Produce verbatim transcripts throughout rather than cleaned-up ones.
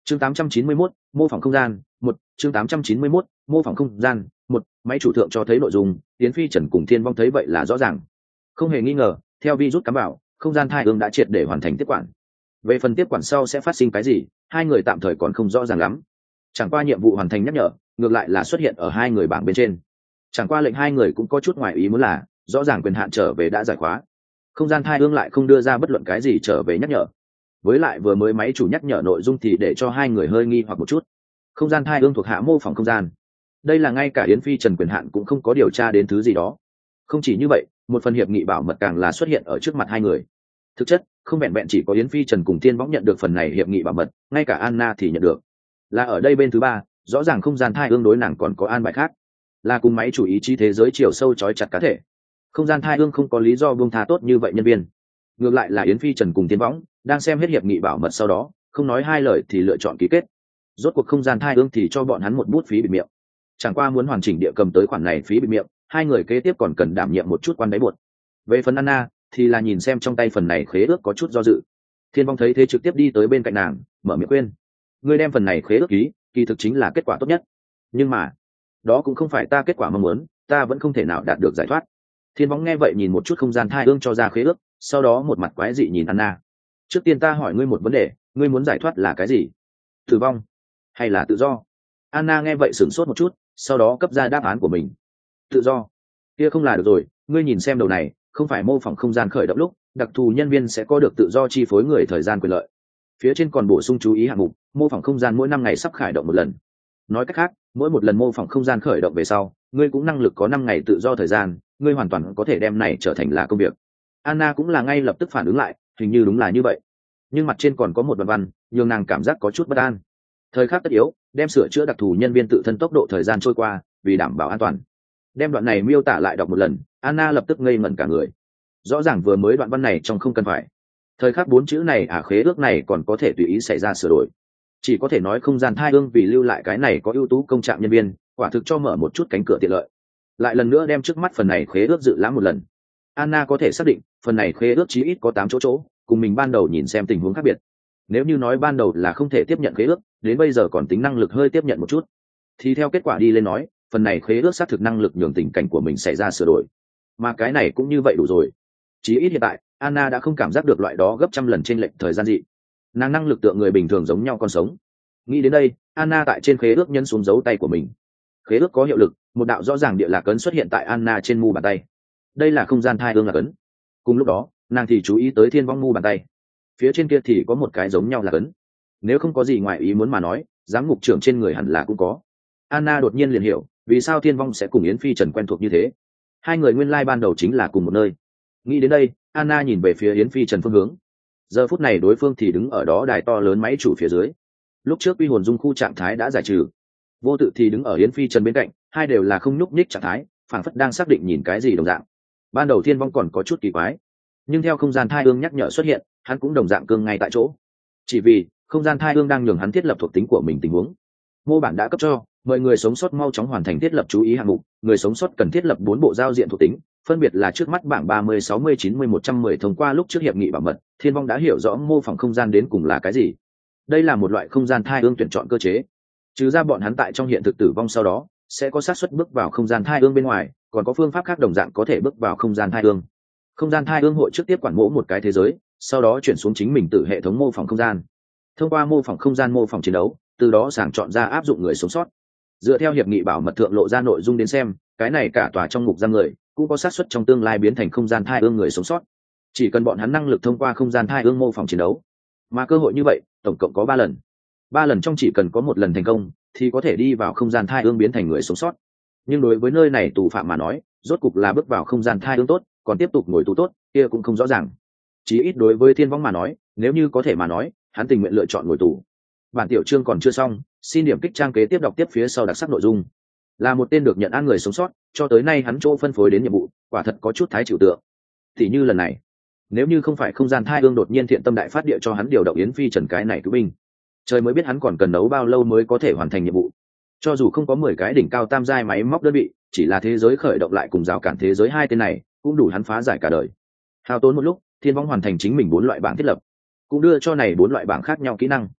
chương tám trăm chín mươi mốt, mô phỏng không gian một chương tám trăm chín mươi mốt, mô phỏng không gian một. Máy chủ thượng cho thấy nội dung, Yến Phi Trần cùng Thiên Vong thấy vậy là rõ ràng. Không hề nghi ngờ, theo virus cắm vào, không gian thai ương đã triệt để hoàn thành tiếp quản. Về phần tiếp quản sau sẽ phát sinh cái gì, hai người tạm thời còn không rõ ràng lắm. Chẳng qua nhiệm vụ hoàn thành nhắc nhở, ngược lại là xuất hiện ở hai người bảng bên trên. Chẳng qua lệnh hai người cũng có chút ngoài ý muốn là, rõ ràng quyền hạn trở về đã giải khóa. Không gian thai ương lại không đưa ra bất luận cái gì trở về nhắc nhở. Với lại vừa mới máy chủ nhắc nhở nội dung thì để cho hai người hơi nghi hoặc một chút. Không gian thai ương thuộc hạ mô phỏng không gian. Đây là ngay cả Yến Phi Trần quyền hạn cũng không có điều tra đến thứ gì đó. Không chỉ như vậy, một phần hiệp nghị bảo mật càng là xuất hiện ở trước mặt hai người. Thực chất, không vẹn vẹn chỉ có Yến Phi Trần cùng Thiên Võng nhận được phần này hiệp nghị bảo mật, ngay cả Anna thì nhận được. Là ở đây bên thứ ba, rõ ràng không gian thai ương đối nàng còn có an bài khác, là cùng máy chủ ý chí thế giới chiều sâu chói chặt cá thể. Không gian thai ương không có lý do buông tha tốt như vậy nhân viên. Ngược lại là Yến Phi Trần cùng Thiên Võng đang xem hết hiệp nghị bảo mật sau đó, không nói hai lời thì lựa chọn ký kết. Rốt cuộc không gian thai ương thì cho bọn hắn một bút phí bịt miệng. Chẳng qua muốn hoàn chỉnh địa cầm tới khoản này phí bịt miệng, hai người kế tiếp còn cần đảm nhiệm một chút quan đáy buột. Về phần Anna thì là nhìn xem trong tay phần này khế ước có chút do dự. Thiên Vong thấy thế trực tiếp đi tới bên cạnh nàng, mở miệng khuyên: ngươi đem phần này khế ước ký, kỳ thực chính là kết quả tốt nhất. Nhưng mà đó cũng không phải ta kết quả mong muốn, ta vẫn không thể nào đạt được giải thoát. Thiên Vong nghe vậy nhìn một chút không gian thai ương cho ra khế ước, sau đó một mặt quái dị nhìn Anna. Trước tiên ta hỏi ngươi một vấn đề, ngươi muốn giải thoát là cái gì? Tử vong hay là tự do? Anna nghe vậy sửng sốt một chút, sau đó cấp ra đáp án của mình. Tự do? Kia không là được rồi, ngươi nhìn xem đầu này, không phải mô phỏng không gian khởi động lúc, đặc thù nhân viên sẽ có được tự do chi phối người thời gian quyền lợi. Phía trên còn bổ sung chú ý hạng mục, mô phỏng không gian mỗi năm ngày sắp khởi động một lần. Nói cách khác, mỗi một lần mô phỏng không gian khởi động về sau, ngươi cũng năng lực có năm ngày tự do thời gian, ngươi hoàn toàn có thể đem này trở thành là công việc. Anna cũng là ngay lập tức phản ứng lại, hình như đúng là như vậy. Nhưng mặt trên còn có một đoạn văn, nhường nàng cảm giác có chút bất an. Thời khắc tất yếu, đem sửa chữa đặc thù nhân viên tự thân tốc độ thời gian trôi qua, vì đảm bảo an toàn. Đem đoạn này miêu tả lại đọc một lần, Anna lập tức ngây ngẩn cả người. Rõ ràng vừa mới đoạn văn này trong không cần phải. Thời khắc bốn chữ này à, khế ước này còn có thể tùy ý xảy ra sửa đổi. Chỉ có thể nói không gian thai ương vì lưu lại cái này có ưu tú công trạng nhân viên, quả thực cho mở một chút cánh cửa tiện lợi. Lại lần nữa đem trước mắt phần này khế ước dự lãm một lần. Anna có thể xác định, phần này khế ước chí ít có tám chỗ chỗ, cùng mình ban đầu nhìn xem tình huống khác biệt. Nếu như nói ban đầu là không thể tiếp nhận khế ước, đến bây giờ còn tính năng lực hơi tiếp nhận một chút, thì theo kết quả đi lên nói, phần này khế ước xác thực năng lực nhường tình cảnh của mình xảy ra sửa đổi. Mà cái này cũng như vậy đủ rồi. Chí ít hiện tại, Anna đã không cảm giác được loại đó gấp trăm lần trên lệnh thời gian dị. Nàng năng lực tượng người bình thường giống nhau còn sống. Nghĩ đến đây, Anna tại trên khế ước nhấn xuống dấu tay của mình. Khế ước có hiệu lực, một đạo rõ ràng địa lạc ấn xuất hiện tại Anna trên mu bàn tay. Đây là không gian thai ương lạc ấn. Cùng lúc đó, nàng thì chú ý tới Thiên Vong mu bàn tay. Phía trên kia thì có một cái giống nhau lạc ấn. Nếu không có gì ngoài ý muốn mà nói, giám ngục trưởng trên người hẳn là cũng có. Anna đột nhiên liền hiểu, vì sao Thiên Vong sẽ cùng Yến Phi Trần quen thuộc như thế. Hai người nguyên lai ban đầu chính là cùng một nơi. Nghĩ đến đây, Anna nhìn về phía Yến Phi Trần phương hướng. Giờ phút này đối phương thì đứng ở đó đài to lớn máy chủ phía dưới. Lúc trước quy hồn dung khu trạng thái đã giải trừ, vô tự thì đứng ở Yến Phi Trần bên cạnh, hai đều là không nhúc nhích trạng thái, phảng phất đang xác định nhìn cái gì đồng dạng. Ban đầu Thiên Vong còn có chút kỳ quái, nhưng theo không gian thai ương nhắc nhở xuất hiện, hắn cũng đồng dạng cương ngay tại chỗ. Chỉ vì không gian thai ương đang nhường hắn thiết lập thuộc tính của mình tình huống. Mô bản đã cấp cho, mời người sống sót mau chóng hoàn thành thiết lập chú ý hạng mục, người sống sót cần thiết lập bốn bộ giao diện thuộc tính, phân biệt là trước mắt bảng ba mươi, sáu mươi, chín mươi, một trăm mười. Thông qua lúc trước hiệp nghị bảo mật, Thiên Vong đã hiểu rõ mô phỏng không gian đến cùng là cái gì. Đây là một loại không gian thai ương tuyển chọn cơ chế. Trừ ra bọn hắn tại trong hiện thực tử vong sau đó, sẽ có xác suất bước vào không gian thai ương bên ngoài, còn có phương pháp khác đồng dạng có thể bước vào không gian thai ương. Không gian thai ương hội trước tiếp quản mỗ một cái thế giới, sau đó chuyển xuống chính mình từ hệ thống mô phỏng không gian. Thông qua mô phỏng không gian mô phỏng chiến đấu, từ đó sàng chọn ra áp dụng người sống sót. Dựa theo hiệp nghị bảo mật thượng lộ ra nội dung đến xem, cái này cả tòa trong ngục giam người cũng có xác suất trong tương lai biến thành không gian thai ương người sống sót. Chỉ cần bọn hắn năng lực thông qua không gian thai ương mô phỏng chiến đấu, mà cơ hội như vậy tổng cộng có ba lần. Ba lần trong chỉ cần có một lần thành công, thì có thể đi vào không gian thai ương biến thành người sống sót. Nhưng đối với nơi này tù phạm mà nói, rốt cục là bước vào không gian thai ương tốt, còn tiếp tục ngồi tù tốt, kia cũng không rõ ràng. Chí ít đối với Thiên Vong mà nói, nếu như có thể mà nói, hắn tình nguyện lựa chọn ngồi tù. Bản tiểu chương còn chưa xong, xin điểm kích trang kế tiếp đọc tiếp phía sau đặc sắc nội dung. Là một tên được nhận an người sống sót, cho tới nay hắn chỗ phân phối đến nhiệm vụ, quả thật có chút thái chịu tượng. Thì như lần này, nếu như không phải không gian thai ương đột nhiên thiện tâm đại phát địa cho hắn điều động Yến Phi Trần cái này cứu binh, trời mới biết hắn còn cần đấu bao lâu mới có thể hoàn thành nhiệm vụ. Cho dù không có mười cái đỉnh cao tam giai máy móc đơn vị, chỉ là thế giới khởi động lại cùng rào cản thế giới hai tên này, cũng đủ hắn phá giải cả đời. Hao tốn một lúc, Thiên Vong hoàn thành chính mình bốn loại bảng thiết lập, cũng đưa cho này bốn loại bảng khác nhau kỹ năng.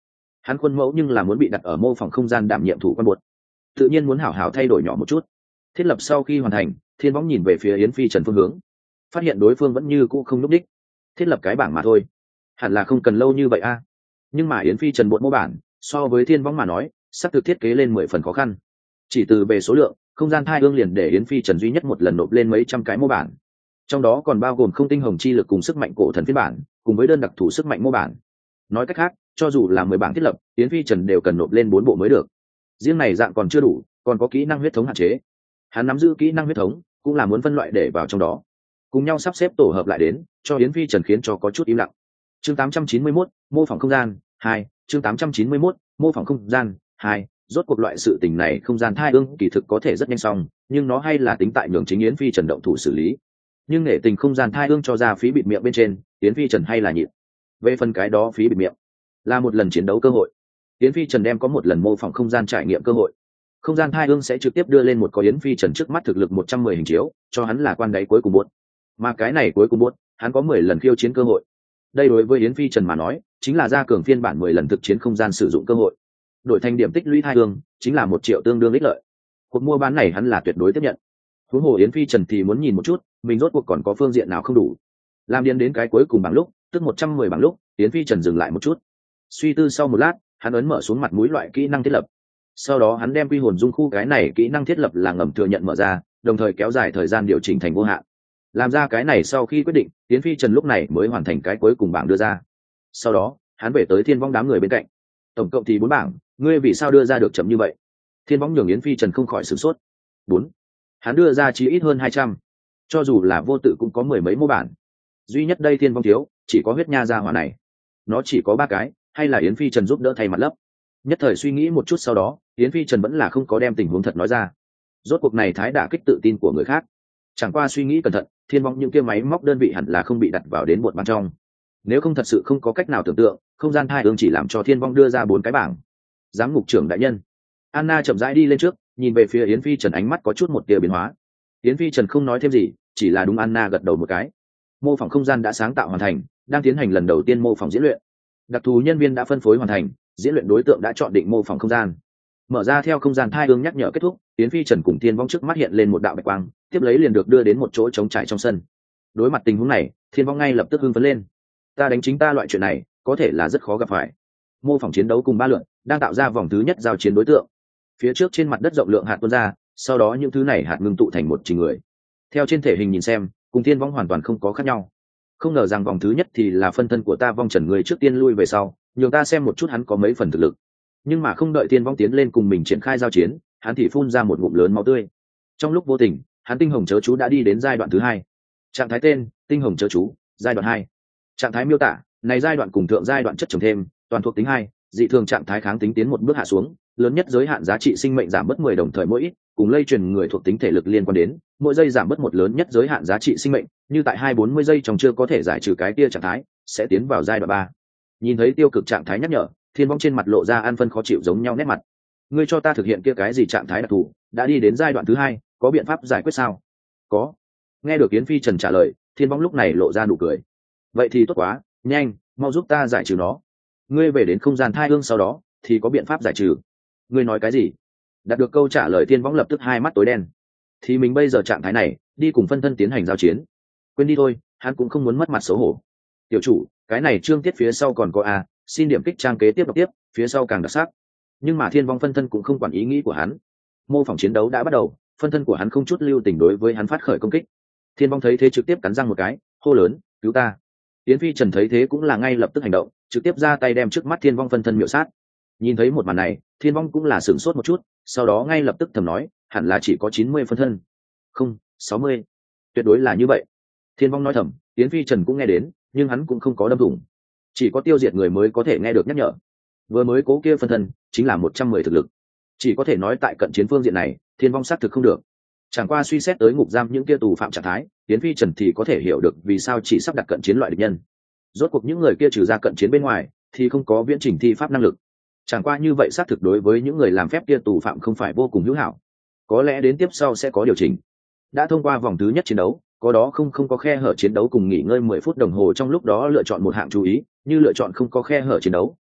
hắn khuôn mẫu nhưng là muốn bị đặt ở mô phỏng không gian đảm nhiệm thủ quan bột, tự nhiên muốn hảo hảo thay đổi nhỏ một chút. Thiết lập sau khi hoàn thành, Thiên Võng nhìn về phía Yến Phi Trần phương hướng, phát hiện đối phương vẫn như cũ không núp đích. Thiết lập cái bảng mà thôi, hẳn là không cần lâu như vậy a. Nhưng mà Yến Phi Trần bột mô bản so với Thiên Võng mà nói sắp thực thiết kế lên mười phần khó khăn. Chỉ từ về số lượng, không gian thai ương liền để Yến Phi Trần duy nhất một lần nộp lên mấy trăm cái mô bản, trong đó còn bao gồm không tinh hồng chi lực cùng sức mạnh cổ thần phiên bản cùng với đơn đặc thù sức mạnh mô bản. Nói cách khác, cho dù là mười bảng thiết lập, Yến Phi Trần đều cần nộp lên bốn bộ mới được. Riêng này dạng còn chưa đủ, còn có kỹ năng huyết thống hạn chế. Hắn nắm giữ kỹ năng huyết thống cũng là muốn phân loại để vào trong đó, cùng nhau sắp xếp tổ hợp lại đến cho Yến Phi Trần khiến cho có chút im lặng. Chương tám trăm chín mươi mốt, mô phỏng không gian hai. Chương tám trăm chín mươi mốt, mô phỏng không gian hai. Rốt cuộc loại sự tình này không gian thai ương kỳ thực có thể rất nhanh xong, nhưng nó hay là tính tại nhường chính Yến Phi Trần động thủ xử lý. Nhưng nể tình không gian thai ương cho ra phí bịt miệng bên trên, Yến Phi Trần hay là nhịn. Về phần cái đó phí bịt miệng là một lần chiến đấu cơ hội, Yến Phi Trần đem có một lần mô phỏng không gian trải nghiệm cơ hội. Không gian thai ương sẽ trực tiếp đưa lên một có Yến Phi Trần trước mắt thực lực một trăm mười hình chiếu, cho hắn là quan đáy cuối cùng buốt. Mà cái này cuối cùng buốt, hắn có mười lần khiêu chiến cơ hội. Đây đối với Yến Phi Trần mà nói, chính là gia cường phiên bản mười lần thực chiến không gian sử dụng cơ hội. Đổi thành điểm tích lũy thai ương, chính là một triệu tương đương ích lợi. Cuộc mua bán này hắn là tuyệt đối tiếp nhận. Huống hồ Yến Phi Trần thì muốn nhìn một chút, mình rốt cuộc còn có phương diện nào không đủ. Làm điền đến cái cuối cùng bằng lúc, tức một trăm mười bằng lúc, Yến Phi Trần dừng lại một chút. Suy tư sau một lát, hắn ấn mở xuống mặt mũi loại kỹ năng thiết lập. Sau đó hắn đem quy hồn dung khu cái này kỹ năng thiết lập là ngầm thừa nhận mở ra, đồng thời kéo dài thời gian điều chỉnh thành vô hạn. Làm ra cái này sau khi quyết định, Yến Phi Trần lúc này mới hoàn thành cái cuối cùng bảng đưa ra. Sau đó, hắn về tới Thiên Võng đám người bên cạnh. Tổng cộng thì bốn bảng, ngươi vì sao đưa ra được chậm như vậy? Thiên Võng nhường Yến Phi Trần không khỏi sửng sốt. Bốn. Hắn đưa ra chí ít hơn hai trăm. Cho dù là vô tự cũng có mười mấy mô bản. Duy nhất đây Thiên Võng thiếu, chỉ có huyết nha gia hỏa này. Nó chỉ có ba cái, hay là Yến Phi Trần giúp đỡ thay mặt lấp? Nhất thời suy nghĩ một chút sau đó, Yến Phi Trần vẫn là không có đem tình huống thật nói ra. Rốt cuộc này thái đả kích tự tin của người khác. Chẳng qua suy nghĩ cẩn thận, Thiên Võng những kia máy móc đơn vị hẳn là không bị đặt vào đến một bảng trong. Nếu không thật sự không có cách nào tưởng tượng, không gian thai ương chỉ làm cho Thiên Võng đưa ra bốn cái bảng. Giám ngục trưởng đại nhân. Anna chậm rãi đi lên trước, nhìn về phía Yến Phi Trần, ánh mắt có chút một tia biến hóa. Yến Phi Trần không nói thêm gì, chỉ là đúng Anna gật đầu một cái. Mô phỏng không gian đã sáng tạo hoàn thành, đang tiến hành lần đầu tiên mô phỏng diễn luyện. Đặc thù nhân viên đã phân phối hoàn thành, diễn luyện đối tượng đã chọn định mô phỏng không gian. Mở ra theo không gian thai ương nhắc nhở kết thúc, Yến Phi Trần cùng Thiên Võng trước mắt hiện lên một đạo bạch quang, tiếp lấy liền được đưa đến một chỗ trống trải trong sân. Đối mặt tình huống này, Thiên Võng ngay lập tức hưng phấn lên. Ta đánh chính ta loại chuyện này, có thể là rất khó gặp phải. Mô phỏng chiến đấu cùng ba lượn, đang tạo ra vòng thứ nhất giao chiến đối tượng. Phía trước trên mặt đất rộng lượng hạt tuôn ra, sau đó những thứ này hạt ngưng tụ thành một trình người. Theo trên thể hình nhìn xem, cùng Thiên Võng hoàn toàn không có khác nhau. Không ngờ rằng vòng thứ nhất thì là phân thân của ta vong trần người trước tiên lui về sau, nhường ta xem một chút hắn có mấy phần thực lực. Nhưng mà không đợi Thiên Võng tiến lên cùng mình triển khai giao chiến, hắn thì phun ra một ngụm lớn máu tươi. Trong lúc vô tình, hắn tinh hồng chớ chú đã đi đến giai đoạn thứ hai. Trạng thái tên: tinh hồng chớ chú, giai đoạn hai. Trạng thái miêu tả: này giai đoạn cùng thượng giai đoạn chất trồng thêm, toàn thuộc tính hai, dị thường trạng thái kháng tính tiến một bước hạ xuống, lớn nhất giới hạn giá trị sinh mệnh giảm bớt mười đồng thời mỗi ít, cùng lây truyền người thuộc tính thể lực liên quan đến, mỗi giây giảm bớt một lớn nhất giới hạn giá trị sinh mệnh, như tại hai bốn mươi giây trong chưa có thể giải trừ cái kia trạng thái, sẽ tiến vào giai đoạn ba. Nhìn thấy tiêu cực trạng thái nhắc nhở, Thiên Võng trên mặt lộ ra an phân khó chịu giống nhau nét mặt. Ngươi cho ta thực hiện kia cái gì trạng thái đặc thù, đã đi đến giai đoạn thứ hai, có biện pháp giải quyết sao? Có. Nghe được Yến Phi Trần trả lời, Thiên Võng lúc này lộ ra nụ cười. Vậy thì tốt quá, nhanh, mau giúp ta giải trừ nó. Ngươi về đến không gian thai ương sau đó, thì có biện pháp giải trừ. Ngươi nói cái gì? Đạt được câu trả lời, Thiên Võng lập tức hai mắt tối đen. Thì mình bây giờ trạng thái này, đi cùng phân thân tiến hành giao chiến. Quên đi thôi, hắn cũng không muốn mất mặt xấu hổ. Tiểu chủ, cái này chương tiết phía sau còn có a, xin điểm kích trang kế tiếp đọc tiếp, phía sau càng đặc sắc. Nhưng mà Thiên Võng phân thân cũng không quản ý nghĩ của hắn. Mô phỏng chiến đấu đã bắt đầu, phân thân của hắn không chút lưu tình đối với hắn phát khởi công kích. Thiên Võng thấy thế trực tiếp cắn răng một cái, hô lớn: cứu ta! Yến Phi Trần thấy thế cũng là ngay lập tức hành động, trực tiếp ra tay đem trước mắt Thiên Võng phân thân miểu sát. Nhìn thấy một màn này, Thiên Võng cũng là sửng sốt một chút, sau đó ngay lập tức thầm nói, hẳn là chỉ có chín mươi phân thân. Không, sáu mươi. Tuyệt đối là như vậy. Thiên Võng nói thầm, Yến Phi Trần cũng nghe đến, nhưng hắn cũng không có đâm thủng. Chỉ có tiêu diệt người mới có thể nghe được nhắc nhở. Vừa mới cố kia phân thân, chính là một trăm mười thực lực. Chỉ có thể nói tại cận chiến phương diện này, Thiên Võng xác thực không được. Chẳng qua suy xét tới ngục giam những kia tù phạm trạng thái, Yến Phi Trần thì có thể hiểu được vì sao chỉ sắp đặt cận chiến loại địch nhân. Rốt cuộc những người kia trừ ra cận chiến bên ngoài, thì không có viễn trình thi pháp năng lực. Chẳng qua như vậy xác thực đối với những người làm phép kia tù phạm không phải vô cùng hữu hảo. Có lẽ đến tiếp sau sẽ có điều chỉnh. Đã thông qua vòng thứ nhất chiến đấu, có đó không không có khe hở chiến đấu cùng nghỉ ngơi mười phút đồng hồ, trong lúc đó lựa chọn một hạng chú ý, như lựa chọn không có khe hở chiến đấu,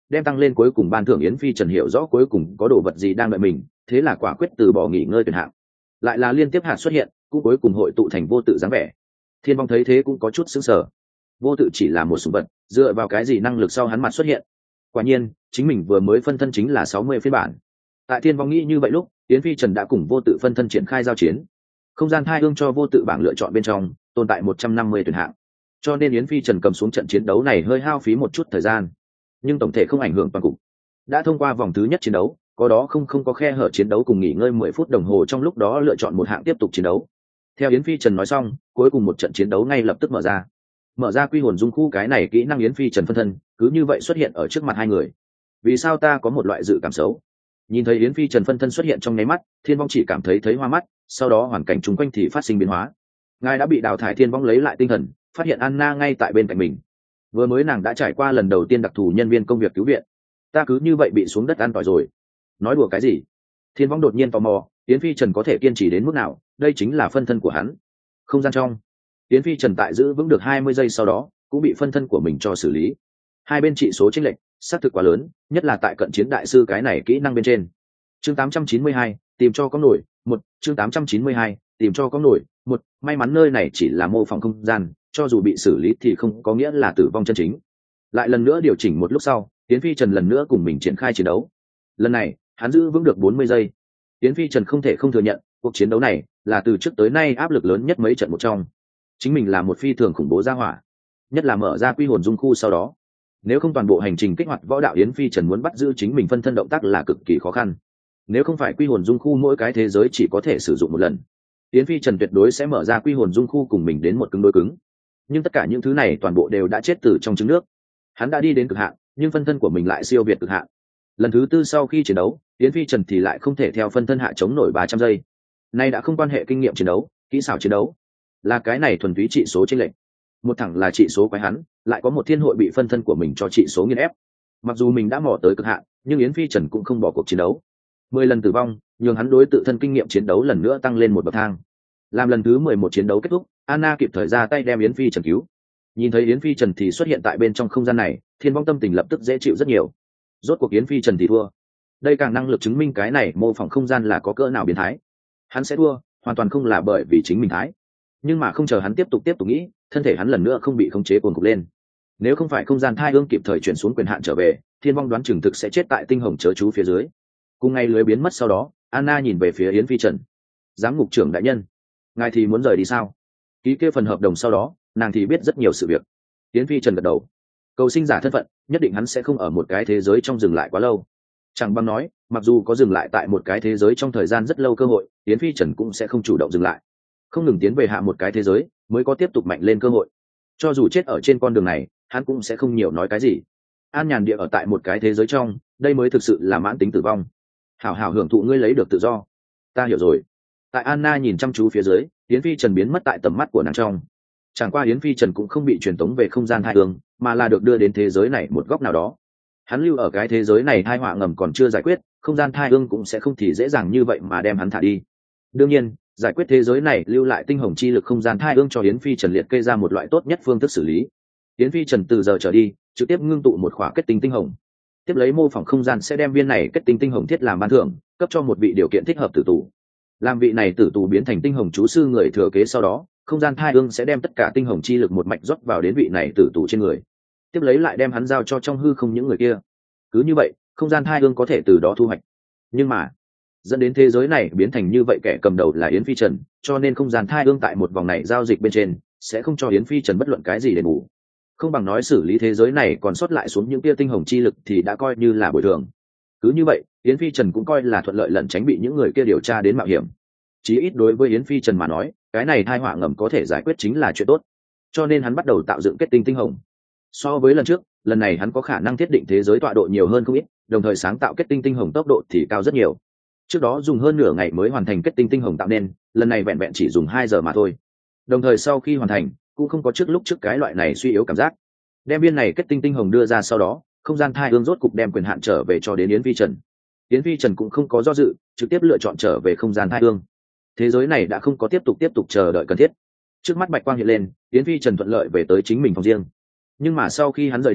đem tăng lên cuối cùng ban thưởng. Yến Phi Trần hiểu rõ cuối cùng có đồ vật gì đang đợi mình, thế là quả quyết từ bỏ nghỉ ngơi tuyển hạng. Lại là liên tiếp hạt xuất hiện, cũng cuối cùng hội tụ thành vô tự dáng vẻ. Thiên Vong thấy thế cũng có chút sững sờ. Vô tự chỉ là một sủng vật, dựa vào cái gì năng lực sau hắn mặt xuất hiện? Quả nhiên, chính mình vừa mới phân thân chính là sáu mươi phiên bản. Tại Thiên Vong nghĩ như vậy lúc, Yến Phi Trần đã cùng vô tự phân thân triển khai giao chiến. Không gian thai ương cho vô tự bảng lựa chọn bên trong tồn tại một trăm năm mươi tuyển hạng, cho nên Yến Phi Trần cầm xuống trận chiến đấu này hơi hao phí một chút thời gian, nhưng tổng thể không ảnh hưởng toàn cục. Đã thông qua vòng thứ nhất chiến đấu, có đó không không có khe hở chiến đấu cùng nghỉ ngơi mười phút đồng hồ, trong lúc đó lựa chọn một hạng tiếp tục chiến đấu. Theo Yến Phi Trần nói xong, cuối cùng một trận chiến đấu ngay lập tức mở ra. Mở ra quy hồn dung khu, cái này kỹ năng Yến Phi Trần phân thân cứ như vậy xuất hiện ở trước mặt hai người. Vì sao ta có một loại dự cảm xấu? Nhìn thấy Yến Phi Trần phân thân xuất hiện trong nháy mắt, Thiên Vong chỉ cảm thấy thấy hoa mắt, sau đó hoàn cảnh chung quanh thì phát sinh biến hóa. Ngài đã bị đào thải. Thiên Vong lấy lại tinh thần, phát hiện Anna ngay tại bên cạnh mình. Vừa mới nàng đã trải qua lần đầu tiên đặc thù nhân viên công việc cứu viện, ta cứ như vậy bị xuống đất ăn tỏi rồi. Nói đùa cái gì? Thiên Vong đột nhiên tò mò, Yến Phi Trần có thể kiên trì đến mức nào? Đây chính là phân thân của hắn. Không gian trong, Yến Phi Trần tại giữ vững được hai mươi giây sau đó, cũng bị phân thân của mình cho xử lý. Hai bên trị số chênh lệch xác thực quá lớn, nhất là tại cận chiến đại sư cái này kỹ năng bên trên. Chương tám trăm chín mươi hai, tìm cho có nổi một. Chương tám trăm chín mươi hai, tìm cho có nổi một. May mắn nơi này chỉ là mô phỏng không gian, cho dù bị xử lý thì không có nghĩa là tử vong chân chính. Lại lần nữa điều chỉnh một lúc sau, Yến Phi Trần lần nữa cùng mình triển khai chiến đấu. Lần này hắn giữ vững được bốn mươi giây. Yến Phi Trần không thể không thừa nhận, cuộc chiến đấu này là từ trước tới nay áp lực lớn nhất mấy trận một trong. Chính mình là một phi thường khủng bố gia hỏa, nhất là mở ra quy hồn dung khu sau đó. Nếu không toàn bộ hành trình kích hoạt võ đạo, Yến Phi Trần muốn bắt giữ chính mình phân thân động tác là cực kỳ khó khăn. Nếu không phải quy hồn dung khu mỗi cái thế giới chỉ có thể sử dụng một lần, Yến Phi Trần tuyệt đối sẽ mở ra quy hồn dung khu cùng mình đến một cứng đối cứng. Nhưng tất cả những thứ này toàn bộ đều đã chết từ trong trứng nước. Hắn đã đi đến cực hạn, nhưng phân thân của mình lại siêu việt cực hạn. Lần thứ tư sau khi chiến đấu, Yến Phi Trần thì lại không thể theo phân thân hạ chống nổi ba trăm giây. Nay đã không quan hệ kinh nghiệm chiến đấu, kỹ xảo chiến đấu, là cái này thuần túy trị số chênh lệch. Một thẳng là trị số quái hắn, lại có một thiên hội bị phân thân của mình cho trị số nghiền ép. Mặc dù mình đã mò tới cực hạn, nhưng Yến Phi Trần cũng không bỏ cuộc chiến đấu. Mười lần tử vong, nhường hắn đối tự thân kinh nghiệm chiến đấu lần nữa tăng lên một bậc thang. Làm lần thứ mười một chiến đấu kết thúc, Anna kịp thời ra tay đem Yến Phi Trần cứu. Nhìn thấy Yến Phi Trần thì xuất hiện tại bên trong không gian này, Thiên Vong tâm tình lập tức dễ chịu rất nhiều. Rốt cuộc Yến Phi Trần thì thua. Đây càng năng lực chứng minh cái này mô phỏng không gian là có cỡ nào biến thái. Hắn sẽ thua, hoàn toàn không là bởi vì chính mình thái. Nhưng mà không chờ hắn tiếp tục tiếp tục nghĩ, thân thể hắn lần nữa không bị khống chế cuồn cuộn lên. Nếu không phải không gian thai ương kịp thời chuyển xuống quyền hạn trở về, Thiên Vong đoán chừng thực sẽ chết tại tinh hồng chớ chú phía dưới. Cùng ngày lưới biến mất sau đó, Anna nhìn về phía Yến Phi Trần. Giám ngục trưởng đại nhân, ngài thì muốn rời đi sao? Ký kia phần hợp đồng sau đó, nàng thì biết rất nhiều sự việc. Yến Phi Trần gật đầu. Cầu sinh giả thân phận, nhất định hắn sẽ không ở một cái thế giới trong dừng lại quá lâu. Chẳng bằng nói, mặc dù có dừng lại tại một cái thế giới trong thời gian rất lâu cơ hội, Yến Phi Trần cũng sẽ không chủ động dừng lại. Không ngừng tiến về hạ một cái thế giới, mới có tiếp tục mạnh lên cơ hội. Cho dù chết ở trên con đường này, hắn cũng sẽ không nhiều nói cái gì. An nhàn địa ở tại một cái thế giới trong, đây mới thực sự là mãn tính tử vong. Hảo hảo hưởng thụ ngươi lấy được tự do. Ta hiểu rồi. Tại Anna nhìn chăm chú phía dưới, Yến Phi Trần biến mất tại tầm mắt của nàng trong. Chẳng qua Yến Phi Trần cũng không bị truyền tống về không gian hai hướng, mà là được đưa đến thế giới này một góc nào đó. Hắn lưu ở cái thế giới này tai họa ngầm còn chưa giải quyết, không gian thai ương cũng sẽ không thì dễ dàng như vậy mà đem hắn thả đi. Đương nhiên, giải quyết thế giới này lưu lại tinh hồng chi lực không gian thai ương cho Yến Phi Trần liệt kê ra một loại tốt nhất phương thức xử lý. Yến Phi Trần từ giờ trở đi, trực tiếp ngưng tụ một khỏa kết tinh tinh hồng. Tiếp lấy mô phỏng không gian sẽ đem viên này kết tinh tinh hồng thiết làm ban thưởng, cấp cho một vị điều kiện thích hợp tử tù. Làm vị này tử tù biến thành tinh hồng chú sư người thừa kế sau đó, không gian thai ương sẽ đem tất cả tinh hồng chi lực một mạch rót vào đến vị này tử tù trên người. Tiếp lấy lại đem hắn giao cho trong hư không những người kia. Cứ như vậy, không gian thai ương có thể từ đó thu hoạch. Nhưng mà, dẫn đến thế giới này biến thành như vậy kẻ cầm đầu là Yến Phi Trần, cho nên không gian thai ương tại một vòng này giao dịch bên trên sẽ không cho Yến Phi Trần bất luận cái gì để bù. Không bằng nói xử lý thế giới này còn sót lại xuống những tia tinh hồng chi lực thì đã coi như là bồi thường. Cứ như vậy, Yến Phi Trần cũng coi là thuận lợi lẩn tránh bị những người kia điều tra đến mạo hiểm. Chí ít đối với Yến Phi Trần mà nói, cái này tai họa ngầm có thể giải quyết chính là chuyện tốt. Cho nên hắn bắt đầu tạo dựng kết tinh tinh hồng. So với lần trước, lần này hắn có khả năng thiết định thế giới tọa độ nhiều hơn không ít, đồng thời sáng tạo kết tinh tinh hồng tốc độ thì cao rất nhiều. Trước đó dùng hơn nửa ngày mới hoàn thành kết tinh tinh hồng tạo nên, lần này vẹn vẹn chỉ dùng hai giờ mà thôi. Đồng thời sau khi hoàn thành, cũng không có trước lúc trước cái loại này suy yếu cảm giác. Đem viên này kết tinh tinh hồng đưa ra sau đó, không gian thai ương rốt cục đem quyền hạn trở về cho đến Yến Phi Trần. Yến Phi Trần cũng không có do dự, trực tiếp lựa chọn trở về không gian thai ương. Thế giới này đã không có tiếp tục tiếp tục chờ đợi cần thiết. Trước mắt bạch quang hiện lên, Yến Phi Trần thuận lợi về tới chính mình phòng riêng. Nhưng mà sau khi hắn rời đi,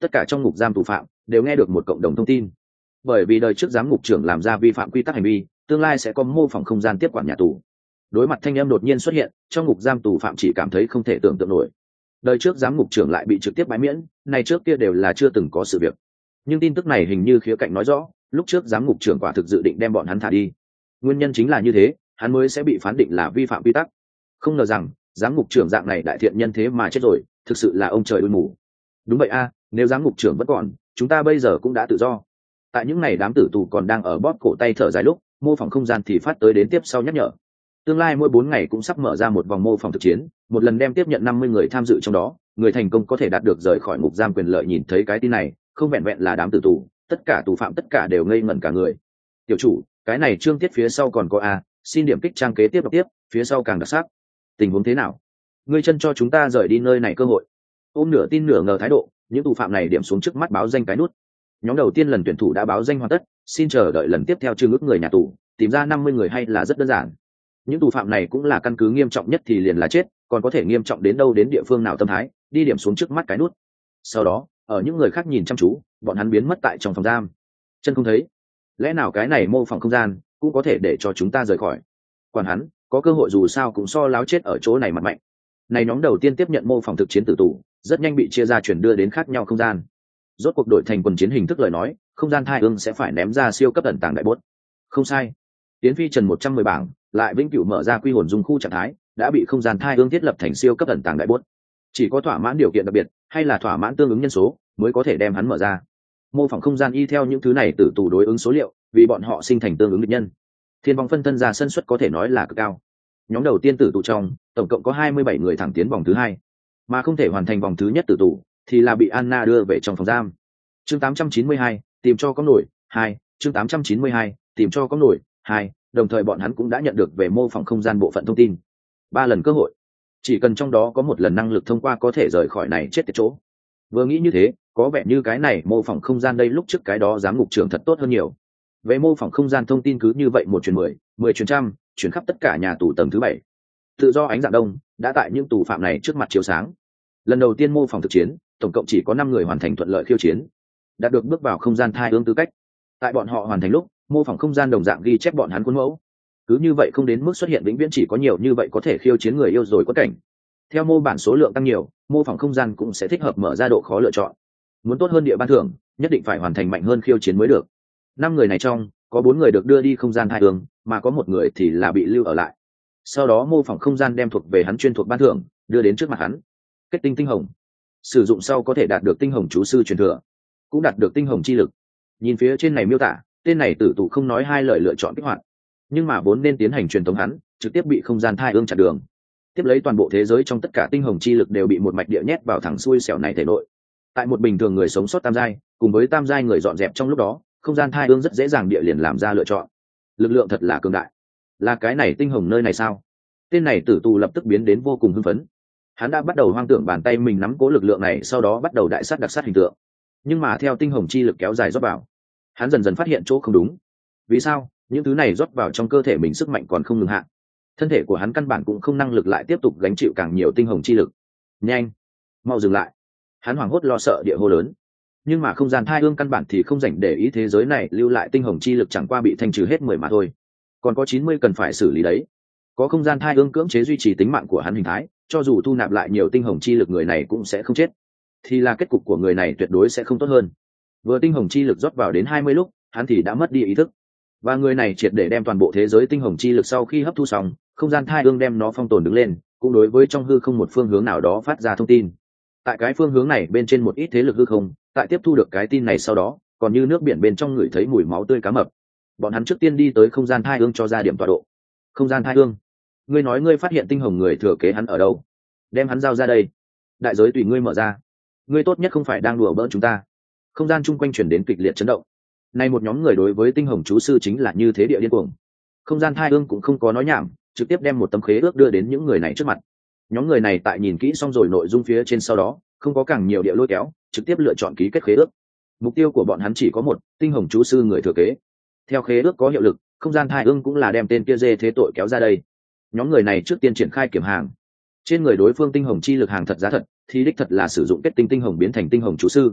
tất cả trong ngục giam tù phạm đều nghe được một cộng đồng thông tin. Bởi vì đời trước giám ngục trưởng làm ra vi phạm quy tắc hành vi, tương lai sẽ có mô phỏng không gian tiếp quản nhà tù. Đối mặt thanh âm đột nhiên xuất hiện, trong ngục giam tù phạm chỉ cảm thấy không thể tưởng tượng nổi. Đời trước giám ngục trưởng lại bị trực tiếp bãi miễn, này trước kia đều là chưa từng có sự việc. Nhưng tin tức này hình như khía cạnh nói rõ, lúc trước giám ngục trưởng quả thực dự định đem bọn hắn thả đi. Nguyên nhân chính là như thế, hắn mới sẽ bị phán định là vi phạm quy tắc. Không ngờ rằng giám ngục trưởng dạng này đại thiện nhân thế mà chết rồi, thực sự là ông trời đuôi mù. Đúng vậy a, nếu giám ngục trưởng vẫn còn, chúng ta bây giờ cũng đã tự do. Tại những ngày đám tử tù còn đang ở bóp cổ tay thở dài lúc, mô phỏng không gian thì phát tới đến tiếp sau nhắc nhở. Tương lai mỗi bốn ngày cũng sắp mở ra một vòng mô phỏng thực chiến, một lần đem tiếp nhận năm mươi người tham dự trong đó, người thành công có thể đạt được rời khỏi ngục giam quyền lợi. Nhìn thấy cái tin này, không vẹn vẹn là đám tử tù, tất cả tù phạm tất cả đều ngây ngẩn cả người. Tiểu chủ, cái này chương tiết phía sau còn có a, xin điểm kích trang kế tiếp đọc tiếp, phía sau càng đặc sắc. Tình huống thế nào? Ngươi chân cho chúng ta rời đi nơi này cơ hội. Ôm nửa tin nửa ngờ thái độ, những tù phạm này điểm xuống trước mắt báo danh cái nút. Nhóm đầu tiên lần tuyển thủ đã báo danh hoàn tất, xin chờ đợi lần tiếp theo chương ước người nhà tù, tìm ra năm mươi người hay là rất đơn giản. Những tù phạm này cũng là căn cứ nghiêm trọng nhất thì liền là chết, còn có thể nghiêm trọng đến đâu đến địa phương nào tâm thái, đi điểm xuống trước mắt cái nút. Sau đó, ở những người khác nhìn chăm chú, bọn hắn biến mất tại trong phòng giam. Chân không thấy. Lẽ nào cái này mô phỏng không gian cũng có thể để cho chúng ta rời khỏi? Quản hắn, có cơ hội dù sao cũng so láo chết ở chỗ này mặt mạnh. Này nhóm đầu tiên tiếp nhận mô phỏng thực chiến tử tù, rất nhanh bị chia ra chuyển đưa đến khác nhau không gian. Rốt cuộc đổi thành quần chiến hình thức lời nói, không gian thai ương sẽ phải ném ra siêu cấp ẩn tàng đại bốt. Không sai. Tiến phi trần một trăm mười bảng, lại vĩnh cửu mở ra quy hồn dung khu trạng thái, đã bị không gian thai ương thiết lập thành siêu cấp ẩn tàng đại bốt. Chỉ có thỏa mãn điều kiện đặc biệt, hay là thỏa mãn tương ứng nhân số, mới có thể đem hắn mở ra. Mô phỏng không gian y theo những thứ này tử tù đối ứng số liệu, vì bọn họ sinh thành tương ứng địch nhân. Thiên vong phân thân ra sân suất có thể nói là cực cao. Nhóm đầu tiên tử tù trong, tổng cộng có hai mươi bảy người thẳng tiến vòng thứ hai, mà không thể hoàn thành vòng thứ nhất tử tù, thì là bị Anna đưa về trong phòng giam. Chương tám trăm chín mươi hai, tìm cho có nổi hai. Chương tám trăm chín mươi hai, tìm cho có nổi hai. Đồng thời bọn hắn cũng đã nhận được về mô phỏng không gian bộ phận thông tin. Ba lần cơ hội, chỉ cần trong đó có một lần năng lực thông qua có thể rời khỏi này chết tại chỗ. Vừa nghĩ như thế, có vẻ như cái này mô phỏng không gian đây lúc trước cái đó giám ngục trưởng thật tốt hơn nhiều. Về mô phỏng không gian thông tin cứ như vậy một truyền mười, mười truyền trăm, chuyển khắp tất cả nhà tù tầng thứ bảy. Tự do ánh dạng đông đã tại những tù phạm này trước mặt chiếu sáng. Lần đầu tiên mô phỏng thực chiến, tổng cộng chỉ có năm người hoàn thành thuận lợi khiêu chiến, đạt được bước vào không gian thai ương tư cách. Tại bọn họ hoàn thành lúc, mô phỏng không gian đồng dạng ghi chép bọn hắn khuôn mẫu. Cứ như vậy không đến mức xuất hiện vĩnh viễn chỉ có nhiều như vậy có thể khiêu chiến người yêu rồi quất cảnh. Theo mô bản số lượng tăng nhiều, mô phỏng không gian cũng sẽ thích hợp mở ra độ khó lựa chọn. Muốn tốt hơn địa ban thưởng, nhất định phải hoàn thành mạnh hơn khiêu chiến mới được. Năm người này trong, có bốn người được đưa đi không gian thai ương, mà có một người thì là bị lưu ở lại. Sau đó mô phỏng không gian đem thuộc về hắn chuyên thuộc ban thưởng, đưa đến trước mặt hắn. Kết tinh tinh hồng, sử dụng sau có thể đạt được tinh hồng chú sư truyền thừa, cũng đạt được tinh hồng chi lực. Nhìn phía trên này miêu tả, tên này tử tù không nói hai lời lựa chọn kích hoạt, nhưng mà vốn nên tiến hành truyền thống hắn trực tiếp bị không gian thai ương chặn đường. Tiếp lấy toàn bộ thế giới trong tất cả tinh hồng chi lực đều bị một mạch địa nhét vào thẳng xuôi xẻo này thể nội. Tại một bình thường người sống sót tam giai cùng với tam giai người dọn dẹp trong lúc đó, không gian thai ương rất dễ dàng địa liền làm ra lựa chọn. Lực lượng thật là cường đại. Là cái này tinh hồng nơi này sao? Tên này tử tù lập tức biến đến vô cùng hưng phấn. Hắn đã bắt đầu hoang tưởng bàn tay mình nắm cố lực lượng này, sau đó bắt đầu đại sát đặc sát hình tượng. Nhưng mà theo tinh hồng chi lực kéo dài rót vào, hắn dần dần phát hiện chỗ không đúng. Vì sao những thứ này rót vào trong cơ thể mình sức mạnh còn không ngừng hạ? Thân thể của hắn căn bản cũng không năng lực lại tiếp tục gánh chịu càng nhiều tinh hồng chi lực. Nhanh, mau dừng lại! Hắn hoảng hốt lo sợ địa hô lớn. Nhưng mà không gian thai ương căn bản thì không dành để ý thế giới này lưu lại tinh hồng chi lực chẳng qua bị thanh trừ hết mười mà thôi, còn có chín mươi cần phải xử lý đấy. Có không gian thai ương cưỡng chế duy trì tính mạng của hắn hình thái, cho dù thu nạp lại nhiều tinh hồng chi lực người này cũng sẽ không chết, thì là kết cục của người này tuyệt đối sẽ không tốt hơn. Vừa tinh hồng chi lực rót vào đến hai mươi lúc, hắn thì đã mất đi ý thức, và người này triệt để đem toàn bộ thế giới tinh hồng chi lực sau khi hấp thu xong, không gian thai ương đem nó phong tồn đứng lên, cũng đối với trong hư không một phương hướng nào đó phát ra thông tin. Tại cái phương hướng này bên trên một ít thế lực hư không, tại tiếp thu được cái tin này sau đó, còn như nước biển bên trong người thấy mùi máu tươi cá mập. Bọn hắn trước tiên đi tới không gian thai ương cho ra điểm tọa độ. Không gian thai ương, ngươi nói ngươi phát hiện tinh hồng người thừa kế hắn ở đâu? Đem hắn giao ra đây. Đại giới tùy ngươi mở ra. Ngươi tốt nhất không phải đang đùa bỡn chúng ta. Không gian chung quanh chuyển đến kịch liệt chấn động. Nay một nhóm người đối với tinh hồng chú sư chính là như thế địa điên cuồng. Không gian thai ương cũng không có nói nhảm, trực tiếp đem một tấm khế ước đưa đến những người này trước mặt. Nhóm người này tại nhìn kỹ xong rồi nội dung phía trên sau đó, không có càng nhiều địa lôi kéo, trực tiếp lựa chọn ký kết khế ước. Mục tiêu của bọn hắn chỉ có một, tinh hồng chú sư người thừa kế. Theo khế ước có hiệu lực, không gian thai ương cũng là đem tên kia dê thế tội kéo ra đây. Nhóm người này trước tiên triển khai kiểm hàng. Trên người đối phương tinh hồng chi lực hàng thật giá thật, thì đích thật là sử dụng kết tinh tinh hồng biến thành tinh hồng chú sư.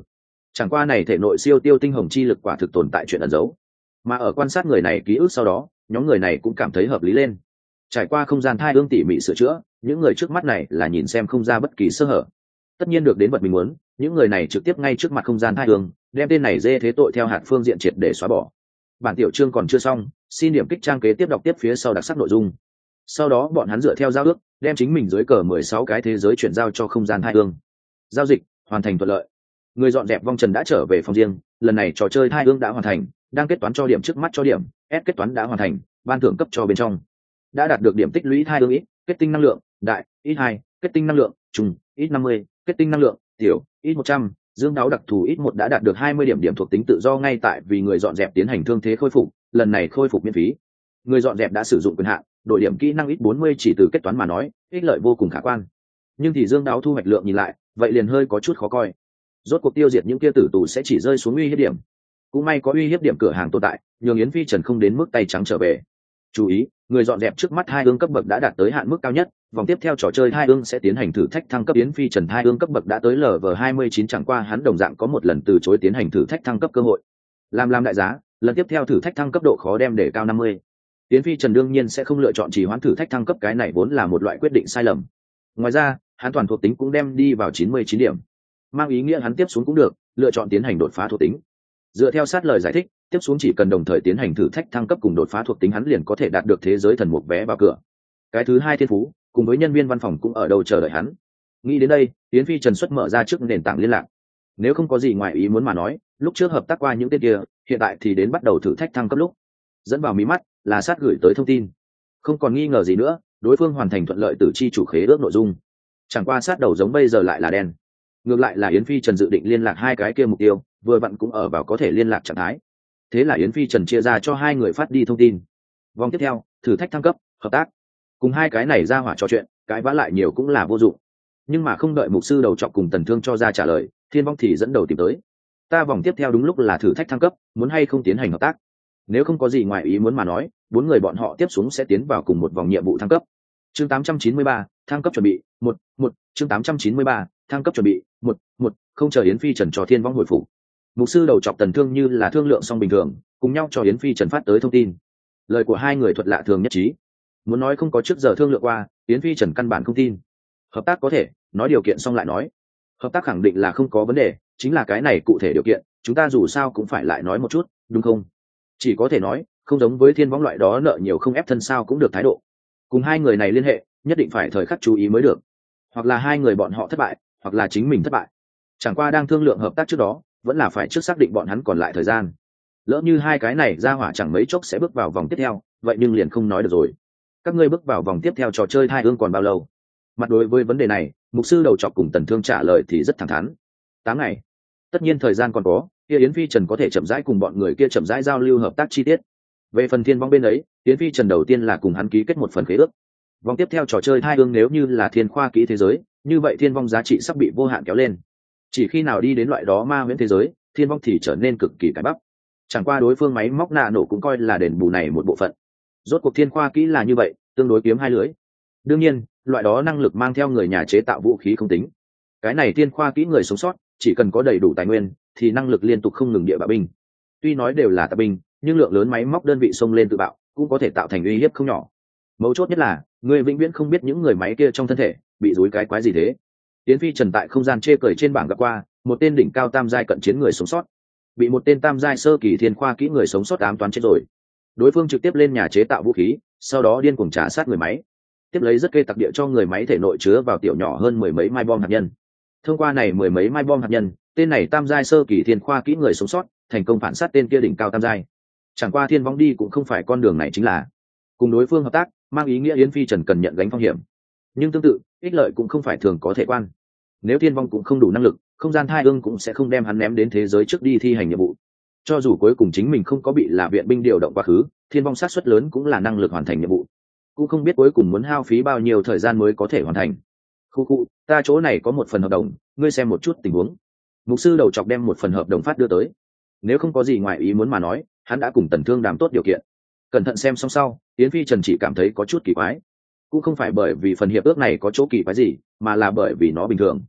Chẳng qua này thể nội siêu tiêu tinh hồng chi lực quả thực tồn tại chuyện ẩn giấu, mà ở quan sát người này ký ức sau đó, nhóm người này cũng cảm thấy hợp lý lên. Trải qua không gian thai ương tỉ mỉ sửa chữa, những người trước mắt này là nhìn xem không ra bất kỳ sơ hở. Tất nhiên được đến vật mình muốn, những người này trực tiếp ngay trước mặt không gian thai ương, đem tên này dê thế tội theo hạt phương diện triệt để xóa bỏ. Bản tiểu chương còn chưa xong, xin điểm kích trang kế tiếp đọc tiếp phía sau đặc sắc nội dung. Sau đó bọn hắn dựa theo giao ước, đem chính mình dưới cờ mười sáu cái thế giới chuyển giao cho không gian thai ương. Giao dịch hoàn thành thuận lợi. Người dọn dẹp vong trần đã trở về phòng riêng, lần này trò chơi thai ương đã hoàn thành, đang kết toán cho điểm trước mắt cho điểm, S kết toán đã hoàn thành, ban thưởng cấp cho bên trong. Đã đạt được điểm tích lũy thai ương ít, kết tinh năng lượng, đại, ít hai, kết tinh năng lượng, trung, ít năm mươi, kết tinh năng lượng, tiểu, ít một trăm, dương đáo đặc thù ít một đã đạt được hai mươi điểm điểm thuộc tính tự do ngay tại vì người dọn dẹp tiến hành thương thế khôi phục, lần này khôi phục miễn phí. Người dọn dẹp đã sử dụng quyền hạn, đổi điểm kỹ năng ít bốn mươi chỉ từ kết toán mà nói, ích lợi vô cùng khả quan. Nhưng thì dương đáo thu hoạch lượng nhìn lại, vậy liền hơi có chút khó coi. Rốt cuộc tiêu diệt những kia tử tù sẽ chỉ rơi xuống uy hiếp điểm. Cũng may có uy hiếp điểm cửa hàng tồn tại, nhường Yến Phi Trần không đến mức tay trắng trở về. Chú ý, người dọn dẹp trước mắt hai ương cấp bậc đã đạt tới hạn mức cao nhất, vòng tiếp theo trò chơi hai ương sẽ tiến hành thử thách thăng cấp. Yến Phi Trần hai ương cấp bậc đã tới lv hai mươi chín, chẳng qua hắn đồng dạng có một lần từ chối tiến hành thử thách thăng cấp cơ hội. Làm làm đại giá, lần tiếp theo thử thách thăng cấp độ khó đem để cao năm mươi. Yến Phi Trần đương nhiên sẽ không lựa chọn trì hoãn thử thách thăng cấp, cái này vốn là một loại quyết định sai lầm. Ngoài ra, hắn toàn thuộc tính cũng đem đi vào chín mươi chín điểm, mang ý nghĩa hắn tiếp xuống cũng được lựa chọn tiến hành đột phá thuộc tính. Dựa theo sát lời giải thích, tiếp xuống chỉ cần đồng thời tiến hành thử thách thăng cấp cùng đột phá thuộc tính, hắn liền có thể đạt được thế giới thần mục vé vào cửa. Cái thứ hai thiên phú cùng với nhân viên văn phòng cũng ở đâu chờ đợi hắn. Nghĩ đến đây, Yến Phi Trần xuất mở ra trước nền tảng liên lạc. Nếu không có gì ngoài ý muốn mà nói, lúc trước hợp tác qua những tên kia, hiện tại thì đến bắt đầu thử thách thăng cấp lúc. Dẫn vào mí mắt là sát gửi tới thông tin. Không còn nghi ngờ gì nữa, đối phương hoàn thành thuận lợi tử chi chủ khế ước nội dung. Chẳng qua sát đầu giống bây giờ lại là đen. Ngược lại là Yến Phi Trần dự định liên lạc hai cái kia mục tiêu, vừa vặn cũng ở vào có thể liên lạc trạng thái. Thế là Yến Phi Trần chia ra cho hai người phát đi thông tin. Vòng tiếp theo, thử thách thăng cấp, hợp tác. Cùng hai cái này ra hỏa trò chuyện, cái vã lại nhiều cũng là vô dụng. Nhưng mà không đợi mục sư đầu trọc cùng Tần Thương cho ra trả lời, Thiên Vong thì dẫn đầu tìm tới. Ta vòng tiếp theo đúng lúc là thử thách thăng cấp, muốn hay không tiến hành hợp tác? Nếu không có gì ngoài ý muốn mà nói, bốn người bọn họ tiếp xuống sẽ tiến vào cùng một vòng nhiệm vụ thăng cấp. Chương tám trăm chín mươi ba, thăng cấp chuẩn bị, một, một, chương tám trăm chín mươi ba, thăng cấp chuẩn bị, một, một, không chờ Yến Phi Trần cho Thiên Vong hồi phục. Mục sư đầu chọc Tần Thương như là thương lượng xong bình thường, cùng nhau cho Yến Phi Trần phát tới thông tin. Lời của hai người thuật lạ thường nhất trí. Muốn nói không có trước giờ thương lượng qua, Yến Phi Trần căn bản không tin. Hợp tác có thể, nói điều kiện xong lại nói. Hợp tác khẳng định là không có vấn đề, chính là cái này cụ thể điều kiện, chúng ta dù sao cũng phải lại nói một chút, đúng không? Chỉ có thể nói, không giống với Thiên Võng loại đó nợ nhiều không ép thân sao cũng được thái độ. Cùng hai người này liên hệ, nhất định phải thời khắc chú ý mới được. Hoặc là hai người bọn họ thất bại, hoặc là chính mình thất bại. Chẳng qua đang thương lượng hợp tác trước đó, vẫn là phải trước xác định bọn hắn còn lại thời gian. Lỡ như hai cái này ra hỏa chẳng mấy chốc sẽ bước vào vòng tiếp theo, vậy nhưng liền không nói được rồi. Các ngươi bước vào vòng tiếp theo trò chơi thai ương còn bao lâu? Mặt đối với vấn đề này, mục sư đầu trọc cùng Tần Thương trả lời thì rất thẳng thắn. Tám ngày. Tất nhiên thời gian còn có, kia Yến Phi Trần có thể chậm rãi cùng bọn người kia chậm rãi giao lưu hợp tác chi tiết. Về phần Thiên Vong bên ấy, Yến Phi Trần đầu tiên là cùng hắn ký kết một phần khế ước. Vòng tiếp theo trò chơi thai ương nếu như là thiên khoa kỹ thế giới, như vậy Thiên Vong giá trị sắp bị vô hạn kéo lên. Chỉ khi nào đi đến loại đó ma huyễn thế giới, Thiên Vong thì trở nên cực kỳ cải bắp. Chẳng qua đối phương máy móc nạ nổ cũng coi là đền bù này một bộ phận. Rốt cuộc thiên khoa kỹ là như vậy, tương đối kiếm hai lưới. Đương nhiên, loại đó năng lực mang theo người nhà chế tạo vũ khí không tính. Cái này thiên khoa kỹ người sống sót, chỉ cần có đầy đủ tài nguyên, thì năng lực liên tục không ngừng địa bạo binh. Tuy nói đều là tạp binh, nhưng lượng lớn máy móc đơn vị xông lên tự bạo, cũng có thể tạo thành uy hiếp không nhỏ. Mấu chốt nhất là, người vĩnh viễn không biết những người máy kia trong thân thể bị dối cái quái gì thế. Tiến Phi Trần tại không gian chê cười trên bảng gặp qua một tên đỉnh cao tam giai cận chiến người sống sót, bị một tên tam giai sơ kỳ thiên khoa kỹ người sống sót ám toán chết rồi. Đối phương trực tiếp lên nhà chế tạo vũ khí, sau đó điên cuồng trả sát người máy, tiếp lấy rất kê tặc địa cho người máy thể nội chứa vào tiểu nhỏ hơn mười mấy mai bom hạt nhân. Thông qua này mười mấy mai bom hạt nhân, tên này tam giai sơ kỳ thiên khoa kỹ người sống sót thành công phản sát tên kia đỉnh cao tam giai. Chẳng qua Thiên Vong đi cũng không phải con đường này, chính là cùng đối phương hợp tác, mang ý nghĩa Yến Phi Trần cần nhận gánh phong hiểm. Nhưng tương tự, ích lợi cũng không phải thường có thể quan. Nếu Thiên Vong cũng không đủ năng lực, không gian thai ương cũng sẽ không đem hắn ném đến thế giới trước đi thi hành nhiệm vụ. Cho dù cuối cùng chính mình không có bị là viện binh điều động quá khứ, Thiên Vong sát suất lớn cũng là năng lực hoàn thành nhiệm vụ. Cũng không biết cuối cùng muốn hao phí bao nhiêu thời gian mới có thể hoàn thành. Khu khu, ta chỗ này có một phần hợp đồng, ngươi xem một chút tình huống. Mục sư đầu chọc đem một phần hợp đồng phát đưa tới. Nếu không có gì ngoài ý muốn mà nói, hắn đã cùng Tần Thương đàm tốt điều kiện. Cẩn thận xem xong sau, Yến Phi Trần chỉ cảm thấy có chút kỳ quái. Cũng không phải bởi vì phần hiệp ước này có chỗ kỳ quái gì, mà là bởi vì nó bình thường.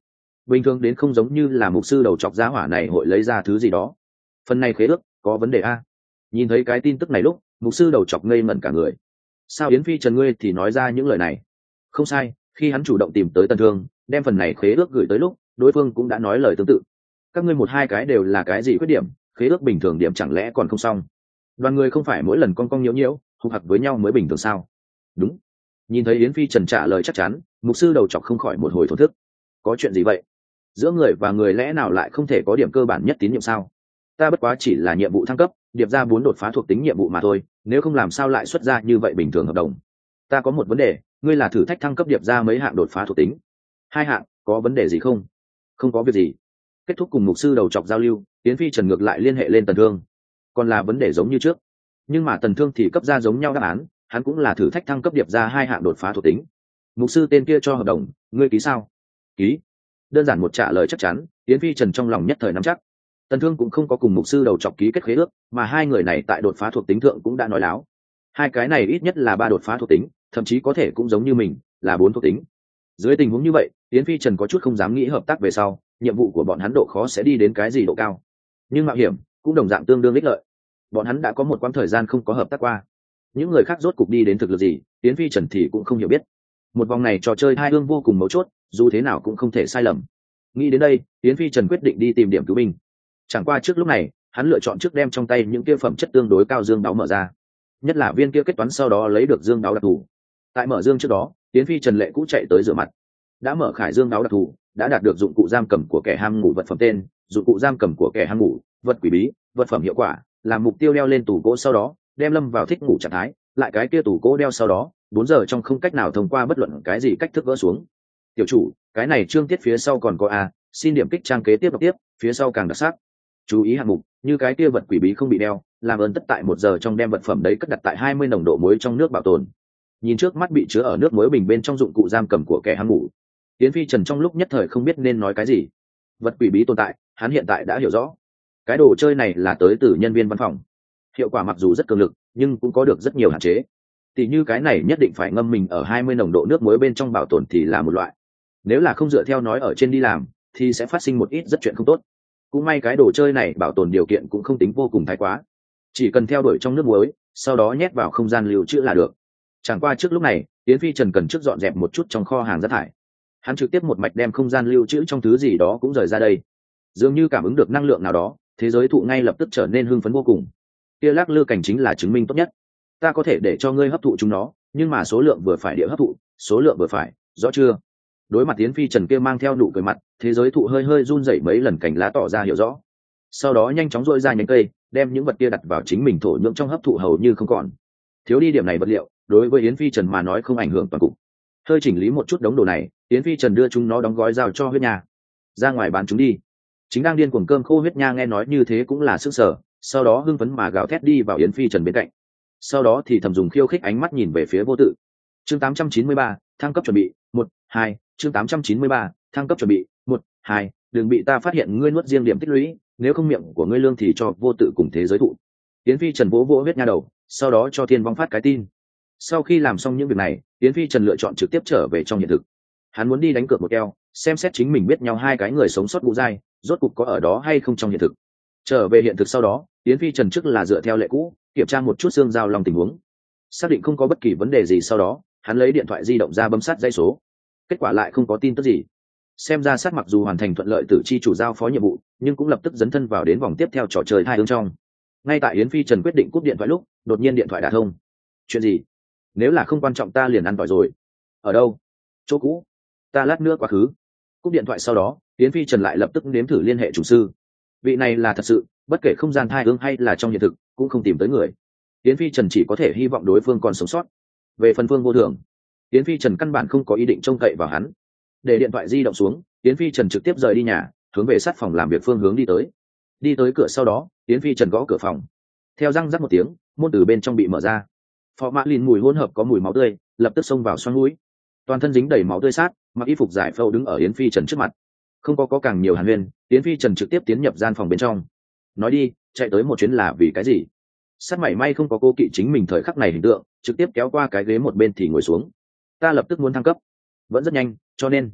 bình thường đến không giống như là mục sư đầu chọc giá hỏa này hội lấy ra thứ gì đó. Phần này khế ước có vấn đề a? Nhìn thấy cái tin tức này lúc mục sư đầu chọc ngây ngẩn cả người. Sao Yến Phi Trần ngươi thì nói ra những lời này? Không sai, khi hắn chủ động tìm tới Tần Thương đem phần này khế ước gửi tới lúc đối phương cũng đã nói lời tương tự. Các ngươi một hai cái đều là cái gì khuyết điểm, khế ước bình thường điểm chẳng lẽ còn không xong? Đoàn người không phải mỗi lần con con nhiễu nhiễu hục hặc với nhau mới bình thường sao? Đúng. Nhìn thấy Yến Phi Trần trả lời chắc chắn, mục sư đầu chọc không khỏi một hồi thổn thức. Có chuyện gì vậy? Giữa người và người lẽ nào lại không thể có điểm cơ bản nhất tín nhiệm sao? Ta bất quá chỉ là nhiệm vụ thăng cấp điệp ra bốn đột phá thuộc tính nhiệm vụ mà thôi, nếu không làm sao lại xuất ra như vậy bình thường hợp đồng. Ta có một vấn đề, ngươi là thử thách thăng cấp điệp ra mấy hạng đột phá thuộc tính? Hai hạng, có vấn đề gì không? Không có việc gì. Kết thúc cùng mục sư đầu chọc giao lưu, Yến Phi Trần ngược lại liên hệ lên Tần Thương. Còn là vấn đề giống như trước, nhưng mà Tần Thương thì cấp ra giống nhau đáp án, hắn cũng là thử thách thăng cấp điệp ra hai hạng đột phá thuộc tính. Mục sư tên kia cho hợp đồng, ngươi ký sao? Ký. Đơn giản một trả lời chắc chắn, Yến Phi Trần trong lòng nhất thời nắm chắc. Tần Thương cũng không có cùng mục sư đầu chọc ký kết khế ước, mà hai người này tại đột phá thuộc tính thượng cũng đã nói láo. Hai cái này ít nhất là ba đột phá thuộc tính, thậm chí có thể cũng giống như mình, là bốn thuộc tính. Dưới tình huống như vậy, Yến Phi Trần có chút không dám nghĩ hợp tác về sau, nhiệm vụ của bọn hắn độ khó sẽ đi đến cái gì độ cao. Nhưng mạo hiểm cũng đồng dạng tương đương ích lợi. Bọn hắn đã có một quãng thời gian không có hợp tác qua. Những người khác rốt cục đi đến thực lực gì, Yến Phi Trần thì cũng không hiểu biết. Một vòng này trò chơi hai hương vô cùng mấu chốt, dù thế nào cũng không thể sai lầm. Nghĩ đến đây, Yến Phi Trần quyết định đi tìm điểm cứu binh. Chẳng qua trước lúc này, hắn lựa chọn trước đem trong tay những kia phẩm chất tương đối cao dương đáo mở ra. Nhất là viên kia kết toán sau đó lấy được dương đáo đặc thù. Tại mở dương trước đó, Yến Phi Trần lệ cũ chạy tới rửa mặt. Đã mở khải dương đáo đặc thù, đã đạt được dụng cụ giam cầm của kẻ ham ngủ vật phẩm tên, dụng cụ giam cầm của kẻ ham ngủ, vật quỷ bí, vật phẩm hiệu quả, làm mục tiêu đeo lên tủ gỗ sau đó, đem lâm vào thích ngủ trạng thái, lại cái kia tủ gỗ đeo sau đó, bốn giờ trong không cách nào thông qua bất luận cái gì cách thức gỡ xuống. Tiểu chủ, cái này chương tiết phía sau còn có a, xin điểm kích trang kế tiếp đọc tiếp, phía sau càng đặc sắc. Chú ý hạng mục, như cái kia vật quỷ bí không bị đeo, làm ơn tất tại một giờ trong đem vật phẩm đấy cất đặt tại hai mươi nồng độ muối trong nước bảo tồn. Nhìn trước mắt bị chứa ở nước muối bình bên trong dụng cụ giam cầm của kẻ ham ngủ, Yến Phi Trần trong lúc nhất thời không biết nên nói cái gì. Vật quỷ bí tồn tại, hắn hiện tại đã hiểu rõ. Cái đồ chơi này là tới từ nhân viên văn phòng. Hiệu quả mặc dù rất cường lực, nhưng cũng có được rất nhiều hạn chế. Tỷ như cái này nhất định phải ngâm mình ở hai mươi nồng độ nước muối bên trong bảo tồn thì là một loại. Nếu là không dựa theo nói ở trên đi làm, thì sẽ phát sinh một ít rất chuyện không tốt. Cũng may cái đồ chơi này bảo tồn điều kiện cũng không tính vô cùng thái quá. Chỉ cần theo đuổi trong nước muối, sau đó nhét vào không gian lưu trữ là được. Chẳng qua trước lúc này, Yến Phi Trần cần trước dọn dẹp một chút trong kho hàng rác thải. Hắn trực tiếp một mạch đem không gian lưu trữ trong thứ gì đó cũng rời ra đây. Dường như cảm ứng được năng lượng nào đó, thế giới thụ ngay lập tức trở nên hưng phấn vô cùng. Kia lắc lư cảnh chính là chứng minh tốt nhất. Ta có thể để cho ngươi hấp thụ chúng nó, nhưng mà số lượng vừa phải địa hấp thụ, số lượng vừa phải, rõ chưa? Đối mặt Yến Phi Trần kia mang theo nụ cười mặt, thế giới thụ hơi hơi run rẩy mấy lần cành lá tỏ ra hiểu rõ. Sau đó nhanh chóng rôi ra nhánh cây, đem những vật kia đặt vào chính mình thổ nhưỡng trong hấp thụ hầu như không còn. Thiếu đi điểm này vật liệu, đối với Yến Phi Trần mà nói không ảnh hưởng toàn cục. Hơi chỉnh lý một chút đống đồ này, Yến Phi Trần đưa chúng nó đóng gói giao cho huyết nha. Ra ngoài bán chúng đi. Chính đang điên cuồng cơm khô huyết nha nghe nói như thế cũng là sức sở, sau đó hưng phấn mà gào thét đi vào Yến Phi Trần bên cạnh. Sau đó thì thầm dùng khiêu khích ánh mắt nhìn về phía Vô Tự. Chương tám trăm chín mươi ba, thăng cấp chuẩn bị, một, hai, chương tám trăm chín mươi ba, thăng cấp chuẩn bị, một, hai, đừng bị ta phát hiện ngươi nuốt riêng điểm tích lũy, nếu không miệng của ngươi lương thì cho Vô Tự cùng thế giới thụ. Yến Phi Trần vỗ vỗ huyết nha đầu, sau đó cho Thiên Vong phát cái tin. Sau khi làm xong những việc này, Yến Phi Trần lựa chọn trực tiếp trở về trong hiện thực. Hắn muốn đi đánh cược một keo, xem xét chính mình biết nhau hai cái người sống sót ngũ giai, rốt cục có ở đó hay không trong hiện thực. Trở về hiện thực sau đó, Yến Phi Trần trước là dựa theo lệ cũ, kiểm tra một chút xương giao lòng tình huống. Xác định không có bất kỳ vấn đề gì sau đó, hắn lấy điện thoại di động ra bấm sát dây số. Kết quả lại không có tin tức gì. Xem ra sát mặc dù hoàn thành thuận lợi tử chi chủ giao phó nhiệm vụ, nhưng cũng lập tức dấn thân vào đến vòng tiếp theo trò chơi hai hướng trong. Ngay tại Yến Phi Trần quyết định cúp điện thoại lúc, đột nhiên điện thoại đã thông. Chuyện gì? Nếu là không quan trọng ta liền ăn tỏi rồi. Ở đâu? Chỗ cũ. Ta lát nữa quá khứ. Cúp điện thoại sau đó, Yến Phi Trần lại lập tức nếm thử liên hệ chủ sư. Vị này là thật sự, bất kể không gian thai hướng hay là trong hiện thực, cũng không tìm tới người. Yến Phi Trần chỉ có thể hy vọng đối phương còn sống sót. Về phần Phương Vô Thường, Yến Phi Trần căn bản không có ý định trông cậy vào hắn. Để điện thoại di động xuống, Yến Phi Trần trực tiếp rời đi nhà, hướng về sát phòng làm việc phương hướng đi tới. Đi tới cửa sau đó, Yến Phi Trần gõ cửa phòng. Theo răng rắc một tiếng, môn từ bên trong bị mở ra. Phó Mã Lìn mùi hỗn hợp có mùi máu tươi, lập tức xông vào xoang mũi. Toàn thân dính đầy máu tươi sát, mặc y phục giải phẫu đứng ở Yến Phi Trần trước mặt. Không có có càng nhiều hàn huyên, Yến Phi Trần trực tiếp tiến nhập gian phòng bên trong. Nói đi, chạy tới một chuyến là vì cái gì? Sát mảy may không có cô kỵ chính mình thời khắc này hình tượng, trực tiếp kéo qua cái ghế một bên thì ngồi xuống. Ta lập tức muốn thăng cấp, vẫn rất nhanh, cho nên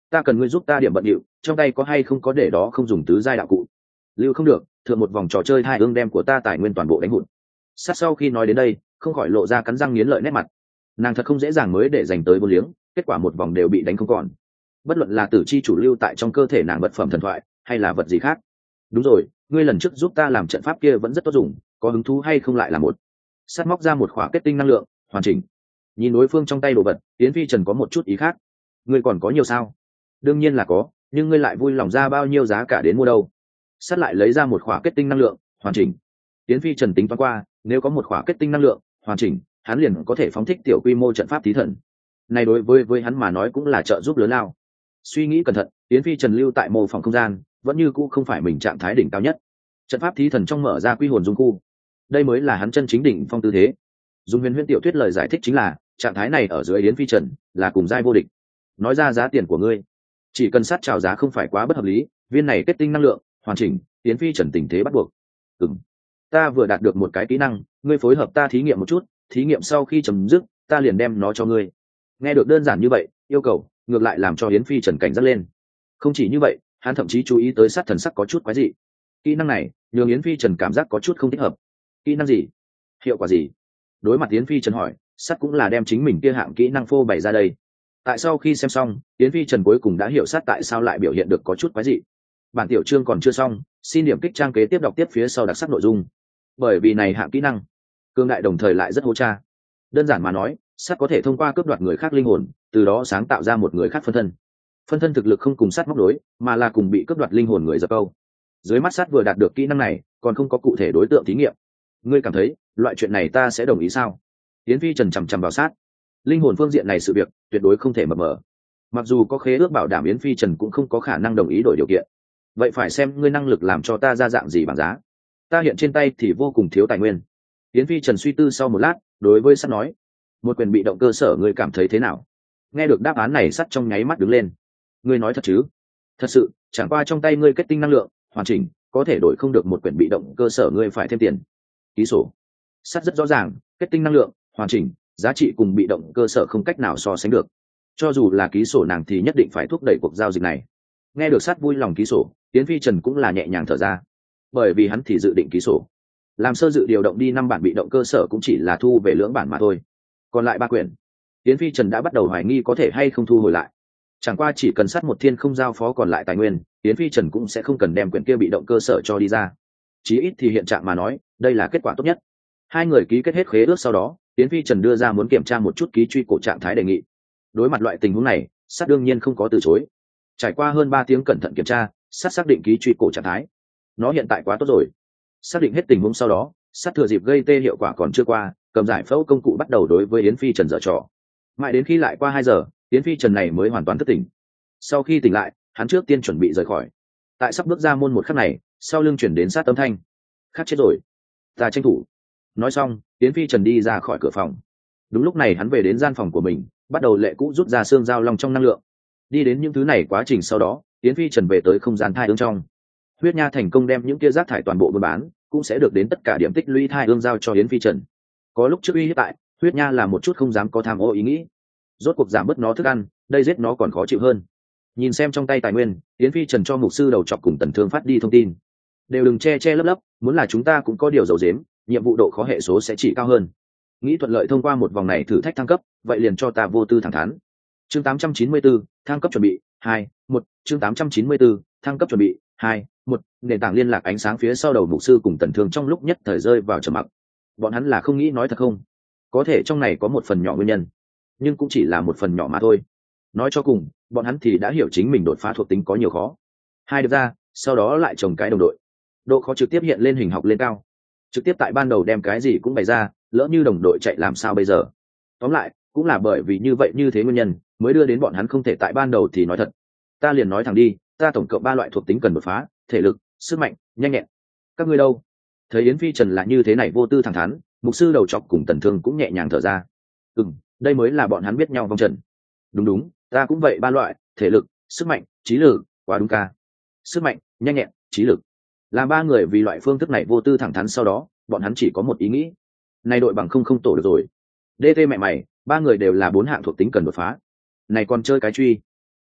ta cần ngươi giúp ta điểm bận điệu, trong tay có hay không có để đó không dùng tứ giai đạo cụ. Lưu không được, thượng một vòng trò chơi hai ương đem của ta tài nguyên toàn bộ đánh hụt. Sát sau khi nói đến đây không khỏi lộ ra cắn răng nghiến lợi nét mặt. Nàng thật không dễ dàng mới để dành tới vô liếng, kết quả một vòng đều bị đánh không còn. Bất luận là tử chi chủ lưu tại trong cơ thể nàng vật phẩm thần thoại hay là vật gì khác. Đúng rồi, ngươi lần trước giúp ta làm trận pháp kia vẫn rất tốt dùng, có hứng thú hay không lại là một. Sát móc ra một khỏa kết tinh năng lượng hoàn chỉnh. Nhìn đối phương trong tay đồ vật, Yến Phi Trần có một chút ý khác. Ngươi còn có nhiều sao? Đương nhiên là có, nhưng ngươi lại vui lòng ra bao nhiêu giá cả đến mua đâu? Sát lại lấy ra một khỏa kết tinh năng lượng hoàn chỉnh. Yến Phi Trần tính toán qua, nếu có một khỏa kết tinh năng lượng hoàn chỉnh, hắn liền có thể phóng thích tiểu quy mô trận pháp thí thần. Này đối với với hắn mà nói cũng là trợ giúp lớn lao. Suy nghĩ cẩn thận, Yến Phi Trần lưu tại mô phỏng không gian, vẫn như cũ không phải mình trạng thái đỉnh cao nhất. Trận pháp thí thần trong mở ra quy hồn dung khu, đây mới là hắn chân chính đỉnh phong tư thế. Dùng huyền huyễn tiểu thuyết lời giải thích chính là, trạng thái này ở dưới Yến Phi Trần là cùng giai vô địch. Nói ra giá tiền của ngươi, chỉ cần sát trào giá không phải quá bất hợp lý, viên này kết tinh năng lượng hoàn chỉnh, Yến Phi Trần tình thế bắt buộc. Ừm, ta vừa đạt được một cái kỹ năng, ngươi phối hợp ta thí nghiệm một chút, thí nghiệm sau khi chấm dứt, ta liền đem nó cho ngươi. Nghe được đơn giản như vậy, yêu cầu ngược lại làm cho Yến Phi Trần cảnh giác lên. Không chỉ như vậy, hắn thậm chí chú ý tới sát thần sắc có chút quái dị. Kỹ năng này nhường Yến Phi Trần cảm giác có chút không thích hợp. Kỹ năng gì? Hiệu quả gì? Đối mặt Yến Phi Trần hỏi, sát cũng là đem chính mình kia hạng kỹ năng phô bày ra đây. Tại sau khi xem xong, Yến Phi Trần cuối cùng đã hiểu sát tại sao lại biểu hiện được có chút quái dị. Bản tiểu chương còn chưa xong, xin điểm kích trang kế tiếp đọc tiếp phía sau đặc sắc nội dung. Bởi vì này hạng kỹ năng, cương đại đồng thời lại rất hô cha. Đơn giản mà nói, sát có thể thông qua cướp đoạt người khác linh hồn, từ đó sáng tạo ra một người khác phân thân. Phân thân thực lực không cùng sát móc đối, mà là cùng bị cướp đoạt linh hồn người dập câu. Dưới mắt sát vừa đạt được kỹ năng này, còn không có cụ thể đối tượng thí nghiệm. Ngươi cảm thấy loại chuyện này ta sẽ đồng ý sao? Yến Phi Trần chằm chằm vào sát. Linh hồn phương diện này sự việc tuyệt đối không thể mập mờ. Mặc dù có khế ước bảo đảm, Yến Phi Trần cũng không có khả năng đồng ý đổi điều kiện. Vậy phải xem ngươi năng lực làm cho ta ra dạng gì bằng giá. Ta hiện trên tay thì vô cùng thiếu tài nguyên. Yến Phi Trần suy tư sau một lát, đối với sát nói: một quyền bị động cơ sở ngươi cảm thấy thế nào? Nghe được đáp án này, sắt trong nháy mắt đứng lên. Ngươi nói thật chứ? Thật sự, chẳng qua trong tay ngươi kết tinh năng lượng hoàn chỉnh, có thể đổi không được một quyển bị động cơ sở, ngươi phải thêm tiền. Ký sổ. Sắt rất rõ ràng, kết tinh năng lượng hoàn chỉnh giá trị cùng bị động cơ sở không cách nào so sánh được. Cho dù là ký sổ nàng thì nhất định phải thúc đẩy cuộc giao dịch này. Nghe được Sắt vui lòng ký sổ, Yến Phi Trần cũng là nhẹ nhàng thở ra, bởi vì hắn thì dự định ký sổ. Làm sơ dự điều động đi năm bản bị động cơ sở cũng chỉ là thu về lưỡng bản mà thôi, còn lại ba quyển Yến Phi Trần đã bắt đầu hoài nghi có thể hay không thu hồi lại. Chẳng qua chỉ cần Sát một thiên không giao phó còn lại tài nguyên, Yến Phi Trần cũng sẽ không cần đem quyển kia bị động cơ sở cho đi ra. Chí ít thì hiện trạng mà nói, đây là kết quả tốt nhất. Hai người ký kết hết khế ước sau đó, Yến Phi Trần đưa ra muốn kiểm tra một chút ký truy cổ trạng thái đề nghị. Đối mặt loại tình huống này, Sát đương nhiên không có từ chối. Trải qua hơn ba tiếng cẩn thận kiểm tra, Sát xác định ký truy cổ trạng thái. Nó hiện tại quá tốt rồi. Xác định hết tình huống sau đó, Sát thừa dịp gây tê hiệu quả còn chưa qua, cầm giải phẫu công cụ bắt đầu đối với Yến Phi Trần giở trò. Mãi đến khi lại qua hai giờ, Yến Phi Trần này mới hoàn toàn thức tỉnh. Sau khi tỉnh lại, hắn trước tiên chuẩn bị rời khỏi. Tại sắp bước ra môn một khắc này, sau lưng chuyển đến Sát âm thanh: khát chết rồi, ta tranh thủ. Nói xong, Yến Phi Trần đi ra khỏi cửa phòng. Đúng lúc này hắn về đến gian phòng của mình, bắt đầu lệ cũ rút ra xương dao long trong năng lượng. Đi đến những thứ này quá trình sau đó, Yến Phi Trần về tới không gian thai ương trong. Huyết Nha thành công đem những kia rác thải toàn bộ buôn bán, cũng sẽ được đến tất cả điểm tích lũy thai ương giao cho Yến Phi Trần. Có lúc trước uy hiếp tại, Huyết Nha là một chút không dám có tham ô ý nghĩ. Rốt cuộc giảm bớt nó thức ăn, đây giết nó còn khó chịu hơn. Nhìn xem trong tay tài nguyên, Yến Phi Trần cho mục sư đầu chọc cùng Tần Thương phát đi thông tin. Đều đừng che che lấp lấp, muốn là chúng ta cũng có điều giấu giếm, nhiệm vụ độ khó hệ số sẽ chỉ cao hơn. Nghĩ thuận lợi thông qua một vòng này thử thách thăng cấp, vậy liền cho ta vô tư thẳng thắn. Chương tám trăm chín mươi tư, thăng cấp chuẩn bị, hai, một, chương tám trăm chín mươi tư, thăng cấp chuẩn bị, hai, một, nền tảng liên lạc ánh sáng phía sau đầu mục sư cùng Tần Thương trong lúc nhất thời rơi vào trầm mặc. Bọn hắn là không nghĩ nói thật không? Có thể trong này có một phần nhỏ nguyên nhân, nhưng cũng chỉ là một phần nhỏ mà thôi. Nói cho cùng, bọn hắn thì đã hiểu chính mình đột phá thuộc tính có nhiều khó. Hai được ra, sau đó lại trồng cái đồng đội. Độ khó trực tiếp hiện lên hình học lên cao. Trực tiếp tại ban đầu đem cái gì cũng bày ra, lỡ như đồng đội chạy làm sao bây giờ? Tóm lại, cũng là bởi vì như vậy như thế nguyên nhân, mới đưa đến bọn hắn không thể tại ban đầu thì nói thật. Ta liền nói thẳng đi, ta tổng cộng ba loại thuộc tính cần đột phá: thể lực, sức mạnh, nhanh nhẹn. Các ngươi đâu? Thấy Yến Phi Trần là như thế này vô tư thẳng thắn, mục sư đầu chọc cùng Tần Thương cũng nhẹ nhàng thở ra. Ừm, đây mới là bọn hắn biết nhau vòng trần. Đúng đúng, ta cũng vậy, ba loại: thể lực, sức mạnh, trí lực. Quá đúng ca. Sức mạnh, nhanh nhẹn, trí lực. Làm ba người vì loại phương thức này vô tư thẳng thắn, sau đó bọn hắn chỉ có một ý nghĩ: này đội bằng không không tổ được rồi. đê tê mẹ mày, ba người đều là bốn hạng thuộc tính cần đột phá, này còn chơi cái truy.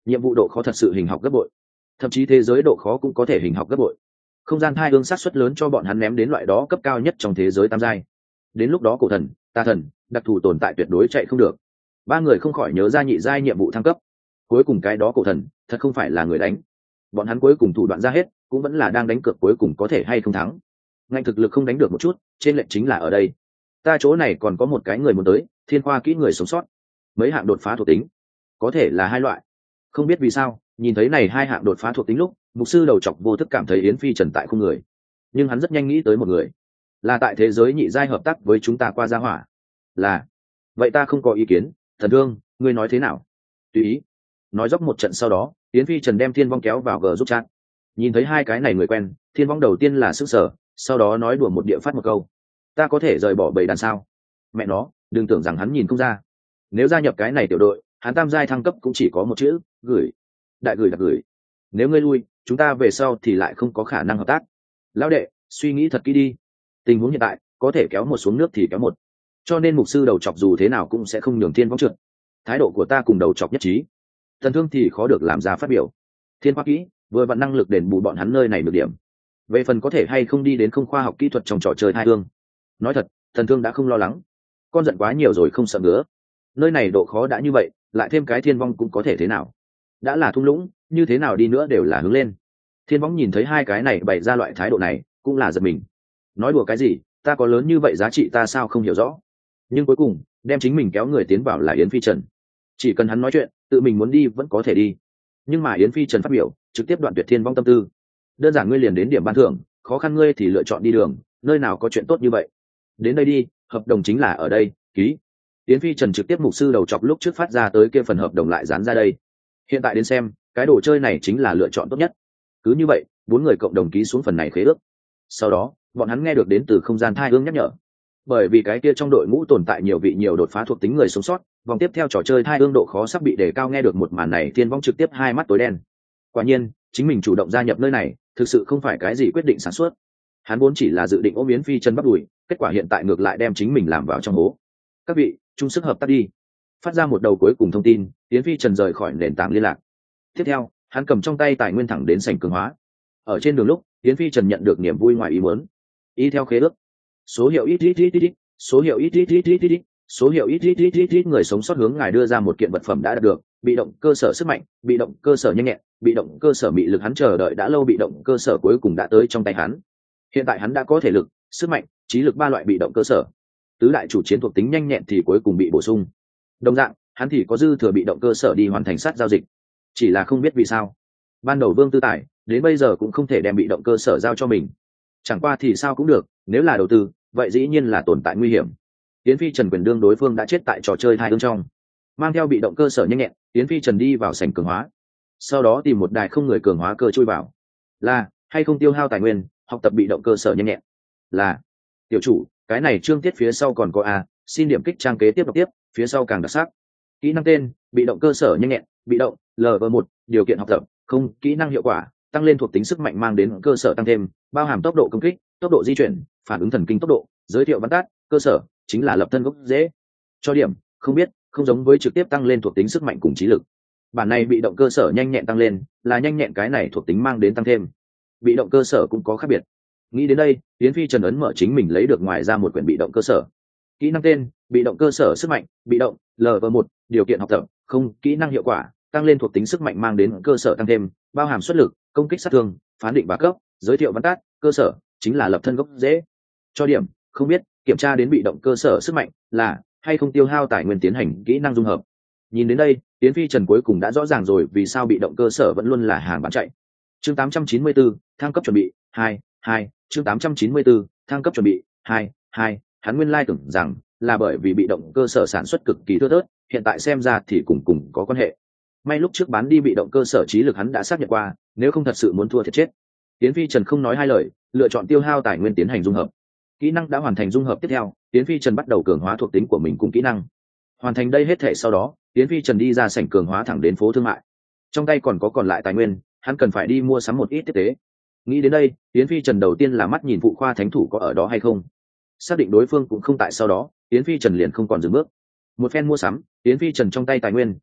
nhiệm vụ độ khó thật sự hình học gấp bội, thậm chí thế giới độ khó cũng có thể hình học gấp bội. Không gian thai ương sát suất lớn cho bọn hắn ném đến loại đó cấp cao nhất trong thế giới tam giai. Đến lúc đó cổ thần, tà thần, đặc thù tồn tại tuyệt đối chạy không được. Ba người không khỏi nhớ ra nhị giai nhiệm vụ thăng cấp. Cuối cùng cái đó cổ thần thật không phải là người đánh, bọn hắn cuối cùng thủ đoạn ra hết cũng vẫn là đang đánh cược cuối cùng có thể hay không thắng. Ngành thực lực không đánh được một chút, trên lệnh chính là ở đây. Ta chỗ này còn có một cái người muốn tới, thiên khoa kỹ người sống sót, mấy hạng đột phá thuộc tính, có thể là hai loại. Không biết vì sao, nhìn thấy này hai hạng đột phá thuộc tính lúc, mục sư đầu chọc vô thức cảm thấy Yến Phi Trần tại không người, nhưng hắn rất nhanh nghĩ tới một người, là tại thế giới nhị giai hợp tác với chúng ta qua gia hỏa. Là, vậy ta không có ý kiến. Thần Thương, ngươi nói thế nào? Tùy ý. Nói dốc một trận sau đó, Yến Phi Trần đem Thiên Vong kéo vào gờ giúp chat. Nhìn thấy hai cái này người quen, Thiên Vong đầu tiên là sức sở, sau đó nói đùa một địa phát một câu: ta có thể rời bỏ bầy đàn sao? Mẹ nó, đừng tưởng rằng hắn nhìn không ra. Nếu gia nhập cái này tiểu đội, hắn tam giai thăng cấp cũng chỉ có một chữ: gửi. Đại gửi đặc gửi. Nếu ngươi lui, chúng ta về sau thì lại không có khả năng hợp tác. Lão đệ, suy nghĩ thật kỹ đi. Tình huống hiện tại, có thể kéo một xuống nước thì kéo một. Cho nên mục sư đầu chọc dù thế nào cũng sẽ không nhường Thiên Vong trượt. Thái độ của ta cùng đầu chọc nhất trí. Thần Thương thì khó được làm ra phát biểu. Thiên khoa kỹ vừa vặn năng lực đền bù bọn hắn nơi này được điểm. Về phần có thể hay không đi đến không khoa học kỹ thuật trong trò chơi thai thương, nói thật, Thần Thương đã không lo lắng. Con giận quá nhiều rồi không sợ ngứa. Nơi này độ khó đã như vậy, lại thêm cái Thiên Vong cũng có thể thế nào? Đã là thung lũng, như thế nào đi nữa đều là hướng lên. Thiên Vong nhìn thấy hai cái này bày ra loại thái độ này, cũng là giật mình. Nói đùa cái gì, ta có lớn như vậy giá trị ta sao không hiểu rõ. Nhưng cuối cùng, đem chính mình kéo người tiến vào là Yến Phi Trần. Chỉ cần hắn nói chuyện, tự mình muốn đi vẫn có thể đi. Nhưng mà Yến Phi Trần phát biểu trực tiếp đoạn tuyệt Thiên Vong tâm tư. Đơn giản ngươi liền đến điểm ban thưởng, khó khăn ngươi thì lựa chọn đi đường, nơi nào có chuyện tốt như vậy. Đến đây đi, hợp đồng chính là ở đây, ký. Yến Phi Trần trực tiếp mục sư đầu chọc lúc trước phát ra tới kia phần hợp đồng lại dán ra đây. Hiện tại đến xem, cái đồ chơi này chính là lựa chọn tốt nhất. Cứ như vậy, bốn người cộng đồng ký xuống phần này khế ước. Sau đó, bọn hắn nghe được đến từ không gian thai ương nhắc nhở. Bởi vì cái kia trong đội ngũ tồn tại nhiều vị nhiều đột phá thuộc tính người sống sót, vòng tiếp theo trò chơi thai ương độ khó sắp bị đề cao. Nghe được một màn này, Thiên Vong trực tiếp hai mắt tối đen. Quả nhiên, chính mình chủ động gia nhập nơi này, thực sự không phải cái gì quyết định sáng suốt. Hắn vốn chỉ là dự định ôm Yến Phi Trần bắt đuổi, kết quả hiện tại ngược lại đem chính mình làm vào trong hố. Các vị, chung sức hợp tác đi. Phát ra một đầu cuối cùng thông tin, Yến Phi Trần rời khỏi nền tảng liên lạc. Tiếp theo, hắn cầm trong tay tài nguyên thẳng đến sảnh cường hóa. Ở trên đường lúc, Yến Phi Trần nhận được niềm vui ngoài ý muốn. Y theo khế ước, số hiệu ít ít ít ít ít, số hiệu ít ít ít ít ít, số hiệu ít ít ít ít ít người sống sót hướng ngài đưa ra một kiện vật phẩm đã đạt được, bị động cơ sở sức mạnh, bị động cơ sở nhanh nhẹn, bị động cơ sở mị lực. Hắn chờ đợi đã lâu bị động cơ sở cuối cùng đã tới trong tay hắn. Hiện tại hắn đã có thể lực, sức mạnh, trí lực ba loại bị động cơ sở. Tứ đại chủ chiến thuộc tính nhanh nhẹn thì cuối cùng bị bổ sung. Đồng dạng, hắn thì có dư thừa bị động cơ sở đi hoàn thành sát giao dịch. Chỉ là không biết vì sao, ban đầu Vương Tư Tài đến bây giờ cũng không thể đem bị động cơ sở giao cho mình. Chẳng qua thì sao cũng được, nếu là đầu tư, vậy dĩ nhiên là tồn tại nguy hiểm. Yến Phi Trần quyền đương đối phương đã chết tại trò chơi thai ương trong. Mang theo bị động cơ sở nhanh nhẹn, Yến Phi Trần đi vào sảnh cường hóa. Sau đó tìm một đài không người cường hóa cơ chui vào. Là, hay không tiêu hao tài nguyên, học tập bị động cơ sở nhanh nhẹn. Là, tiểu chủ, cái này chương tiết phía sau còn có a, xin điểm kích trang kế tiếp đọc tiếp, phía sau càng đặc sắc. Kỹ năng tên, bị động cơ sở nhanh nhẹn, bị động, L V một, điều kiện học tập, không, kỹ năng hiệu quả, tăng lên thuộc tính sức mạnh mang đến cơ sở tăng thêm, bao hàm tốc độ công kích, tốc độ di chuyển, phản ứng thần kinh tốc độ, giới thiệu văn tát, cơ sở chính là lập thân gốc dễ. Cho điểm, không biết, không giống với trực tiếp tăng lên thuộc tính sức mạnh cùng trí lực. Bản này bị động cơ sở nhanh nhẹn tăng lên, là nhanh nhẹn cái này thuộc tính mang đến tăng thêm. Bị động cơ sở cũng có khác biệt. Nghĩ đến đây, Yến Phi Trần ấn mở chính mình lấy được ngoài ra một quyển bị động cơ sở. Kỹ năng tên, bị động cơ sở sức mạnh, bị động, L V một, điều kiện học tập, không, kỹ năng hiệu quả, tăng lên thuộc tính sức mạnh mang đến cơ sở tăng thêm, bao hàm xuất lực, công kích sát thương, phán định và cấp, giới thiệu văn tát, cơ sở chính là lập thân gốc dễ. Cho điểm, không biết, kiểm tra đến bị động cơ sở sức mạnh là hay không tiêu hao tài nguyên tiến hành kỹ năng dung hợp. Nhìn đến đây, Yến Phi Trần cuối cùng đã rõ ràng rồi vì sao bị động cơ sở vẫn luôn là hàng bán chạy. Chương tám trăm chín mươi tư, thăng cấp chuẩn bị hai hai, chương tám trăm chín mươi tư, thăng cấp chuẩn bị hai hai. Hắn nguyên lai tưởng rằng là bởi vì bị động cơ sở sản xuất cực kỳ thưa thớt, hiện tại xem ra thì cùng cùng có quan hệ. May lúc trước bán đi bị động cơ sở trí lực hắn đã xác nhận qua, nếu không thật sự muốn thua thiệt chết. Yến Phi Trần không nói hai lời, lựa chọn tiêu hao tài nguyên tiến hành dung hợp. Kỹ năng đã hoàn thành dung hợp tiếp theo, Yến Phi Trần bắt đầu cường hóa thuộc tính của mình cùng kỹ năng. Hoàn thành đây hết thể sau đó, Yến Phi Trần đi ra sảnh cường hóa thẳng đến phố thương mại. Trong tay còn có còn lại tài nguyên, hắn cần phải đi mua sắm một ít tiếp tế. Nghĩ đến đây, Yến Phi Trần đầu tiên là mắt nhìn phụ khoa thánh thủ có ở đó hay không. Xác định đối phương cũng không tại, sau đó Yến Phi Trần liền không còn dừng bước. Một phen mua sắm, Yến Phi Trần trong tay tài nguyên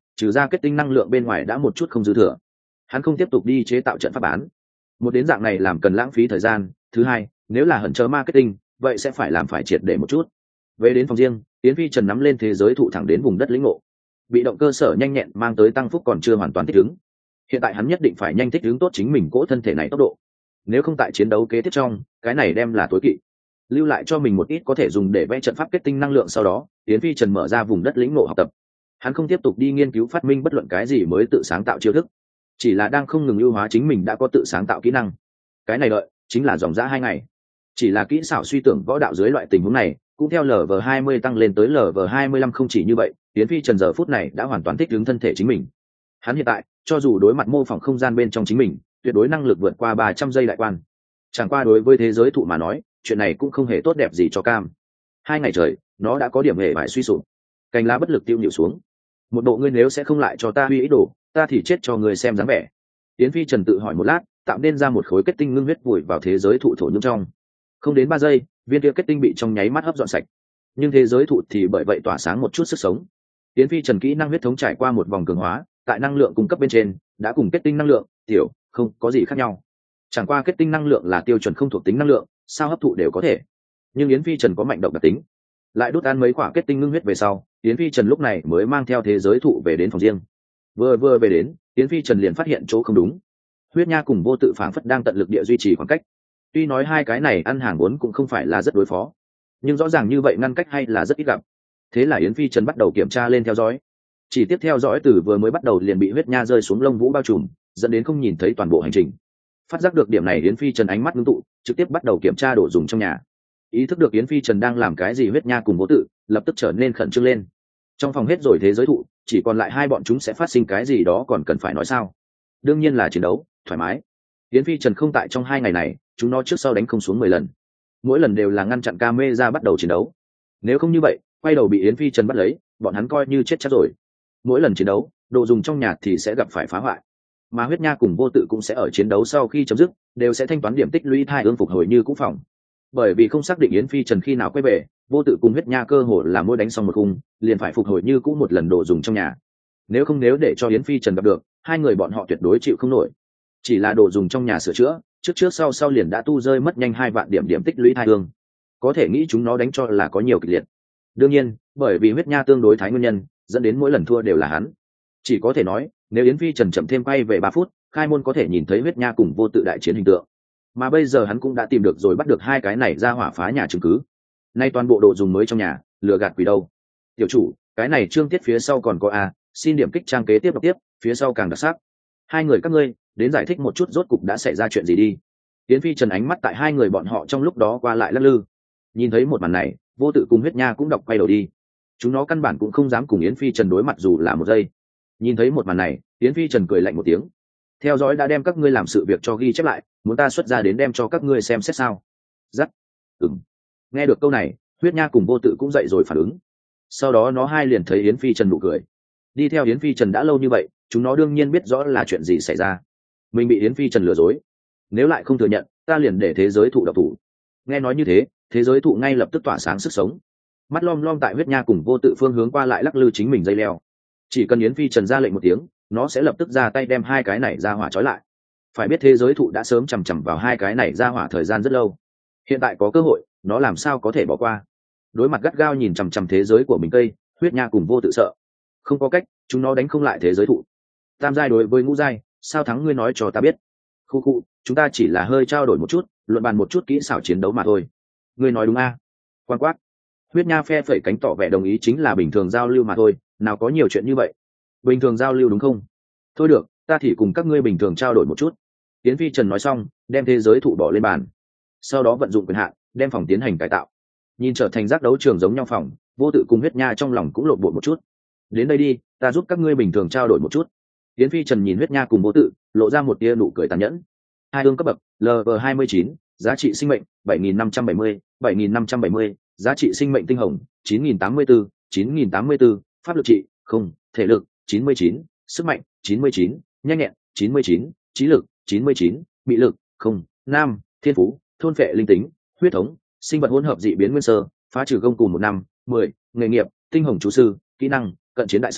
trừ ra kết tinh năng lượng bên ngoài đã một chút không dư thừa. Hắn không tiếp tục đi chế tạo trận pháp bán. Một đến dạng này làm cần lãng phí thời gian, thứ hai, nếu là hận chớ marketing, vậy sẽ phải làm phải triệt để một chút. Về đến phòng riêng, Yến Phi Trần nắm lên thế giới thụ thẳng đến vùng đất lĩnh ngộ. Bị động cơ sở nhanh nhẹn mang tới tăng phúc còn chưa hoàn toàn thích ứng. Hiện tại hắn nhất định phải nhanh thích ứng tốt chính mình cỗ thân thể này tốc độ. Nếu không tại chiến đấu kế tiếp trong, cái này đem là tối kỵ. Lưu lại cho mình một ít có thể dùng để vẽ trận pháp kết tinh năng lượng, sau đó, Yến Phi Trần mở ra vùng đất lĩnh ngộ học tập. Hắn không tiếp tục đi nghiên cứu phát minh bất luận cái gì mới tự sáng tạo chiêu thức, chỉ là đang không ngừng ưu hóa chính mình đã có tự sáng tạo kỹ năng. Cái này đợi chính là dòng dã hai ngày. Chỉ là kỹ xảo suy tưởng võ đạo dưới loại tình huống này, cũng theo lv hai mươi tăng lên tới lv hai mươi lăm. Không chỉ như vậy, Yến Phi Trần giờ phút này đã hoàn toàn thích ứng thân thể chính mình. Hắn hiện tại, cho dù đối mặt mô phỏng không gian bên trong chính mình, tuyệt đối năng lực vượt qua ba trăm giây đại quan. Chẳng qua đối với thế giới thụ mà nói, chuyện này cũng không hề tốt đẹp gì cho cam. Hai ngày trời, nó đã có điểm hệ bại suy sụp, cành lá bất lực tiêu nhịu xuống. Một bộ ngươi nếu sẽ không lại cho ta uy ý đồ, ta thì chết cho người xem dáng vẻ. Yến Phi Trần tự hỏi một lát, tạo nên ra một khối kết tinh ngưng huyết vùi vào thế giới thụ thổ nhưỡng trong. Không đến ba giây, viên kia kết tinh bị trong nháy mắt hấp dọn sạch. Nhưng thế giới thụ thì bởi vậy tỏa sáng một chút sức sống. Yến Phi Trần kỹ năng huyết thống trải qua một vòng cường hóa, tại năng lượng cung cấp bên trên đã cùng kết tinh năng lượng tiểu không có gì khác nhau. Chẳng qua kết tinh năng lượng là tiêu chuẩn không thuộc tính năng lượng, sao hấp thụ đều có thể. Nhưng Yến Phi Trần có mạnh độc đặc tính. Lại đút ăn mấy quả kết tinh ngưng huyết về sau, Yến Phi Trần lúc này mới mang theo thế giới thụ về đến phòng riêng. Vừa vừa về đến, Yến Phi Trần liền phát hiện chỗ không đúng. Huyết Nha cùng Vô Tự phảng phất đang tận lực địa duy trì khoảng cách. Tuy nói hai cái này ăn hàng vốn cũng không phải là rất đối phó, nhưng rõ ràng như vậy ngăn cách hay là rất ít gặp. Thế là Yến Phi Trần bắt đầu kiểm tra lên theo dõi. Chỉ tiếp theo dõi từ vừa mới bắt đầu liền bị Huyết Nha rơi xuống lông vũ bao trùm, dẫn đến không nhìn thấy toàn bộ hành trình. Phát giác được điểm này, Yến Phi Trần ánh mắt ngưng tụ, trực tiếp bắt đầu kiểm tra đồ dùng trong nhà. Ý thức được Yến Phi Trần đang làm cái gì, Huyết Nha cùng Vô Tự lập tức trở nên khẩn trương lên. Trong phòng hết rồi thế giới thụ, chỉ còn lại hai bọn chúng sẽ phát sinh cái gì đó còn cần phải nói sao? Đương nhiên là chiến đấu, thoải mái. Yến Phi Trần không tại trong hai ngày này, chúng nó trước sau đánh không xuống mười lần. Mỗi lần đều là ngăn chặn camera bắt đầu chiến đấu. Nếu không như vậy, quay đầu bị Yến Phi Trần bắt lấy, bọn hắn coi như chết chắc rồi. Mỗi lần chiến đấu, đồ dùng trong nhà thì sẽ gặp phải phá hoại. Mà Huyết Nha cùng Vô Tự cũng sẽ ở chiến đấu sau khi chấm dứt, đều sẽ thanh toán điểm tích lũy thai ương phục hồi như cũ phòng. Bởi vì không xác định Yến Phi Trần khi nào quay về, Vô Tự cùng Huyết Nha cơ hồ là mỗi đánh xong một khung, liền phải phục hồi như cũ một lần đồ dùng trong nhà. Nếu không nếu để cho Yến Phi Trần gặp được, hai người bọn họ tuyệt đối chịu không nổi. Chỉ là đồ dùng trong nhà sửa chữa, trước trước sau sau liền đã tu rơi mất nhanh hai vạn điểm điểm tích lũy thai ương. Có thể nghĩ chúng nó đánh cho là có nhiều kịch liệt. Đương nhiên, bởi vì Huyết Nha tương đối thái nguyên nhân, dẫn đến mỗi lần thua đều là hắn. Chỉ có thể nói, nếu Yến Phi Trần chậm thêm quay về ba phút, khai môn có thể nhìn thấy Huyết Nha cùng Vô Tự đại chiến hình tượng. Mà bây giờ hắn cũng đã tìm được rồi bắt được hai cái này ra hỏa phá nhà chứng cứ. Nay toàn bộ đồ dùng mới trong nhà, lừa gạt quỷ đâu. Tiểu chủ, cái này chương tiết phía sau còn có a, xin điểm kích trang kế tiếp đọc tiếp, phía sau càng đặc sắc. Hai người các ngươi, đến giải thích một chút rốt cục đã xảy ra chuyện gì đi. Yến Phi Trần ánh mắt tại hai người bọn họ trong lúc đó qua lại lắc lư. Nhìn thấy một màn này, Vô Tự cùng Huyết Nha cũng đọc quay đầu đi. Chúng nó căn bản cũng không dám cùng Yến Phi Trần đối mặt dù là một giây. Nhìn thấy một màn này, Yến Phi Trần cười lạnh một tiếng. Theo dõi đã đem các ngươi làm sự việc cho ghi chép lại, muốn ta xuất ra đến đem cho các ngươi xem xét sao? Dắt. Ừm. Nghe được câu này, Huyết Nha cùng Vô Tự cũng dậy rồi phản ứng. Sau đó nó hai liền thấy Yến Phi Trần nụ cười. Đi theo Yến Phi Trần đã lâu như vậy, chúng nó đương nhiên biết rõ là chuyện gì xảy ra. Mình bị Yến Phi Trần lừa dối. Nếu lại không thừa nhận, ta liền để thế giới thụ độc thủ. Nghe nói như thế, thế giới thụ ngay lập tức tỏa sáng sức sống. Mắt lom lom tại Huyết Nha cùng Vô Tự phương hướng qua lại lắc lư chính mình dây leo. Chỉ cần Yến Phi Trần ra lệnh một tiếng, nó sẽ lập tức ra tay đem hai cái này ra hỏa trói lại. Phải biết thế giới thụ đã sớm chằm chằm vào hai cái này ra hỏa thời gian rất lâu. Hiện tại có cơ hội, nó làm sao có thể bỏ qua. Đối mặt gắt gao nhìn chằm chằm thế giới của mình cây, Huyết Nha cùng Vô Tự sợ. Không có cách, chúng nó đánh không lại thế giới thụ. Tam giai đối với ngũ giai, sao thắng ngươi nói cho ta biết. Khu khu, chúng ta chỉ là hơi trao đổi một chút, luận bàn một chút kỹ xảo chiến đấu mà thôi. Ngươi nói đúng a? À? Quan quát. Huyết Nha phe phẩy cánh tỏ vẻ đồng ý, chính là bình thường giao lưu mà thôi, nào có nhiều chuyện như vậy. Bình thường giao lưu đúng không? Thôi được, ta thì cùng các ngươi bình thường trao đổi một chút. Yến Phi Trần nói xong, đem thế giới thụ bỏ lên bàn. Sau đó vận dụng quyền hạn, đem phòng tiến hành cải tạo. Nhìn trở thành giác đấu trường giống nhau phòng, Vô Tự cùng Huyết Nha trong lòng cũng lộn bột một chút. Đến đây đi, ta giúp các ngươi bình thường trao đổi một chút. Yến Phi Trần nhìn Huyết Nha cùng Vô Tự, lộ ra một tia nụ cười tàn nhẫn. Hai hương cấp bậc, lv hai mươi chín, giá trị sinh mệnh bảy nghìn năm trăm bảy mươi, bảy nghìn năm trăm bảy mươi, giá trị sinh mệnh tinh hồng chín nghìn tám mươi tư, chín nghìn tám mươi tư, pháp lực trị không, thể lực chín mươi chín, sức mạnh chín mươi chín, nhanh nhẹn chín mươi chín, trí lực chín mươi chín, mị lực không, nam, thiên phú, thôn phệ linh tính, huyết thống, sinh vật hỗn hợp dị biến nguyên sơ, phá trừ gông cùm một năm, mười, nghề nghiệp, tinh hồng chú sư, kỹ năng, cận chiến đại sư,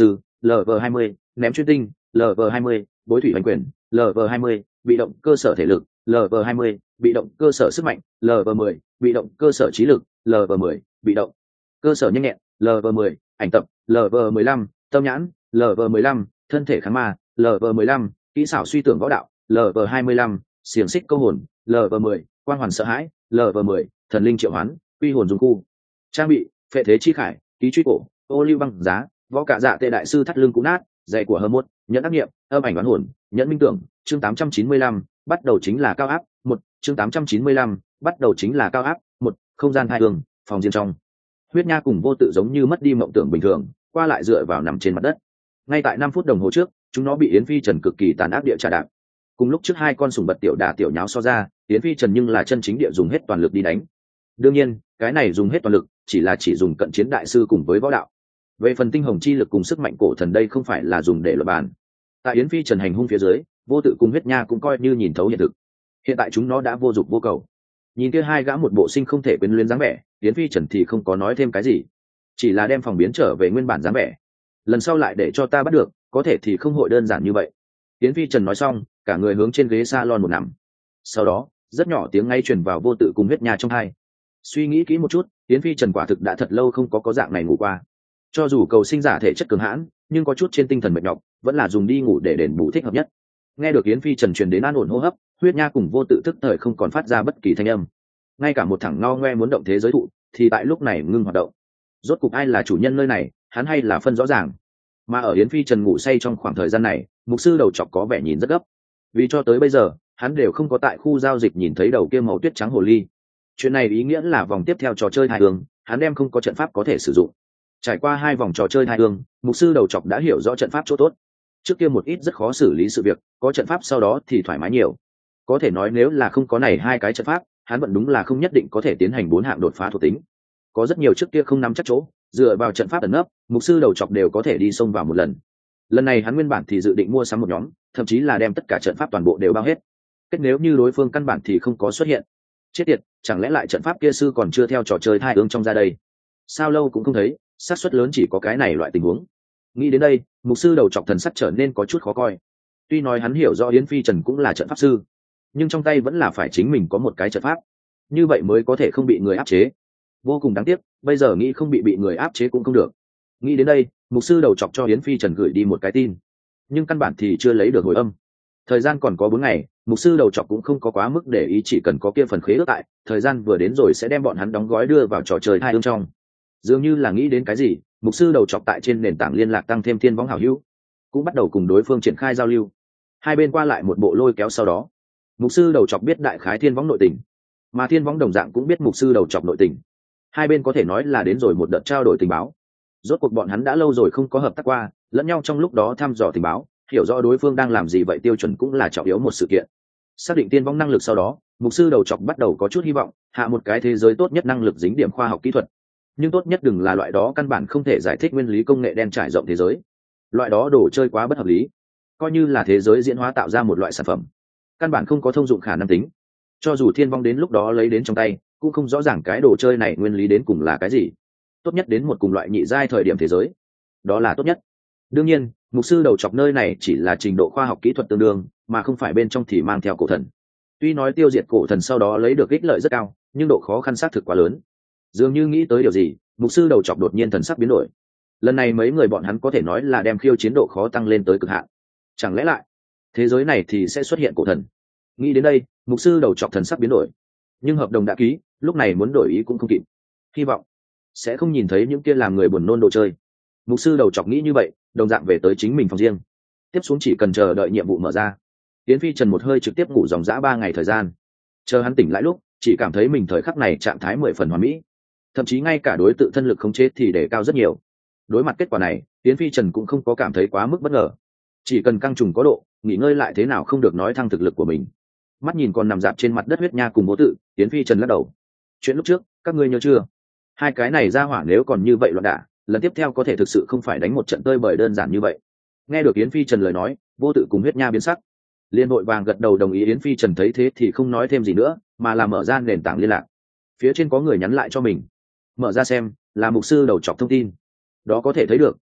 lv hai mươi, ném chuyên tinh, lv hai mươi, bối thủy hoành quyền, lv hai mươi, bị động cơ sở thể lực, lv hai mươi, bị động cơ sở sức mạnh, lv mười, bị động cơ sở trí lực, lv mười, bị động cơ sở nhanh nhẹn, lv mười, ảnh tập, lv mười lăm, tâm nhãn, lv mười lăm, thân thể kháng ma, lv mười lăm, kỹ xảo suy tưởng võ đạo, lv hai mươi lăm, xiềng xích câu hồn, lv mười, quang hoàn sợ hãi, lv mười, thần linh triệu hoán, quy hồn dùng khu. Trang bị: phệ thế chi khải, ký truy cổ, ô lưu băng giá, võ cạ dạ tệ đại sư thắt lưng cũ nát, giày của hơ mốt, nhẫn ác nghiệm, âm ảnh đoán hồn, nhẫn minh tưởng. Chương tám trăm chín mươi lăm, bắt đầu chính là cao áp. Một. Chương tám trăm chín mươi lăm, bắt đầu chính là cao áp. Một. Không gian hai hương, phòng riêng trong. Huyết Nha cùng Vô Tự giống như mất đi mộng tưởng bình thường, qua lại dựa vào nằm trên mặt đất. Ngay tại năm phút đồng hồ trước, chúng nó bị Yến Phi Trần cực kỳ tàn ác địa trả đạp. Cùng lúc trước hai con sủng bật tiểu đả tiểu nháo so ra, Yến Phi Trần nhưng là chân chính địa dùng hết toàn lực đi đánh. Đương nhiên, cái này dùng hết toàn lực, chỉ là chỉ dùng cận chiến đại sư cùng với võ đạo. Về phần tinh hồng chi lực cùng sức mạnh cổ thần đây không phải là dùng để luận bàn. Tại Yến Phi Trần hành hung phía dưới, Vô Tự cùng Huyết Nha cũng coi như nhìn thấu hiện thực. Hiện tại chúng nó đã vô dụng vô cầu. Nhìn kia hai gã một bộ sinh không thể quyến luyến dáng vẻ, Yến Phi Trần thì không có nói thêm cái gì, chỉ là đem phòng biến trở về nguyên bản dáng vẻ. Lần sau lại để cho ta bắt được, có thể thì không hội đơn giản như vậy. Yến Phi Trần nói xong, cả người hướng trên ghế salon một nằm. Sau đó, rất nhỏ tiếng ngay truyền vào Vô Tự cùng Huyết Nha trong tai. Suy nghĩ kỹ một chút, Yến Phi Trần quả thực đã thật lâu không có có dạng này ngủ qua. Cho dù cầu sinh giả thể chất cường hãn, nhưng có chút trên tinh thần mệt nhọc, vẫn là dùng đi ngủ để đền bù thích hợp nhất. Nghe được Yến Phi Trần truyền đến an ổn hô hấp, Huyết Nha cùng Vô Tự tức thời không còn phát ra bất kỳ thanh âm. Ngay cả một thằng ngao ngoe muốn động thế giới thụ, thì tại lúc này ngưng hoạt động. Rốt cục ai là chủ nhân nơi này, hắn hay là phân rõ ràng. Mà ở Yến Phi Trần ngủ say trong khoảng thời gian này, mục sư đầu trọc có vẻ nhìn rất gấp, vì cho tới bây giờ hắn đều không có tại khu giao dịch nhìn thấy đầu kia màu tuyết trắng hồ ly. Chuyện này ý nghĩa là vòng tiếp theo trò chơi hai hương, hắn đem không có trận pháp có thể sử dụng. Trải qua hai vòng trò chơi hai hương, mục sư đầu trọc đã hiểu rõ trận pháp chỗ tốt. Trước kia một ít rất khó xử lý sự việc, có trận pháp sau đó thì thoải mái nhiều. Có thể nói nếu là không có này hai cái trận pháp, hắn vẫn đúng là không nhất định có thể tiến hành bốn hạng đột phá thuộc tính. Có rất nhiều trước kia không nắm chắc chỗ, dựa vào trận pháp ẩn nấp, mục sư đầu trọc đều có thể đi xông vào một lần. Lần này hắn nguyên bản thì dự định mua sắm một nhóm, thậm chí là đem tất cả trận pháp toàn bộ đều bao hết. Kết nếu như đối phương căn bản thì không có xuất hiện, chết tiệt, chẳng lẽ lại trận pháp kia sư còn chưa theo trò chơi thai hướng trong ra đây? Sao lâu cũng không thấy, xác suất lớn chỉ có cái này loại tình huống. Nghĩ đến đây, mục sư đầu trọc thần sắc trở nên có chút khó coi. Tuy nói hắn hiểu rõ Yến Phi Trần cũng là trận pháp sư, nhưng trong tay vẫn là phải chính mình có một cái trận pháp, như vậy mới có thể không bị người áp chế. Vô cùng đáng tiếc, bây giờ nghĩ không bị bị người áp chế cũng không được. Nghĩ đến đây, mục sư đầu chọc cho Yến Phi Trần gửi đi một cái tin, nhưng căn bản thì chưa lấy được hồi âm. Thời gian còn có bốn ngày, mục sư đầu chọc cũng không có quá mức để ý, chỉ cần có kia phần khế ước tại, thời gian vừa đến rồi sẽ đem bọn hắn đóng gói đưa vào trò chơi hai ương trong. Dường như là nghĩ đến cái gì, mục sư đầu chọc tại trên nền tảng liên lạc tăng thêm thiên võng hảo hữu, cũng bắt đầu cùng đối phương triển khai giao lưu. Hai bên qua lại một bộ lôi kéo, sau đó mục sư đầu chọc biết đại khái thiên võng nội tình, mà thiên võng đồng dạng cũng biết mục sư đầu chọc nội tình. Hai bên có thể nói là đến rồi một đợt trao đổi tình báo. Rốt cuộc bọn hắn đã lâu rồi không có hợp tác qua, lẫn nhau trong lúc đó thăm dò tình báo, hiểu rõ đối phương đang làm gì, vậy tiêu chuẩn cũng là trọng yếu một sự kiện. Xác định tiên vong năng lực sau đó, mục sư đầu chọc bắt đầu có chút hy vọng hạ một cái thế giới tốt nhất năng lực dính điểm khoa học kỹ thuật, nhưng tốt nhất đừng là loại đó căn bản không thể giải thích nguyên lý công nghệ đen trải rộng thế giới. Loại đó đồ chơi quá bất hợp lý, coi như là thế giới diễn hóa tạo ra một loại sản phẩm, căn bản không có thông dụng khả năng tính. Cho dù thiên vong đến lúc đó lấy đến trong tay, cũng không rõ ràng cái đồ chơi này nguyên lý đến cùng là cái gì. Tốt nhất đến một cùng loại nhị giai thời điểm thế giới, đó là tốt nhất. Đương nhiên, mục sư đầu chọc nơi này chỉ là trình độ khoa học kỹ thuật tương đương, mà không phải bên trong thì mang theo cổ thần. Tuy nói tiêu diệt cổ thần sau đó lấy được ích lợi rất cao, nhưng độ khó khăn xác thực quá lớn. Dường như nghĩ tới điều gì, mục sư đầu chọc đột nhiên thần sắc biến đổi. Lần này mấy người bọn hắn có thể nói là đem khiêu chiến độ khó tăng lên tới cực hạn. Chẳng lẽ lại thế giới này thì sẽ xuất hiện cổ thần? Nghĩ đến đây, mục sư đầu chọc thần sắc biến đổi. Nhưng hợp đồng đã ký, lúc này muốn đổi ý cũng không kịp. Hy vọng sẽ không nhìn thấy những kia làm người buồn nôn đồ chơi. Mục sư đầu chọc nghĩ như vậy, đồng dạng về tới chính mình phòng riêng. Tiếp xuống chỉ cần chờ đợi nhiệm vụ mở ra. Yến Phi Trần một hơi trực tiếp ngủ dòng dã ba ngày thời gian. Chờ hắn tỉnh lại lúc, chỉ cảm thấy mình thời khắc này trạng thái mười phần hoàn mỹ, thậm chí ngay cả đối tự thân lực khống chế thì để cao rất nhiều. Đối mặt kết quả này, Yến Phi Trần cũng không có cảm thấy quá mức bất ngờ. Chỉ cần căng trùng có độ, nghỉ ngơi lại thế nào không được nói thăng thực lực của mình. Mắt nhìn còn nằm dạp trên mặt đất Huyết Nha cùng Vô Tự, Yến Phi Trần lắc đầu. Chuyện lúc trước, các ngươi nhớ chưa? Hai cái này ra hỏa nếu còn như vậy loạn đả, lần tiếp theo có thể thực sự không phải đánh một trận tơi bời đơn giản như vậy. Nghe được Yến Phi Trần lời nói, Vô Tự cùng Huyết Nha biến sắc, liên đội vàng gật đầu đồng ý. Yến Phi Trần thấy thế thì không nói thêm gì nữa, mà là mở ra nền tảng liên lạc. Phía trên có người nhắn lại cho mình, mở ra xem, là mục sư đầu chọc thông tin. Đó có thể thấy được,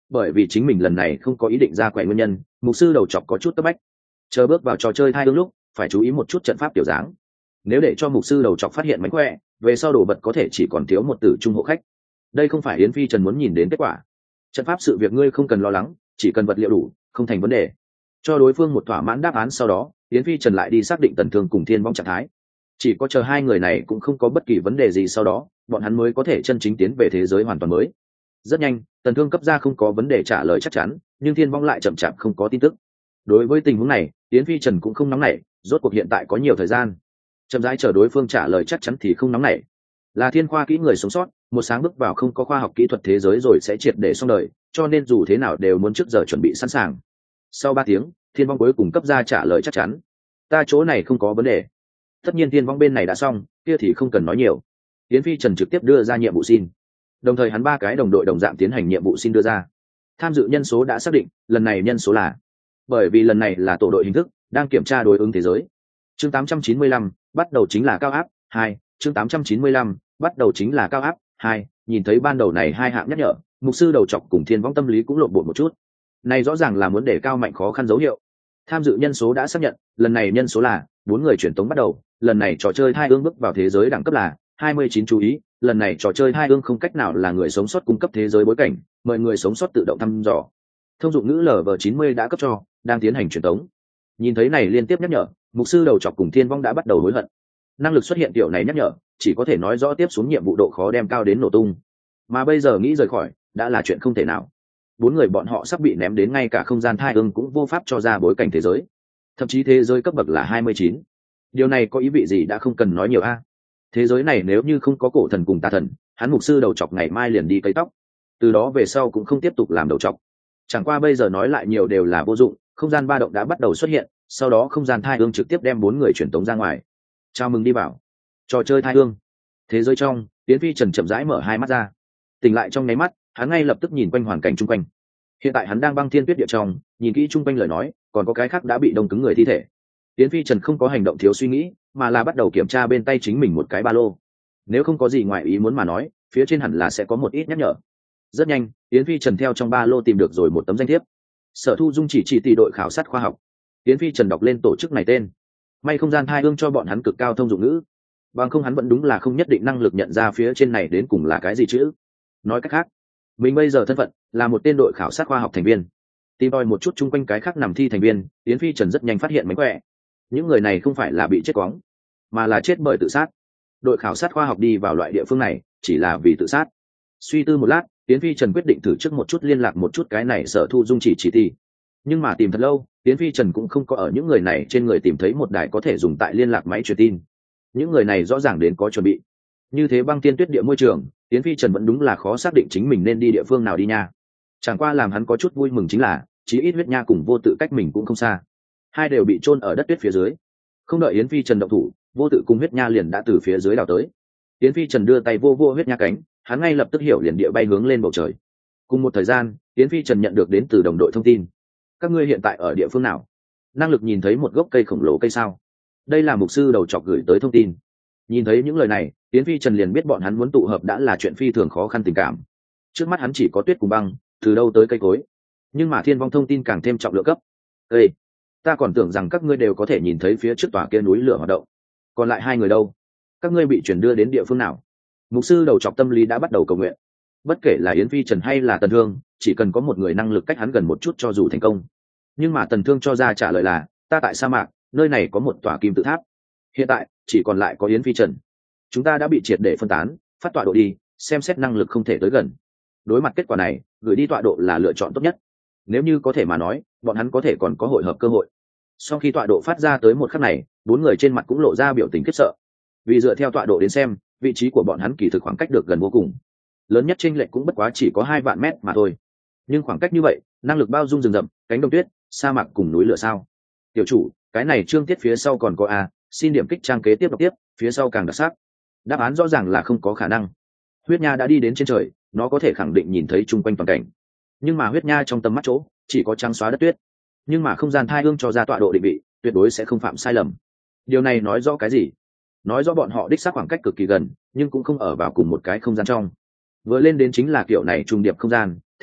bởi vì chính mình lần này không có ý định ra quẻ nguyên nhân, mục sư đầu chọc có chút cấp bách. Chờ bước vào trò chơi thai ương lúc phải chú ý một chút trận pháp kiểu dáng, nếu để cho mục sư đầu chọc phát hiện mánh khỏe, về sau đồ vật có thể chỉ còn thiếu một tử trung hộ khách. Đây không phải Yến Phi Trần muốn nhìn đến kết quả. Trận pháp sự việc ngươi không cần lo lắng, chỉ cần vật liệu đủ không thành vấn đề. Cho đối phương một thỏa mãn đáp án sau đó, Yến Phi Trần lại đi xác định Tần Thương cùng Thiên Vong trạng thái. Chỉ có chờ hai người này cũng không có bất kỳ vấn đề gì sau đó, bọn hắn mới có thể chân chính tiến về thế giới hoàn toàn mới. Rất nhanh, Tần Thương cấp ra không có vấn đề trả lời chắc chắn, nhưng Thiên Vong lại chậm chạp không có tin tức. Đối với tình huống này, Yến Phi Trần cũng không nóng nảy, rốt cuộc hiện tại có nhiều thời gian. Chậm rãi chờ đối phương trả lời chắc chắn thì không nóng nảy. Là thiên khoa kỹ người sống sót, một sáng bước vào không có khoa học kỹ thuật thế giới rồi sẽ triệt để xong đời, cho nên dù thế nào đều muốn trước giờ chuẩn bị sẵn sàng. Sau ba tiếng, Thiên Vong cuối cùng cấp ra trả lời chắc chắn. Ta chỗ này không có vấn đề. Tất nhiên Thiên Vong bên này đã xong, kia thì không cần nói nhiều. Yến Phi Trần trực tiếp đưa ra nhiệm vụ xin. Đồng thời hắn ba cái đồng đội đồng dạng tiến hành nhiệm vụ xin đưa ra. Tham dự nhân số đã xác định, lần này nhân số là, bởi vì lần này là tổ đội hình thức, đang kiểm tra đối ứng thế giới. Chương tám trăm chín mươi lăm, bắt đầu chính là cao áp hai. Chương tám trăm chín mươi lăm, bắt đầu chính là cao áp hai. Nhìn thấy ban đầu này hai hạng nhắc nhở, mục sư đầu chọc cùng Thiên Vong tâm lý cũng lộn bột một chút. Này rõ ràng là muốn để cao mạnh khó khăn dấu hiệu. Tham dự nhân số đã xác nhận, lần này nhân số là bốn người truyền tống bắt đầu, lần này trò chơi hai ương bước vào thế giới đẳng cấp là hai mươi chín. Chú ý, lần này trò chơi hai ương không cách nào là người sống sót cung cấp thế giới bối cảnh, mời người sống sót tự động thăm dò. Thông dụng ngữ L V chín mươi đã cấp cho, đang tiến hành truyền tống. Nhìn thấy này liên tiếp nhắc nhở, mục sư đầu chọc cùng Thiên Vong đã bắt đầu hối hận. Năng lực xuất hiện kiểu này nhắc nhở, chỉ có thể nói rõ tiếp xuống nhiệm vụ độ khó đem cao đến nổ tung. Mà bây giờ nghĩ rời khỏi, đã là chuyện không thể nào. Bốn người bọn họ sắp bị ném đến ngay cả không gian thai ương cũng vô pháp cho ra bối cảnh thế giới. Thậm chí thế giới cấp bậc là hai mươi chín. Điều này có ý vị gì đã không cần nói nhiều a. Thế giới này nếu như không có cổ thần cùng tà thần, hắn mục sư đầu chọc ngày mai liền đi cấy tóc. Từ đó về sau cũng không tiếp tục làm đầu chọc. Chẳng qua bây giờ nói lại nhiều đều là vô dụng, không gian ba động đã bắt đầu xuất hiện, sau đó không gian thai ương trực tiếp đem bốn người chuyển tống ra ngoài. Chào mừng đi vào trò chơi thai ương. Thế giới trong, Yến Phi Trần chậm rãi mở hai mắt ra. Tỉnh lại trong nháy mắt, hắn ngay lập tức nhìn quanh hoàn cảnh chung quanh. Hiện tại hắn đang băng thiên tuyết địa trong, nhìn kỹ chung quanh lời nói, còn có cái khác đã bị đông cứng người thi thể. Yến Phi Trần không có hành động thiếu suy nghĩ, mà là bắt đầu kiểm tra bên tay chính mình một cái ba lô. Nếu không có gì ngoài ý muốn mà nói, phía trên hẳn là sẽ có một ít nhắc nhở. Rất nhanh, Yến Phi Trần theo trong ba lô tìm được rồi một tấm danh thiếp. Sở Thu Dung chỉ chỉ tỷ đội khảo sát khoa học. Yến Phi Trần đọc lên tổ chức này tên. May không gian thai ương cho bọn hắn cực cao thông dụng ngữ, bằng không hắn vẫn đúng là không nhất định năng lực nhận ra phía trên này đến cùng là cái gì chữ. Nói cách khác, mình bây giờ thân phận là một tên đội khảo sát khoa học thành viên. Tìm tòi một chút chung quanh cái khác nằm thi thành viên, Yến Phi Trần rất nhanh phát hiện mánh khỏe. Những người này không phải là bị chết quóng, mà là chết bởi tự sát. Đội khảo sát khoa học đi vào loại địa phương này chỉ là vì tự sát. Suy tư một lát, Yến Phi Trần quyết định thử trước một chút liên lạc một chút cái này Sở Thu Dung chỉ chỉ tỷ. Nhưng mà tìm thật lâu, Yến Phi Trần cũng không có ở những người này trên người tìm thấy một đài có thể dùng tại liên lạc máy truyền tin. Những người này rõ ràng đến có chuẩn bị. Như thế băng tiên tuyết địa môi trường, Yến Phi Trần vẫn đúng là khó xác định chính mình nên đi địa phương nào đi nha. Chẳng qua làm hắn có chút vui mừng chính là, chí ít huyết nha cùng vô tự cách mình cũng không xa. Hai đều bị chôn ở đất tuyết phía dưới. Không đợi Yến Phi Trần động thủ, vô tự cùng huyết nha liền đã từ phía dưới đào tới. Yến Phi Trần đưa tay vô vô huyết nha cánh, hắn ngay lập tức hiểu liền địa bay hướng lên bầu trời. Cùng một thời gian, Yến Phi Trần nhận được đến từ đồng đội thông tin. Các ngươi hiện tại ở địa phương nào? Năng lực nhìn thấy một gốc cây khổng lồ cây sao? Đây là mục sư đầu chọc gửi tới thông tin. Nhìn thấy những lời này, Yến Phi Trần liền biết bọn hắn muốn tụ hợp đã là chuyện phi thường khó khăn tình cảm. Trước mắt hắn chỉ có tuyết cùng băng, từ đâu tới cây cối. Nhưng mà Thiên Vong thông tin càng thêm trọng lượng cấp. Ê, ta còn tưởng rằng các ngươi đều có thể nhìn thấy phía trước tòa kia núi lửa hoạt động. Còn lại hai người đâu? Các ngươi bị chuyển đưa đến địa phương nào? Mục sư đầu chọc tâm lý đã bắt đầu cầu nguyện. Bất kể là Yến Phi Trần hay là Tần Thương, chỉ cần có một người năng lực cách hắn gần một chút cho dù thành công. Nhưng mà Tần Thương cho ra trả lời là, ta tại sa mạc, nơi này có một tòa kim tự tháp. Hiện tại chỉ còn lại có Yến Phi Trần. Chúng ta đã bị triệt để phân tán, phát tọa độ đi, xem xét năng lực không thể tới gần. Đối mặt kết quả này, gửi đi tọa độ là lựa chọn tốt nhất. Nếu như có thể mà nói, bọn hắn có thể còn có hội hợp cơ hội. Sau khi tọa độ phát ra tới một khắc này, bốn người trên mặt cũng lộ ra biểu tình khiếp sợ. Vì dựa theo tọa độ đến xem, vị trí của bọn hắn kỳ thực khoảng cách được gần vô cùng. Lớn nhất chênh lệch cũng bất quá chỉ có hai vạn mét mà thôi. Nhưng khoảng cách như vậy, năng lực bao dung rừng rậm, cánh đồng tuyết, sa mạc cùng núi lửa sao? Tiểu chủ, cái này chương tiết phía sau còn có a, xin điểm kích trang kế tiếp đọc tiếp, phía sau càng đặc sắc. Đáp án rõ ràng là không có khả năng. Huyết nha đã đi đến trên trời, nó có thể khẳng định nhìn thấy chung quanh toàn cảnh. Nhưng mà huyết nha trong tầm mắt chỗ, chỉ có trắng xóa đất tuyết. Nhưng mà không gian thai ương cho ra tọa độ định vị, tuyệt đối sẽ không phạm sai lầm. Điều này nói rõ cái gì? Nói rõ bọn họ đích xác khoảng cách cực kỳ gần, nhưng cũng không ở vào cùng một cái không gian trong. Vừa lên đến chính là kiểu này trùng điệp không gian,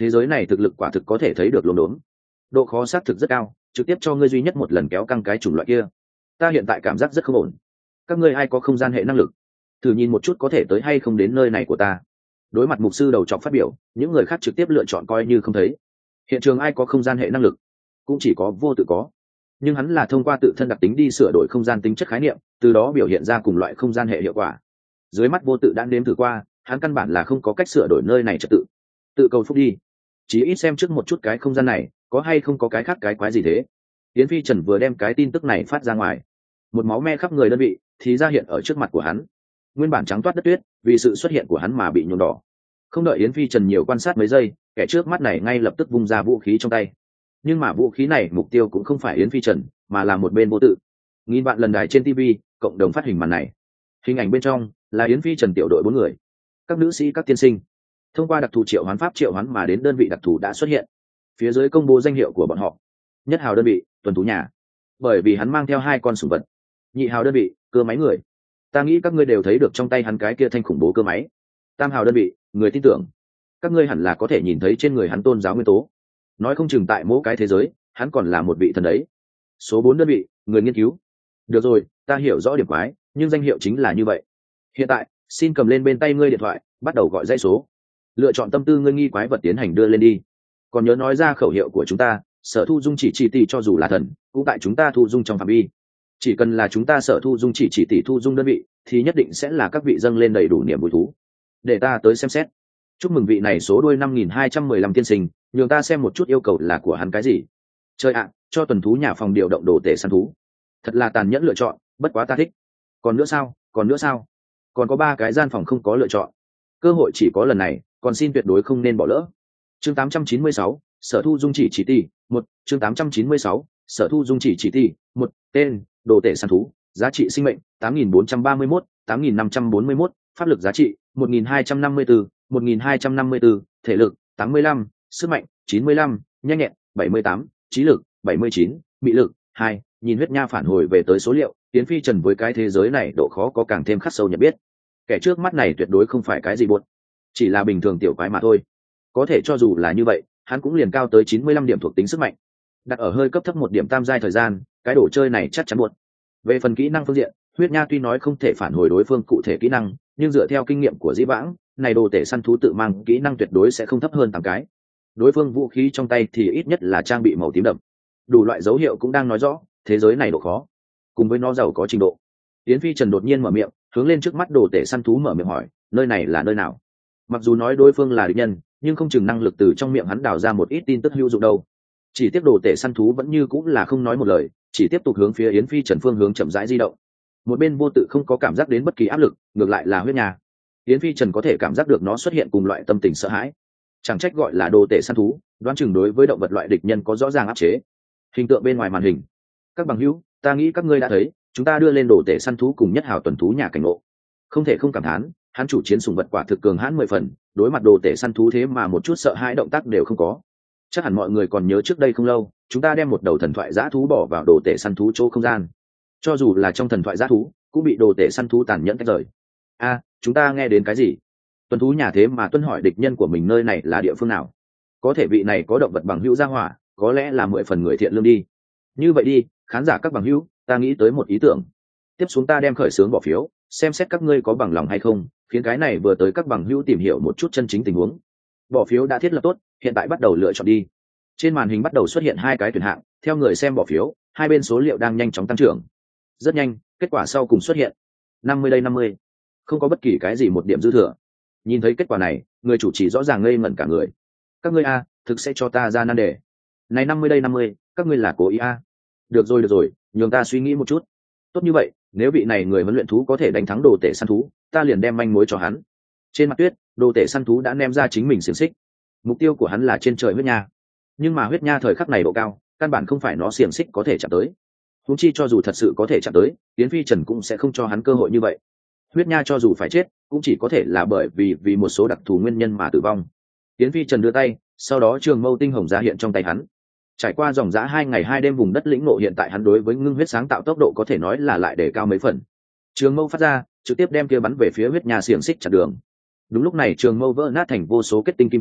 thế giới này thực lực quả thực có thể thấy được lồn đốn, độ khó xác thực rất cao, trực tiếp cho ngươi duy nhất một lần kéo căng cái chủng loại kia. Ta hiện tại cảm giác rất không ổn. Các ngươi ai có không gian hệ năng lực, thử nhìn một chút có thể tới hay không đến nơi này của ta. Đối mặt mục sư đầu trọc phát biểu, những người khác trực tiếp lựa chọn coi như không thấy. Hiện trường ai có không gian hệ năng lực, cũng chỉ có vô tự có, nhưng hắn là thông qua tự thân đặc tính đi sửa đổi không gian tính chất khái niệm, từ đó biểu hiện ra cùng loại không gian hệ hiệu quả. Dưới mắt vô tự đã nếm thử qua, hắn căn bản là không có cách sửa đổi nơi này trật tự. Tự cầu phúc đi, chỉ ít xem trước một chút cái không gian này có hay không có cái khác cái quái gì thế. Yến Phi Trần vừa đem cái tin tức này phát ra ngoài, một máu me khắp người đơn vị thì ra hiện ở trước mặt của hắn. Nguyên bản trắng toát đất tuyết vì sự xuất hiện của hắn mà bị nhuộm đỏ. Không đợi Yến Phi Trần nhiều quan sát mấy giây, kẻ trước mắt này ngay lập tức vung ra vũ khí trong tay. Nhưng mà vũ khí này mục tiêu cũng không phải Yến Phi Trần, mà là một bên vô tự. Nghìn vạn lần đài trên ti vi cộng đồng phát hình màn này, hình ảnh bên trong là Yến Phi Trần tiểu đội bốn người, các nữ sĩ các tiên sinh thông qua đặc thù triệu hoán pháp triệu hoán mà đến đơn vị đặc thù đã xuất hiện. Phía dưới công bố danh hiệu của bọn họ. Nhất hào đơn vị tuần thú nhà, bởi vì hắn mang theo hai con sủng vật. Nhị hào đơn vị cơ máy người, ta nghĩ các ngươi đều thấy được trong tay hắn cái kia thanh khủng bố cơ máy. Tam hào đơn vị người tin tưởng, các ngươi hẳn là có thể nhìn thấy trên người hắn tôn giáo nguyên tố, nói không chừng tại mỗi cái thế giới hắn còn là một vị thần đấy. Số bốn đơn vị người nghiên cứu. Được rồi, ta hiểu rõ điểm quái, nhưng danh hiệu chính là như vậy. Hiện tại xin cầm lên bên tay ngươi điện thoại, bắt đầu gọi dãy số, lựa chọn tâm tư ngươi nghi quái vật tiến hành đưa lên đi. Còn nhớ nói ra khẩu hiệu của chúng ta, sở thu dung chỉ chỉ tỷ cho dù là thần cũng tại chúng ta thu dung trong phạm vi. Chỉ cần là chúng ta sở thu dung chỉ chỉ tỷ thu dung đơn vị thì nhất định sẽ là các vị dâng lên đầy đủ niềm vui thú. Để ta tới xem xét. Chúc mừng vị này số đuôi năm nghìn hai trăm mười lăm tiên sinh, nhường ta xem một chút yêu cầu là của hắn cái gì. Chơi ạ, cho tuần thú nhà phòng điều động đồ tể săn thú. Thật là tàn nhẫn lựa chọn, bất quá ta thích. Còn nữa sao, còn nữa sao? Còn có ba cái gian phòng không có lựa chọn. Cơ hội chỉ có lần này, còn xin tuyệt đối không nên bỏ lỡ. Chương tám trăm chín mươi sáu, sở thu dung chỉ chỉ tỷ, một, chương tám trăm chín mươi sáu, sở thu dung chỉ chỉ tỷ, một, tên, đồ tể săn thú, giá trị sinh mệnh, tám nghìn bốn trăm ba mươi mốt, tám nghìn năm trăm bốn mươi mốt, pháp lực giá trị, một nghìn hai trăm năm mươi tư, một nghìn hai trăm năm mươi tư, thể lực, tám mươi lăm, sức mạnh, chín mươi lăm, nhanh nhẹn, bảy mươi tám, trí lực, bảy mươi chín, mị lực, hai, nhìn huyết nha phản hồi về tới số liệu, Yến Phi Trần với cái thế giới này độ khó có càng thêm khắc sâu nhận biết. Kẻ trước mắt này tuyệt đối không phải cái gì buồn, chỉ là bình thường tiểu quái mà thôi. Có thể cho dù là như vậy, hắn cũng liền cao tới chín mươi lăm điểm thuộc tính sức mạnh. Đặt ở hơi cấp thấp một điểm tam giai thời gian, cái đồ chơi này chắc chắn buồn. Về phần kỹ năng phương diện, huyết nha tuy nói không thể phản hồi đối phương cụ thể kỹ năng, nhưng dựa theo kinh nghiệm của dĩ vãng, này đồ tể săn thú tự mang kỹ năng tuyệt đối sẽ không thấp hơn tám cái. Đối phương vũ khí trong tay thì ít nhất là trang bị màu tím đậm. Đủ loại dấu hiệu cũng đang nói rõ, thế giới này độ khó, cùng với nó giàu có trình độ. Yến Phi Trần đột nhiên mở miệng, hướng lên trước mắt đồ tể săn thú mở miệng hỏi, nơi này là nơi nào? Mặc dù nói đối phương là địch nhân, nhưng không chừng năng lực từ trong miệng hắn đào ra một ít tin tức hữu dụng đâu. Chỉ tiếp đồ tể săn thú vẫn như cũng là không nói một lời, chỉ tiếp tục hướng phía Yến Phi Trần phương hướng chậm rãi di động. Một bên vô tự không có cảm giác đến bất kỳ áp lực, ngược lại là huyết nha. Yến Phi Trần có thể cảm giác được nó xuất hiện cùng loại tâm tình sợ hãi. Chẳng trách gọi là đồ tể săn thú, đoán chừng đối với động vật loại địch nhân có rõ ràng áp chế. Hình tượng bên ngoài màn hình. Các bằng hữu, ta nghĩ các ngươi đã thấy, chúng ta đưa lên đồ tể săn thú cùng nhất hào tuần thú nhà cảnh ngộ. Không thể không cảm thán, hắn chủ chiến sùng vật quả thực cường hãn mười phần, đối mặt đồ tể săn thú thế mà một chút sợ hãi động tác đều không có. Chắc hẳn mọi người còn nhớ trước đây không lâu, chúng ta đem một đầu thần thoại dã thú bỏ vào đồ tể săn thú chỗ không gian. Cho dù là trong thần thoại dã thú, cũng bị đồ tể săn thú tàn nhẫn tách rời. A, chúng ta nghe đến cái gì? Tuần thú nhà thế mà tuân hỏi địch nhân của mình nơi này là địa phương nào? Có thể vị này có động vật bằng hữu gia hỏa, có lẽ là mười phần người thiện lương đi. Như vậy đi, khán giả các bằng hữu, ta nghĩ tới một ý tưởng. Tiếp xuống ta đem khởi xướng bỏ phiếu, xem xét các ngươi có bằng lòng hay không, khiến cái này vừa tới các bằng hữu tìm hiểu một chút chân chính tình huống. Bỏ phiếu đã thiết lập tốt, hiện tại bắt đầu lựa chọn đi. Trên màn hình bắt đầu xuất hiện hai cái tuyển hạng, theo người xem bỏ phiếu, hai bên số liệu đang nhanh chóng tăng trưởng. Rất nhanh, kết quả sau cùng xuất hiện. năm mươi đây năm mươi. Không có bất kỳ cái gì một điểm dư thừa. Nhìn thấy kết quả này, người chủ trì rõ ràng ngây ngẩn cả người. Các ngươi a, thực sẽ cho ta ra nan đề. Này năm mươi đây năm mươi, các ngươi là cố ý a. Được rồi được rồi, nhường ta suy nghĩ một chút. Tốt như vậy, nếu vị này người huấn luyện thú có thể đánh thắng đồ tể săn thú, ta liền đem manh mối cho hắn. Trên mặt tuyết, đồ tể săn thú đã ném ra chính mình xiềng xích. Mục tiêu của hắn là trên trời huyết nha. Nhưng mà huyết nha thời khắc này độ cao, căn bản không phải nó xiềng xích có thể chạm tới. Huống chi cho dù thật sự có thể chạm tới, Yến Phi Trần cũng sẽ không cho hắn cơ hội như vậy. Huyết nha cho dù phải chết, cũng chỉ có thể là bởi vì vì một số đặc thù nguyên nhân mà tử vong. Yến Phi Trần đưa tay, sau đó trường mâu tinh hồng ra hiện trong tay hắn. Trải qua dòng dã hai ngày hai đêm vùng đất lĩnh ngộ, hiện tại hắn đối với ngưng huyết sáng tạo tốc độ có thể nói là lại để cao mấy phần. Trường mâu phát ra, trực tiếp đem kia bắn về phía huyết nha xiềng xích chặn đường. Đúng lúc này trường mâu vỡ nát thành vô số kết tinh kim châm,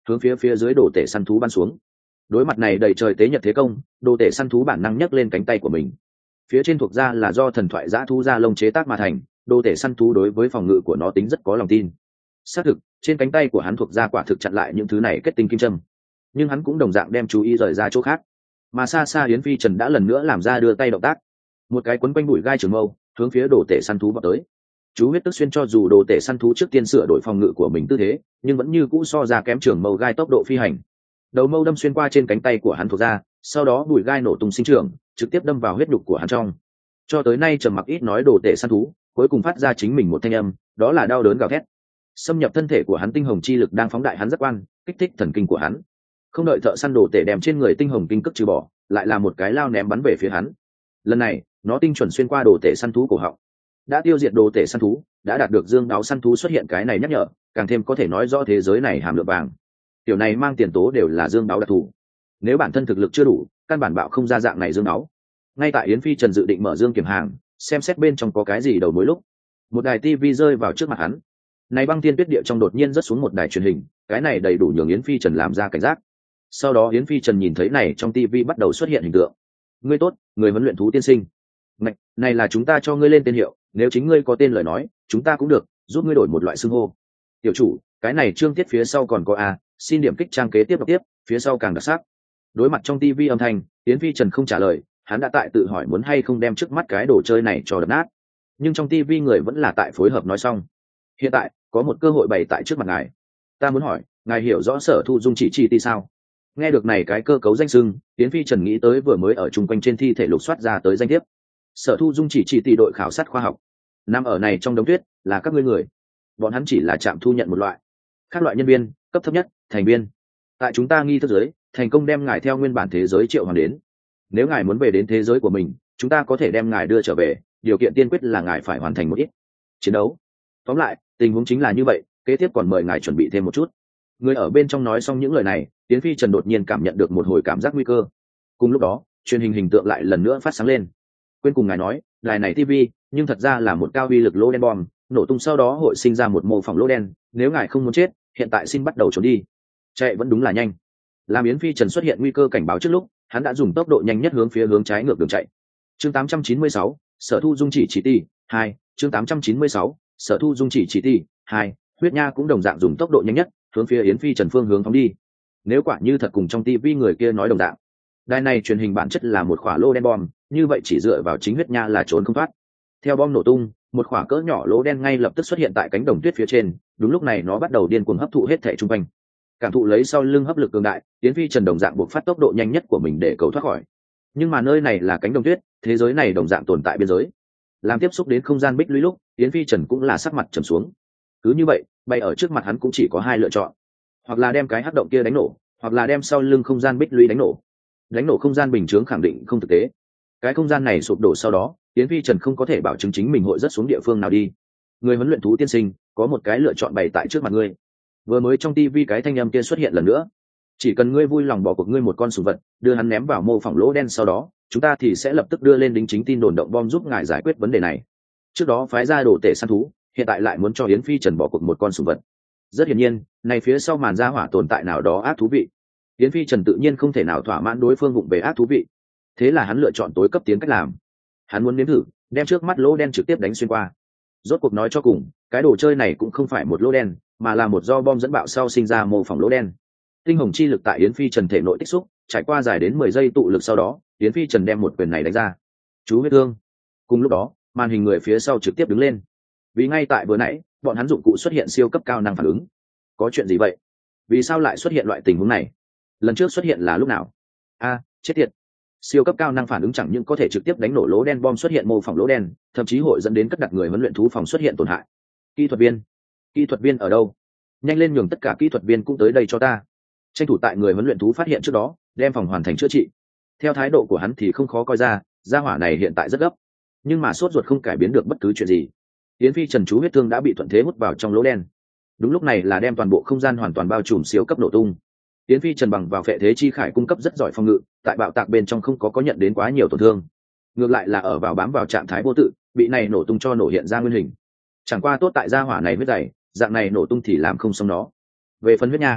hướng phía phía dưới đồ tể săn thú bắn xuống. Đối mặt này đầy trời tế nhật thế công, đồ tể săn thú bản năng nhấc lên cánh tay của mình. Phía trên thuộc ra là do thần thoại dã thú da lông chế tác mà thành, đồ tể săn thú đối với phòng ngự của nó tính rất có lòng tin. Xác thực, trên cánh tay của hắn thuộc ra quả thực chặn lại những thứ này kết tinh kim châm, nhưng hắn cũng đồng dạng đem chú ý rời ra chỗ khác. Mà xa xa Yến Phi Trần đã lần nữa làm ra đưa tay động tác, một cái quấn quanh bụi gai trường mâu hướng phía đồ tể săn thú vào tới. Chú huyết tức xuyên cho dù đồ tể săn thú trước tiên sửa đổi phòng ngự của mình tư thế, nhưng vẫn như cũ so ra kém trường mâu gai tốc độ phi hành. Đầu mâu đâm xuyên qua trên cánh tay của hắn thuộc ra, sau đó bụi gai nổ tung sinh trưởng, trực tiếp đâm vào huyết nhục của hắn trong. Cho tới nay trầm mặc ít nói đồ tể săn thú, cuối cùng phát ra chính mình một thanh âm, đó là đau đớn gào thét. Xâm nhập thân thể của hắn tinh hồng chi lực đang phóng đại hắn giác quan, kích thích thần kinh của hắn. Không đợi thợ săn đồ tể đem trên người tinh hồng kinh cức trừ bỏ, lại là một cái lao ném bắn về phía hắn. Lần này, nó tinh chuẩn xuyên qua đồ tể săn thú cổ họng. Đã tiêu diệt đồ tể săn thú, đã đạt được dương đáo săn thú xuất hiện cái này nhắc nhở, càng thêm có thể nói rõ thế giới này hàm lượng vàng. Tiểu này mang tiền tố đều là dương đáo đặc thù. Nếu bản thân thực lực chưa đủ, căn bản bạo không ra dạng này dương đáo. Ngay tại Yến Phi Trần dự định mở dương kiểm hàng, xem xét bên trong có cái gì đầu mối lúc, một đài tivi rơi vào trước mặt hắn. Này băng tiên tuyết địa trong đột nhiên rớt xuống một đài truyền hình, cái này đầy đủ nhường Yến Phi Trần làm ra cảnh giác. Sau đó Yến Phi Trần nhìn thấy này trong tivi bắt đầu xuất hiện hình tượng. Ngươi tốt, người huấn luyện thú tiên sinh. Này, này là chúng ta cho ngươi lên tên hiệu, nếu chính ngươi có tên lời nói, chúng ta cũng được, giúp ngươi đổi một loại xưng hô. Tiểu chủ, cái này chương tiết phía sau còn có a, xin điểm kích trang kế tiếp đọc tiếp, phía sau càng đặc sắc. Đối mặt trong tivi âm thanh, Yến Phi Trần không trả lời, hắn đã tại tự hỏi muốn hay không đem trước mắt cái đồ chơi này cho đập nát. Nhưng trong tivi người vẫn là tại phối hợp nói xong. Hiện tại, có một cơ hội bày tại trước mặt ngài. Ta muốn hỏi, ngài hiểu rõ Sở Thu Dung chỉ chi ti sao? Nghe được này cái cơ cấu danh xưng, Yến Phi Trần nghĩ tới vừa mới ở chung quanh trên thi thể lục soát ra tới danh thiếp. Sở Thu Dung chỉ chi ti đội khảo sát khoa học. Nằm ở này trong đống tuyết, là các ngươi người. Bọn hắn chỉ là trạm thu nhận một loại. Các loại nhân viên, cấp thấp nhất, thành viên. Tại chúng ta nghi thức giới, thành công đem ngài theo nguyên bản thế giới triệu hoàn đến. Nếu ngài muốn về đến thế giới của mình, chúng ta có thể đem ngài đưa trở về, điều kiện tiên quyết là ngài phải hoàn thành một ít chiến đấu. Tóm lại, tình huống chính là như vậy, kế tiếp còn mời ngài chuẩn bị thêm một chút. Người ở bên trong nói xong những lời này, Yến Phi Trần đột nhiên cảm nhận được một hồi cảm giác nguy cơ. Cùng lúc đó, truyền hình hình tượng lại lần nữa phát sáng lên. Quên cùng ngài nói, đài này ti vi, nhưng thật ra là một cao uy lực lỗ đen bom, nổ tung sau đó hội sinh ra một mô phỏng lỗ đen, nếu ngài không muốn chết, hiện tại xin bắt đầu trốn đi. Chạy vẫn đúng là nhanh. Làm Yến Phi Trần xuất hiện nguy cơ cảnh báo trước lúc, hắn đã dùng tốc độ nhanh nhất hướng phía hướng trái ngược đường chạy. Chương tám trăm chín mươi sáu, Sở Thu Dung chỉ chỉ ti hai, chương tám trăm chín mươi sáu, Sở Thu Dung chỉ chỉ ti hai, huyết nha cũng đồng dạng dùng tốc độ nhanh nhất, hướng phía Yến Phi Trần phương hướng phóng đi. Nếu quả như thật cùng trong tivi người kia nói đồng dạng, đài này truyền hình bản chất là một quả lô đen bom, như vậy chỉ dựa vào chính huyết nha là trốn không thoát. Theo bom nổ tung, một quả cỡ nhỏ lỗ đen ngay lập tức xuất hiện tại cánh đồng tuyết phía trên, đúng lúc này nó bắt đầu điên cuồng hấp thụ hết thể xung quanh. Cảm thụ lấy sau lưng hấp lực cường đại, Yến Phi Trần đồng dạng buộc phát tốc độ nhanh nhất của mình để cầu thoát khỏi. Nhưng mà nơi này là cánh đồng tuyết, thế giới này đồng dạng tồn tại biên giới. Làm tiếp xúc đến không gian bích lũy lúc, Yến Phi Trần cũng là sắc mặt trầm xuống. Cứ như vậy, bay ở trước mặt hắn cũng chỉ có hai lựa chọn, hoặc là đem cái hắc động kia đánh nổ, hoặc là đem sau lưng không gian bích lũy đánh nổ. Đánh nổ không gian bình chướng khẳng định không thực tế. Cái không gian này sụp đổ sau đó, Yến Phi Trần không có thể bảo chứng chính mình hội rất xuống địa phương nào đi. Người huấn luyện thú tiên sinh, có một cái lựa chọn bày tại trước mặt ngươi. Vừa mới trong tivi cái thanh âm kia xuất hiện lần nữa. Chỉ cần ngươi vui lòng bỏ cuộc ngươi một con sủng vật, đưa hắn ném vào mô phỏng lỗ đen, sau đó chúng ta thì sẽ lập tức đưa lên đính chính tin đồn động bom giúp ngài giải quyết vấn đề này. Trước đó phái ra đồ tể săn thú, hiện tại lại muốn cho Yến Phi Trần bỏ cuộc một con sủng vật. Rất hiển nhiên, này phía sau màn ra hỏa tồn tại nào đó ác thú vị. Yến Phi Trần tự nhiên không thể nào thỏa mãn đối phương vụng về ác thú vị. Thế là hắn lựa chọn tối cấp tiến cách làm. Hắn muốn nếm thử, đem trước mắt lỗ đen trực tiếp đánh xuyên qua. Rốt cuộc nói cho cùng, cái đồ chơi này cũng không phải một lỗ đen, mà là một do bom dẫn bạo sau sinh ra mô phỏng lỗ đen. Tinh hồng chi lực tại Yến Phi Trần thể nội tích xúc, trải qua dài đến mười giây tụ lực sau đó, Yến Phi Trần đem một quyền này đánh ra. Chú huyết thương. Cùng lúc đó, màn hình người phía sau trực tiếp đứng lên. Vì ngay tại vừa nãy, bọn hắn dụng cụ xuất hiện siêu cấp cao năng phản ứng. Có chuyện gì vậy? Vì sao lại xuất hiện loại tình huống này? Lần trước xuất hiện là lúc nào? A, chết tiệt. Siêu cấp cao năng phản ứng chẳng những có thể trực tiếp đánh nổ lỗ đen bom xuất hiện mô phỏng lỗ đen, thậm chí hội dẫn đến cất đặt người huấn luyện thú phòng xuất hiện tổn hại. Kỹ thuật viên, kỹ thuật viên ở đâu? Nhanh lên nhường tất cả kỹ thuật viên cũng tới đây cho ta. Tranh thủ tại người huấn luyện thú phát hiện trước đó, đem phòng hoàn thành chữa trị. Theo thái độ của hắn thì không khó coi ra, gia hỏa này hiện tại rất gấp, nhưng mà sốt ruột không cải biến được bất cứ chuyện gì. Yến Phi Trần chú huyết thương đã bị thuận thế hút vào trong lỗ đen. Đúng lúc này là đem toàn bộ không gian hoàn toàn bao trùm siêu cấp nổ tung. Yến Phi Trần bằng vào phệ thế chi khải cung cấp rất giỏi phòng ngự, tại bạo tạc bên trong không có có nhận đến quá nhiều tổn thương. Ngược lại là ở vào bám vào trạng thái vô tự, bị này nổ tung cho nổ hiện ra nguyên hình. Chẳng qua tốt tại gia hỏa này huyết dày, dạng này nổ tung thì làm không xong nó. Về phần huyết nha,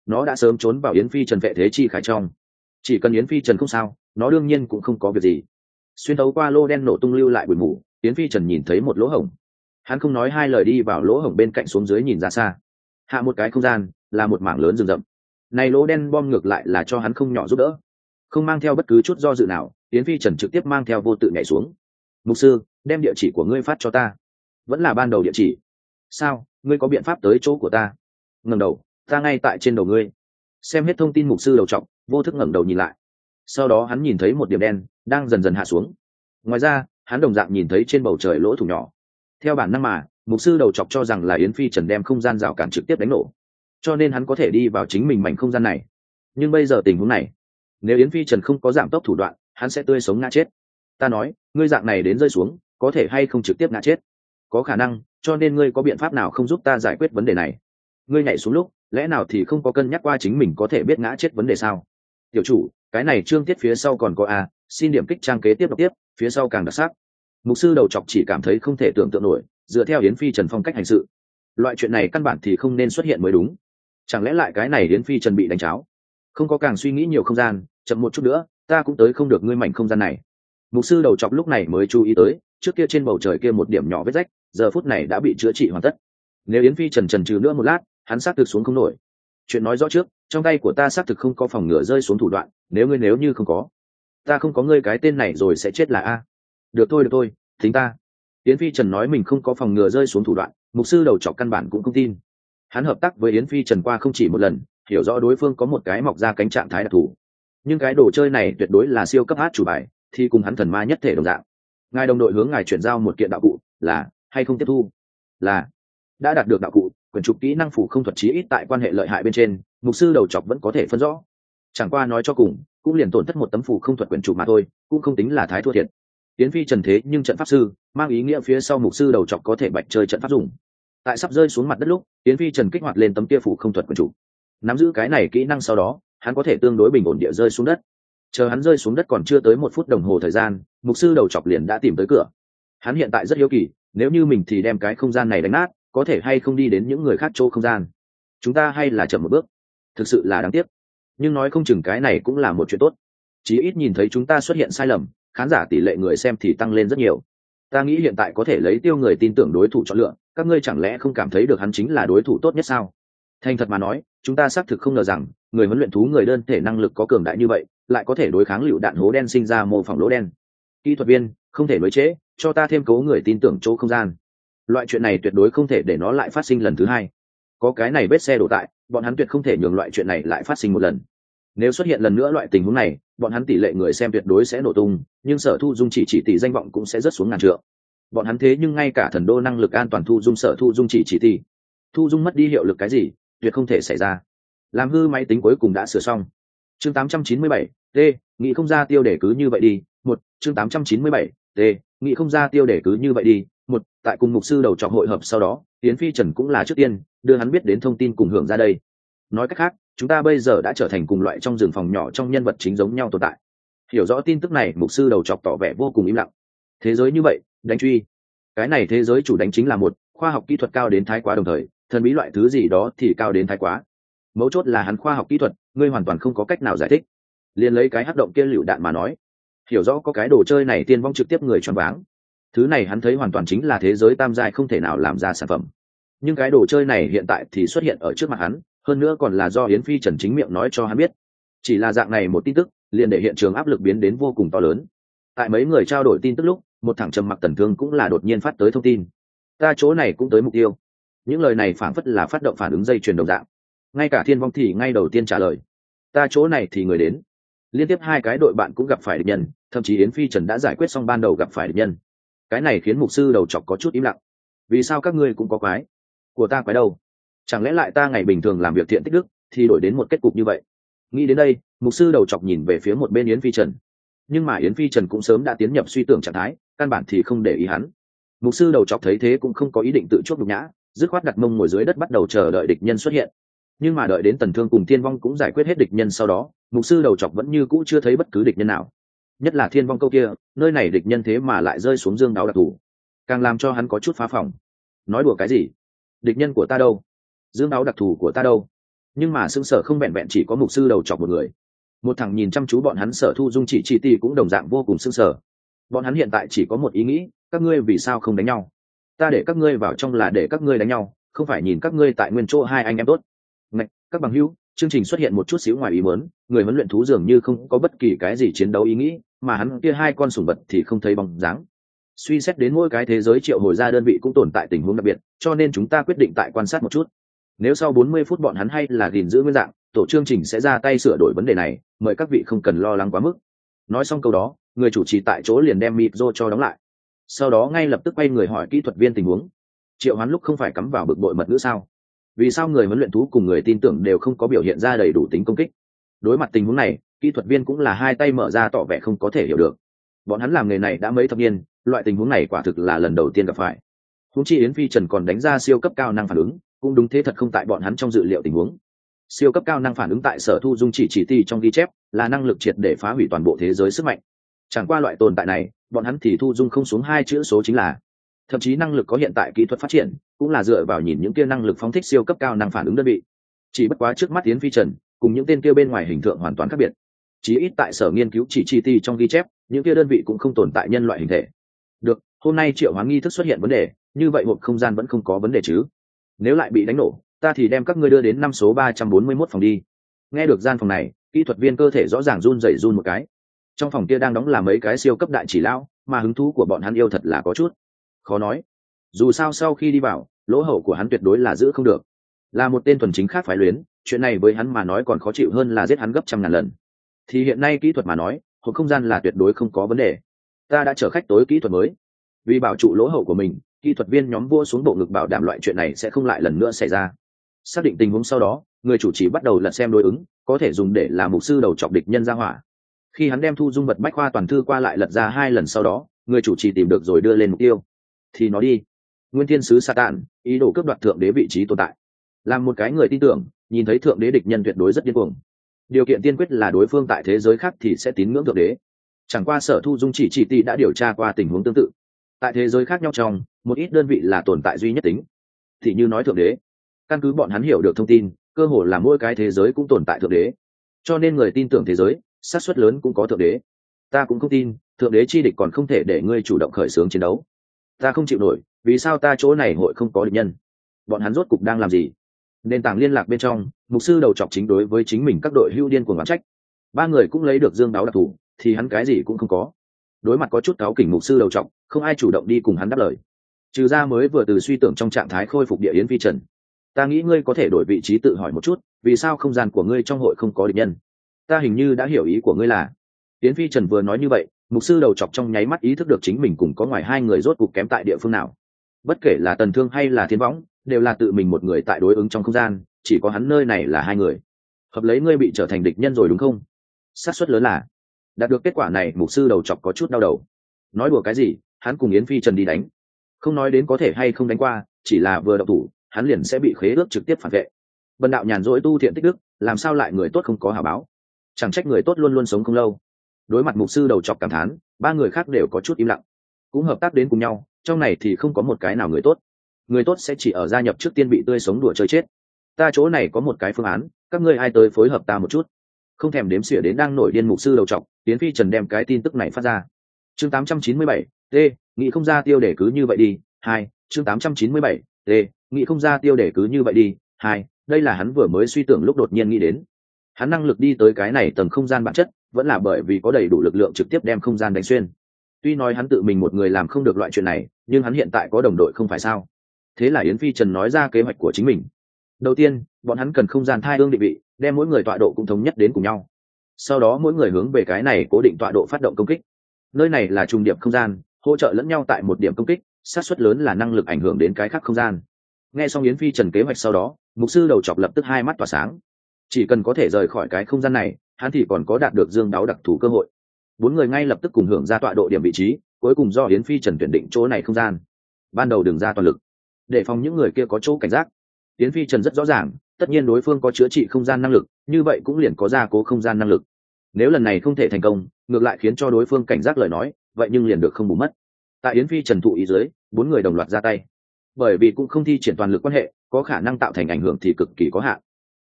nó đã sớm trốn vào Yến Phi Trần vệ thế chi khải trong. Chỉ cần Yến Phi Trần không sao, nó đương nhiên cũng không có việc gì. Xuyên thấu qua lô đen nổ tung lưu lại bụi mù, Yến Phi Trần nhìn thấy một lỗ hổng. Hắn không nói hai lời đi vào lỗ hổng bên cạnh xuống dưới nhìn ra xa. Hạ một cái không gian là một mảng lớn rừng rậm. Này lỗ đen bom ngược lại là cho hắn không nhỏ giúp đỡ. Không mang theo bất cứ chút do dự nào, Yến Phi Trần trực tiếp mang theo vô tự nhảy xuống. Mục sư, đem địa chỉ của ngươi phát cho ta. Vẫn là ban đầu địa chỉ. Sao, ngươi có biện pháp tới chỗ của ta? Ngẩng đầu, ta ngay tại trên đầu ngươi. Xem hết thông tin mục sư đầu trọc, vô thức ngẩng đầu nhìn lại. Sau đó hắn nhìn thấy một điểm đen đang dần dần hạ xuống. Ngoài ra, hắn đồng dạng nhìn thấy trên bầu trời lỗ thủng nhỏ. Theo bản năng mà, mục sư đầu chọc cho rằng là Yến Phi Trần đem không gian rào cản trực tiếp đánh nổ, cho nên hắn có thể đi vào chính mình mảnh không gian này. Nhưng bây giờ tình huống này, nếu Yến Phi Trần không có giảm tốc thủ đoạn, hắn sẽ tươi sống ngã chết. Ta nói, ngươi dạng này đến rơi xuống, có thể hay không trực tiếp ngã chết? Có khả năng, cho nên ngươi có biện pháp nào không giúp ta giải quyết vấn đề này? Ngươi nhảy xuống lúc, lẽ nào thì không có cân nhắc qua chính mình có thể biết ngã chết vấn đề sao? Tiểu chủ, cái này chương tiết phía sau còn có a, xin điểm kích trang kế tiếp đọc tiếp, phía sau càng đặc sắc. Mục sư đầu chọc chỉ cảm thấy không thể tưởng tượng nổi, dựa theo Yến Phi Trần phong cách hành sự, loại chuyện này căn bản thì không nên xuất hiện mới đúng. Chẳng lẽ lại cái này Yến Phi Trần bị đánh cháo? Không có càng suy nghĩ nhiều không gian, chậm một chút nữa, ta cũng tới không được ngươi mảnh không gian này. Mục sư đầu chọc lúc này mới chú ý tới, trước kia trên bầu trời kia một điểm nhỏ vết rách, giờ phút này đã bị chữa trị hoàn tất. Nếu Yến Phi Trần trần trừ nữa một lát, hắn xác thực xuống không nổi. Chuyện nói rõ trước, trong tay của ta xác thực không có phòng ngừa rơi xuống thủ đoạn, nếu ngươi nếu như không có, ta không có ngươi cái tên này rồi sẽ chết là a. Được thôi được thôi, tính ta. Yến Phi Trần nói mình không có phòng ngừa rơi xuống thủ đoạn, mục sư đầu chọc căn bản cũng không tin. Hắn hợp tác với Yến Phi Trần qua không chỉ một lần, hiểu rõ đối phương có một cái mọc ra cánh trạng thái đặc thù. Nhưng cái đồ chơi này tuyệt đối là siêu cấp át chủ bài, thì cùng hắn thần ma nhất thể đồng dạng. Ngài đồng đội hướng ngài chuyển giao một kiện đạo cụ, là hay không tiếp thu? Là. Đã đạt được đạo cụ, quyển trục kỹ năng phủ không thuật chí ít tại quan hệ lợi hại bên trên, mục sư đầu chọc vẫn có thể phân rõ. Chẳng qua nói cho cùng, cũng liền tổn thất một tấm phủ không thuật quyển trục mà thôi, cũng không tính là thái thua thiệt. Yến Phi Trần thế nhưng trận pháp sư, mang ý nghĩa phía sau mục sư đầu chọc có thể bạch chơi trận pháp dùng. Tại sắp rơi xuống mặt đất lúc, Yến Phi Trần kích hoạt lên tấm kia phủ không thuật quyển trục. Nắm giữ cái này kỹ năng sau đó, hắn có thể tương đối bình ổn địa rơi xuống đất. Chờ hắn rơi xuống đất còn chưa tới một phút đồng hồ thời gian, mục sư đầu chọc liền đã tìm tới cửa. Hắn hiện tại rất hiếu kỳ, nếu như mình thì đem cái không gian này đánh nát, có thể hay không đi đến những người khác chỗ không gian. Chúng ta hay là chậm một bước. Thực sự là đáng tiếc. Nhưng nói không chừng cái này cũng là một chuyện tốt. Chí ít nhìn thấy chúng ta xuất hiện sai lầm, khán giả tỷ lệ người xem thì tăng lên rất nhiều. Ta nghĩ hiện tại có thể lấy tiêu người tin tưởng đối thủ chọn lựa, các ngươi chẳng lẽ không cảm thấy được hắn chính là đối thủ tốt nhất sao? Thành thật mà nói, chúng ta xác thực không ngờ rằng người huấn luyện thú người đơn thể năng lực có cường đại như vậy, lại có thể đối kháng lựu đạn hố đen sinh ra mô phỏng lỗ đen. Kỹ thuật viên, không thể nối chế, cho ta thêm cố người tin tưởng chỗ không gian. Loại chuyện này tuyệt đối không thể để nó lại phát sinh lần thứ hai. Có cái này vết xe đổ tại, bọn hắn tuyệt không thể nhường loại chuyện này lại phát sinh một lần. Nếu xuất hiện lần nữa loại tình huống này, bọn hắn tỷ lệ người xem tuyệt đối sẽ nổ tung, nhưng Sở Thu Dung chỉ chỉ tỷ danh vọng cũng sẽ rất xuống ngàn trượng. Bọn hắn thế nhưng ngay cả thần đô năng lực an toàn Thu Dung Sở Thu Dung chỉ chỉ tỷ, Thu Dung mất đi hiệu lực cái gì, tuyệt không thể xảy ra. Làm hư máy tính cuối cùng đã sửa xong. Chương tám trăm chín mươi bảy, T, nghĩ không ra tiêu đề cứ như vậy đi. Một, chương tám trăm chín mươi bảy, T, nghĩ không ra tiêu đề cứ như vậy đi. Một, tại cùng mục sư đầu trọc hội hợp sau đó, Yến Phi Trần cũng là trước tiên đưa hắn biết đến thông tin cùng hưởng ra đây. Nói cách khác, chúng ta bây giờ đã trở thành cùng loại trong rừng phòng nhỏ trong nhân vật chính giống nhau tồn tại. Hiểu rõ tin tức này, mục sư đầu chọc tỏ vẻ vô cùng im lặng. Thế giới như vậy, đánh truy. Cái này thế giới chủ đánh chính là một khoa học kỹ thuật cao đến thái quá, đồng thời thần bí loại thứ gì đó thì cao đến thái quá. Mấu chốt là hắn khoa học kỹ thuật, ngươi hoàn toàn không có cách nào giải thích. Liên lấy cái hắc động kia lựu đạn mà nói, hiểu rõ có cái đồ chơi này tiên vong trực tiếp người choáng váng. Thứ này hắn thấy hoàn toàn chính là thế giới tam giai không thể nào làm ra sản phẩm. Nhưng cái đồ chơi này hiện tại thì xuất hiện ở trước mặt hắn, hơn nữa còn là do Yến Phi Trần chính miệng nói cho hắn biết. Chỉ là dạng này một tin tức, liền để hiện trường áp lực biến đến vô cùng to lớn. Tại mấy người trao đổi tin tức lúc, một thằng trầm mặc Tần Thương cũng là đột nhiên phát tới thông tin. Ta chỗ này cũng tới mục tiêu. Những lời này phảng phất là phát động phản ứng dây chuyền đồng dạng. Ngay cả Thiên Vong thì ngay đầu tiên trả lời. Ta chỗ này thì người đến. Liên tiếp hai cái đội bạn cũng gặp phải địch nhân, thậm chí Yến Phi Trần đã giải quyết xong ban đầu gặp phải địch nhân. Cái này khiến mục sư đầu chọc có chút im lặng. Vì sao các ngươi cũng có quái? Của ta quái đâu? Chẳng lẽ lại ta ngày bình thường làm việc thiện tích đức thì đổi đến một kết cục như vậy? Nghĩ đến đây, mục sư đầu chọc nhìn về phía một bên Yến Phi Trần. Nhưng mà Yến Phi Trần cũng sớm đã tiến nhập suy tưởng trạng thái, căn bản thì không để ý hắn. Mục sư đầu chọc thấy thế cũng không có ý định tự chuốc nhục nhã, dứt khoát đặt mông ngồi dưới đất bắt đầu chờ đợi địch nhân xuất hiện. Nhưng mà đợi đến Tần Thương cùng Thiên Vong cũng giải quyết hết địch nhân sau đó, mục sư đầu chọc vẫn như cũ chưa thấy bất cứ địch nhân nào. Nhất là Thiên Vong câu kia, nơi này địch nhân thế mà lại rơi xuống dương đáo đặc thù, càng làm cho hắn có chút phá phòng. Nói đùa cái gì? Địch nhân của ta đâu? Dương áo đặc thù của ta đâu? nhưng mà xương sở không vẹn vẹn chỉ có mục sư đầu chọc một người. Một thằng nhìn chăm chú bọn hắn Sở Thu Dung chỉ chi ti cũng đồng dạng vô cùng xương sở. Bọn hắn hiện tại chỉ có một ý nghĩ, các ngươi vì sao không đánh nhau? Ta để các ngươi vào trong là để các ngươi đánh nhau, không phải nhìn các ngươi tại nguyên chỗ hai anh em tốt. Ngạch, các bằng hữu, chương trình xuất hiện một chút xíu ngoài ý muốn, người huấn luyện thú dường như không có bất kỳ cái gì chiến đấu ý nghĩ, mà hắn kia hai con sủng vật thì không thấy bóng dáng. Suy xét đến mỗi cái thế giới triệu hồi ra đơn vị cũng tồn tại tình huống đặc biệt, cho nên chúng ta quyết định tại quan sát một chút. Nếu sau bốn mươi phút bọn hắn hay là gìn giữ nguyên dạng, tổ chương trình sẽ ra tay sửa đổi vấn đề này, mời các vị không cần lo lắng quá mức. Nói xong câu đó, người chủ trì tại chỗ liền đem micro cho đóng lại. Sau đó ngay lập tức quay người hỏi kỹ thuật viên tình huống. Triệu Hoán lúc không phải cắm vào bực bội mật ngữ sao? Vì sao người huấn luyện thú cùng người tin tưởng đều không có biểu hiện ra đầy đủ tính công kích? Đối mặt tình huống này, kỹ thuật viên cũng là hai tay mở ra tỏ vẻ không có thể hiểu được. Bọn hắn làm nghề này đã mấy thập niên, loại tình huống này quả thực là lần đầu tiên gặp phải. Huống chi Yến Phi Trần còn đánh ra siêu cấp cao năng phản ứng, cũng đúng thế thật không tại bọn hắn trong dự liệu tình huống. Siêu cấp cao năng phản ứng tại Sở Thu Dung chỉ chỉ ti trong ghi chép là năng lực triệt để phá hủy toàn bộ thế giới sức mạnh. Chẳng qua loại tồn tại này, bọn hắn thì thu dung không xuống hai chữ số chính là. Thậm chí năng lực có hiện tại kỹ thuật phát triển, cũng là dựa vào nhìn những kia năng lực phóng thích siêu cấp cao năng phản ứng đơn vị. Chỉ bất quá trước mắt Yến Phi Trần, cùng những tên kia bên ngoài hình tượng hoàn toàn khác biệt. Chí ít tại Sở nghiên cứu chỉ chi ti trong ghi chép, những kia đơn vị cũng không tồn tại nhân loại hình thể. Được, hôm nay Triệu Hoán nghi thức xuất hiện vấn đề, như vậy hộp không gian vẫn không có vấn đề chứ? Nếu lại bị đánh nổ, ta thì đem các ngươi đưa đến năm số ba trăm bốn mươi mốt phòng đi. Nghe được gian phòng này, kỹ thuật viên cơ thể rõ ràng run rẩy run một cái. Trong phòng kia đang đóng là mấy cái siêu cấp đại chỉ lão, mà hứng thú của bọn hắn yêu thật là có chút khó nói. Dù sao sau khi đi vào, lỗ hậu của hắn tuyệt đối là giữ không được. Là một tên thuần chính khác phái luyến, chuyện này với hắn mà nói còn khó chịu hơn là giết hắn gấp trăm ngàn lần. Thì hiện nay kỹ thuật mà nói, hộp không gian là tuyệt đối không có vấn đề. Ta đã chở khách tối kỹ thuật mới. Vì bảo trụ lỗ hậu của mình, kỹ thuật viên nhóm vua xuống bộ ngực bảo đảm loại chuyện này sẽ không lại lần nữa xảy ra. Xác định tình huống sau đó, người chủ trì bắt đầu lật xem đối ứng, có thể dùng để làm mục sư đầu chọc địch nhân ra hỏa. Khi hắn đem thu dung vật bách khoa toàn thư qua lại lật ra hai lần sau đó, người chủ trì tìm được rồi đưa lên mục tiêu. Thì nó đi. Nguyên thiên sứ Satan, ý đồ cướp đoạt thượng đế vị trí tồn tại. Làm một cái người tin tưởng, nhìn thấy thượng đế địch nhân tuyệt đối rất điên cuồng. Điều kiện tiên quyết là đối phương tại thế giới khác thì sẽ tín ngưỡng thượng đế. Chẳng qua Sở Thu Dung chỉ chỉ ti đã điều tra qua tình huống tương tự. Tại thế giới khác nhau trong, một ít đơn vị là tồn tại duy nhất tính. Thì như nói thượng đế, căn cứ bọn hắn hiểu được thông tin, cơ hồ là mỗi cái thế giới cũng tồn tại thượng đế. Cho nên người tin tưởng thế giới, xác suất lớn cũng có thượng đế. Ta cũng không tin, thượng đế chi địch còn không thể để ngươi chủ động khởi xướng chiến đấu. Ta không chịu nổi, vì sao ta chỗ này hội không có địch nhân? Bọn hắn rốt cục đang làm gì? Nền tảng liên lạc bên trong, mục sư đầu chọc chính đối với chính mình các đội hưu điên cuồng oán trách. Ba người cũng lấy được dương đáo đặc thù, thì hắn cái gì cũng không có. Đối mặt có chút cáu kỉnh mục sư đầu chọc, không ai chủ động đi cùng hắn đáp lời. Trừ ra mới vừa từ suy tưởng trong trạng thái khôi phục địa Yến Phi Trần. Ta nghĩ ngươi có thể đổi vị trí tự hỏi một chút, vì sao không gian của ngươi trong hội không có địch nhân? Ta hình như đã hiểu ý của ngươi là. Yến Phi Trần vừa nói như vậy, mục sư đầu chọc trong nháy mắt ý thức được chính mình cùng có ngoài hai người rốt cục kém tại địa phương nào. Bất kể là Tần Thương hay là Thiên Võng, đều là tự mình một người tại đối ứng trong không gian, chỉ có hắn nơi này là hai người. Hợp lấy ngươi bị trở thành địch nhân rồi đúng không? Xác suất lớn là. Đạt được kết quả này, mục sư đầu chọc có chút đau đầu. Nói đùa cái gì, hắn cùng Yến Phi Trần đi đánh. Không nói đến có thể hay không đánh qua, chỉ là vừa động thủ, hắn liền sẽ bị khế ước trực tiếp phản vệ. Bần đạo nhàn rỗi tu thiện tích đức, làm sao lại người tốt không có hảo báo? Chẳng trách người tốt luôn luôn sống không lâu. Đối mặt mục sư đầu chọc cảm thán, ba người khác đều có chút im lặng. Cũng hợp tác đến cùng nhau, trong này thì không có một cái nào người tốt. Người tốt sẽ chỉ ở gia nhập trước tiên bị tươi sống đùa chơi chết. Ta chỗ này có một cái phương án, các ngươi ai tới phối hợp ta một chút. Không thèm đếm xỉa đến đang nổi điên mục sư đầu chọc, Tiến Phi Trần đem cái tin tức này phát ra. Chương tám trăm chín mươi bảy, T, nghĩ không ra tiêu để cứ như vậy đi. Hai, chương tám trăm chín mươi bảy, T, nghĩ không ra tiêu để cứ như vậy đi. Hai, đây là hắn vừa mới suy tưởng lúc đột nhiên nghĩ đến. Hắn năng lực đi tới cái này tầng không gian bản chất, vẫn là bởi vì có đầy đủ lực lượng trực tiếp đem không gian đánh xuyên. Tuy nói hắn tự mình một người làm không được loại chuyện này, nhưng hắn hiện tại có đồng đội không phải sao? Thế là Yến Phi Trần nói ra kế hoạch của chính mình. Đầu tiên, bọn hắn cần không gian thai ương định vị, đem mỗi người tọa độ cũng thống nhất đến cùng nhau. Sau đó mỗi người hướng về cái này cố định tọa độ phát động công kích. Nơi này là trung điểm không gian, hỗ trợ lẫn nhau tại một điểm công kích, xác suất lớn là năng lực ảnh hưởng đến cái khác không gian. Nghe xong Yến Phi Trần kế hoạch sau đó, mục sư đầu chọc lập tức hai mắt tỏa sáng. Chỉ cần có thể rời khỏi cái không gian này, hắn thì còn có đạt được dương đáo đặc thù cơ hội. Bốn người ngay lập tức cùng hưởng ra tọa độ điểm vị trí, cuối cùng do Yến Phi Trần tuyển định chỗ này không gian. Ban đầu đường ra toàn lực, để phòng những người kia có chỗ cảnh giác. Yến Phi Trần rất rõ ràng, tất nhiên đối phương có chữa trị không gian năng lực, như vậy cũng liền có gia cố không gian năng lực. Nếu lần này không thể thành công, ngược lại khiến cho đối phương cảnh giác lời nói, vậy nhưng liền được không bù mất. Tại Yến Phi Trần thụ ý dưới, bốn người đồng loạt ra tay. Bởi vì cũng không thi triển toàn lực quan hệ, có khả năng tạo thành ảnh hưởng thì cực kỳ có hạn.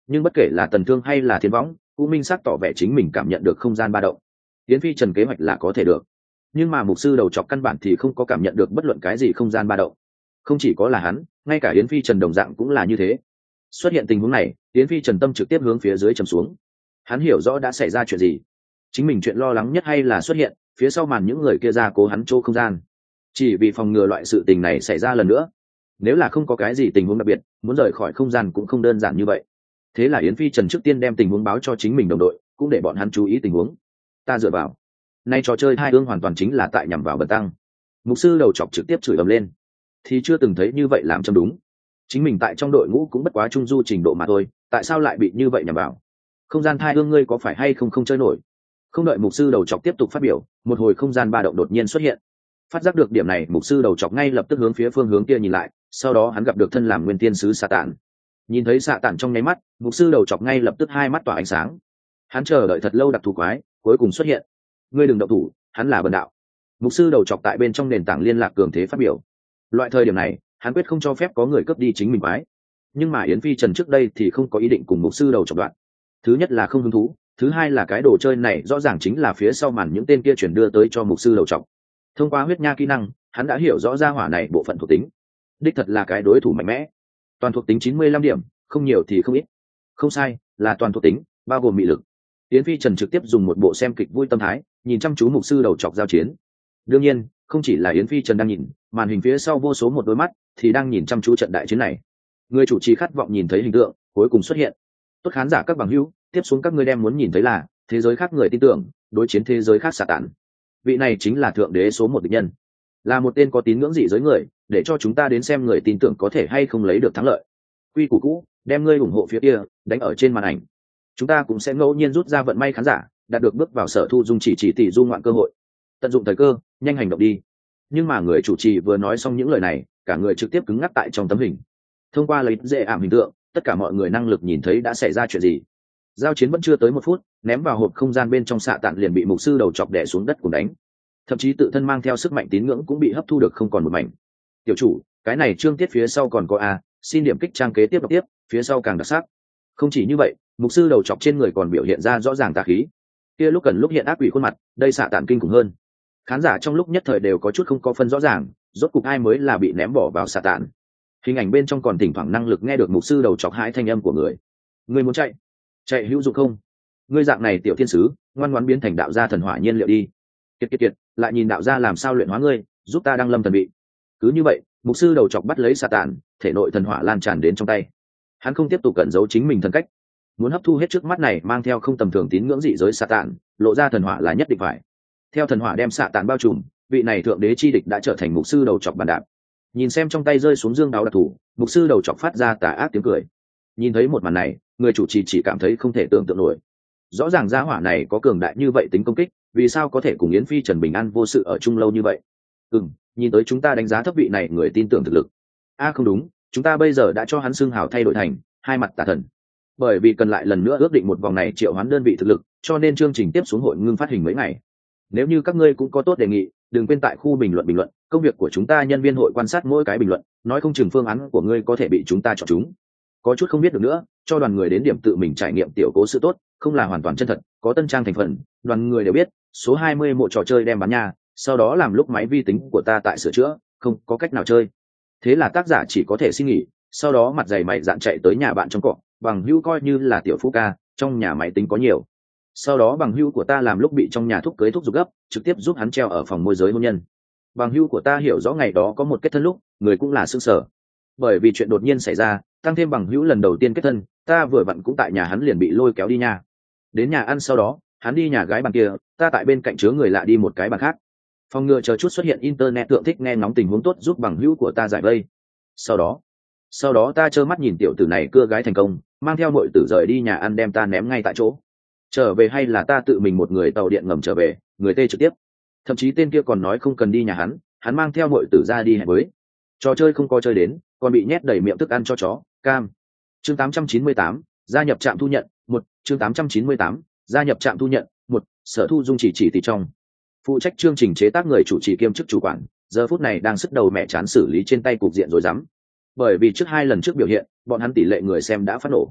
nhưng bất kể là Tần Thương hay là Thiên Võng cũng minh xác tỏ vẻ chính mình cảm nhận được không gian ba động. Yến Phi Trần kế hoạch là có thể được, nhưng mà mục sư đầu chọc căn bản thì không có cảm nhận được bất luận cái gì không gian ba động. Không chỉ có là hắn, ngay cả Yến Phi Trần đồng dạng cũng là như thế. Xuất hiện tình huống này, Yến Phi Trần tâm trực tiếp hướng phía dưới trầm xuống. Hắn hiểu rõ đã xảy ra chuyện gì. Chính mình chuyện lo lắng nhất hay là xuất hiện phía sau màn những người kia ra cố hắn chỗ không gian, chỉ vì phòng ngừa loại sự tình này xảy ra lần nữa. Nếu là không có cái gì tình huống đặc biệt, muốn rời khỏi không gian cũng không đơn giản như vậy. Thế là Yến Phi Trần trước tiên đem tình huống báo cho chính mình đồng đội, cũng để bọn hắn chú ý tình huống. Ta dựa vào, nay trò chơi hai ương hoàn toàn chính là tại nhằm vào Bần Tăng. Mục sư đầu chọc trực tiếp chửi ầm lên, thì chưa từng thấy như vậy làm châm đúng. Chính mình tại trong đội ngũ cũng bất quá trung du trình độ mà thôi, tại sao lại bị như vậy nhằm vào? Không gian thai ương ngươi có phải hay không không chơi nổi? Không đợi mục sư đầu chọc tiếp tục phát biểu, một hồi không gian ba động đột nhiên xuất hiện. Phát giác được điểm này, mục sư đầu chọc ngay lập tức hướng phía phương hướng kia nhìn lại, sau đó hắn gặp được thân làm nguyên tiên sứ Sa Tản. Nhìn thấy Sa Tản trong nháy mắt, mục sư đầu chọc ngay lập tức hai mắt tỏa ánh sáng. Hắn chờ đợi thật lâu đặc thù quái, cuối cùng xuất hiện. Ngươi đừng động thủ, hắn là bần đạo. Mục sư đầu chọc tại bên trong nền tảng liên lạc cường thế phát biểu. Loại thời điểm này, hắn quyết không cho phép có người cướp đi chính mình quái. Nhưng mà Yến Phi Trần trước đây thì không có ý định cùng mục sư đầu chọc đoạn. Thứ nhất là không hứng thú, thứ hai là cái đồ chơi này rõ ràng chính là phía sau màn những tên kia chuyển đưa tới cho mục sư đầu chọc. Thông qua huyết nha kỹ năng, hắn đã hiểu rõ ra hỏa này bộ phận thuộc tính. Đích thật là cái đối thủ mạnh mẽ. Toàn thuộc tính chín mươi lăm điểm, không nhiều thì không ít. Không sai, là toàn thuộc tính, bao gồm mị lực. Yến Phi Trần trực tiếp dùng một bộ xem kịch vui tâm thái, nhìn chăm chú mục sư đầu chọc giao chiến. Đương nhiên, không chỉ là Yến Phi Trần đang nhìn, màn hình phía sau vô số một đôi mắt thì đang nhìn chăm chú trận đại chiến này. Người chủ trì khát vọng nhìn thấy hình tượng cuối cùng xuất hiện. Tốt khán giả các bằng hữu, tiếp xuống các ngươi đem muốn nhìn thấy là thế giới khác người tin tưởng đối chiến thế giới khác Sa Tản. Vị này chính là thượng đế số một địch nhân, là một tên có tín ngưỡng dị giới người, để cho chúng ta đến xem người tin tưởng có thể hay không lấy được thắng lợi. Quy củ cũ, đem ngươi ủng hộ phía kia đánh ở trên màn ảnh. Chúng ta cũng sẽ ngẫu nhiên rút ra vận may khán giả, đạt được bước vào sở thu dung chỉ chỉ tỷ du ngoạn cơ hội. Tận dụng thời cơ, nhanh hành động đi. Nhưng mà người chủ trì vừa nói xong những lời này, cả người trực tiếp cứng ngắc tại trong tấm hình. Thông qua lấy dễ ảm hình tượng, tất cả mọi người năng lực nhìn thấy đã xảy ra chuyện gì. Giao chiến vẫn chưa tới một phút, ném vào hộp không gian bên trong Sa Tản liền bị mục sư đầu chọc đè xuống đất cùng đánh. Thậm chí tự thân mang theo sức mạnh tín ngưỡng cũng bị hấp thu được không còn một mảnh. Tiểu chủ, cái này chương tiết phía sau còn có a, xin điểm kích trang kế tiếp đọc tiếp, phía sau càng đặc sắc. Không chỉ như vậy, mục sư đầu chọc trên người còn biểu hiện ra rõ ràng tà khí. Kia lúc cần lúc hiện ác quỷ khuôn mặt, đây Sa Tản kinh khủng hơn. Khán giả trong lúc nhất thời đều có chút không có phân rõ ràng, rốt cục ai mới là bị ném bỏ vào Sa Tản. Hình ảnh bên trong còn thỉnh thoảng năng lực nghe được mục sư đầu chọc hãi thanh âm của người. Ngươi muốn chạy? Chạy hữu dụng không? Ngươi dạng này tiểu thiên sứ, ngoan ngoãn biến thành đạo gia thần hỏa nhiên liệu đi. Kiệt kiệt kiệt, lại nhìn đạo gia làm sao luyện hóa ngươi, giúp ta đăng lâm thần vị. Cứ như vậy, mục sư đầu chọc bắt lấy Sa Tản, thể nội thần hỏa lan tràn đến trong tay. Hắn không tiếp tục cẩn giấu chính mình thần cách, muốn hấp thu hết trước mắt này mang theo không tầm thường tín ngưỡng dị giới Sa Tản, lộ ra thần hỏa là nhất định phải. Theo thần hỏa đem Sa Tản bao trùm, vị này thượng đế chi địch đã trở thành mục sư đầu chọc bàn đạp. Nhìn xem trong tay rơi xuống dương đáo đặc thủ, mục sư đầu chọc phát ra tà ác tiếng cười. Nhìn thấy một màn này, người chủ trì chỉ cảm thấy không thể tưởng tượng nổi. Rõ ràng gia hỏa này có cường đại như vậy tính công kích, vì sao có thể cùng Yến Phi Trần bình an vô sự ở chung lâu như vậy? Ừm, nhìn tới chúng ta đánh giá thấp vị này người tin tưởng thực lực. A à, không đúng, chúng ta bây giờ đã cho hắn xưng hào thay đổi thành hai mặt tà thần. Bởi vì cần lại lần nữa ước định một vòng này triệu hoán đơn vị thực lực, cho nên chương trình tiếp xuống hội ngưng phát hình mấy ngày. Nếu như các ngươi cũng có tốt đề nghị, đừng quên tại khu bình luận bình luận, công việc của chúng ta nhân viên hội quan sát mỗi cái bình luận, nói không chừng phương án của ngươi có thể bị chúng ta chọn chúng. Có chút không biết được nữa, cho đoàn người đến điểm tự mình trải nghiệm tiểu cố sự tốt, không là hoàn toàn chân thật, có tân trang thành phần, đoàn người đều biết, số hai mươi mộ trò chơi đem bán nhà, sau đó làm lúc máy vi tính của ta tại sửa chữa, không có cách nào chơi. Thế là tác giả chỉ có thể xin nghỉ, sau đó mặt dày mày dạn chạy tới nhà bạn trong cọ, bằng hữu coi như là tiểu phú ca, trong nhà máy tính có nhiều. Sau đó bằng hữu của ta làm lúc bị trong nhà thúc cưới thúc giục gấp, trực tiếp giúp hắn treo ở phòng môi giới hôn nhân. Bằng hữu của ta hiểu rõ ngày đó có một kết thân lúc, người cũng là sương sở. Bởi vì chuyện đột nhiên xảy ra, tăng thêm bằng hữu lần đầu tiên kết thân, ta vừa vặn cũng tại nhà hắn liền bị lôi kéo đi nha. Đến nhà ăn sau đó, hắn đi nhà gái bàn kia, ta tại bên cạnh chứa người lạ đi một cái bàn khác. Phòng ngừa chờ chút xuất hiện internet thượng thích nghe ngóng tình huống tốt giúp bằng hữu của ta giải vây. Sau đó, sau đó ta trơ mắt nhìn tiểu tử này cưa gái thành công, mang theo muội tử rời đi nhà ăn đem ta ném ngay tại chỗ. Trở về hay là ta tự mình một người tàu điện ngầm trở về, người tê trực tiếp. Thậm chí tên kia còn nói không cần đi nhà hắn, hắn mang theo muội tử ra đi hẹn với. Trò chơi không có chơi đến, còn bị nhét đầy miệng thức ăn cho chó, cam. Chương tám trăm chín mươi tám, gia nhập trạm thu nhận, một, chương tám trăm chín mươi tám, gia nhập trạm thu nhận, một, sở thu dung chỉ chỉ tỷ trong. Phụ trách chương trình chế tác người chủ trì kiêm chức chủ quản, giờ phút này đang sức đầu mẹ chán xử lý trên tay cục diện rồi dám. Bởi vì trước hai lần trước biểu hiện, bọn hắn tỷ lệ người xem đã phát nổ.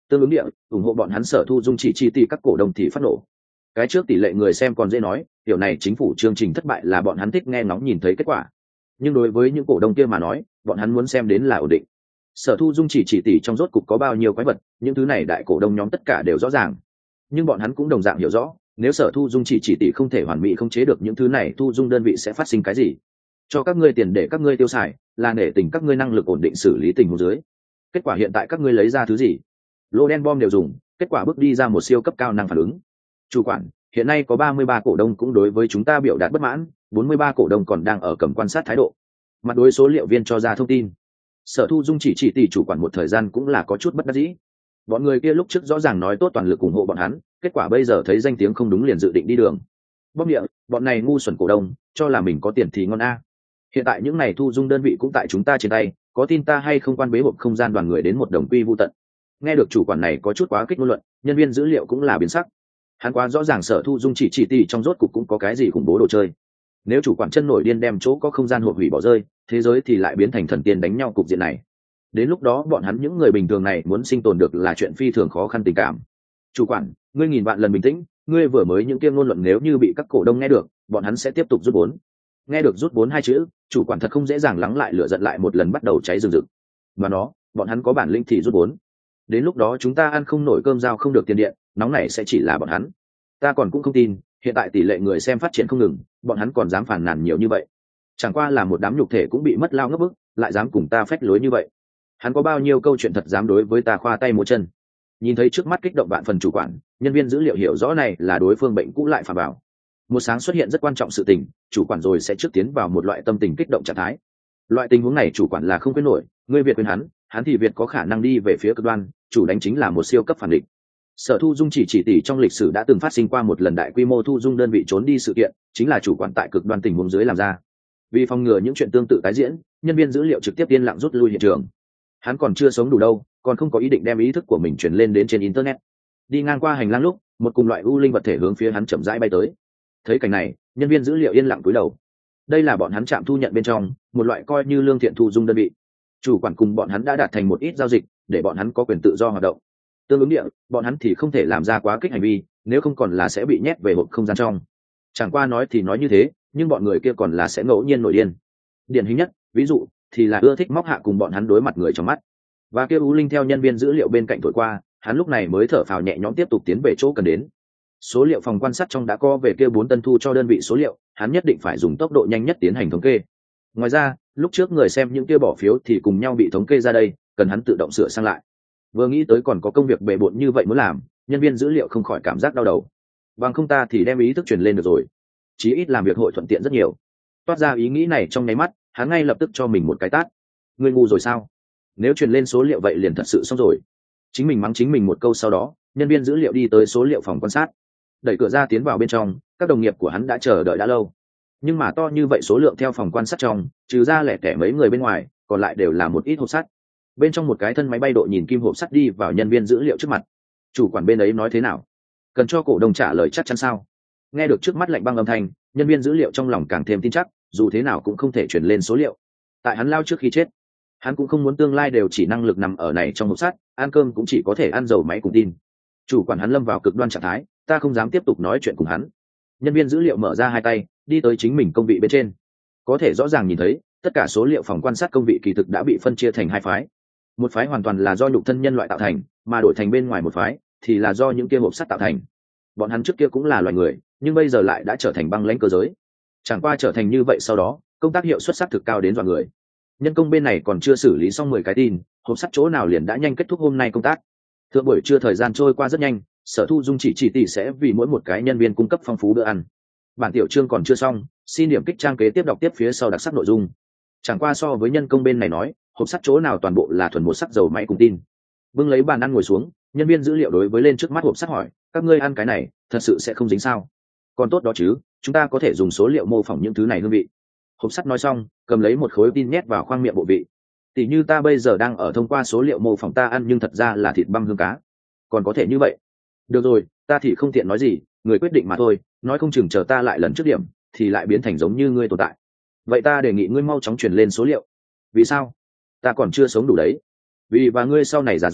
Tương ứng địa, ủng hộ bọn hắn Sở Thu Dung chỉ chi tỷ các cổ đông thì phát nổ. Cái trước tỷ lệ người xem còn dễ nói, điều này chính phủ chương trình thất bại là bọn hắn thích nghe ngóng nhìn thấy kết quả. Nhưng đối với những cổ đông kia mà nói, bọn hắn muốn xem đến là ổn định. Sở Thu Dung chỉ chỉ tỷ trong rốt cục có bao nhiêu quái vật, những thứ này đại cổ đông nhóm tất cả đều rõ ràng. Nhưng bọn hắn cũng đồng dạng hiểu rõ, nếu Sở Thu Dung chỉ chỉ tỷ không thể hoàn mỹ không chế được những thứ này thu dung đơn vị sẽ phát sinh cái gì. Cho các ngươi tiền để các ngươi tiêu xài, là nể tình các ngươi năng lực ổn định xử lý tình huống dưới. Kết quả hiện tại các ngươi lấy ra thứ gì? Lô đen bom đều dùng, kết quả bước đi ra một siêu cấp cao năng phản ứng. Chủ quản, hiện nay có ba mươi ba cổ đông cũng đối với chúng ta biểu đạt bất mãn, bốn mươi ba cổ đông còn đang ở cầm quan sát thái độ. Mặt đối số liệu viên cho ra thông tin. Sở Thu Dung chỉ chỉ tỷ chủ quản một thời gian cũng là có chút bất đắc dĩ. Bọn người kia lúc trước rõ ràng nói tốt toàn lực ủng hộ bọn hắn, kết quả bây giờ thấy danh tiếng không đúng liền dự định đi đường. Bóp địa, bọn này ngu xuẩn cổ đông, cho là mình có tiền thì ngon a. Hiện tại những này thu dung đơn vị cũng tại chúng ta trên tay, có tin ta hay không quan bế hộp không gian đoàn người đến một đồng quy vu tận. Nghe được chủ quản này có chút quá kích ngôn luận, nhân viên dữ liệu cũng là biến sắc. Hắn quá rõ ràng Sở Thu Dung chỉ chỉ tỷ trong rốt cục cũng có cái gì khủng bố đồ chơi. Nếu chủ quản chân nổi điên đem chỗ có không gian hộp hủy bỏ rơi, thế giới thì lại biến thành thần tiên đánh nhau cục diện này. Đến lúc đó bọn hắn những người bình thường này muốn sinh tồn được là chuyện phi thường khó khăn tình cảm. Chủ quản, ngươi nghìn vạn lần bình tĩnh, ngươi vừa mới những kia ngôn luận nếu như bị các cổ đông nghe được, bọn hắn sẽ tiếp tục rút vốn. Nghe được rút vốn hai chữ, chủ quản thật không dễ dàng lắng lại lửa giận lại một lần bắt đầu cháy rừng rực. Và nó, bọn hắn có bản lĩnh thì rút vốn. Đến lúc đó chúng ta ăn không nổi cơm giao không được tiền điện, nóng này sẽ chỉ là bọn hắn. Ta còn cũng không tin, hiện tại tỷ lệ người xem phát triển không ngừng, bọn hắn còn dám phàn nàn nhiều như vậy. Chẳng qua là một đám nhục thể cũng bị mất lao ngấp bức, lại dám cùng ta phách lối như vậy. Hắn có bao nhiêu câu chuyện thật dám đối với ta khoa tay múa chân. Nhìn thấy trước mắt kích động vạn phần chủ quản, nhân viên dữ liệu hiểu rõ này là đối phương bệnh cũ lại phản bảo. Một sáng xuất hiện rất quan trọng sự tình, chủ quản rồi sẽ trước tiến vào một loại tâm tình kích động trạng thái. Loại tình huống này chủ quản là không quên nổi, người Việt quên hắn, hắn thì Việt có khả năng đi về phía cực đoan, chủ đánh chính là một siêu cấp phản địch. Sở Thu Dung chỉ chỉ tỷ trong lịch sử đã từng phát sinh qua một lần đại quy mô thu dung đơn vị trốn đi sự kiện, chính là chủ quản tại cực đoan tình huống dưới làm ra. Vì phòng ngừa những chuyện tương tự tái diễn, nhân viên dữ liệu trực tiếp yên lặng rút lui hiện trường. Hắn còn chưa sống đủ đâu, còn không có ý định đem ý thức của mình truyền lên đến trên internet. Đi ngang qua hành lang lúc, một cùng loại u linh vật thể hướng phía hắn chậm rãi bay tới. Thấy cảnh này, nhân viên dữ liệu yên lặng cúi đầu. Đây là bọn hắn trạm thu nhận bên trong, một loại coi như lương thiện thu dung đơn vị. Chủ quản cùng bọn hắn đã đạt thành một ít giao dịch, để bọn hắn có quyền tự do hoạt động. Tương ứng địa, bọn hắn thì không thể làm ra quá kích hành vi, nếu không còn là sẽ bị nhét về hộp không gian trong. Chẳng qua nói thì nói như thế, nhưng bọn người kia còn là sẽ ngẫu nhiên nổi điên. Điển hình nhất, ví dụ, thì là ưa thích móc hạ cùng bọn hắn đối mặt người trong mắt. Và kia u linh theo nhân viên dữ liệu bên cạnh thổi qua, hắn lúc này mới thở phào nhẹ nhõm tiếp tục tiến về chỗ cần đến. Số liệu phòng quan sát trong đã có về kia bốn tân thu cho đơn vị số liệu, hắn nhất định phải dùng tốc độ nhanh nhất tiến hành thống kê. Ngoài ra, lúc trước người xem những kia bỏ phiếu thì cùng nhau bị thống kê ra đây, cần hắn tự động sửa sang lại. Vừa nghĩ tới còn có công việc bề bộn như vậy muốn làm, nhân viên dữ liệu không khỏi cảm giác đau đầu. Bằng không ta thì đem ý thức truyền lên được rồi, chí ít làm việc hội thuận tiện rất nhiều. Toát ra ý nghĩ này trong nháy mắt, hắn ngay lập tức cho mình một cái tát. Ngươi ngu rồi sao? Nếu truyền lên số liệu vậy liền thật sự xong rồi. Chính mình mắng chính mình một câu sau đó, nhân viên dữ liệu đi tới số liệu phòng quan sát, đẩy cửa ra tiến vào bên trong. Các đồng nghiệp của hắn đã chờ đợi đã lâu, nhưng mà to như vậy số lượng theo phòng quan sát trong, trừ ra lẻ tẻ mấy người bên ngoài, còn lại đều là một ít hộp sắt. Bên trong một cái thân máy bay độ nhìn kim hộp sắt đi vào nhân viên dữ liệu trước mặt. Chủ quản bên ấy nói thế nào? Cần cho cổ đông trả lời chắc chắn sao? Nghe được trước mắt lạnh băng âm thanh, nhân viên dữ liệu trong lòng càng thêm tin chắc, dù thế nào cũng không thể chuyển lên số liệu. Tại hắn lao trước khi chết, hắn cũng không muốn tương lai đều chỉ năng lực nằm ở này trong hộp sắt, ăn cơm cũng chỉ có thể ăn dầu máy cùng tin. Chủ quản hắn lâm vào cực đoan trạng thái, ta không dám tiếp tục nói chuyện cùng hắn. Nhân viên dữ liệu mở ra hai tay, đi tới chính mình công vị bên trên. Có thể rõ ràng nhìn thấy, tất cả số liệu phòng quan sát công vị kỳ thực đã bị phân chia thành hai phái. Một phái hoàn toàn là do nhục thân nhân loại tạo thành, mà đổi thành bên ngoài một phái thì là do những kia hộp sắt tạo thành. Bọn hắn trước kia cũng là loài người, nhưng bây giờ lại đã trở thành băng lãnh cơ giới. Chẳng qua trở thành như vậy sau đó, công tác hiệu suất xác thực cao đến dọa người. Nhân công bên này còn chưa xử lý xong mười cái tin, hộp sắt chỗ nào liền đã nhanh kết thúc hôm nay công tác. Thượng buổi trưa thời gian trôi qua rất nhanh, Sở Thu Dung chỉ chỉ tỷ sẽ vì mỗi một cái nhân viên cung cấp phong phú bữa ăn. Bản tiểu chương còn chưa xong, xin điểm kích trang kế tiếp đọc tiếp phía sau đặc sắc nội dung. Chẳng qua so với nhân công bên này nói, hộp sắt chỗ nào toàn bộ là thuần một sắc dầu máy cùng tin. Bưng lấy bàn ăn ngồi xuống, nhân viên dữ liệu đối với lên trước mắt hộp sắt hỏi, các ngươi ăn cái này thật sự sẽ không dính sao? Còn tốt đó chứ, chúng ta có thể dùng số liệu mô phỏng những thứ này hương vị. Hộp sắt nói xong, cầm lấy một khối tin nhét vào khoang miệng bộ vị. Tỷ như ta bây giờ đang ở thông qua số liệu mô phỏng ta ăn nhưng thật ra là thịt băm hương cá. Còn có thể như vậy. Được rồi, ta thì không tiện nói gì, người quyết định mà thôi, nói không chừng chờ ta lại lần trước điểm, thì lại biến thành giống như ngươi tồn tại. Vậy ta đề nghị ngươi mau chóng truyền lên số liệu. Vì sao? Ta còn chưa sống đủ đấy. Vì và ngươi sau này già rồi,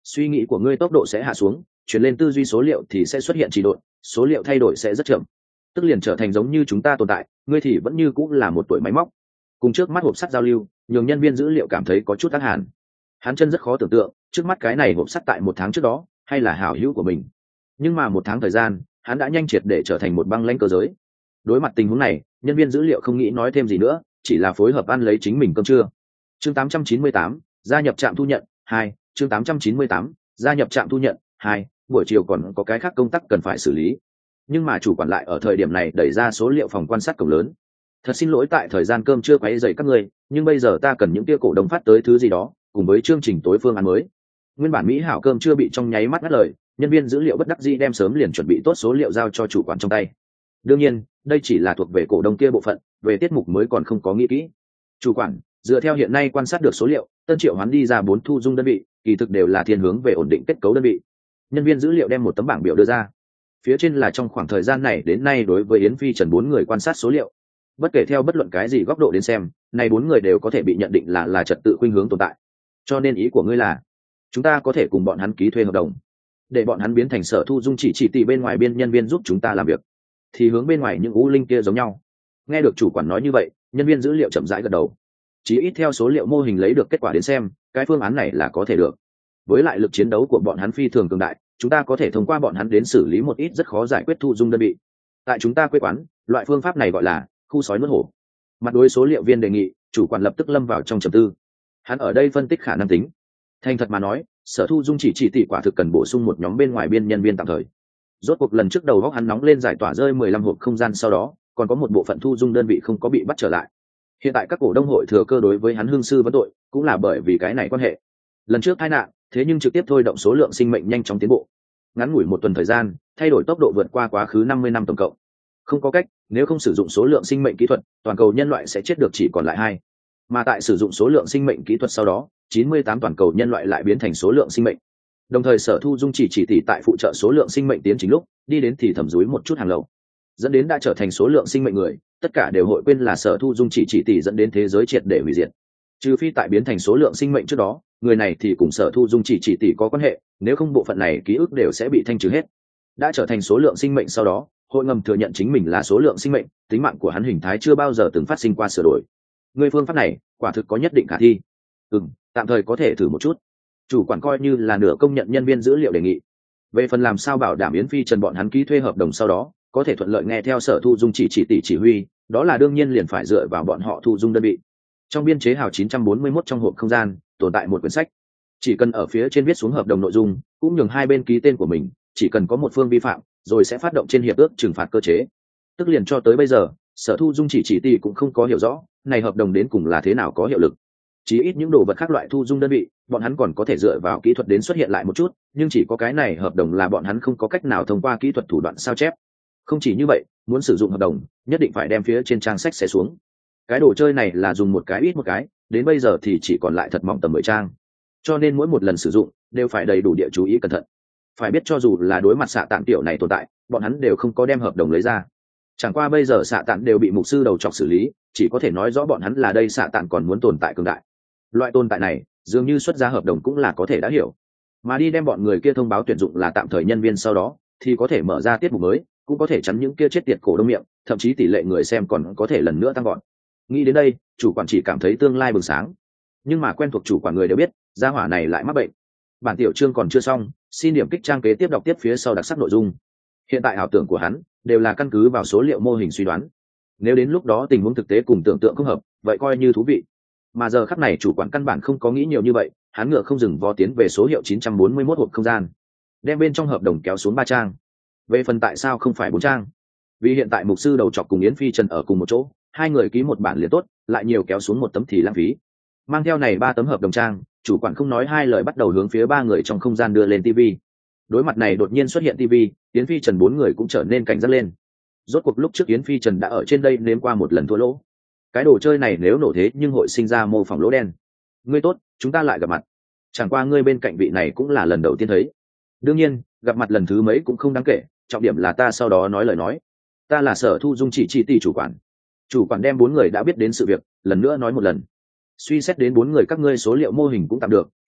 suy nghĩ của ngươi tốc độ sẽ hạ xuống, chuyển lên tư duy số liệu thì sẽ xuất hiện trì độn, số liệu thay đổi sẽ rất chậm, tức liền trở thành giống như chúng ta tồn tại, ngươi thì vẫn như cũng là một tuổi máy móc. Cùng trước mắt hộp sắt giao lưu, nhường nhân viên dữ liệu cảm thấy có chút ác hàn. Hắn chân rất khó tưởng tượng, trước mắt cái này hộp sắt tại một tháng trước đó, hay là hảo hữu của mình. Nhưng mà một tháng thời gian, hắn đã nhanh triệt để trở thành một băng lãnh cơ giới. Đối mặt tình huống này, nhân viên dữ liệu không nghĩ nói thêm gì nữa, chỉ là phối hợp ăn lấy chính mình cơm trưa. Chương tám trăm chín mươi tám, gia nhập trạm thu nhận hai. Chương tám trăm chín mươi tám, gia nhập trạm thu nhận hai. Buổi chiều còn có cái khác công tác cần phải xử lý, nhưng mà chủ quản lại ở thời điểm này đẩy ra số liệu phòng quan sát cổng lớn. Thật xin lỗi tại thời gian cơm chưa quấy rầy các ngươi, nhưng bây giờ ta cần những tia cổ đông phát tới thứ gì đó, cùng với chương trình tối phương án mới. Nguyên bản mỹ hảo cơm chưa bị trong nháy mắt ngắt lời, nhân viên dữ liệu bất đắc dĩ đem sớm liền chuẩn bị tốt số liệu giao cho chủ quản trong tay. Đương nhiên, đây chỉ là thuộc về cổ đông kia bộ phận, về tiết mục mới còn không có nghĩ kỹ. Chủ quản, dựa theo hiện nay quan sát được số liệu, Tân Triệu Hoán đi ra bốn thu dung đơn vị, kỳ thực đều là thiên hướng về ổn định kết cấu đơn vị. Nhân viên dữ liệu đem một tấm bảng biểu đưa ra. Phía trên là trong khoảng thời gian này đến nay đối với Yến Phi Trần bốn người quan sát số liệu. Bất kể theo bất luận cái gì góc độ đến xem, này bốn người đều có thể bị nhận định là là trật tự khuynh hướng tồn tại. Cho nên ý của ngươi là, chúng ta có thể cùng bọn hắn ký thuê hợp đồng, để bọn hắn biến thành sở thu dung chỉ chỉ tỷ bên ngoài biên nhân viên giúp chúng ta làm việc, thì hướng bên ngoài những u linh kia giống nhau. Nghe được chủ quản nói như vậy, nhân viên dữ liệu chậm rãi gật đầu. Chỉ ít theo số liệu mô hình lấy được kết quả đến xem, cái phương án này là có thể được. Với lại lực chiến đấu của bọn hắn phi thường cường đại, chúng ta có thể thông qua bọn hắn đến xử lý một ít rất khó giải quyết thu dung đơn vị. Tại chúng ta quê quán, loại phương pháp này gọi là khu sói nuốt hổ. Mặt đối số liệu viên đề nghị, chủ quản lập tức lâm vào trong trầm tư. Hắn ở đây phân tích khả năng tính. Thành thật mà nói, sở thu dung chỉ chỉ tỷ quả thực cần bổ sung một nhóm bên ngoài biên nhân viên tạm thời. Rốt cuộc lần trước đầu góc hắn nóng lên giải tỏa rơi mười lăm hộp không gian, sau đó còn có một bộ phận thu dung đơn vị không có bị bắt trở lại. Hiện tại các cổ đông hội thừa cơ đối với hắn hương sư vấn tội, cũng là bởi vì cái này quan hệ. Lần trước tai nạn, thế nhưng trực tiếp thôi động số lượng sinh mệnh nhanh chóng tiến bộ. Ngắn ngủi một tuần thời gian, thay đổi tốc độ vượt qua quá khứ năm mươi năm tổng cộng. Không có cách, nếu không sử dụng số lượng sinh mệnh kỹ thuật, toàn cầu nhân loại sẽ chết được chỉ còn lại hai. Mà tại sử dụng số lượng sinh mệnh kỹ thuật sau đó, chín mươi tám toàn cầu nhân loại lại biến thành số lượng sinh mệnh. Đồng thời sở thu dung chỉ chỉ tỷ tại phụ trợ số lượng sinh mệnh tiến chính lúc, đi đến thì thầm rúi một chút hàng lậu, dẫn đến đã trở thành số lượng sinh mệnh người, tất cả đều hội quên là sở thu dung chỉ chỉ tỷ dẫn đến thế giới triệt để hủy diệt. Trừ phi tại biến thành số lượng sinh mệnh trước đó, người này thì cùng sở thu dung chỉ chỉ tỷ có quan hệ, nếu không bộ phận này ký ức đều sẽ bị thanh trừ hết. Đã trở thành số lượng sinh mệnh sau đó, hội ngầm thừa nhận chính mình là số lượng sinh mệnh, tính mạng của hắn hình thái chưa bao giờ từng phát sinh qua sửa đổi. Người phương pháp này quả thực có nhất định khả thi. Ừm, tạm thời có thể thử một chút. Chủ quản coi như là nửa công nhận nhân viên dữ liệu đề nghị. Về phần làm sao bảo đảm Yến Phi Trần bọn hắn ký thuê hợp đồng sau đó có thể thuận lợi nghe theo sở thu dung chỉ chỉ tỷ chỉ huy, đó là đương nhiên liền phải dựa vào bọn họ thu dung đơn vị. Trong biên chế hào chín trăm bốn mươi mốt trong hộp không gian tồn tại một quyển sách, chỉ cần ở phía trên viết xuống hợp đồng nội dung, cũng nhường hai bên ký tên của mình, chỉ cần có một phương vi phạm rồi sẽ phát động trên hiệp ước trừng phạt cơ chế. Tức liền cho tới bây giờ, sở thu dung chỉ chỉ tỷ cũng không có hiểu rõ này hợp đồng đến cùng là thế nào có hiệu lực. Chỉ ít những đồ vật khác loại thu dung đơn vị, bọn hắn còn có thể dựa vào kỹ thuật đến xuất hiện lại một chút, nhưng chỉ có cái này hợp đồng là bọn hắn không có cách nào thông qua kỹ thuật thủ đoạn sao chép. Không chỉ như vậy, muốn sử dụng hợp đồng, nhất định phải đem phía trên trang sách xé xuống. Cái đồ chơi này là dùng một cái ít một cái, đến bây giờ thì chỉ còn lại thật mỏng tầm mười trang. Cho nên mỗi một lần sử dụng đều phải đầy đủ địa chú ý cẩn thận. Phải biết cho dù là đối mặt xạ tạn tiểu này tồn tại, bọn hắn đều không có đem hợp đồng lấy ra. Chẳng qua bây giờ xạ tạn đều bị mục sư đầu chọc xử lý, chỉ có thể nói rõ bọn hắn là đây xạ tạn còn muốn tồn tại cường đại. Loại tồn tại này dường như xuất ra hợp đồng cũng là có thể đã hiểu, mà đi đem bọn người kia thông báo tuyển dụng là tạm thời nhân viên sau đó thì có thể mở ra tiết mục mới, cũng có thể chắn những kia chết tiệt cổ đông miệng, thậm chí tỷ lệ người xem còn có thể lần nữa tăng gọn. Nghĩ đến đây, chủ quản chỉ cảm thấy tương lai bừng sáng. Nhưng mà quen thuộc chủ quản người đều biết, gia hỏa này lại mắc bệnh. Bản tiểu chương còn chưa xong, xin điểm kích trang kế tiếp đọc tiếp phía sau đặc sắc nội dung. Hiện tại ảo tưởng của hắn đều là căn cứ vào số liệu mô hình suy đoán. Nếu đến lúc đó tình huống thực tế cùng tưởng tượng không hợp, vậy coi như thú vị. Mà giờ khắc này chủ quản căn bản không có nghĩ nhiều như vậy, hắn ngựa không dừng vó tiến về số hiệu chín trăm bốn mươi mốt hộp không gian, đem bên trong hợp đồng kéo xuống ba trang. Về phần tại sao không phải bốn trang, vì hiện tại mục sư đầu chọc cùng Yến Phi Trần ở cùng một chỗ, hai người ký một bản liền tốt, lại nhiều kéo xuống một tấm thì lãng phí. Mang theo này ba tấm hợp đồng trang, chủ quản không nói hai lời bắt đầu hướng phía ba người trong không gian đưa lên tivi. Đối mặt này đột nhiên xuất hiện tivi, Yến Phi Trần bốn người cũng trở nên cảnh giác lên. Rốt cuộc lúc trước Yến Phi Trần đã ở trên đây nếm qua một lần thua lỗ. Cái đồ chơi này nếu nổ thế nhưng hội sinh ra mô phỏng lỗ đen. Ngươi tốt, chúng ta lại gặp mặt. Chẳng qua ngươi bên cạnh vị này cũng là lần đầu tiên thấy. Đương nhiên, gặp mặt lần thứ mấy cũng không đáng kể, trọng điểm là ta sau đó nói lời nói. Ta là sở thu dung chỉ chỉ tỷ chủ quản. Chủ quản đem bốn người đã biết đến sự việc lần nữa nói một lần. Suy xét đến bốn người các ngươi số liệu mô hình cũng tạm được,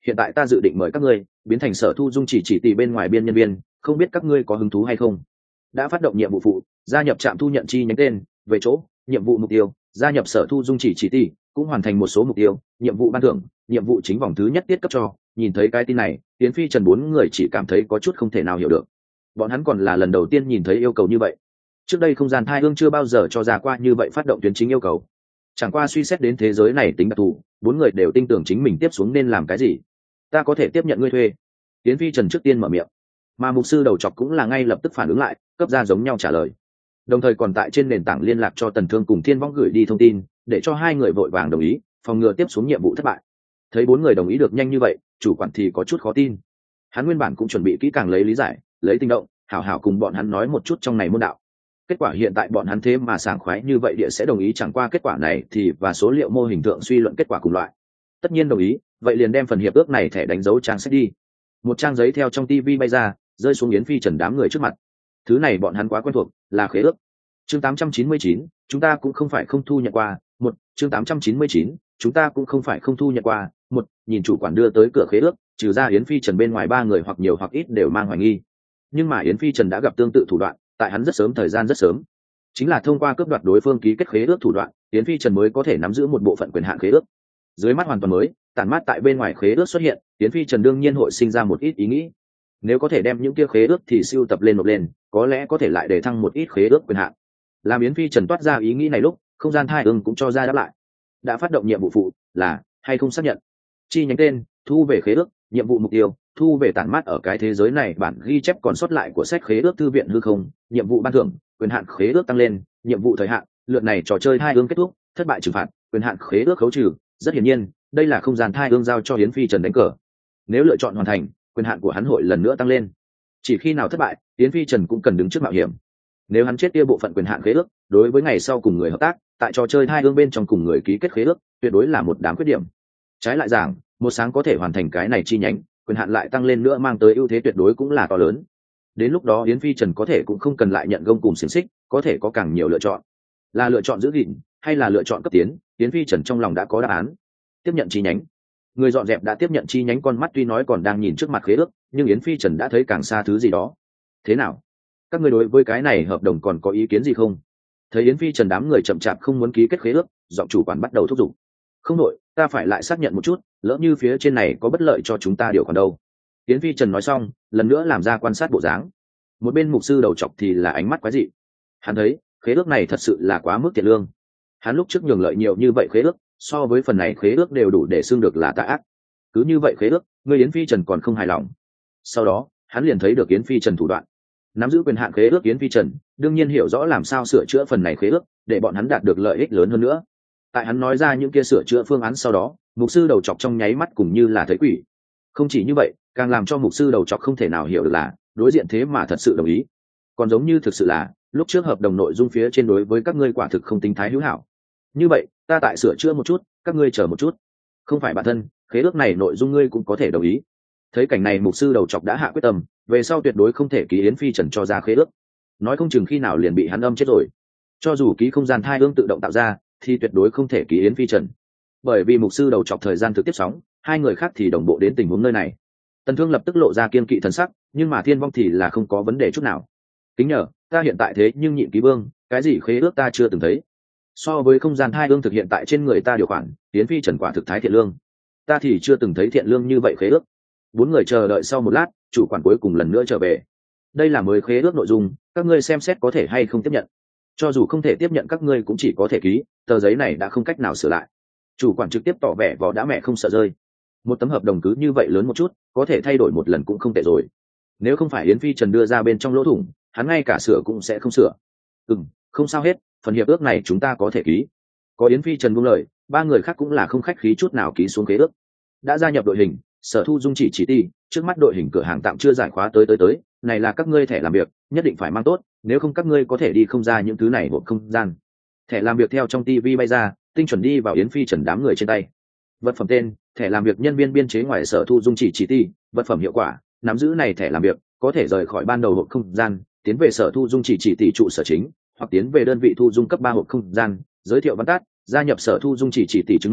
hiện tại ta dự định mời các ngươi biến thành Sở Thu Dung chỉ chỉ tỷ bên ngoài biên nhân viên, không biết các ngươi có hứng thú hay không. Đã phát động nhiệm vụ phụ, gia nhập trạm thu nhận chi nhánh tên, về chỗ, nhiệm vụ mục tiêu, gia nhập Sở Thu Dung chỉ chỉ tỷ, cũng hoàn thành một số mục tiêu, nhiệm vụ ban thưởng, nhiệm vụ chính vòng thứ nhất tiết cấp cho. Nhìn thấy cái tin này, Yến Phi Trần bốn người chỉ cảm thấy có chút không thể nào hiểu được. Bọn hắn còn là lần đầu tiên nhìn thấy yêu cầu như vậy. Trước đây không gian thai ương chưa bao giờ cho ra qua như vậy phát động tuyến chính yêu cầu. Chẳng qua suy xét đến thế giới này tính đặc thù, bốn người đều tin tưởng chính mình tiếp xuống nên làm cái gì. Ta có thể tiếp nhận ngươi thuê. Yến Phi Trần trước tiên mở miệng, mà mục sư đầu chọc cũng là ngay lập tức phản ứng lại, cấp ra giống nhau trả lời. Đồng thời còn tại trên nền tảng liên lạc cho Tần Thương cùng Thiên Vong gửi đi thông tin, để cho hai người vội vàng đồng ý, phòng ngừa tiếp xuống nhiệm vụ thất bại. Thấy bốn người đồng ý được nhanh như vậy, chủ quản thì có chút khó tin. Hắn nguyên bản cũng chuẩn bị kỹ càng lấy lý giải, lấy tinh động, hảo hảo cùng bọn hắn nói một chút trong này môn đạo. Kết quả hiện tại bọn hắn thế mà sảng khoái như vậy địa sẽ đồng ý, chẳng qua kết quả này thì và số liệu mô hình tượng suy luận kết quả cùng loại. Tất nhiên đồng ý, vậy liền đem phần hiệp ước này thẻ đánh dấu trang sách đi. Một trang giấy theo trong tivi bay ra, rơi xuống Yến Phi Trần đám người trước mặt. Thứ này bọn hắn quá quen thuộc, là khế ước. Chương tám trăm chín mươi chín, chúng ta cũng không phải không thu nhận qua. Một, chương tám trăm chín mươi chín, chúng ta cũng không phải không thu nhận qua. Một, nhìn chủ quản đưa tới cửa khế ước, trừ ra Yến Phi Trần bên ngoài ba người hoặc nhiều hoặc ít đều mang hoài nghi. Nhưng mà Yến Phi Trần đã gặp tương tự thủ đoạn, tại hắn rất sớm thời gian rất sớm, chính là thông qua cướp đoạt đối phương ký kết khế ước thủ đoạn, Yến Phi Trần mới có thể nắm giữ một bộ phận quyền hạn khế ước. Dưới mắt hoàn toàn mới, tản mát tại bên ngoài khế ước xuất hiện, Yến Phi Trần đương nhiên hội sinh ra một ít ý nghĩ. Nếu có thể đem những kia khế ước thì siêu tập lên nộp lên, có lẽ có thể lại để thăng một ít khế ước quyền hạn. Làm Yến Phi Trần toát ra ý nghĩ này lúc, không gian thai ương cũng cho ra đáp lại. Đã phát động nhiệm vụ phụ, là hay không xác nhận. Chi nhánh tên, thu về khế ước, nhiệm vụ mục tiêu, thu về tản mát ở cái thế giới này bản ghi chép còn sót lại của sách khế ước thư viện hư không, nhiệm vụ ban thưởng, quyền hạn khế ước tăng lên, nhiệm vụ thời hạn, lượt này trò chơi thai ương kết thúc, thất bại trừng phạt, quyền hạn khế ước khấu trừ. Rất hiển nhiên, đây là không gian thai ương giao cho Yến Phi Trần đánh cờ. Nếu lựa chọn hoàn thành, quyền hạn của hắn hội lần nữa tăng lên. Chỉ khi nào thất bại, Yến Phi Trần cũng cần đứng trước mạo hiểm. Nếu hắn chết kia bộ phận quyền hạn khế ước, đối với ngày sau cùng người hợp tác, tại trò chơi thai ương bên trong cùng người ký kết khế ước, tuyệt đối là một đám khuyết điểm. Trái lại giảng, một sáng có thể hoàn thành cái này chi nhánh, quyền hạn lại tăng lên nữa mang tới ưu thế tuyệt đối cũng là to lớn. Đến lúc đó Yến Phi Trần có thể cũng không cần lại nhận gông cùng xiềng xích, có thể có càng nhiều lựa chọn. Là lựa chọn giữ gìn hay là lựa chọn cấp tiến, Yến Phi Trần trong lòng đã có đáp án. Tiếp nhận chi nhánh. Người dọn dẹp đã tiếp nhận chi nhánh, con mắt tuy nói còn đang nhìn trước mặt khế ước, nhưng Yến Phi Trần đã thấy càng xa thứ gì đó. Thế nào? Các người đối với cái này hợp đồng còn có ý kiến gì không? Thấy Yến Phi Trần đám người chậm chạp không muốn ký kết khế ước, giọng chủ quản bắt đầu thúc giục. Không đội, ta phải lại xác nhận một chút, lỡ như phía trên này có bất lợi cho chúng ta điều khoản đâu. Yến Phi Trần nói xong, lần nữa làm ra quan sát bộ dáng. Một bên mục sư đầu chọc thì là ánh mắt quái dị. Hắn thấy khế ước này thật sự là quá mức thiệt lương. Hắn lúc trước nhường lợi nhiều như vậy khế ước, so với phần này khế ước đều đủ để xưng được là tà ác. Cứ như vậy khế ước, người Yến Phi Trần còn không hài lòng. Sau đó, hắn liền thấy được Yến Phi Trần thủ đoạn. Nắm giữ quyền hạn khế ước Yến Phi Trần, đương nhiên hiểu rõ làm sao sửa chữa phần này khế ước, để bọn hắn đạt được lợi ích lớn hơn nữa. Tại hắn nói ra những kia sửa chữa phương án sau đó, mục sư đầu chọc trong nháy mắt cùng như là thấy quỷ. Không chỉ như vậy, càng làm cho mục sư đầu chọc không thể nào hiểu được là đối diện thế mà thật sự đồng ý. Còn giống như thực sự là lúc trước hợp đồng nội dung phía trên đối với các ngươi quả thực không tính thái hữu hảo. Như vậy, ta tại sửa chữa một chút, các ngươi chờ một chút. Không phải bản thân, khế ước này nội dung ngươi cũng có thể đồng ý. Thấy cảnh này mục sư đầu chọc đã hạ quyết tâm, về sau tuyệt đối không thể ký Yến Phi Trần cho ra khế ước. Nói không chừng khi nào liền bị hắn âm chết rồi. Cho dù ký không gian thai ương tự động tạo ra, thì tuyệt đối không thể ký Yến Phi Trần. Bởi vì mục sư đầu chọc thời gian thực tiếp sóng, hai người khác thì đồng bộ đến tình huống nơi này. Tần Thương lập tức lộ ra kiên kỵ thần sắc, nhưng mà Thiên Vong thì là không có vấn đề chút nào. Kính nhờ, ta hiện tại thế nhưng nhịn ký vương, cái gì khế ước ta chưa từng thấy. So với không gian hai ương thực hiện tại trên người ta điều khoản, Yến Phi Trần quả thực thái thiện lương. Ta thì chưa từng thấy thiện lương như vậy khế ước. Bốn người chờ đợi sau một lát, chủ quản cuối cùng lần nữa trở về. Đây là mới khế ước nội dung, các ngươi xem xét có thể hay không tiếp nhận. Cho dù không thể tiếp nhận các ngươi cũng chỉ có thể ký, tờ giấy này đã không cách nào sửa lại. Chủ quản trực tiếp tỏ vẻ vỏ đã mẹ không sợ rơi. Một tấm hợp đồng cứ như vậy lớn một chút, có thể thay đổi một lần cũng không tệ rồi. Nếu không phải Yến Phi Trần đưa ra bên trong lỗ thủng, hắn ngay cả sửa cũng sẽ không sửa. Ừm, không sao hết, phần hiệp ước này chúng ta có thể ký. Có Yến Phi Trần buông lời, ba người khác cũng là không khách khí chút nào ký xuống khế ước. Đã gia nhập đội hình, Sở Thu Dung chỉ chỉ ti, trước mắt đội hình cửa hàng tạm chưa giải khóa tới tới tới, này là các ngươi thẻ làm việc, nhất định phải mang tốt, nếu không các ngươi có thể đi không ra những thứ này hộp không gian. Thẻ làm việc theo trong tivi bay ra, tinh chuẩn đi vào Yến Phi Trần đám người trên tay. Vật phẩm tên, thẻ làm việc nhân viên biên chế ngoài Sở Thu Dung chỉ chỉ ti, vật phẩm hiệu quả, nắm giữ này thẻ làm việc, có thể rời khỏi ban đầu hộp không gian, tiến về Sở Thu Dung chỉ chỉ tỷ trụ sở chính, hoặc tiến về đơn vị thu dung cấp ba hộp không gian, giới thiệu văn tát, gia nhập Sở Thu Dung chỉ chỉ tỷ chứng minh,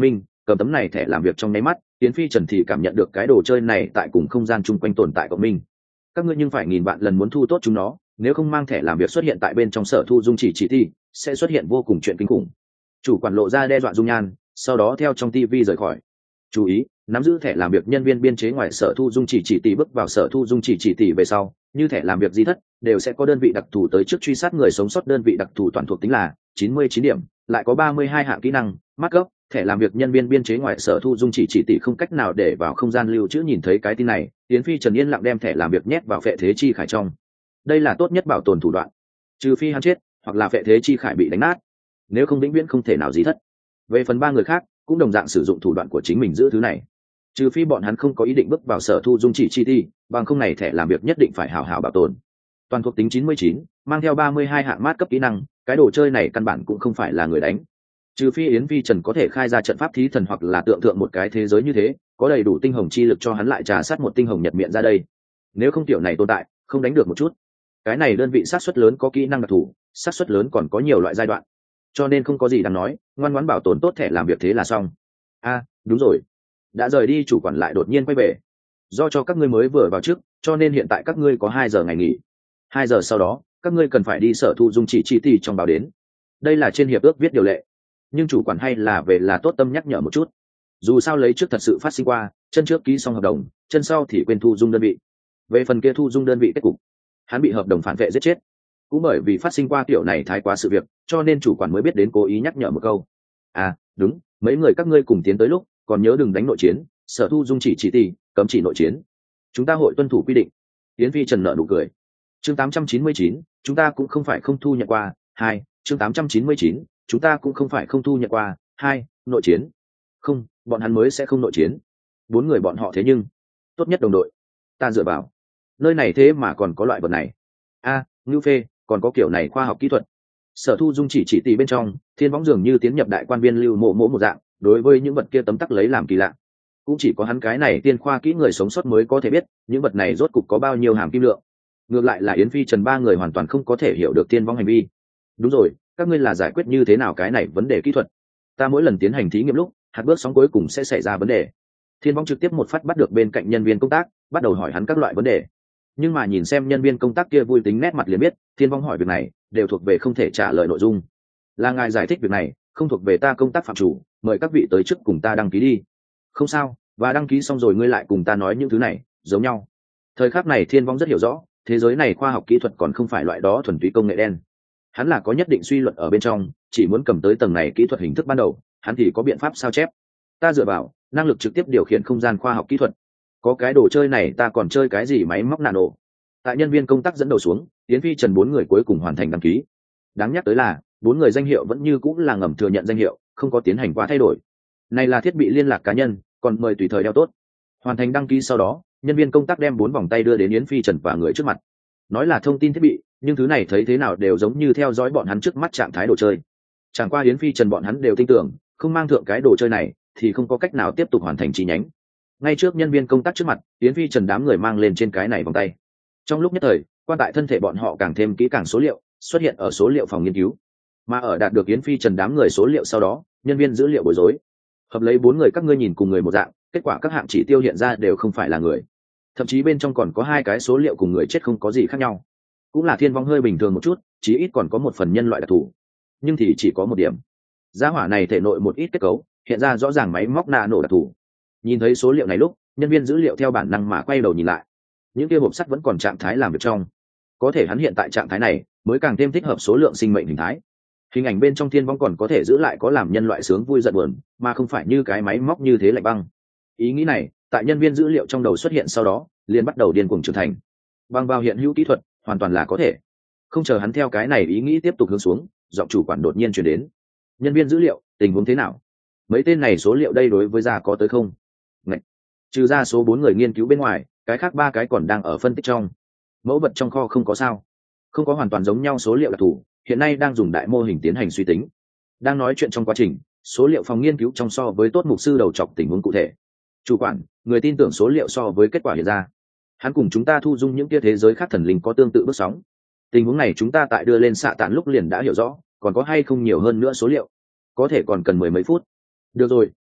cầm tấm này thẻ làm việc trong nháy mắt, Yến Phi Trần thì cảm nhận được cái đồ chơi này tại cùng không gian chung quanh tồn tại của mình. Các ngươi nhưng phải nghìn vạn lần muốn thu tốt chúng nó, nếu không mang thẻ làm việc xuất hiện tại bên trong sở thu dung chỉ chỉ thì sẽ xuất hiện vô cùng chuyện kinh khủng. Chủ quản lộ ra đe dọa dung nhan, sau đó theo trong tivi rời khỏi. Chú ý, nắm giữ thẻ làm việc nhân viên biên chế ngoài sở thu dung chỉ chỉ tỷ bước vào sở thu dung chỉ chỉ tỷ về sau, như thẻ làm việc di thất đều sẽ có đơn vị đặc thù tới trước truy sát người sống sót. Đơn vị đặc thù toàn thuộc tính là chín mươi chín điểm, lại có ba mươi hai hạng kỹ năng. Mắt gốc, thẻ làm việc nhân viên biên chế ngoài sở thu dung chỉ chỉ tỷ không cách nào để vào không gian lưu trữ. Nhìn thấy cái tin này, Yến Phi Trần yên lặng đem thẻ làm việc nhét vào phệ thế chi khải trong. Đây là tốt nhất bảo tồn thủ đoạn, trừ phi hắn chết hoặc là phệ thế chi khải bị đánh nát, nếu không vĩnh viễn không thể nào di thất. Về phần ba người khác cũng đồng dạng sử dụng thủ đoạn của chính mình giữ thứ này, trừ phi bọn hắn không có ý định bước vào sở thu dung chỉ chi ti, bằng không này thẻ làm việc nhất định phải hảo hảo bảo tồn. Toàn thuộc tính chín mươi chín, mang theo ba mươi hai hạng mát cấp kỹ năng, cái đồ chơi này căn bản cũng không phải là người đánh. Trừ phi Yến Phi Trần có thể khai ra trận pháp thí thần hoặc là tượng tượng một cái thế giới như thế, có đầy đủ tinh hồng chi lực cho hắn lại trà sát một tinh hồng nhật miệng ra đây. Nếu không tiểu này tồn tại, không đánh được một chút. Cái này đơn vị sát suất lớn có kỹ năng đặc thù, sát suất lớn còn có nhiều loại giai đoạn, cho nên không có gì đáng nói, ngoan ngoãn bảo tồn tốt thẻ làm việc thế là xong. A, à, đúng rồi, đã rời đi chủ quản lại đột nhiên quay về. Do cho các ngươi mới vừa vào trước, cho nên hiện tại các ngươi có hai giờ ngày nghỉ. Hai giờ sau đó, các ngươi cần phải đi sở thu dung chỉ chi tỷ trong báo đến. Đây là trên hiệp ước viết điều lệ, nhưng chủ quản hay là về là tốt tâm nhắc nhở một chút. Dù sao lấy trước thật sự phát sinh qua, chân trước ký xong hợp đồng, chân sau thì quên thu dung đơn vị. Về phần kia thu dung đơn vị kết cục, hắn bị hợp đồng phản vệ giết chết. Cũng bởi vì phát sinh qua kiểu này thái quá sự việc, cho nên chủ quản mới biết đến cố ý nhắc nhở một câu. À, đúng, mấy người các ngươi cùng tiến tới lúc, còn nhớ đừng đánh nội chiến, sở thu dung chỉ chỉ tỷ, cấm chỉ nội chiến. Chúng ta hội tuân thủ quy định. Yến Phi Trần nở nụ cười. Chương tám trăm chín mươi chín, chúng ta cũng không phải không thu nhận qua. Hai, chương tám trăm chín mươi chín, chúng ta cũng không phải không thu nhận qua. Hai, nội chiến. Không, bọn hắn mới sẽ không nội chiến. Bốn người bọn họ thế nhưng tốt nhất đồng đội. Ta dựa vào. Nơi này thế mà còn có loại vật này. A, à, ngưu phê, còn có kiểu này khoa học kỹ thuật. Sở thu dung chỉ chỉ tỷ bên trong, Thiên Võng dường như tiến nhập đại quan viên lưu mộ mộ một dạng, đối với những vật kia tấm tắc lấy làm kỳ lạ. Cũng chỉ có hắn cái này tiên khoa kỹ người sống sót mới có thể biết những vật này rốt cục có bao nhiêu hàm kim lượng. Ngược lại là Yến Phi Trần ba người hoàn toàn không có thể hiểu được Thiên Võng hành vi. Đúng rồi, các ngươi là giải quyết như thế nào cái này vấn đề kỹ thuật? Ta mỗi lần tiến hành thí nghiệm lúc, hạt bước sóng cuối cùng sẽ xảy ra vấn đề. Thiên Võng trực tiếp một phát bắt được bên cạnh nhân viên công tác, bắt đầu hỏi hắn các loại vấn đề. Nhưng mà nhìn xem nhân viên công tác kia vui tính nét mặt liền biết, Thiên Võng hỏi việc này đều thuộc về không thể trả lời nội dung. Là ngài giải thích việc này, không thuộc về ta công tác phạm chủ, mời các vị tới trước cùng ta đăng ký đi. Không sao, và đăng ký xong rồi ngươi lại cùng ta nói những thứ này, giống nhau. Thời khắc này Thiên Võng rất hiểu rõ, thế giới này khoa học kỹ thuật còn không phải loại đó thuần túy công nghệ đen. Hắn là có nhất định suy luận ở bên trong, chỉ muốn cầm tới tầng này kỹ thuật hình thức ban đầu, hắn thì có biện pháp sao chép. Ta dựa vào năng lực trực tiếp điều khiển không gian khoa học kỹ thuật. Có cái đồ chơi này ta còn chơi cái gì máy móc nano. Tại nhân viên công tác dẫn đầu xuống, Yến Phi Trần bốn người cuối cùng hoàn thành đăng ký. Đáng nhắc tới là bốn người danh hiệu vẫn như cũng là ngầm thừa nhận danh hiệu, không có tiến hành quá thay đổi. Này là thiết bị liên lạc cá nhân, còn mời tùy thời đeo tốt. Hoàn thành đăng ký sau đó, nhân viên công tác đem bốn vòng tay đưa đến Yến Phi Trần và người trước mặt. Nói là thông tin thiết bị, nhưng thứ này thấy thế nào đều giống như theo dõi bọn hắn trước mắt trạng thái đồ chơi. Chẳng qua Yến Phi Trần bọn hắn đều tin tưởng, không mang thượng cái đồ chơi này thì không có cách nào tiếp tục hoàn thành chi nhánh. Ngay trước nhân viên công tác trước mặt, Yến Phi Trần đám người mang lên trên cái này vòng tay. Trong lúc nhất thời, quan tại thân thể bọn họ càng thêm kỹ càng số liệu xuất hiện ở số liệu phòng nghiên cứu. Mà ở đạt được Yến Phi Trần đám người số liệu sau đó, nhân viên dữ liệu bối rối. Hợp lấy bốn người các ngươi nhìn cùng người một dạng, kết quả các hạng chỉ tiêu hiện ra đều không phải là người. Thậm chí bên trong còn có hai cái số liệu cùng người chết không có gì khác nhau. Cũng là Thiên Vong hơi bình thường một chút, chí ít còn có một phần nhân loại đặc thù. Nhưng thì chỉ có một điểm. Gia hỏa này thể nội một ít kết cấu, hiện ra rõ ràng máy móc nano đặc thù. Nhìn thấy số liệu này lúc, nhân viên dữ liệu theo bản năng mà quay đầu nhìn lại. Những kia hộp sắt vẫn còn trạng thái làm việc trong. Có thể hắn hiện tại trạng thái này mới càng thêm thích hợp số lượng sinh mệnh hình thái. Hình ảnh bên trong Thiên Vong còn có thể giữ lại có làm nhân loại sướng vui giận buồn, mà không phải như cái máy móc như thế lạnh băng. Ý nghĩ này, tại nhân viên dữ liệu trong đầu xuất hiện sau đó, liền bắt đầu điên cuồng trưởng thành. Bằng vào hiện hữu kỹ thuật, hoàn toàn là có thể. Không chờ hắn theo cái này ý nghĩ tiếp tục hướng xuống, giọng chủ quản đột nhiên truyền đến. Nhân viên dữ liệu, tình huống thế nào? Mấy tên này số liệu đây đối với gia có tới không? Ngậy. Trừ ra số bốn người nghiên cứu bên ngoài, cái khác ba cái còn đang ở phân tích trong. Mẫu vật trong kho không có sao, không có hoàn toàn giống nhau số liệu đặc thù, hiện nay đang dùng đại mô hình tiến hành suy tính. Đang nói chuyện trong quá trình, số liệu phòng nghiên cứu trong so với tốt mục sư đầu chọc tình huống cụ thể. Chủ quản, người tin tưởng số liệu so với kết quả hiện ra. Hắn cùng chúng ta thu dung những kia thế giới khác thần linh có tương tự bước sóng. Tình huống này chúng ta tại đưa lên xạ tản lúc liền đã hiểu rõ, còn có hay không nhiều hơn nữa số liệu, có thể còn cần mười mấy phút. Được rồi,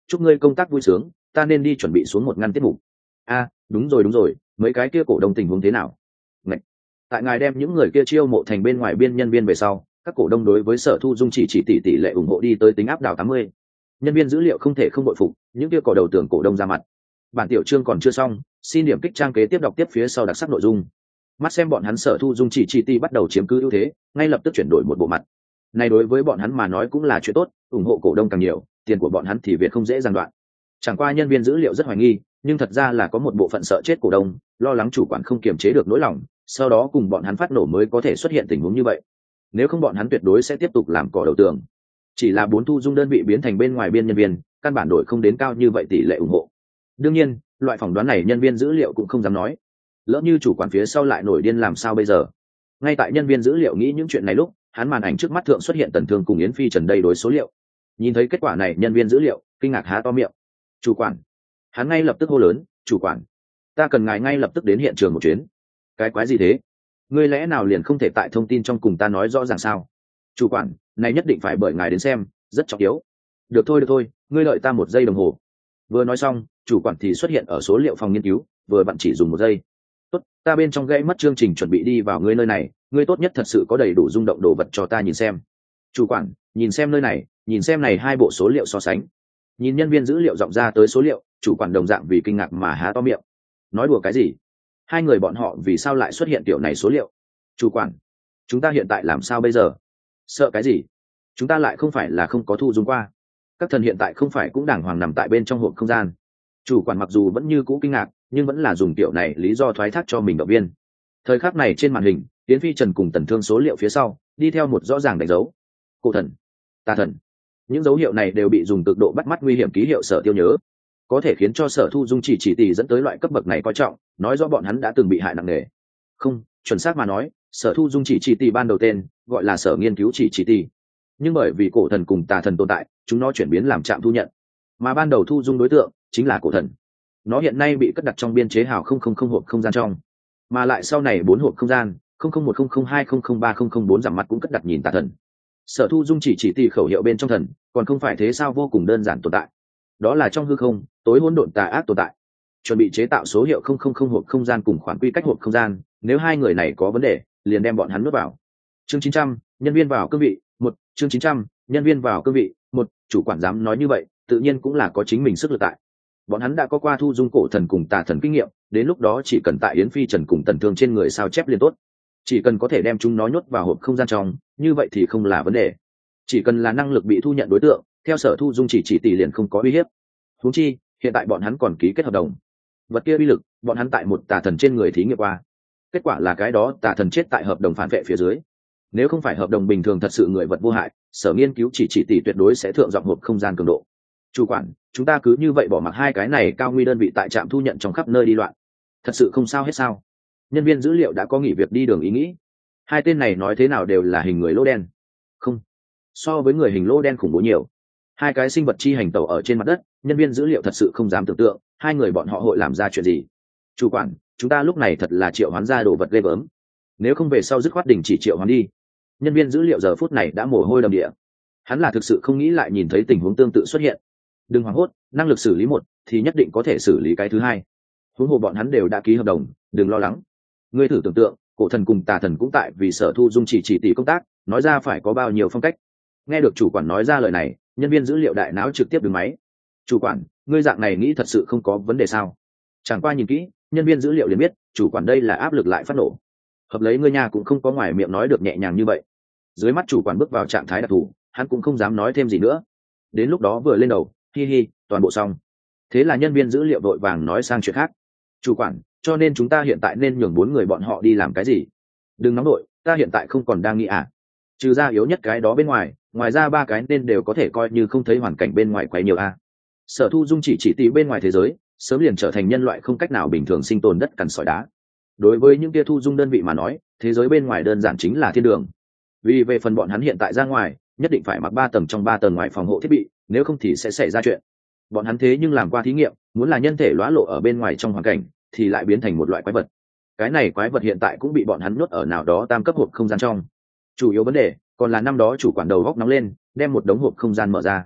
chúc ngươi công tác vui sướng, ta nên đi chuẩn bị xuống một ngăn tiết mục. A, đúng rồi đúng rồi, mấy cái kia cổ đông tình huống thế nào? Ngậy. Tại ngài đem những người kia chiêu mộ thành bên ngoài biên nhân viên về sau, các cổ đông đối với Sở Thu Dung chỉ chỉ tỷ tỷ lệ ủng hộ đi tới tính áp đảo tám mươi. Nhân viên dữ liệu không thể không bội phục, những kia cỏ đầu tưởng cổ đông ra mặt. Bản tiểu chương còn chưa xong, xin điểm kích trang kế tiếp đọc tiếp phía sau đặc sắc nội dung. Mắt xem bọn hắn Sở Thu Dung chỉ chỉ tỷ bắt đầu chiếm cứ ưu thế, ngay lập tức chuyển đổi một bộ mặt. Này đối với bọn hắn mà nói cũng là chuyện tốt, ủng hộ cổ đông càng nhiều, tiền của bọn hắn thì việc không dễ giằng đoạn. Chẳng qua nhân viên dữ liệu rất hoài nghi, nhưng thật ra là có một bộ phận sợ chết cổ đông, lo lắng chủ quản không kiềm chế được nỗi lòng, sau đó cùng bọn hắn phát nổ mới có thể xuất hiện tình huống như vậy. Nếu không bọn hắn tuyệt đối sẽ tiếp tục làm cỏ đầu tường. Chỉ là bốn Thu Dung đơn vị biến thành bên ngoài biên nhân viên, căn bản đổi không đến cao như vậy tỷ lệ ủng hộ. Đương nhiên, loại phỏng đoán này nhân viên dữ liệu cũng không dám nói. Lỡ như chủ quản phía sau lại nổi điên làm sao bây giờ? Ngay tại nhân viên dữ liệu nghĩ những chuyện này lúc, hắn màn ảnh trước mắt thượng xuất hiện Tần Thương cùng Yến Phi Trần đây đối số liệu. Nhìn thấy kết quả này, nhân viên dữ liệu kinh ngạc há to miệng. Chủ quản! Hắn ngay lập tức hô lớn, chủ quản, ta cần ngài ngay lập tức đến hiện trường một chuyến. Cái quái gì thế? Ngươi lẽ nào liền không thể tại thông tin trong cùng ta nói rõ ràng sao? Chủ quản, này nhất định phải bởi ngài đến xem, rất trọng yếu. Được thôi được thôi, ngươi đợi ta một giây đồng hồ. Vừa nói xong, chủ quản thì xuất hiện ở số liệu phòng nghiên cứu, vừa bạn chỉ dùng một giây. Tốt, ta bên trong gãy mất chương trình chuẩn bị đi vào ngươi nơi này, ngươi tốt nhất thật sự có đầy đủ rung động đồ vật cho ta nhìn xem. Chủ quản, nhìn xem nơi này, nhìn xem này hai bộ số liệu so sánh. Nhìn nhân viên dữ liệu dọng ra tới số liệu, chủ quản đồng dạng vì kinh ngạc mà há to miệng. Nói đùa cái gì? Hai người bọn họ vì sao lại xuất hiện kiểu này số liệu? Chủ quản, chúng ta hiện tại làm sao bây giờ? Sợ cái gì? Chúng ta lại không phải là không có thu dung qua. Các thần hiện tại không phải cũng đàng hoàng nằm tại bên trong hộp không gian. Chủ quản mặc dù vẫn như cũ kinh ngạc, nhưng vẫn là dùng kiểu này lý do thoái thác cho mình động viên. Thời khắc này trên màn hình, Yến Phi Trần cùng Tần Thương số liệu phía sau, đi theo một rõ ràng đánh dấu. Cổ thần, tà thần. Những dấu hiệu này đều bị dùng cực độ bắt mắt nguy hiểm ký hiệu Sở Tiêu nhớ, có thể khiến cho Sở Thu Dung chỉ chỉ tỷ dẫn tới loại cấp bậc này coi trọng, nói rõ bọn hắn đã từng bị hại nặng nề. Không, chuẩn xác mà nói, Sở Thu Dung chỉ chỉ tỷ ban đầu tên gọi là Sở Nghiên cứu chỉ chỉ tỷ, nhưng bởi vì cổ thần cùng tà thần tồn tại, chúng nó chuyển biến làm trạm thu nhận, mà ban đầu thu dung đối tượng chính là cổ thần. Nó hiện nay bị cất đặt trong biên chế hào không không không hộp không gian trong, mà lại sau này bốn hộp không gian không không một không không hai không không ba không không bốn giảm mặt cũng cất đặt nhìn tà thần. Sở Thu Dung chỉ chỉ tỷ khẩu hiệu bên trong thần, còn không phải thế sao vô cùng đơn giản tồn tại, đó là trong hư không tối hỗn độn tà ác tồn tại, chuẩn bị chế tạo số hiệu không không không hộp không gian cùng khoản quy cách hộp không gian. Nếu hai người này có vấn đề, liền đem bọn hắn nuốt vào. Chương chín trăm, nhân viên vào cương vị một. Chương chín trăm, nhân viên vào cương vị một. Chủ quản dám nói như vậy, tự nhiên cũng là có chính mình sức lực tại. Bọn hắn đã có qua thu dung cổ thần cùng tà thần kinh nghiệm, đến lúc đó chỉ cần tại Yến Phi Trần cùng Tần Thương trên người sao chép liền tốt. Chỉ cần có thể đem chúng nó nhốt vào hộp không gian trong, như vậy thì không là vấn đề. Chỉ cần là năng lực bị thu nhận đối tượng, theo Sở Thu Dung chỉ chỉ tỷ liền không có uy hiếp. Huống chi, hiện tại bọn hắn còn ký kết hợp đồng. Vật kia uy lực, bọn hắn tại một tà thần trên người thí nghiệm qua. Kết quả là cái đó tà thần chết tại hợp đồng phản vệ phía dưới. Nếu không phải hợp đồng bình thường thật sự người vật vô hại, Sở Nghiên cứu chỉ chỉ tỷ tuyệt đối sẽ thượng giọng hộp không gian cường độ. Chủ quản, chúng ta cứ như vậy bỏ mặc hai cái này cao nguy đơn vị tại trạm thu nhận trong khắp nơi đi loạn, thật sự không sao hết sao? Nhân viên dữ liệu đã có nghỉ việc đi đường ý nghĩ. Hai tên này nói thế nào đều là hình người lỗ đen. Không, so với người hình lỗ đen khủng bố nhiều. Hai cái sinh vật chi hành tẩu ở trên mặt đất, nhân viên dữ liệu thật sự không dám tưởng tượng hai người bọn họ hội làm ra chuyện gì. Chủ quản, chúng ta lúc này thật là triệu hoán ra đồ vật ghê gớm, nếu không về sau dứt khoát đình chỉ triệu hoán đi. Nhân viên dữ liệu giờ phút này đã mồ hôi đầm địa, hắn là thực sự không nghĩ lại nhìn thấy tình huống tương tự xuất hiện. Đừng hoảng hốt, năng lực xử lý một thì nhất định có thể xử lý cái thứ hai. Huống hồ bọn hắn đều đã ký hợp đồng, đừng lo lắng. Ngươi thử tưởng tượng, cổ thần cùng tà thần cũng tại vì Sở Thu Dung chỉ chỉ tỷ công tác, nói ra phải có bao nhiêu phong cách. Nghe được chủ quản nói ra lời này, nhân viên dữ liệu đại não trực tiếp đứng máy. Chủ quản, ngươi dạng này nghĩ thật sự không có vấn đề sao? Chẳng qua nhìn kỹ, nhân viên dữ liệu liền biết chủ quản đây là áp lực lại phát nổ. Hợp lấy ngươi nhà cũng không có ngoài miệng nói được nhẹ nhàng như vậy. Dưới mắt chủ quản bước vào trạng thái đặc thù, hắn cũng không dám nói thêm gì nữa. Đến lúc đó vừa lên đầu, hi hi, toàn bộ xong. Thế là nhân viên dữ liệu đội vàng nói sang chuyện khác. Chủ quản, cho nên chúng ta hiện tại nên nhường bốn người bọn họ đi làm cái gì? Đừng nóng đội, ta hiện tại không còn đang nghĩ à. Trừ ra yếu nhất cái đó bên ngoài, ngoài ra ba cái nên đều có thể coi như không thấy hoàn cảnh bên ngoài quấy nhiều a. Sở Thu Dung chỉ chỉ tỷ bên ngoài thế giới, sớm liền trở thành nhân loại không cách nào bình thường sinh tồn đất cằn sỏi đá. Đối với những kia thu dung đơn vị mà nói, thế giới bên ngoài đơn giản chính là thiên đường. Vì về phần bọn hắn hiện tại ra ngoài, nhất định phải mặc ba tầng trong ba tầng ngoài phòng hộ thiết bị, nếu không thì sẽ xảy ra chuyện. Bọn hắn thế nhưng làm qua thí nghiệm, muốn là nhân thể lóa lộ ở bên ngoài trong hoàn cảnh, thì lại biến thành một loại quái vật. Cái này quái vật hiện tại cũng bị bọn hắn nhốt ở nào đó tam cấp hộp không gian trong. Chủ yếu vấn đề còn là năm đó chủ quản đầu góc nóng lên, đem một đống hộp không gian mở ra.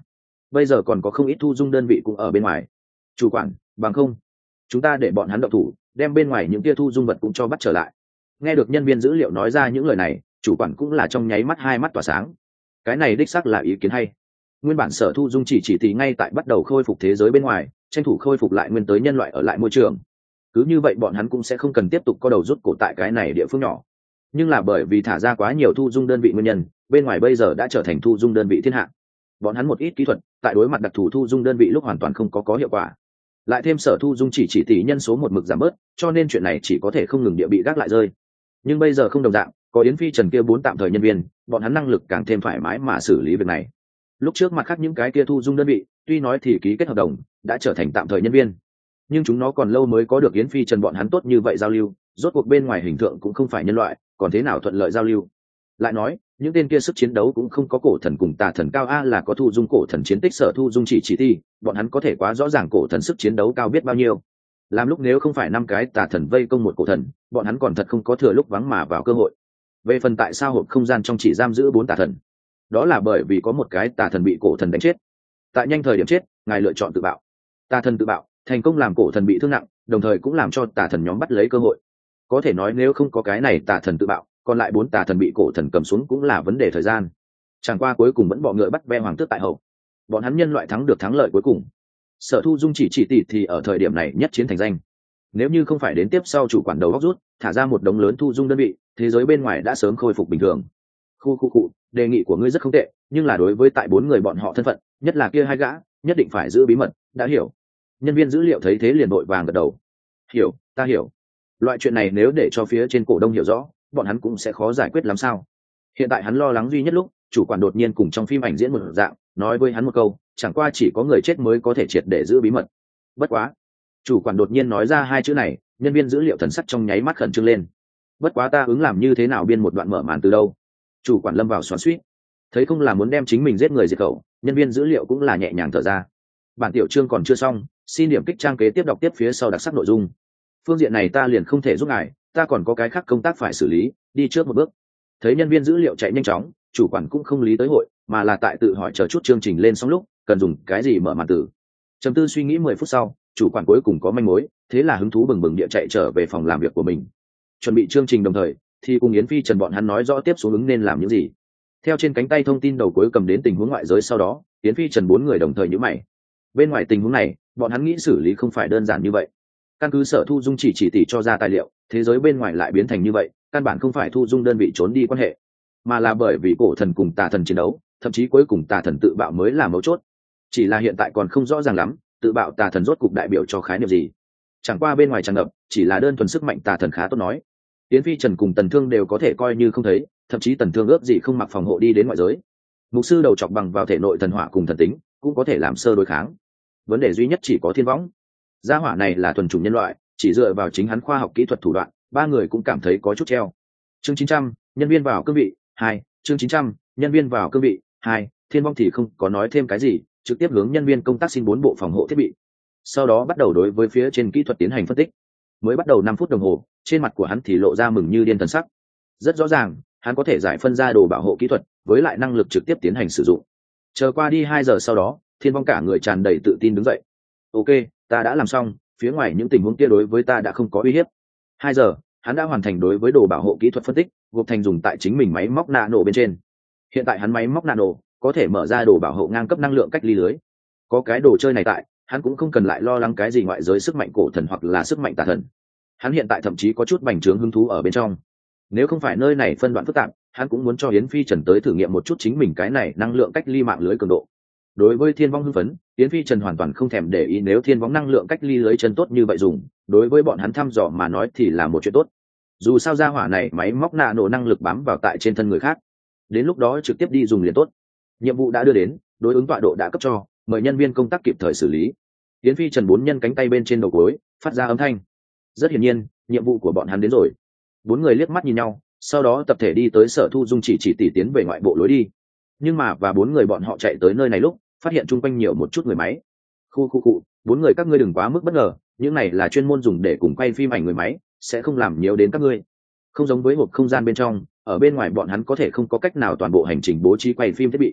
bây giờ còn có không ít thu dung đơn vị cũng ở bên ngoài. Chủ quản, bằng không chúng ta để bọn hắn động thủ, đem bên ngoài những kia thu dung vật cũng cho bắt trở lại. Nghe được nhân viên dữ liệu nói ra những lời này, chủ quản cũng là trong nháy mắt hai mắt tỏa sáng. Cái này đích xác là ý kiến hay. Nguyên bản sở thu dung chỉ chỉ thì ngay tại bắt đầu khôi phục thế giới bên ngoài, tranh thủ khôi phục lại nguyên tới nhân loại ở lại môi trường. Cứ như vậy bọn hắn cũng sẽ không cần tiếp tục có đầu rút cổ tại cái này địa phương nhỏ. Nhưng là bởi vì thả ra quá nhiều thu dung đơn vị nguyên nhân, bên ngoài bây giờ đã trở thành thu dung đơn vị thiên hạ. Bọn hắn một ít kỹ thuật tại đối mặt đặc thù thu dung đơn vị lúc hoàn toàn không có có hiệu quả. Lại thêm sở thu dung chỉ chỉ tỷ nhân số một mực giảm bớt, cho nên chuyện này chỉ có thể không ngừng địa bị gác lại rơi. Nhưng bây giờ không đồng dạng, có Yến Phi Trần kia bốn tạm thời nhân viên, bọn hắn năng lực càng thêm thoải mái mà xử lý việc này. Lúc trước mặt khác những cái kia thu dung đơn vị, tuy nói thì ký kết hợp đồng, đã trở thành tạm thời nhân viên, nhưng chúng nó còn lâu mới có được Yến Phi Trần bọn hắn tốt như vậy giao lưu, rốt cuộc bên ngoài hình tượng cũng không phải nhân loại, còn thế nào thuận lợi giao lưu. Lại nói, những tên kia sức chiến đấu cũng không có cổ thần cùng tà thần cao a là có thu dung cổ thần chiến tích sở thu dung chỉ chỉ thi, bọn hắn có thể quá rõ ràng cổ thần sức chiến đấu cao biết bao nhiêu. Làm lúc nếu không phải năm cái tà thần vây công một cổ thần, bọn hắn còn thật không có thừa lúc vắng mà vào cơ hội. Về phần tại sao hộp không gian trong chỉ giam giữ bốn tà thần, đó là bởi vì có một cái tà thần bị cổ thần đánh chết. Tại nhanh thời điểm chết, ngài lựa chọn tự bạo. Tà thần tự bạo, thành công làm cổ thần bị thương nặng, đồng thời cũng làm cho tà thần nhóm bắt lấy cơ hội. Có thể nói nếu không có cái này tà thần tự bạo, còn lại bốn tà thần bị cổ thần cầm xuống cũng là vấn đề thời gian. Chẳng qua cuối cùng vẫn bọ ngựa bắt ve hoàng tước tại hậu. Bọn hắn nhân loại thắng được thắng lợi cuối cùng. Sở thu dung chỉ chỉ tỷ thì ở thời điểm này nhất chiến thành danh. Nếu như không phải đến tiếp sau chủ quản đầu góc rút, thả ra một đống lớn thu dung đơn vị, thế giới bên ngoài đã sớm khôi phục bình thường. Khu khu cụ, đề nghị của ngươi rất không tệ, nhưng là đối với tại bốn người bọn họ thân phận, nhất là kia hai gã, nhất định phải giữ bí mật, đã hiểu. Nhân viên dữ liệu thấy thế liền vội vàng gật đầu. Hiểu, ta hiểu. Loại chuyện này nếu để cho phía trên cổ đông hiểu rõ, bọn hắn cũng sẽ khó giải quyết làm sao. Hiện tại hắn lo lắng duy nhất lúc, chủ quản đột nhiên cùng trong phim ảnh diễn một dạng, nói với hắn một câu, chẳng qua chỉ có người chết mới có thể triệt để giữ bí mật. Bất quá, chủ quản đột nhiên nói ra hai chữ này, nhân viên dữ liệu thần sắc trong nháy mắt khẩn trương lên. Bất quá ta ứng làm như thế nào biên một đoạn mở màn từ đâu? Chủ quản lâm vào xoắn xuýt, thấy không là muốn đem chính mình giết người diệt khẩu, nhân viên dữ liệu cũng là nhẹ nhàng thở ra. Bản tiểu chương còn chưa xong, xin điểm kích trang kế tiếp đọc tiếp phía sau đặc sắc nội dung. Phương diện này ta liền không thể giúp ngài, ta còn có cái khác công tác phải xử lý, đi trước một bước. Thấy nhân viên dữ liệu chạy nhanh chóng, chủ quản cũng không lý tới hội, mà là tại tự hỏi chờ chút chương trình lên xong lúc cần dùng cái gì mở màn từ. Trầm tư suy nghĩ mười phút sau, chủ quản cuối cùng có manh mối, thế là hứng thú bừng bừng địa chạy trở về phòng làm việc của mình. Chuẩn bị chương trình đồng thời, thì cùng Yến Phi Trần bọn hắn nói rõ tiếp xuống ứng nên làm những gì. Theo trên cánh tay thông tin đầu cuối cầm đến tình huống ngoại giới sau đó, Yến Phi Trần bốn người đồng thời nhíu mày. Bên ngoài tình huống này, bọn hắn nghĩ xử lý không phải đơn giản như vậy. Căn cứ sở thu dung chỉ chỉ tỷ cho ra tài liệu, thế giới bên ngoài lại biến thành như vậy, căn bản không phải thu dung đơn vị trốn đi quan hệ, mà là bởi vì cổ thần cùng tà thần chiến đấu, thậm chí cuối cùng tà thần tự bạo mới là mấu chốt. Chỉ là hiện tại còn không rõ ràng lắm, tự bạo tà thần rốt cục đại biểu cho khái niệm gì. Chẳng qua bên ngoài tràn ngập chỉ là đơn thuần sức mạnh tà thần khá tốt nói. Yến Phi Trần cùng Tần Thương đều có thể coi như không thấy, thậm chí Tần Thương ước gì không mặc phòng hộ đi đến ngoại giới. Mục sư đầu chọc bằng vào thể nội thần hỏa cùng thần tính, cũng có thể làm sơ đối kháng. Vấn đề duy nhất chỉ có Thiên Võng. Gia hỏa này là thuần chủng nhân loại, chỉ dựa vào chính hắn khoa học kỹ thuật thủ đoạn, ba người cũng cảm thấy có chút treo. Chương chín trăm, nhân viên vào cương vị hai. Chương chín trăm, nhân viên vào cương vị hai. Thiên Vong thì không có nói thêm cái gì, trực tiếp hướng nhân viên công tác xin bốn bộ phòng hộ thiết bị. Sau đó bắt đầu đối với phía trên kỹ thuật tiến hành phân tích. Mới bắt đầu năm phút đồng hồ, trên mặt của hắn thì lộ ra mừng như điên thần sắc. Rất rõ ràng, hắn có thể giải phân ra đồ bảo hộ kỹ thuật, với lại năng lực trực tiếp tiến hành sử dụng. Chờ qua đi hai giờ sau đó, Thiên Vong cả người tràn đầy tự tin đứng dậy. Ok, ta đã làm xong, phía ngoài những tình huống kia đối với ta đã không có uy hiếp. Hai giờ, hắn đã hoàn thành đối với đồ bảo hộ kỹ thuật phân tích, gộp thành dùng tại chính mình máy móc nano bên trên. Hiện tại hắn máy móc nano có thể mở ra đồ bảo hộ ngang cấp năng lượng cách ly lưới. Có cái đồ chơi này tại, hắn cũng không cần lại lo lắng cái gì ngoại giới sức mạnh cổ thần hoặc là sức mạnh tà thần. Hắn hiện tại thậm chí có chút bành trướng hứng thú ở bên trong. Nếu không phải nơi này phân đoạn phức tạp, hắn cũng muốn cho Yến Phi Trần tới thử nghiệm một chút chính mình cái này năng lượng cách ly mạng lưới cường độ. Đối với Thiên Vong hưng phấn, Yến Phi Trần hoàn toàn không thèm để ý nếu Thiên Vong năng lượng cách ly lưới chân tốt như vậy dùng, đối với bọn hắn thăm dò mà nói thì là một chuyện tốt. Dù sao gia hỏa này máy móc nạ nổ năng lực bám vào tại trên thân người khác, đến lúc đó trực tiếp đi dùng liền tốt. Nhiệm vụ đã đưa đến, đối ứng tọa độ đã cấp cho, mời nhân viên công tác kịp thời xử lý. Yến Phi Trần bốn nhân cánh tay bên trên đầu gối, phát ra âm thanh. Rất hiển nhiên, nhiệm vụ của bọn hắn đến rồi. Bốn người liếc mắt nhìn nhau, sau đó tập thể đi tới sở thu dung chỉ chỉ tỉ tiến về ngoại bộ lối đi. Nhưng mà và bốn người bọn họ chạy tới nơi này lúc, phát hiện chung quanh nhiều một chút người máy. Khu khu cụ, bốn người các ngươi đừng quá mức bất ngờ, những này là chuyên môn dùng để cùng quay phim ảnh người máy, sẽ không làm nhiều đến các ngươi. Không giống với hộp không gian bên trong, ở bên ngoài bọn hắn có thể không có cách nào toàn bộ hành trình bố trí quay phim thiết bị.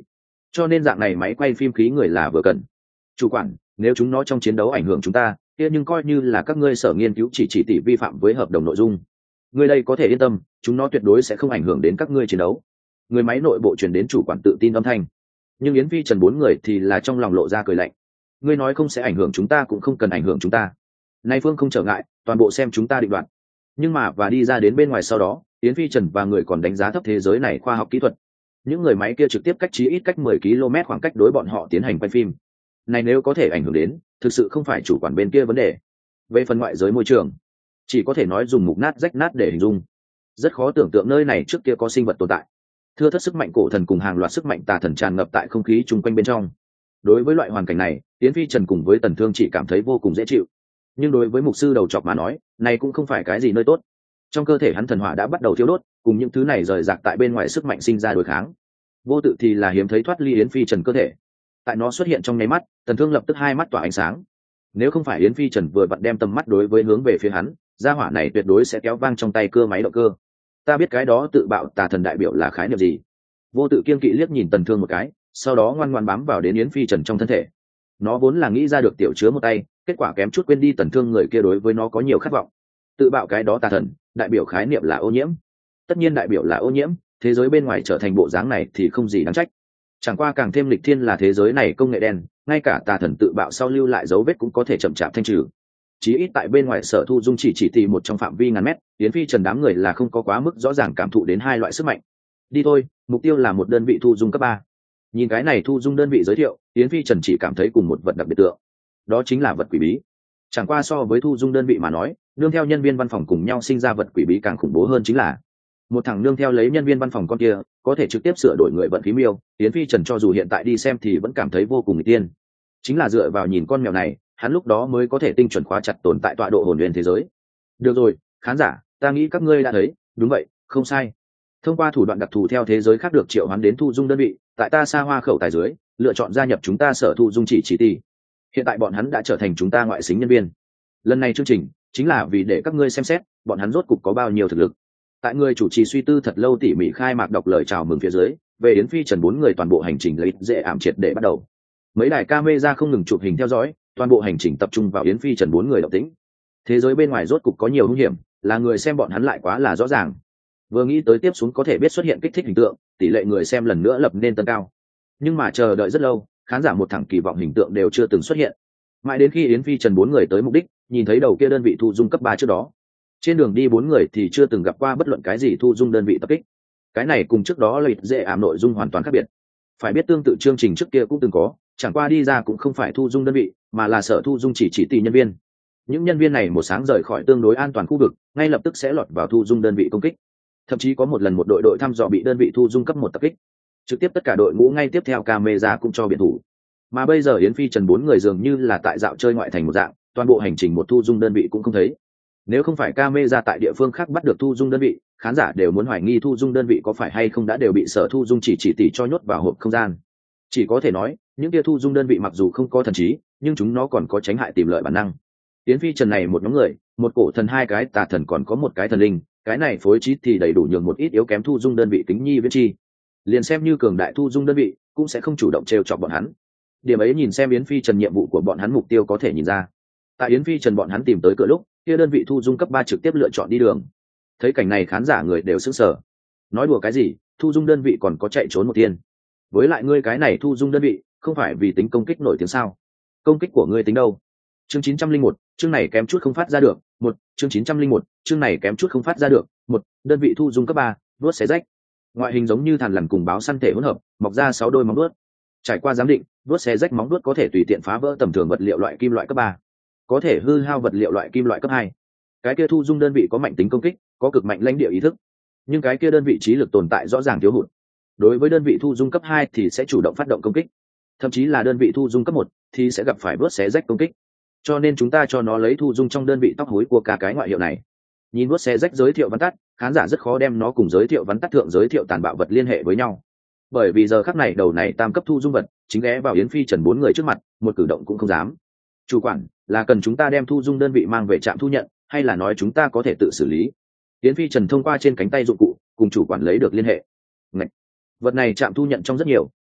cho nên dạng này máy quay phim khí người là vừa cần. Chủ quản, nếu chúng nó trong chiến đấu ảnh hưởng chúng ta kia nhưng coi như là các ngươi sở nghiên cứu chỉ chỉ tỷ vi phạm với hợp đồng nội dung. Ngươi đây có thể yên tâm, chúng nó tuyệt đối sẽ không ảnh hưởng đến các ngươi chiến đấu. Người máy nội bộ truyền đến chủ quản tự tin âm thanh. Nhưng Yến Phi Trần bốn người thì là trong lòng lộ ra cười lạnh. Ngươi nói không sẽ ảnh hưởng chúng ta cũng không cần ảnh hưởng chúng ta. Nay phương không trở ngại, toàn bộ xem chúng ta định đoạt. Nhưng mà và đi ra đến bên ngoài sau đó, Yến Phi Trần và người còn đánh giá thấp thế giới này khoa học kỹ thuật. Những người máy kia trực tiếp cách chí ít cách mười ki lô mét khoảng cách đối bọn họ tiến hành quay phim. Này nếu có thể ảnh hưởng đến, thực sự không phải chủ quản bên kia vấn đề. Về phần ngoại giới môi trường, chỉ có thể nói dùng mục nát rách nát để hình dung. Rất khó tưởng tượng nơi này trước kia có sinh vật tồn tại. Thưa thất sức mạnh cổ thần cùng hàng loạt sức mạnh tà thần tràn ngập tại không khí chung quanh bên trong. Đối với loại hoàn cảnh này, Yến Phi Trần cùng với Tần Thương chỉ cảm thấy vô cùng dễ chịu. Nhưng đối với mục sư đầu chọc mà nói, này cũng không phải cái gì nơi tốt. Trong cơ thể hắn thần hỏa đã bắt đầu thiêu đốt, cùng những thứ này rời rạc tại bên ngoài sức mạnh sinh ra đối kháng. Vô tự thì là hiếm thấy thoát ly Yến Phi Trần cơ thể. Tại nó xuất hiện trong nháy mắt, Tần Thương lập tức hai mắt tỏa ánh sáng. Nếu không phải Yến Phi Trần vừa vặn đem tầm mắt đối với hướng về phía hắn, gia hỏa này tuyệt đối sẽ kéo vang trong tay cưa máy động cơ. Ta biết cái đó tự bạo tà thần đại biểu là khái niệm gì. Vô tự kiên kỵ liếc nhìn Tần Thương một cái, sau đó ngoan ngoãn bám vào đến Yến Phi Trần trong thân thể. Nó vốn là nghĩ ra được tiểu chứa một tay, kết quả kém chút quên đi Tần Thương người kia đối với nó có nhiều khát vọng. Tự bạo cái đó tà thần, đại biểu khái niệm là ô nhiễm. Tất nhiên đại biểu là ô nhiễm, thế giới bên ngoài trở thành bộ dáng này thì không gì đáng trách. Chẳng qua càng thêm lịch thiên là thế giới này công nghệ đen, ngay cả tà thần tự bạo sau lưu lại dấu vết cũng có thể chậm chạp thanh trừ. Chí ít tại bên ngoài Sở Thu Dung chỉ chỉ tì một trong phạm vi ngàn mét, Yến Phi Trần đám người là không có quá mức rõ ràng cảm thụ đến hai loại sức mạnh. Đi thôi, mục tiêu là một đơn vị thu dung cấp ba. Nhìn cái này thu dung đơn vị giới thiệu, Yến Phi Trần chỉ cảm thấy cùng một vật đặc biệt tượng. Đó chính là vật quỷ bí. Chẳng qua so với thu dung đơn vị mà nói, nương theo nhân viên văn phòng cùng nhau sinh ra vật quỷ bí càng khủng bố hơn chính là một thằng nương theo lấy nhân viên văn phòng con kia có thể trực tiếp sửa đổi người vận khí miêu. Yến Phi Trần cho dù hiện tại đi xem thì vẫn cảm thấy vô cùng nguy tiên. Chính là dựa vào nhìn con mèo này, hắn lúc đó mới có thể tinh chuẩn khóa chặt tồn tại tọa độ hồn nguyên thế giới. Được rồi, khán giả, ta nghĩ các ngươi đã thấy, đúng vậy, không sai. Thông qua thủ đoạn đặc thù theo thế giới khác được triệu hoán đến thu dung đơn vị, tại ta xa hoa khẩu tài dưới, lựa chọn gia nhập chúng ta Sở Thu Dung chỉ chỉ tỷ. Hiện tại bọn hắn đã trở thành chúng ta ngoại xính nhân viên. Lần này chương trình chính là vì để các ngươi xem xét, bọn hắn rốt cục có bao nhiêu thực lực. Tại người chủ trì suy tư thật lâu tỉ mỉ khai mạc đọc lời chào mừng phía dưới, về Yến Phi Trần bốn người toàn bộ hành trình lấy dễ ảm triệt để bắt đầu. Mấy đài camera không ngừng chụp hình theo dõi, toàn bộ hành trình tập trung vào Yến Phi Trần bốn người động tĩnh. Thế giới bên ngoài rốt cục có nhiều hung hiểm, là người xem bọn hắn lại quá là rõ ràng. Vừa nghĩ tới tiếp xuống có thể biết xuất hiện kích thích hình tượng, tỷ lệ người xem lần nữa lập nên tân cao. Nhưng mà chờ đợi rất lâu, khán giả một thẳng kỳ vọng hình tượng đều chưa từng xuất hiện. Mãi đến khi Yến Phi Trần bốn người tới mục đích, nhìn thấy đầu kia đơn vị thu dung cấp ba trước đó. Trên đường đi bốn người thì chưa từng gặp qua bất luận cái gì thu dung đơn vị tập kích. Cái này cùng trước đó lợi dễ ảm nội dung hoàn toàn khác biệt. Phải biết tương tự chương trình trước kia cũng từng có, chẳng qua đi ra cũng không phải thu dung đơn vị, mà là Sở Thu Dung chỉ chỉ tỷ nhân viên. Những nhân viên này một sáng rời khỏi tương đối an toàn khu vực, ngay lập tức sẽ lọt vào thu dung đơn vị công kích. Thậm chí có một lần một đội đội thăm dò bị đơn vị thu dung cấp một tập kích, trực tiếp tất cả đội ngũ ngay tiếp theo camera cũng cho biện thủ. Mà bây giờ Yến Phi Trần bốn người dường như là tại dạo chơi ngoại thành một dạng, toàn bộ hành trình một thu dung đơn vị cũng không thấy. Nếu không phải camera tại địa phương khác bắt được thu dung đơn vị, khán giả đều muốn hoài nghi thu dung đơn vị có phải hay không đã đều bị Sở Thu Dung chỉ chỉ tỷ cho nhốt vào hộp không gian. Chỉ có thể nói, những kia thu dung đơn vị mặc dù không có thần trí, nhưng chúng nó còn có tránh hại tìm lợi bản năng. Yến Phi Trần này một nhóm người, một cổ thần hai cái tà thần còn có một cái thần linh, cái này phối trí thì đầy đủ nhường một ít yếu kém thu dung đơn vị tính nhi viễn chi. Liền xem như cường đại thu dung đơn vị, cũng sẽ không chủ động trêu chọc bọn hắn. Điểm ấy nhìn xem Yến Phi Trần nhiệm vụ của bọn hắn mục tiêu có thể nhìn ra. Tại Yến Phi Trần bọn hắn tìm tới cửa lúc, kia đơn vị thu dung cấp ba trực tiếp lựa chọn đi đường. Thấy cảnh này khán giả người đều sững sờ. Nói đùa cái gì, thu dung đơn vị còn có chạy trốn một tiên. Với lại ngươi cái này thu dung đơn vị, không phải vì tính công kích nổi tiếng sao? Công kích của ngươi tính đâu? Chương chín trăm linh một, chương này kém chút không phát ra được. Một, chương chín trăm linh một, chương này kém chút không phát ra được. Một, đơn vị thu dung cấp ba, vuốt xé rách. Ngoại hình giống như thằn lằn cùng báo săn thể hỗn hợp, mọc ra sáu đôi móng vuốt. Trải qua giám định, vuốt xé rách móng vuốt có thể tùy tiện phá vỡ tầm thường vật liệu loại kim loại cấp ba, có thể hư hao vật liệu loại kim loại cấp hai. Cái kia thu dung đơn vị có mạnh tính công kích, có cực mạnh lãnh địa ý thức, nhưng cái kia đơn vị trí lực tồn tại rõ ràng thiếu hụt. Đối với đơn vị thu dung cấp hai thì sẽ chủ động phát động công kích, thậm chí là đơn vị thu dung cấp một thì sẽ gặp phải vớt xé rách công kích. Cho nên chúng ta cho nó lấy thu dung trong đơn vị tóc hối của cả cái ngoại hiệu này. Nhìn vớt xé rách giới thiệu vắn tắt, khán giả rất khó đem nó cùng giới thiệu vắn tắt thượng giới thiệu tàn bạo vật liên hệ với nhau. Bởi vì giờ khắc này đầu này tam cấp thu dung vật chính ghé vào Yến Phi Trần bốn người trước mặt, một cử động cũng không dám. Chủ quản, là cần chúng ta đem thu dung đơn vị mang về trạm thu nhận, hay là nói chúng ta có thể tự xử lý? Yến Phi Trần thông qua trên cánh tay dụng cụ cùng chủ quản lấy được liên hệ. Ngậy! Vật này trạm thu nhận trong rất nhiều,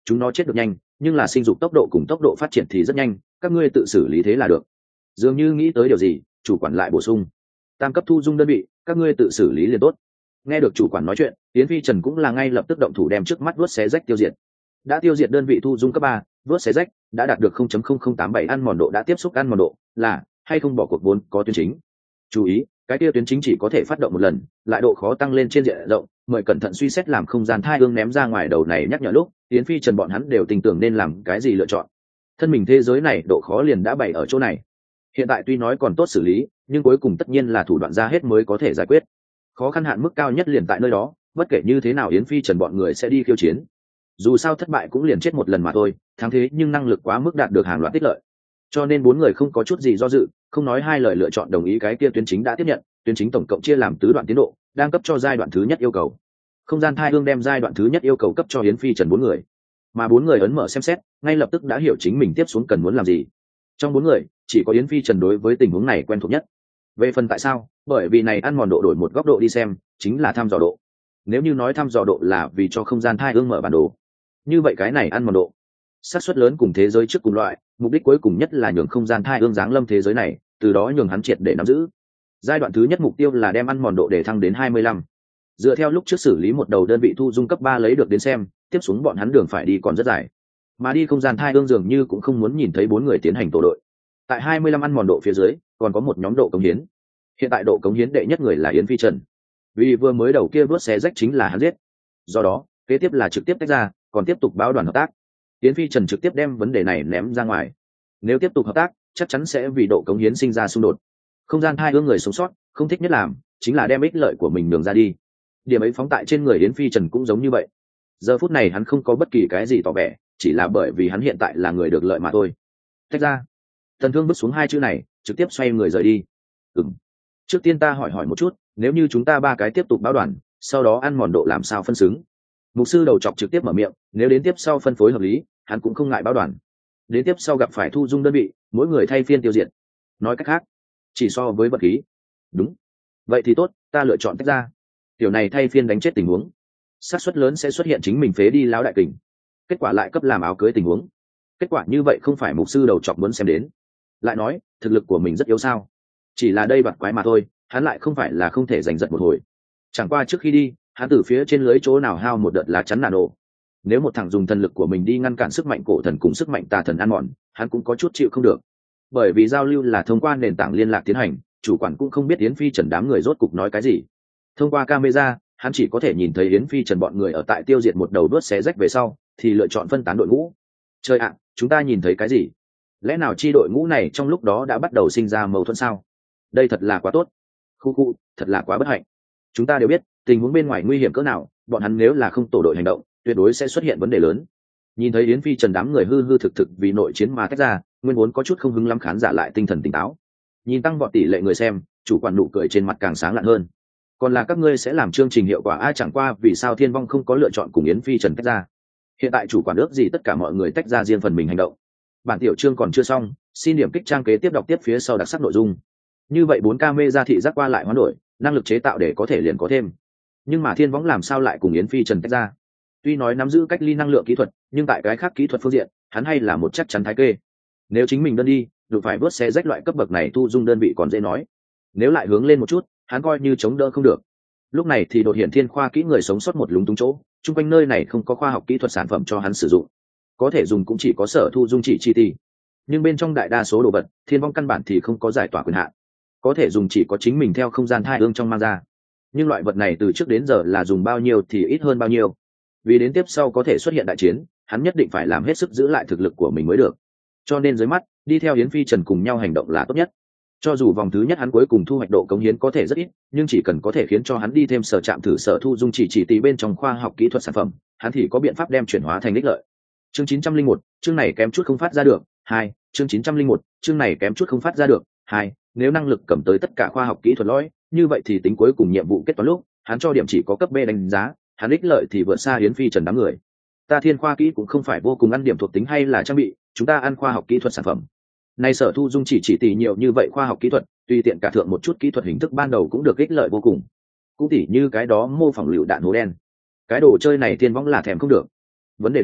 chúng nó chết được nhanh nhưng là sinh dục tốc độ cùng tốc độ phát triển thì rất nhanh, các ngươi tự xử lý thế là được. Dường như nghĩ tới điều gì, chủ quản lại bổ sung, tam cấp thu dung đơn vị các ngươi tự xử lý liền tốt. Nghe được chủ quản nói chuyện, Yến Phi Trần cũng là ngay lập tức động thủ đem trước mắt vuốt xé rách tiêu diệt. Đã tiêu diệt đơn vị thu dung cấp ba, vuốt xé rách đã đạt được không phẩy không không tám bảy ăn mòn độ, đã tiếp xúc ăn mòn độ là hay không bỏ cuộc vốn có tuyến chính. Chú ý, cái tiêu tuyến chính chỉ có thể phát động một lần, lại độ khó tăng lên trên diện rộng, mời cẩn thận suy xét làm không gian thai ương ném ra ngoài đầu này nhắc nhở lúc, Yến Phi Trần bọn hắn đều tin tưởng nên làm cái gì lựa chọn. Thân mình thế giới này độ khó liền đã bày ở chỗ này. Hiện tại tuy nói còn tốt xử lý, nhưng cuối cùng tất nhiên là thủ đoạn ra hết mới có thể giải quyết. Khó khăn hạn mức cao nhất liền tại nơi đó, bất kể như thế nào Yến Phi Trần bọn người sẽ đi khiêu chiến. Dù sao thất bại cũng liền chết một lần mà thôi, thắng thế nhưng năng lực quá mức đạt được hàng loạt tích lợi. Cho nên bốn người không có chút gì do dự, không nói hai lời lựa chọn đồng ý cái kia tuyến chính đã tiếp nhận. Tuyến chính tổng cộng chia làm tứ đoạn tiến độ, đang cấp cho giai đoạn thứ nhất yêu cầu. Không gian thai ương đem giai đoạn thứ nhất yêu cầu cấp cho Yến Phi Trần bốn người, mà bốn người ấn mở xem xét, ngay lập tức đã hiểu chính mình tiếp xuống cần muốn làm gì. Trong bốn người, chỉ có Yến Phi Trần đối với tình huống này quen thuộc nhất. Về phần tại sao, bởi vì này ăn mòn độ đổi một góc độ đi xem, chính là thăm dò độ. Nếu như nói thăm dò độ là vì cho không gian thai ương mở bản đồ, như vậy cái này ăn mòn độ, xác suất lớn cùng thế giới trước cùng loại, mục đích cuối cùng nhất là nhường không gian thai ương giáng lâm thế giới này, từ đó nhường hắn triệt để nắm giữ. Giai đoạn thứ nhất mục tiêu là đem ăn mòn độ để thăng đến hai mươi lăm. Dựa theo lúc trước xử lý một đầu đơn vị thu dung cấp ba lấy được đến xem, tiếp xuống bọn hắn đường phải đi còn rất dài. Mà đi không gian thai ương dường như cũng không muốn nhìn thấy bốn người tiến hành tổ đội. Tại hai mươi lăm ăn mòn độ phía dưới, còn có một nhóm độ cống hiến. Hiện tại độ cống hiến đệ nhất người là Yến Phi Trần. Vì vừa mới đầu kia vớt xé rách chính là hắn giết. Do đó, kế tiếp là trực tiếp tách ra, còn tiếp tục báo đoàn hợp tác. Yến Phi Trần trực tiếp đem vấn đề này ném ra ngoài. Nếu tiếp tục hợp tác, chắc chắn sẽ vì độ cống hiến sinh ra xung đột. Không gian thai ương người sống sót, không thích nhất làm chính là đem ích lợi của mình đường ra đi. Điểm ấy phóng tại trên người Yến Phi Trần cũng giống như vậy. Giờ phút này hắn không có bất kỳ cái gì tỏ vẻ, chỉ là bởi vì hắn hiện tại là người được lợi mà thôi. Tách ra. Thần Thương bước xuống hai chữ này, trực tiếp xoay người rời đi. Ừm. Trước tiên ta hỏi hỏi một chút, nếu như chúng ta ba cái tiếp tục báo đoàn, sau đó ăn mòn độ làm sao phân xứng? Mục sư đầu chọc trực tiếp mở miệng, nếu đến tiếp sau phân phối hợp lý, hắn cũng không ngại báo đoàn. Đến tiếp sau gặp phải thu dung đơn vị, mỗi người thay phiên tiêu diệt. Nói cách khác, chỉ so với vật khí. Đúng. Vậy thì tốt, ta lựa chọn tách ra. Tiểu này thay phiên đánh chết tình huống, xác suất lớn sẽ xuất hiện chính mình phế đi lão đại kình, kết quả lại cấp làm áo cưới tình huống. Kết quả như vậy không phải mục sư đầu chọc muốn xem đến. Lại nói, thực lực của mình rất yếu sao? Chỉ là đây bạt quái mà thôi, hắn lại không phải là không thể giành giật một hồi. Chẳng qua trước khi đi, hắn từ phía trên lưới chỗ nào hao một đợt lá chắn nano. Nếu một thằng dùng thần lực của mình đi ngăn cản sức mạnh cổ thần cùng sức mạnh tà thần ăn mòn, hắn cũng có chút chịu không được. Bởi vì giao lưu là thông qua nền tảng liên lạc tiến hành, chủ quản cũng không biết Yến Phi Trần đám người rốt cục nói cái gì. Thông qua camera, hắn chỉ có thể nhìn thấy Yến Phi Trần bọn người ở tại tiêu diệt một đầu đuốt xé rách về sau, thì lựa chọn phân tán đội ngũ. Trời ạ, chúng ta nhìn thấy cái gì? Lẽ nào chi đội ngũ này trong lúc đó đã bắt đầu sinh ra mâu thuẫn sao? Đây thật là quá tốt. Khu khu, thật là quá bất hạnh. Chúng ta đều biết, tình huống bên ngoài nguy hiểm cỡ nào, bọn hắn nếu là không tổ đội hành động, tuyệt đối sẽ xuất hiện vấn đề lớn. Nhìn thấy Yến Phi Trần đám người hư hư thực thực vì nội chiến mà tách ra, nguyên vốn có chút không hứng lắm khán giả lại tinh thần tỉnh táo. Nhìn tăng vọt tỷ lệ người xem, chủ quản nụ cười trên mặt càng sáng lạn hơn. Còn là các ngươi sẽ làm chương trình hiệu quả ai chẳng qua vì sao Thiên Vong không có lựa chọn cùng Yến Phi Trần tách ra. Hiện tại chủ quản ước gì tất cả mọi người tách ra riêng phần mình hành động. Bản tiểu chương còn chưa xong, xin điểm kích trang kế tiếp đọc tiếp phía sau đặc sắc nội dung. Như vậy bốn ca mê ra thị giác qua lại hoán đổi, năng lực chế tạo để có thể liền có thêm. Nhưng mà Thiên Võng làm sao lại cùng Yến Phi Trần tách ra? Tuy nói nắm giữ cách ly năng lượng kỹ thuật, nhưng tại cái khác kỹ thuật phương diện, hắn hay là một chắc chắn thái kê. Nếu chính mình đơn đi, đủ phải vớt xé rách loại cấp bậc này thu dung đơn vị còn dễ nói. Nếu lại hướng lên một chút, hắn coi như chống đỡ không được. Lúc này thì đột hiện thiên khoa kỹ người sống sót một lúng túng chỗ, chung quanh nơi này không có khoa học kỹ thuật sản phẩm cho hắn sử dụng, có thể dùng cũng chỉ có sở thu dung chỉ chi ti. Nhưng bên trong đại đa số đồ vật, Thiên Vong căn bản thì không có giải tỏa quyền hạn, có thể dùng chỉ có chính mình theo không gian thai ương trong mang ra. Nhưng loại vật này từ trước đến giờ là dùng bao nhiêu thì ít hơn bao nhiêu, vì đến tiếp sau có thể xuất hiện đại chiến, hắn nhất định phải làm hết sức giữ lại thực lực của mình mới được. Cho nên dưới mắt, đi theo Yến Phi Trần cùng nhau hành động là tốt nhất. Cho dù vòng thứ nhất hắn cuối cùng thu hoạch độ cống hiến có thể rất ít, nhưng chỉ cần có thể khiến cho hắn đi thêm sở chạm thử sở thu dung chỉ chỉ tí bên trong khoa học kỹ thuật sản phẩm, hắn thì có biện pháp đem chuyển hóa thành ích lợi. Chương chín trăm linh một, chương này kém chút không phát ra được. Hai, chương chín trăm linh một, chương này kém chút không phát ra được. Hai, nếu năng lực cầm tới tất cả khoa học kỹ thuật lõi, như vậy thì tính cuối cùng nhiệm vụ kết toán lúc, hắn cho điểm chỉ có cấp B đánh giá, hắn ích lợi thì vượt xa Yến Phi Trần đám người. Ta Thiên khoa kỹ cũng không phải vô cùng ăn điểm thuộc tính hay là trang bị, chúng ta ăn khoa học kỹ thuật sản phẩm. Nay sở thu dung chỉ chỉ tỷ nhiều như vậy khoa học kỹ thuật, tùy tiện cả thượng một chút kỹ thuật hình thức ban đầu cũng được ích lợi vô cùng. Cũng tỉ như cái đó mô phỏng lựu đạn hố đen, cái đồ chơi này Thiên Võng là thèm không được. Vấn đề đến,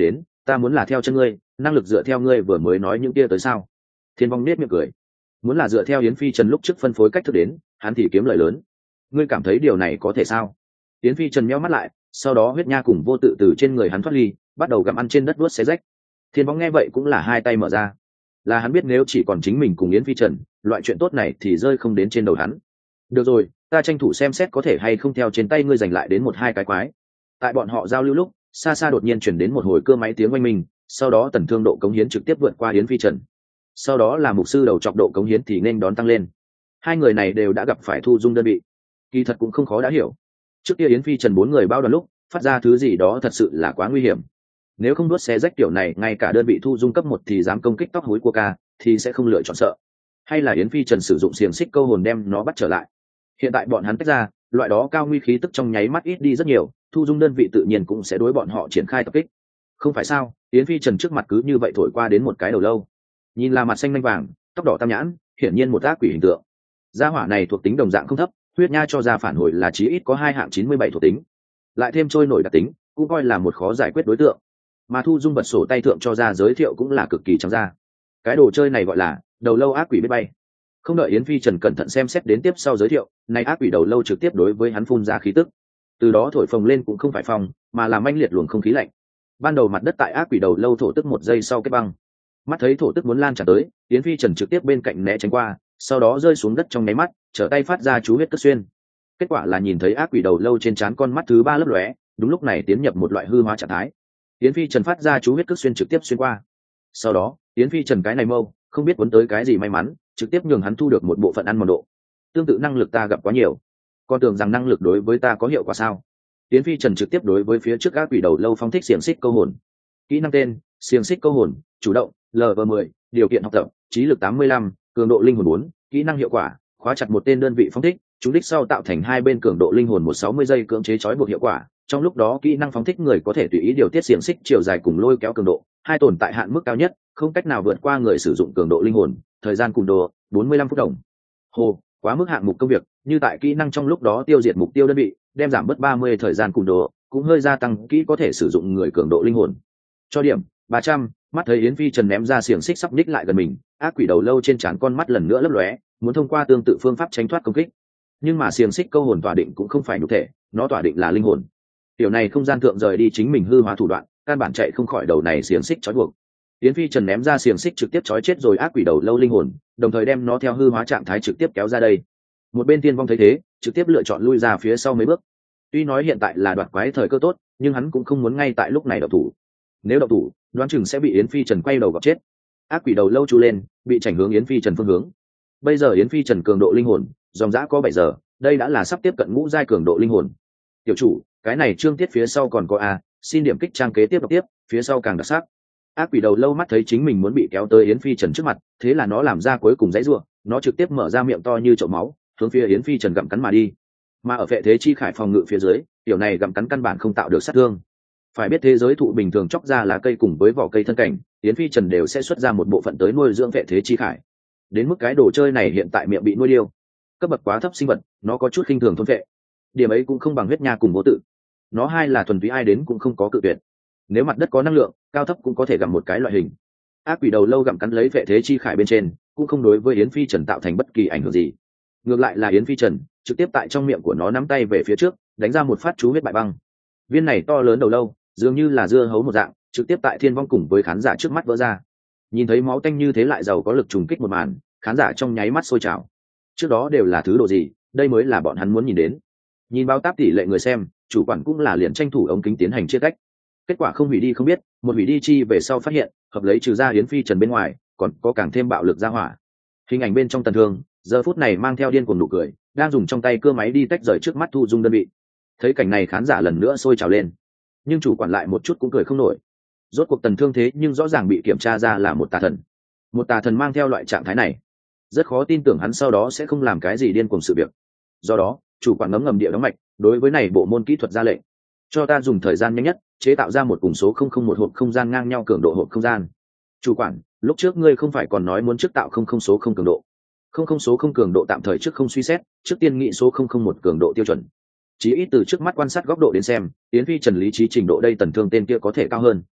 ta muốn là theo chân ngươi, năng lực dựa theo ngươi vừa mới nói những kia tới sao? Thiên Vong nết miệng cười. Muốn là dựa theo Yến Phi Trần lúc trước phân phối cách thức đến, hắn thì kiếm lợi lớn. Ngươi cảm thấy điều này có thể sao? Yến Phi Trần nheo mắt lại, sau đó huyết nha cùng vô tự từ trên người hắn thoát ly, bắt đầu gặm ăn trên đất vuốt xé rách. Thiên Vong nghe vậy cũng là hai tay mở ra. Là hắn biết nếu chỉ còn chính mình cùng Yến Phi Trần, loại chuyện tốt này thì rơi không đến trên đầu hắn. Được rồi, ta tranh thủ xem xét có thể hay không theo trên tay ngươi giành lại đến một hai cái quái. Tại bọn họ giao lưu lúc, xa xa đột nhiên chuyển đến một hồi cơ máy tiếng oanh minh, sau đó tần thương độ cống hiến trực tiếp vượt qua Yến Phi Trần. Sau đó là mục sư đầu chọc độ cống hiến thì nên đón tăng lên. Hai người này đều đã gặp phải thu dung đơn vị, kỳ thật cũng không khó đã hiểu. Trước kia Yến Phi Trần bốn người bao đoàn lúc phát ra thứ gì đó thật sự là quá nguy hiểm. Nếu không đuốt xé rách kiểu này, ngay cả đơn vị thu dung cấp một thì dám công kích tóc hối của ca thì sẽ không lựa chọn sợ. Hay là Yến Phi Trần sử dụng xiềng xích câu hồn đem nó bắt trở lại. Hiện tại bọn hắn tách ra, loại đó cao nguy khí tức trong nháy mắt ít đi rất nhiều, thu dung đơn vị tự nhiên cũng sẽ đối bọn họ triển khai tập kích. Không phải sao? Yến Phi Trần trước mặt cứ như vậy thổi qua đến một cái đầu lâu, nhìn là mặt xanh lanh vàng, tóc đỏ tam nhãn, hiển nhiên một ác quỷ hình tượng. Gia hỏa này thuộc tính đồng dạng không thấp, huyết nha cho ra phản hồi là chí ít có hai hạng chín mươi bảy thuộc tính, lại thêm trôi nổi đặc tính, cũng coi là một khó giải quyết đối tượng. Mà thu dung bật sổ tay thượng cho ra giới thiệu cũng là cực kỳ trắng ra. Cái đồ chơi này gọi là đầu lâu ác quỷ biết bay. Không đợi Yến Phi Trần cẩn thận xem xét đến tiếp sau giới thiệu, này ác quỷ đầu lâu trực tiếp đối với hắn phun ra khí tức, từ đó thổi phồng lên cũng không phải phòng, mà là manh liệt luồng không khí lạnh. Ban đầu mặt đất tại ác quỷ đầu lâu thổ tức một giây sau cái băng, mắt thấy thổ tức muốn lan tràn tới, Yến Phi Trần trực tiếp bên cạnh né tránh qua, sau đó rơi xuống đất trong nháy mắt, trở tay phát ra chú huyết cất xuyên. Kết quả là nhìn thấy ác quỷ đầu lâu trên trán con mắt thứ ba lấp lóe, đúng lúc này tiến nhập một loại hư hóa trạng thái. Yến Phi Trần phát ra chú huyết cất xuyên trực tiếp xuyên qua. Sau đó, Yến Phi Trần cái này mâu, không biết cuốn tới cái gì may mắn, trực tiếp nhường hắn thu được một bộ phận ăn mòn độ. Tương tự năng lực ta gặp quá nhiều, con tưởng rằng năng lực đối với ta có hiệu quả sao? Yến Phi Trần trực tiếp đối với phía trước ác quỷ đầu lâu phong thích xiềng xích câu hồn. Kỹ năng tên: xiềng xích câu hồn, chủ động, L V mười, điều kiện học tập: trí lực tám mươi lăm, cường độ linh hồn bốn, kỹ năng hiệu quả: khóa chặt một tên đơn vị phong thích, chúng đích sau tạo thành hai bên cường độ linh hồn một sáu mươi giây cưỡng chế trói buộc hiệu quả. Trong lúc đó kỹ năng phóng thích người có thể tùy ý điều tiết xiềng xích chiều dài cùng lôi kéo cường độ, hai tồn tại hạn mức cao nhất, không cách nào vượt qua người sử dụng cường độ linh hồn. Thời gian cùn đồ bốn mươi lăm phút đồng hồ, quá mức hạng mục công việc, như tại kỹ năng trong lúc đó tiêu diệt mục tiêu đơn vị, đem giảm bớt ba mươi thời gian cùn đồ, cũng hơi gia tăng kỹ có thể sử dụng người cường độ linh hồn. Cho điểm ba trăm. Mắt thấy Yến Phi Trần ném ra xiềng xích sắp ních lại gần mình, ác quỷ đầu lâu trên trán con mắt lần nữa lấp lóe, muốn thông qua tương tự phương pháp tránh thoát công kích. Nhưng mà xiềng xích câu hồn tỏa định cũng không phải nhục thể, nó tỏa định là linh hồn. Điều này không gian thượng rời đi chính mình hư hóa thủ đoạn, căn bản chạy không khỏi đầu này xiềng xích trói buộc. Yến Phi Trần ném ra xiềng xích trực tiếp trói chết rồi ác quỷ đầu lâu linh hồn, đồng thời đem nó theo hư hóa trạng thái trực tiếp kéo ra đây. Một bên Tiên Vong thấy thế, trực tiếp lựa chọn lui ra phía sau mấy bước. Tuy nói hiện tại là đoạt quái thời cơ tốt, nhưng hắn cũng không muốn ngay tại lúc này động thủ. Nếu động thủ, đoán chừng sẽ bị Yến Phi Trần quay đầu gọt chết. Ác quỷ đầu lâu chu lên, bị chảnh hướng Yến Phi Trần phương hướng. Bây giờ Yến Phi Trần cường độ linh hồn, dòng dã có bảy giờ, đây đã là sắp tiếp cận ngũ giai cường độ linh hồn. Tiểu chủ, cái này chương tiết phía sau còn có a, xin điểm kích trang kế tiếp đọc tiếp, phía sau càng đặc sắc. Ác quỷ đầu lâu mắt thấy chính mình muốn bị kéo tới Yến Phi Trần trước mặt, thế là nó làm ra cuối cùng dãy rủa, nó trực tiếp mở ra miệng to như chậu máu, hướng phía Yến Phi Trần gặm cắn mà đi. Mà ở vệ thế chi khải phòng ngự phía dưới, tiểu này gặm cắn căn bản không tạo được sát thương. Phải biết thế giới thụ bình thường chóc ra lá cây cùng với vỏ cây thân cảnh, Yến Phi Trần đều sẽ xuất ra một bộ phận tới nuôi dưỡng vệ thế chi khải. Đến mức cái đồ chơi này hiện tại miệng bị nuôi điêu, cấp bậc quá thấp sinh vật, nó có chút khinh thường thôn vệ. Điểm ấy cũng không bằng huyết nha cùng vô tự. Nó hai là thuần túy ai đến cũng không có cự tuyệt. Nếu mặt đất có năng lượng, cao thấp cũng có thể gặm một cái loại hình. Ác quỷ đầu lâu gặm cắn lấy vệ thế chi khải bên trên, cũng không đối với Yến Phi Trần tạo thành bất kỳ ảnh hưởng gì. Ngược lại là Yến Phi Trần trực tiếp tại trong miệng của nó nắm tay về phía trước, đánh ra một phát chú huyết bại băng. Viên này to lớn đầu lâu, dường như là dưa hấu một dạng, trực tiếp tại Thiên Vong cùng với khán giả trước mắt vỡ ra. Nhìn thấy máu tanh như thế lại giàu có lực trùng kích một màn, khán giả trong nháy mắt sôi trào. Trước đó đều là thứ đồ gì, đây mới là bọn hắn muốn nhìn đến. Nhìn bao táp tỷ lệ người xem, chủ quản cũng là liền tranh thủ ống kính tiến hành chia cách. Kết quả không hủy đi không biết, một hủy đi chi về sau phát hiện, hợp lấy trừ ra Yến Phi Trần bên ngoài, còn có càng thêm bạo lực ra hỏa. Hình ảnh bên trong Tần Thương, giờ phút này mang theo điên cuồng nụ cười, đang dùng trong tay cưa máy đi tách rời trước mắt thu dung đơn vị. Thấy cảnh này khán giả lần nữa sôi trào lên, nhưng chủ quản lại một chút cũng cười không nổi. Rốt cuộc Tần Thương thế nhưng rõ ràng bị kiểm tra ra là một tà thần. Một tà thần mang theo loại trạng thái này, rất khó tin tưởng hắn sau đó sẽ không làm cái gì điên cuồng sự việc. Do đó, chủ quản ngấm ngầm địa đóng mạch, đối với này bộ môn kỹ thuật ra lệnh, cho ta dùng thời gian nhanh nhất chế tạo ra một cùng số không không một hộp không gian ngang nhau cường độ hộp không gian. Chủ quản, lúc trước ngươi không phải còn nói muốn trước tạo không không số không cường độ, không không số không cường độ tạm thời trước không suy xét, trước tiên nghị số không không một cường độ tiêu chuẩn. Chỉ ít từ trước mắt quan sát góc độ đến xem, Yến Phi Trần lý trí trình độ đây Tần Thương tên kia có thể cao hơn.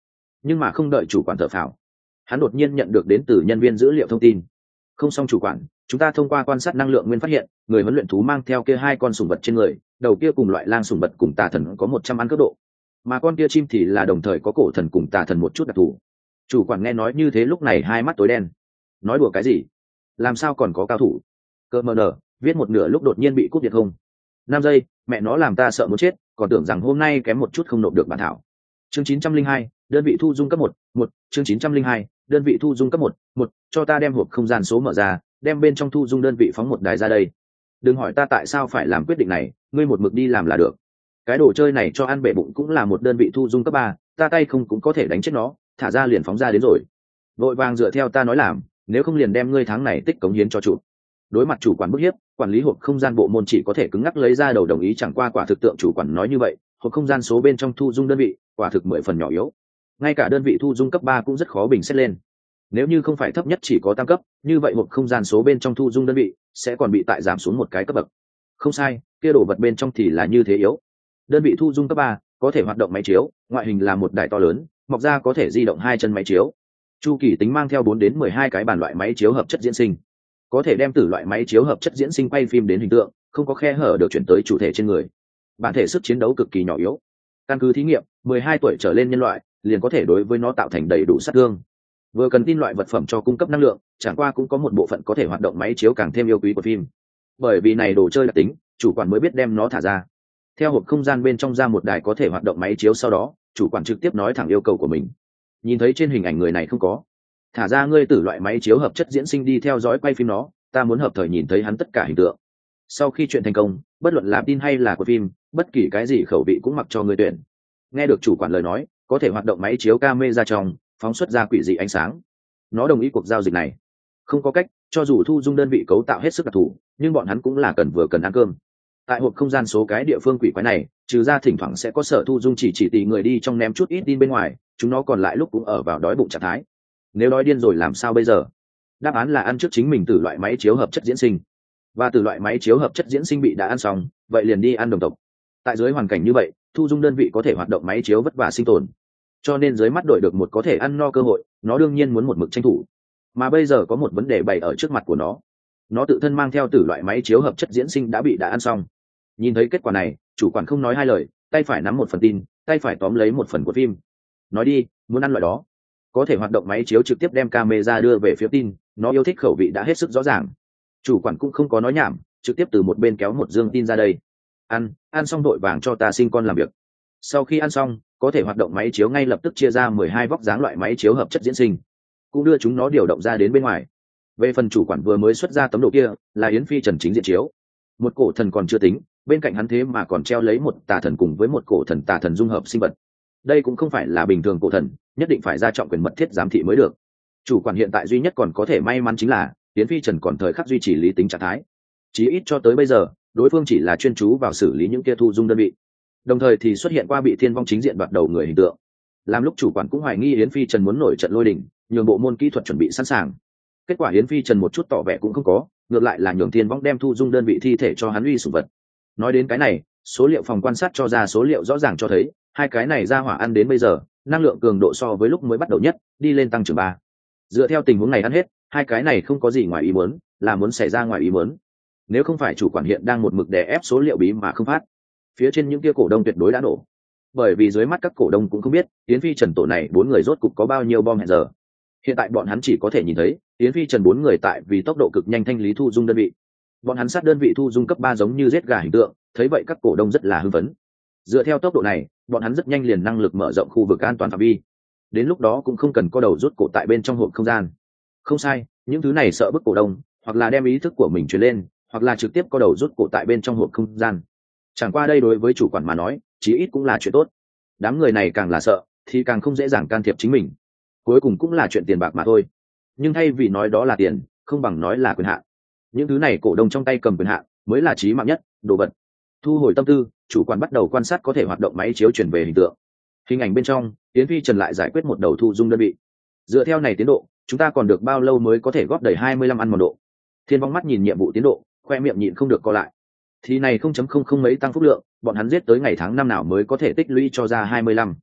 Nhưng mà không đợi chủ quản thở phào, hắn đột nhiên nhận được đến từ nhân viên dữ liệu thông tin. Không xong chủ quản, chúng ta thông qua quan sát năng lượng nguyên phát hiện người huấn luyện thú mang theo kia hai con sủng vật trên người, đầu kia cùng loại lang sủng vật cùng tà thần có một trăm ăn cấp độ, mà con kia chim thì là đồng thời có cổ thần cùng tà thần một chút đặc thù. Chủ quản nghe nói như thế lúc này hai mắt tối đen. Nói đùa cái gì? Làm sao còn có cao thủ? Cơ mờ nở viết một nửa lúc đột nhiên bị cúp điện không. Năm giây, mẹ nó làm ta sợ muốn chết, còn tưởng rằng hôm nay kém một chút không nộp được bản thảo. Chương chín trăm linh hai, đơn vị thu dung cấp một, một, chương chín trăm linh hai, đơn vị thu dung cấp một, một, cho ta đem hộp không gian số mở ra, đem bên trong thu dung đơn vị phóng một đài ra đây. Đừng hỏi ta tại sao phải làm quyết định này, ngươi một mực đi làm là được. Cái đồ chơi này cho ăn bể bụng cũng là một đơn vị thu dung cấp ba, ta tay không cũng có thể đánh chết nó, thả ra liền phóng ra đến rồi. Vội vàng dựa theo ta nói làm, nếu không liền đem ngươi tháng này tích cống hiến cho chủ. Đối mặt chủ quản bức hiếp, quản lý hộp không gian bộ môn chỉ có thể cứng ngắc lấy ra đầu đồng ý, chẳng qua quả thực tượng chủ quản nói như vậy, hộp không gian số bên trong thu dung đơn vị quả thực mười phần nhỏ yếu, ngay cả đơn vị thu dung cấp ba cũng rất khó bình xét lên. Nếu như không phải thấp nhất chỉ có tam cấp, như vậy hộp không gian số bên trong thu dung đơn vị sẽ còn bị tại giảm xuống một cái cấp bậc. Không sai, kia đồ vật bên trong thì là như thế yếu. Đơn vị thu dung cấp ba có thể hoạt động máy chiếu, ngoại hình là một đài to lớn, mọc ra có thể di động hai chân máy chiếu. Chu kỳ tính mang theo bốn đến mười hai cái bàn loại máy chiếu hợp chất diễn sinh, có thể đem từ loại máy chiếu hợp chất diễn sinh quay phim đến hình tượng, không có khe hở được chuyển tới chủ thể trên người. Bản thể sức chiến đấu cực kỳ nhỏ yếu. Căn cứ thí nghiệm, mười hai tuổi trở lên nhân loại liền có thể đối với nó tạo thành đầy đủ sát thương. Vừa cần tin loại vật phẩm cho cung cấp năng lượng, chẳng qua cũng có một bộ phận có thể hoạt động máy chiếu càng thêm yêu quý của phim. Bởi vì này đồ chơi đặc tính, chủ quản mới biết đem nó thả ra. Theo hộp không gian bên trong ra một đài có thể hoạt động máy chiếu, sau đó chủ quản trực tiếp nói thẳng yêu cầu của mình. Nhìn thấy trên hình ảnh người này không có, thả ra ngươi tử loại máy chiếu hợp chất diễn sinh đi theo dõi quay phim nó, ta muốn hợp thời nhìn thấy hắn tất cả hình tượng. Sau khi chuyện thành công, bất luận là tin hay là của phim, bất kỳ cái gì khẩu vị cũng mặc cho người tuyển. Nghe được chủ quản lời nói, có thể hoạt động máy chiếu camera trong phóng xuất ra quỷ dị ánh sáng. Nó đồng ý cuộc giao dịch này. Không có cách, cho dù thu dung đơn vị cấu tạo hết sức đặc thù, nhưng bọn hắn cũng là cần vừa cần ăn cơm. Tại hộp không gian số cái địa phương quỷ quái này, trừ ra thỉnh thoảng sẽ có sở thu dung chỉ chỉ tỉ người đi trong ném chút ít tin bên ngoài, chúng nó còn lại lúc cũng ở vào đói bụng trạng thái. Nếu đói điên rồi làm sao bây giờ? Đáp án là ăn trước chính mình từ loại máy chiếu hợp chất diễn sinh, và từ loại máy chiếu hợp chất diễn sinh bị đã ăn xong, vậy liền đi ăn đồng tộc. Tại dưới hoàn cảnh như vậy, thu dung đơn vị có thể hoạt động máy chiếu vất vả sinh tồn, cho nên dưới mắt đổi được một có thể ăn no cơ hội, nó đương nhiên muốn một mực tranh thủ. Mà bây giờ có một vấn đề bày ở trước mặt của nó, nó tự thân mang theo từ loại máy chiếu hợp chất diễn sinh đã bị đã ăn xong. Nhìn thấy kết quả này, chủ quản không nói hai lời, tay phải nắm một phần tin, tay phải tóm lấy một phần của phim. Nói đi, muốn ăn loại đó. Có thể hoạt động máy chiếu trực tiếp đem camera đưa về phía tin, nó yêu thích khẩu vị đã hết sức rõ ràng. Chủ quản cũng không có nói nhảm, trực tiếp từ một bên kéo một dương tin ra đây. Ăn, ăn xong đội vàng cho ta sinh con làm việc. Sau khi ăn xong, có thể hoạt động máy chiếu ngay lập tức chia ra mười hai vóc dáng loại máy chiếu hợp chất diễn sinh, cũng đưa chúng nó điều động ra đến bên ngoài. Về phần chủ quản vừa mới xuất ra tấm đồ kia, là Yến Phi Trần chính diện chiếu. Một cổ thần còn chưa tính, bên cạnh hắn thế mà còn treo lấy một tà thần cùng với một cổ thần tà thần dung hợp sinh vật. Đây cũng không phải là bình thường cổ thần, nhất định phải ra trọng quyền mật thiết giám thị mới được. Chủ quản hiện tại duy nhất còn có thể may mắn chính là Yến Phi Trần còn thời khắc duy trì lý tính trạng thái. Chí ít cho tới bây giờ, đối phương chỉ là chuyên chú vào xử lý những kia thu dung đơn vị, đồng thời thì xuất hiện qua bị thiên vong chính diện đoạt đầu người hình tượng. Làm lúc chủ quản cũng hoài nghi Yến Phi Trần muốn nổi trận lôi đình, nhường bộ môn kỹ thuật chuẩn bị sẵn sàng. Kết quả Yến Phi Trần một chút tỏ vẻ cũng không có, ngược lại là nhường thiên vong đem thu dung đơn vị thi thể cho hắn uy sủng vật. Nói đến cái này, số liệu phòng quan sát cho ra số liệu rõ ràng cho thấy, hai cái này ra hỏa ăn đến bây giờ, năng lượng cường độ so với lúc mới bắt đầu nhất đi lên tăng trưởng ba. Dựa theo tình huống này ăn hết, hai cái này không có gì ngoài ý muốn, là muốn xảy ra ngoài ý muốn. Nếu không phải chủ quản hiện đang một mực đè ép số liệu bí mà không phát, phía trên những kia cổ đông tuyệt đối đã nổ. Bởi vì dưới mắt các cổ đông cũng không biết Yến Phi Trần tổ này bốn người rốt cục có bao nhiêu bom hẹn giờ. Hiện tại bọn hắn chỉ có thể nhìn thấy Yến Phi Trần bốn người tại vì tốc độ cực nhanh thanh lý thu dung đơn vị. Bọn hắn sát đơn vị thu dung cấp ba giống như giết gà hình tượng, thấy vậy các cổ đông rất là hưng phấn. Dựa theo tốc độ này, bọn hắn rất nhanh liền năng lực mở rộng khu vực an toàn phạm vi. Đến lúc đó cũng không cần có đầu rút cổ tại bên trong hộp không gian. Không sai, những thứ này sợ bức cổ đông, hoặc là đem ý thức của mình truyền lên, hoặc là trực tiếp có đầu rút cổ tại bên trong hộp không gian. Chẳng qua đây đối với chủ quản mà nói, chí ít cũng là chuyện tốt. Đám người này càng là sợ, thì càng không dễ dàng can thiệp chính mình. Cuối cùng cũng là chuyện tiền bạc mà thôi. Nhưng thay vì nói đó là tiền, không bằng nói là quyền hạn. Những thứ này cổ đông trong tay cầm quyền hạn, mới là chí mạng nhất, đồ vật. Thu hồi tâm tư, chủ quản bắt đầu quan sát có thể hoạt động máy chiếu chuyển về hình tượng. Hình ảnh bên trong, Yến Phi Trần lại giải quyết một đầu thu dung đơn vị. Dựa theo này tiến độ, chúng ta còn được bao lâu mới có thể góp đầy hai mươi lăm ăn một độ? Thiên Vong mắt nhìn nhiệm vụ tiến độ, khoe miệng nhịn không được co lại. Thì này không chấm không không mấy tăng phúc lượng, bọn hắn giết tới ngày tháng năm nào mới có thể tích lũy cho ra hai mươi lăm.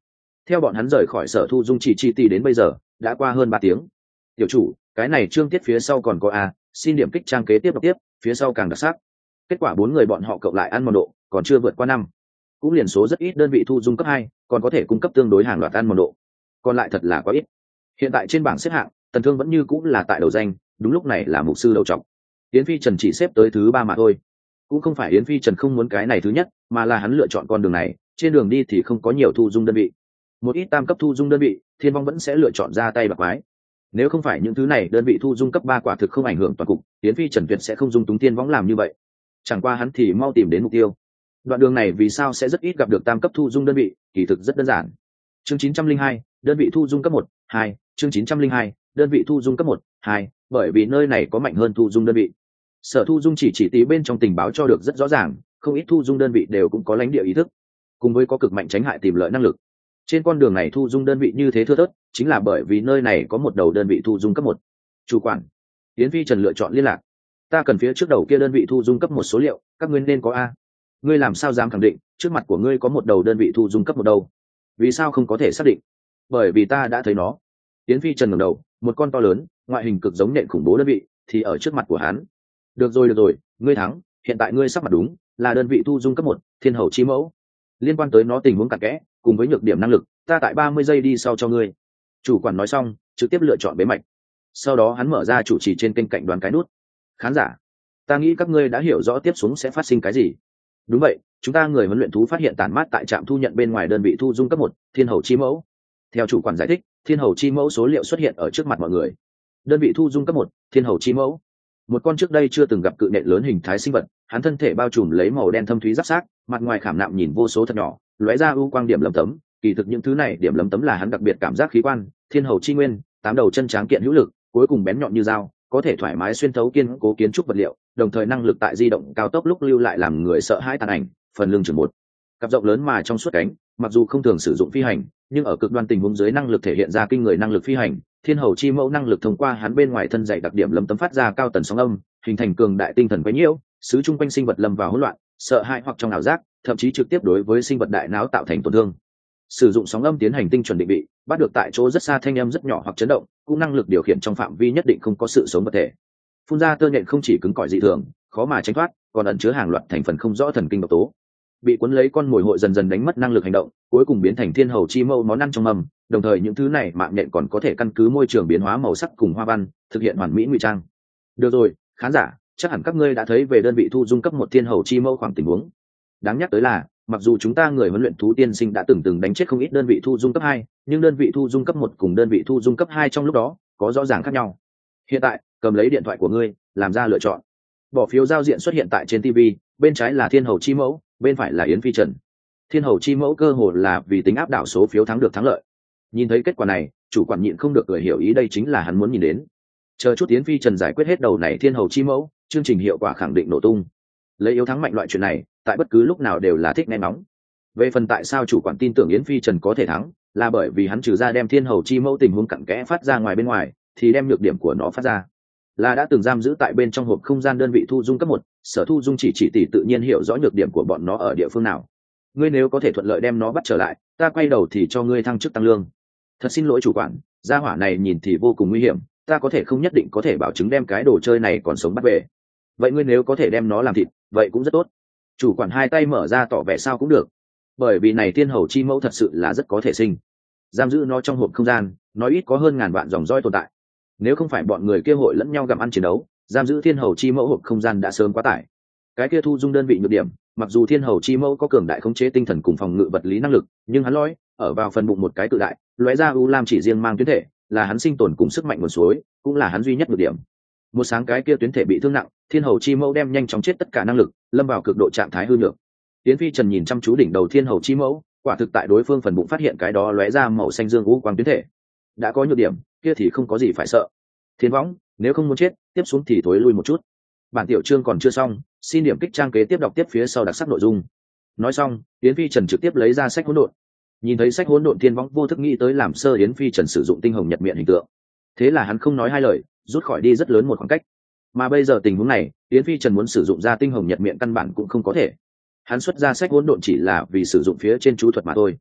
theo bọn hắn rời khỏi sở thu dung chỉ chi tỷ đến bây giờ đã qua hơn ba tiếng. Tiểu chủ, cái này chương tiết phía sau còn có a, xin điểm kích trang kế tiếp đọc tiếp, phía sau càng đặc sắc. Kết quả bốn người bọn họ cộng lại ăn mòn độ còn chưa vượt qua năm, cũng liền số rất ít đơn vị thu dung cấp hai còn có thể cung cấp tương đối hàng loạt ăn mòn độ, còn lại thật là quá ít. Hiện tại trên bảng xếp hạng Tần Thương vẫn như cũng là tại đầu danh, đúng lúc này là mục sư đầu trọc. Yến Phi Trần chỉ xếp tới thứ ba mà thôi. Cũng không phải Yến Phi Trần không muốn cái này thứ nhất, mà là hắn lựa chọn con đường này, trên đường đi thì không có nhiều thu dung đơn vị. Một ít tam cấp thu dung đơn vị, Thiên Vong vẫn sẽ lựa chọn ra tay bạc quái. Nếu không phải những thứ này đơn vị thu dung cấp ba quả thực không ảnh hưởng toàn cục, Yến Phi Trần tuyệt sẽ không dung túng Thiên Vong làm như vậy. Chẳng qua hắn thì mau tìm đến mục tiêu. Đoạn đường này vì sao sẽ rất ít gặp được tam cấp thu dung đơn vị, kỳ thực rất đơn giản. Chương chín trăm linh hai, đơn vị thu dung cấp một, hai, chương chín trăm linh hai, đơn vị thu dung cấp một, hai, bởi vì nơi này có mạnh hơn thu dung đơn vị. Sở Thu Dung chỉ chỉ tí bên trong tình báo cho được rất rõ ràng, không ít thu dung đơn vị đều cũng có lãnh địa ý thức, cùng với có cực mạnh tránh hại tìm lợi năng lực. Trên con đường này thu dung đơn vị như thế thưa thớt, chính là bởi vì nơi này có một đầu đơn vị thu dung cấp một. Chủ quản, Yến Phi Trần lựa chọn liên lạc. Ta cần phía trước đầu kia đơn vị thu dung cấp một số liệu, các ngươi nên có a. Ngươi làm sao dám khẳng định, trước mặt của ngươi có một đầu đơn vị thu dung cấp một đâu? Vì sao không có thể xác định? Bởi vì ta đã thấy nó. Yến Phi Trần ngẩng đầu, một con to lớn, ngoại hình cực giống nện khủng bố đơn vị, thì ở trước mặt của hắn. Được rồi được rồi, ngươi thắng, hiện tại ngươi sắp mặt đúng, là đơn vị thu dung cấp một, Thiên Hầu Chi Mẫu. Liên quan tới nó tình huống cặn kẽ, cùng với nhược điểm năng lực, ta tại ba mươi giây đi sau cho ngươi. Chủ quản nói xong, trực tiếp lựa chọn bế mạch. Sau đó hắn mở ra chủ trì trên kênh cạnh đoán cái nút. Khán giả, ta nghĩ các ngươi đã hiểu rõ tiếp xuống sẽ phát sinh cái gì. Đúng vậy, chúng ta người huấn luyện thú phát hiện tản mát tại trạm thu nhận bên ngoài đơn vị thu dung cấp một, Thiên Hầu Chi Mẫu. Theo chủ quản giải thích, Thiên Hầu Chi Mẫu số liệu xuất hiện ở trước mặt mọi người. Đơn vị thu dung cấp một, Thiên Hầu Chi Mẫu. Một con trước đây chưa từng gặp cự nện lớn hình thái sinh vật, hắn thân thể bao trùm lấy màu đen thâm thúy giáp xác, mặt ngoài khảm nạm nhìn vô số thật nhỏ, lóe ra ưu quang điểm lấm tấm, kỳ thực những thứ này điểm lấm tấm là hắn đặc biệt cảm giác khí quan, Thiên Hầu Chi Nguyên, tám đầu chân tráng kiện hữu lực, cuối cùng bén nhọn như dao, có thể thoải mái xuyên thấu kiên cố kiến trúc vật liệu, đồng thời năng lực tại di động cao tốc lúc lưu lại làm người sợ hãi tàn ảnh, phần lưng chừng một cặp rộng lớn mà trong suốt cánh, mặc dù không thường sử dụng phi hành, nhưng ở cực đoan tình huống dưới năng lực thể hiện ra kinh người năng lực phi hành. Thiên Hầu Chi Mẫu năng lực thông qua hắn bên ngoài thân dày đặc điểm lấm tấm phát ra cao tần sóng âm, hình thành cường đại tinh thần quấy nhiễu, xứ chung quanh sinh vật lâm vào hỗn loạn, sợ hãi hoặc trong ảo giác, thậm chí trực tiếp đối với sinh vật đại não tạo thành tổn thương. Sử dụng sóng âm tiến hành tinh chuẩn định vị, bắt được tại chỗ rất xa thanh âm rất nhỏ hoặc chấn động, cũng năng lực điều khiển trong phạm vi nhất định không có sự sống vật thể. Phun ra tơ nhện không chỉ cứng cỏi dị thường, khó mà tránh thoát, còn ẩn chứa hàng loạt thành phần không rõ thần kinh độc tố. Bị cuốn lấy con mồi hội dần dần đánh mất năng lực hành động, cuối cùng biến thành Thiên Hầu Chi Mẫu món ăn trong mầm, đồng thời những thứ này mạng nhện còn có thể căn cứ môi trường biến hóa màu sắc cùng hoa văn, thực hiện hoàn mỹ ngụy trang. Được rồi, khán giả, chắc hẳn các ngươi đã thấy về đơn vị thu dung cấp một Thiên Hầu Chi Mẫu khoảng tình huống. Đáng nhắc tới là, mặc dù chúng ta người huấn luyện thú tiên sinh đã từng từng đánh chết không ít đơn vị thu dung cấp hai, nhưng đơn vị thu dung cấp một cùng đơn vị thu dung cấp hai trong lúc đó có rõ ràng khác nhau. Hiện tại, cầm lấy điện thoại của ngươi, làm ra lựa chọn. Bỏ phiếu giao diện xuất hiện tại trên ti vi, bên trái là Thiên Hầu Chi Mẫu, bên phải là Yến Phi Trần. Thiên Hầu Chi Mẫu cơ hồ là vì tính áp đảo số phiếu thắng được thắng lợi. Nhìn thấy kết quả này, chủ quản nhịn không được cười hiểu ý đây chính là hắn muốn nhìn đến. Chờ chút Yến Phi Trần giải quyết hết đầu này Thiên Hầu Chi Mẫu, chương trình hiệu quả khẳng định nổ tung. Lấy yếu thắng mạnh loại chuyện này, tại bất cứ lúc nào đều là thích nghe nóng. Về phần tại sao chủ quản tin tưởng Yến Phi Trần có thể thắng, là bởi vì hắn trừ ra đem Thiên Hầu Chi Mẫu tình huống cặn kẽ phát ra ngoài bên ngoài, thì đem nhược điểm của nó phát ra. Là đã từng giam giữ tại bên trong hộp không gian đơn vị thu dung cấp một, Sở Thu Dung chỉ chỉ tỷ tự nhiên hiểu rõ nhược điểm của bọn nó ở địa phương nào. Ngươi nếu có thể thuận lợi đem nó bắt trở lại, ta quay đầu thì cho ngươi thăng chức tăng lương. Thật xin lỗi chủ quản, gia hỏa này nhìn thì vô cùng nguy hiểm, ta có thể không nhất định có thể bảo chứng đem cái đồ chơi này còn sống bắt về. Vậy ngươi nếu có thể đem nó làm thịt, vậy cũng rất tốt. Chủ quản hai tay mở ra tỏ vẻ sao cũng được, bởi vì này Thiên Hầu Chi Mẫu thật sự là rất có thể sinh. Giam giữ nó trong hộp không gian, nói ít có hơn ngàn vạn dòng roi tồn tại. Nếu không phải bọn người kia hội lẫn nhau gặm ăn chiến đấu, giam giữ Thiên Hầu Chi Mẫu hộp không gian đã sớm quá tải. Cái kia thu dung đơn vị nhược điểm, mặc dù Thiên Hầu Chi Mẫu có cường đại khống chế tinh thần cùng phòng ngự vật lý năng lực, nhưng hắn lõi ở vào phần bụng một cái cự đại, lóe ra u lam chỉ riêng mang tuyến thể, là hắn sinh tồn cùng sức mạnh nguồn suối, cũng là hắn duy nhất nhược điểm. Một sáng cái kia tuyến thể bị thương nặng, Thiên Hầu Chi Mẫu đem nhanh chóng chết tất cả năng lực, lâm vào cực độ trạng thái hư nhược. Tiễn Phi Trần nhìn chăm chú đỉnh đầu Thiên Hầu Chi Mẫu, quả thực tại đối phương phần bụng phát hiện cái đó lóe ra màu xanh dương u quang tuyến thể. Đã có nhược điểm, kia thì không có gì phải sợ. Thiên Võng, nếu không muốn chết, tiếp xuống thì thối lui một chút. Bản tiểu chương còn chưa xong, xin điểm kích trang kế tiếp đọc tiếp phía sau đặc sắc nội dung. Nói xong, Yến Phi Trần trực tiếp lấy ra sách hỗn độn. Nhìn thấy sách hỗn độn, Thiên Võng vô thức nghĩ tới làm sơ Yến Phi Trần sử dụng tinh hồng nhật miệng hình tượng. Thế là hắn không nói hai lời, rút khỏi đi rất lớn một khoảng cách. Mà bây giờ tình huống này, Yến Phi Trần muốn sử dụng ra tinh hồng nhật miệng căn bản cũng không có thể. Hắn xuất ra sách hỗn độn chỉ là vì sử dụng phía trên chú thuật mà thôi.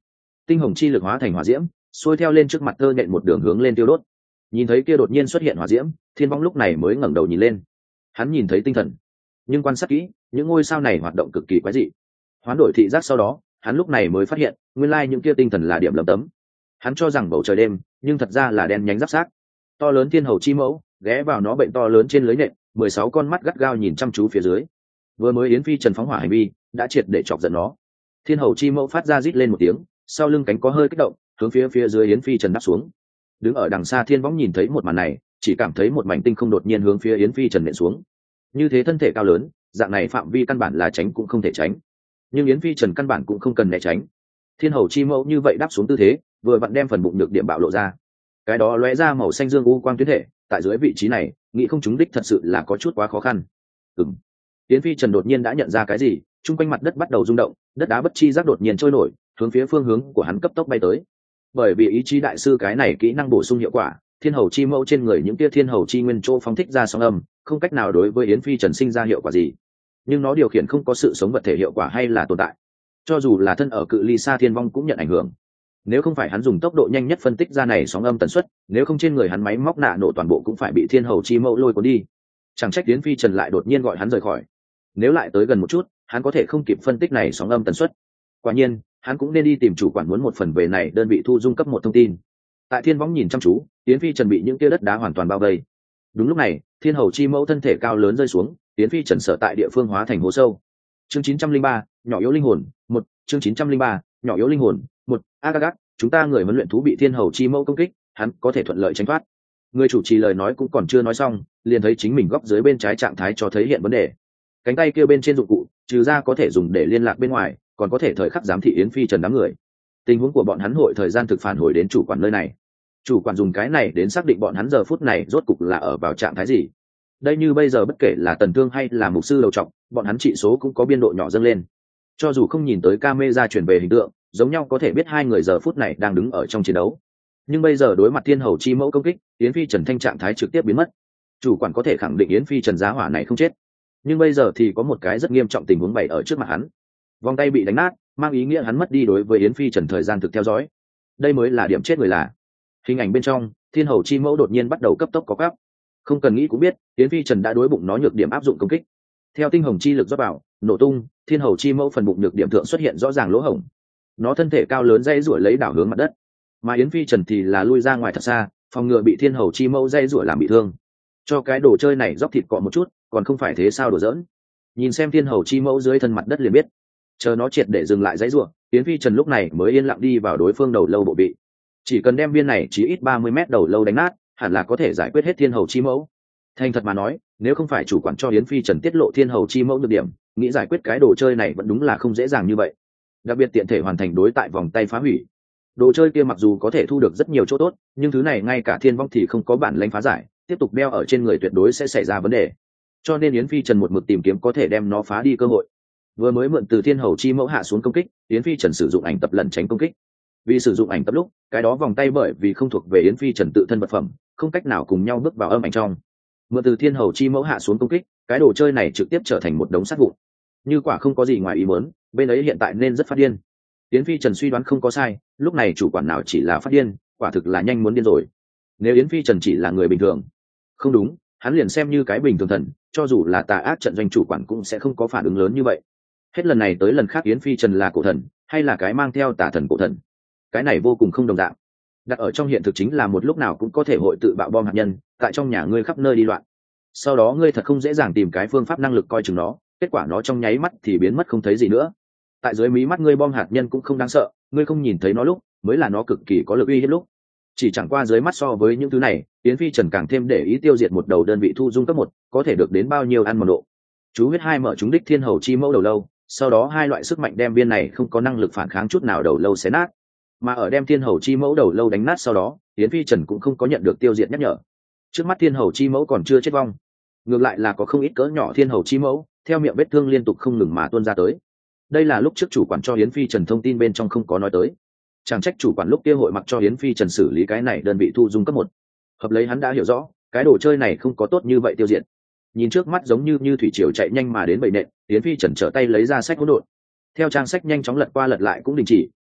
tinh hồng chi lực hóa thành hỏa diễm xuôi theo lên trước mặt tơ nhện một đường hướng lên tiêu đốt. Nhìn thấy kia đột nhiên xuất hiện hỏa diễm, Thiên Vong lúc này mới ngẩng đầu nhìn lên. Hắn nhìn thấy tinh thần, nhưng quan sát kỹ, những ngôi sao này hoạt động cực kỳ quái dị. Hoán đổi thị giác sau đó, hắn lúc này mới phát hiện, nguyên lai những kia tinh thần là điểm lấm tấm. Hắn cho rằng bầu trời đêm, nhưng thật ra là đen nhánh ráp xác. To lớn thiên hầu chi mẫu, ghé vào nó bệnh to lớn trên lưới nện, mười sáu con mắt gắt gao nhìn chăm chú phía dưới. Vừa mới Yến Phi Trần phóng hỏa hành vi, đã triệt để chọc giận nó. Thiên hầu chi mẫu phát ra rít lên một tiếng, sau lưng cánh có hơi kích động, hướng phía phía dưới Yến Phi Trần đáp xuống. Đứng ở đằng xa Thiên Võng nhìn thấy một màn này, chỉ cảm thấy một mảnh tinh không đột nhiên hướng phía Yến Phi Trần nện xuống. Như thế thân thể cao lớn, dạng này phạm vi căn bản là tránh cũng không thể tránh. Nhưng Yến Phi Trần căn bản cũng không cần né tránh. Thiên hầu chi mẫu như vậy đáp xuống tư thế, vừa vặn đem phần bụng nhược điểm bạo lộ ra. Cái đó lóe ra màu xanh dương u quang tuyến thể, tại dưới vị trí này, nghĩ không trúng đích thật sự là có chút quá khó khăn. Ừm. Yến Phi Trần đột nhiên đã nhận ra cái gì, chung quanh mặt đất bắt đầu rung động, đất đá bất chi giác đột nhiên trôi nổi, hướng phía phương hướng của hắn cấp tốc bay tới. Bởi vì ý chí đại sư cái này kỹ năng bổ sung hiệu quả, thiên hầu chi mẫu trên người những tia thiên hầu chi nguyên châu phóng thích ra sóng âm, không cách nào đối với Yến Phi Trần sinh ra hiệu quả gì. Nhưng nó điều khiển không có sự sống vật thể hiệu quả hay là tồn tại. Cho dù là thân ở cự ly xa Thiên Vong cũng nhận ảnh hưởng. Nếu không phải hắn dùng tốc độ nhanh nhất phân tích ra này sóng âm tần suất, nếu không trên người hắn máy móc nạ nổ toàn bộ cũng phải bị thiên hầu chi mẫu lôi cuốn đi. Chẳng trách Yến Phi Trần lại đột nhiên gọi hắn rời khỏi. Nếu lại tới gần một chút, hắn có thể không kịp phân tích này sóng âm tần suất. Quả nhiên, hắn cũng nên đi tìm chủ quản muốn một phần về này đơn vị thu dung cấp một thông tin. Tại Thiên Võng nhìn chăm chú, Yến Phi Trần bị những kia đất đá hoàn toàn bao vây. Đúng lúc này, thiên hầu chi mẫu thân thể cao lớn rơi xuống, Yến Phi Trần sở tại địa phương hóa thành hố sâu. Chương chín trăm linh ba, nhỏ yếu linh hồn, một, chương chín trăm linh ba, nhỏ yếu linh hồn, một, Agagat, chúng ta người huấn luyện thú bị thiên hầu chi mẫu công kích, hắn có thể thuận lợi tránh thoát. Người chủ trì lời nói cũng còn chưa nói xong, liền thấy chính mình góc dưới bên trái trạng thái cho thấy hiện vấn đề. Cánh tay kia bên trên dụng cụ, trừ ra có thể dùng để liên lạc bên ngoài, còn có thể thời khắc giám thị Yến Phi Trần đám người. Tình huống của bọn hắn hội thời gian thực phản hồi đến chủ quản nơi này. Chủ quản dùng cái này đến xác định bọn hắn giờ phút này rốt cục là ở vào trạng thái gì. Đây như bây giờ bất kể là tần thương hay là mục sư đầu trọng, bọn hắn trị số cũng có biên độ nhỏ dâng lên. Cho dù không nhìn tới camera truyền về hình tượng, giống nhau có thể biết hai người giờ phút này đang đứng ở trong chiến đấu. Nhưng bây giờ đối mặt thiên hầu chi mẫu công kích, Yến Phi Trần thanh trạng thái trực tiếp biến mất. Chủ quản có thể khẳng định Yến Phi Trần giá hỏa này không chết. Nhưng bây giờ thì có một cái rất nghiêm trọng tình huống bày ở trước mặt hắn. Vòng tay bị đánh nát, mang ý nghĩa hắn mất đi đối với Yến Phi Trần thời gian thực theo dõi. Đây mới là điểm chết người là. Hình ảnh bên trong, thiên hầu chi mẫu đột nhiên bắt đầu cấp tốc có gáp. Không cần nghĩ cũng biết, Yến Phi Trần đã đối bụng nó nhược điểm áp dụng công kích. Theo tinh hồng chi lực rót vào, nổ tung, thiên hầu chi mẫu phần bụng nhược điểm thượng xuất hiện rõ ràng lỗ hổng. Nó thân thể cao lớn dây rủi lấy đảo hướng mặt đất, mà Yến Phi Trần thì là lui ra ngoài thật xa, phòng ngừa bị thiên hầu chi mẫu dây rủi làm bị thương. Cho cái đồ chơi này dốc thịt cọ một chút, còn không phải thế sao đùa giỡn. Nhìn xem thiên hầu chi mẫu dưới thân mặt đất liền biết. Chờ nó triệt để dừng lại dãy rủa, Yến Phi Trần lúc này mới yên lặng đi vào đối phương đầu lâu bộ vị. Chỉ cần đem viên này chỉ ít ba mươi mét đầu lâu đánh nát, hẳn là có thể giải quyết hết thiên hầu chi mẫu. Thành thật mà nói, nếu không phải chủ quản cho Yến Phi Trần tiết lộ thiên hầu chi mẫu được điểm, nghĩ giải quyết cái đồ chơi này vẫn đúng là không dễ dàng như vậy. Đặc biệt tiện thể hoàn thành đối tại vòng tay phá hủy. Đồ chơi kia mặc dù có thể thu được rất nhiều chỗ tốt, nhưng thứ này ngay cả Thiên Vong thì không có bản lĩnh phá giải, tiếp tục đeo ở trên người tuyệt đối sẽ xảy ra vấn đề. Cho nên Yến Phi Trần một mực tìm kiếm có thể đem nó phá đi cơ hội. Vừa mới mượn từ thiên hầu chi mẫu hạ xuống công kích, Yến Phi Trần sử dụng ảnh tập lẩn tránh công kích. Vì sử dụng ảnh tập lúc, cái đó vòng tay bởi vì không thuộc về Yến Phi Trần tự thân vật phẩm, không cách nào cùng nhau bước vào âm ảnh trong. Mượn từ thiên hầu chi mẫu hạ xuống công kích, cái đồ chơi này trực tiếp trở thành một đống sắt vụn. Như quả không có gì ngoài ý muốn, bên ấy hiện tại nên rất phát điên. Yến Phi Trần suy đoán không có sai, lúc này chủ quản nào chỉ là phát điên, quả thực là nhanh muốn điên rồi. Nếu Yến Phi Trần chỉ là người bình thường, không đúng, hắn liền xem như cái bình thường thần, cho dù là tà ác trận doanh chủ quản cũng sẽ không có phản ứng lớn như vậy. Hết lần này tới lần khác Yến Phi Trần là cổ thần, hay là cái mang theo tà thần cổ thần, cái này vô cùng không đồng dạng. Đặt ở trong hiện thực chính là một lúc nào cũng có thể hội tự bạo bom hạt nhân, tại trong nhà ngươi khắp nơi đi loạn. Sau đó ngươi thật không dễ dàng tìm cái phương pháp năng lực coi chừng nó, kết quả nó trong nháy mắt thì biến mất không thấy gì nữa. Tại dưới mí mắt ngươi bom hạt nhân cũng không đáng sợ, ngươi không nhìn thấy nó lúc mới là nó cực kỳ có lực uy hiếp lúc. Chỉ chẳng qua dưới mắt so với những thứ này, Yến Phi Trần càng thêm để ý tiêu diệt một đầu đơn vị thu dung cấp một, có thể được đến bao nhiêu ăn một độ. Chú huyết hai mở chúng đích thiên hầu chi mẫu đầu lâu, sau đó hai loại sức mạnh đem viên này không có năng lực phản kháng chút nào đầu lâu xé nát. Mà ở đem thiên hầu chi mẫu đầu lâu đánh nát sau đó, Yến Phi Trần cũng không có nhận được tiêu diệt nhắc nhở. Trước mắt thiên hầu chi mẫu còn chưa chết vong, ngược lại là có không ít cỡ nhỏ thiên hầu chi mẫu theo miệng vết thương liên tục không ngừng mà tuôn ra tới. Đây là lúc trước chủ quản cho Yến Phi Trần thông tin bên trong không có nói tới. Chẳng trách chủ quản lúc kia hội mặc cho Yến Phi Trần xử lý cái này đơn vị thu dung cấp một. Hợp lấy hắn đã hiểu rõ, cái đồ chơi này không có tốt như vậy tiêu diệt. Nhìn trước mắt giống như như thủy triều chạy nhanh mà đến bầy nện, Yến Phi Trần trở tay lấy ra sách hỗn độn. Theo trang sách nhanh chóng lật qua lật lại cũng đình chỉ,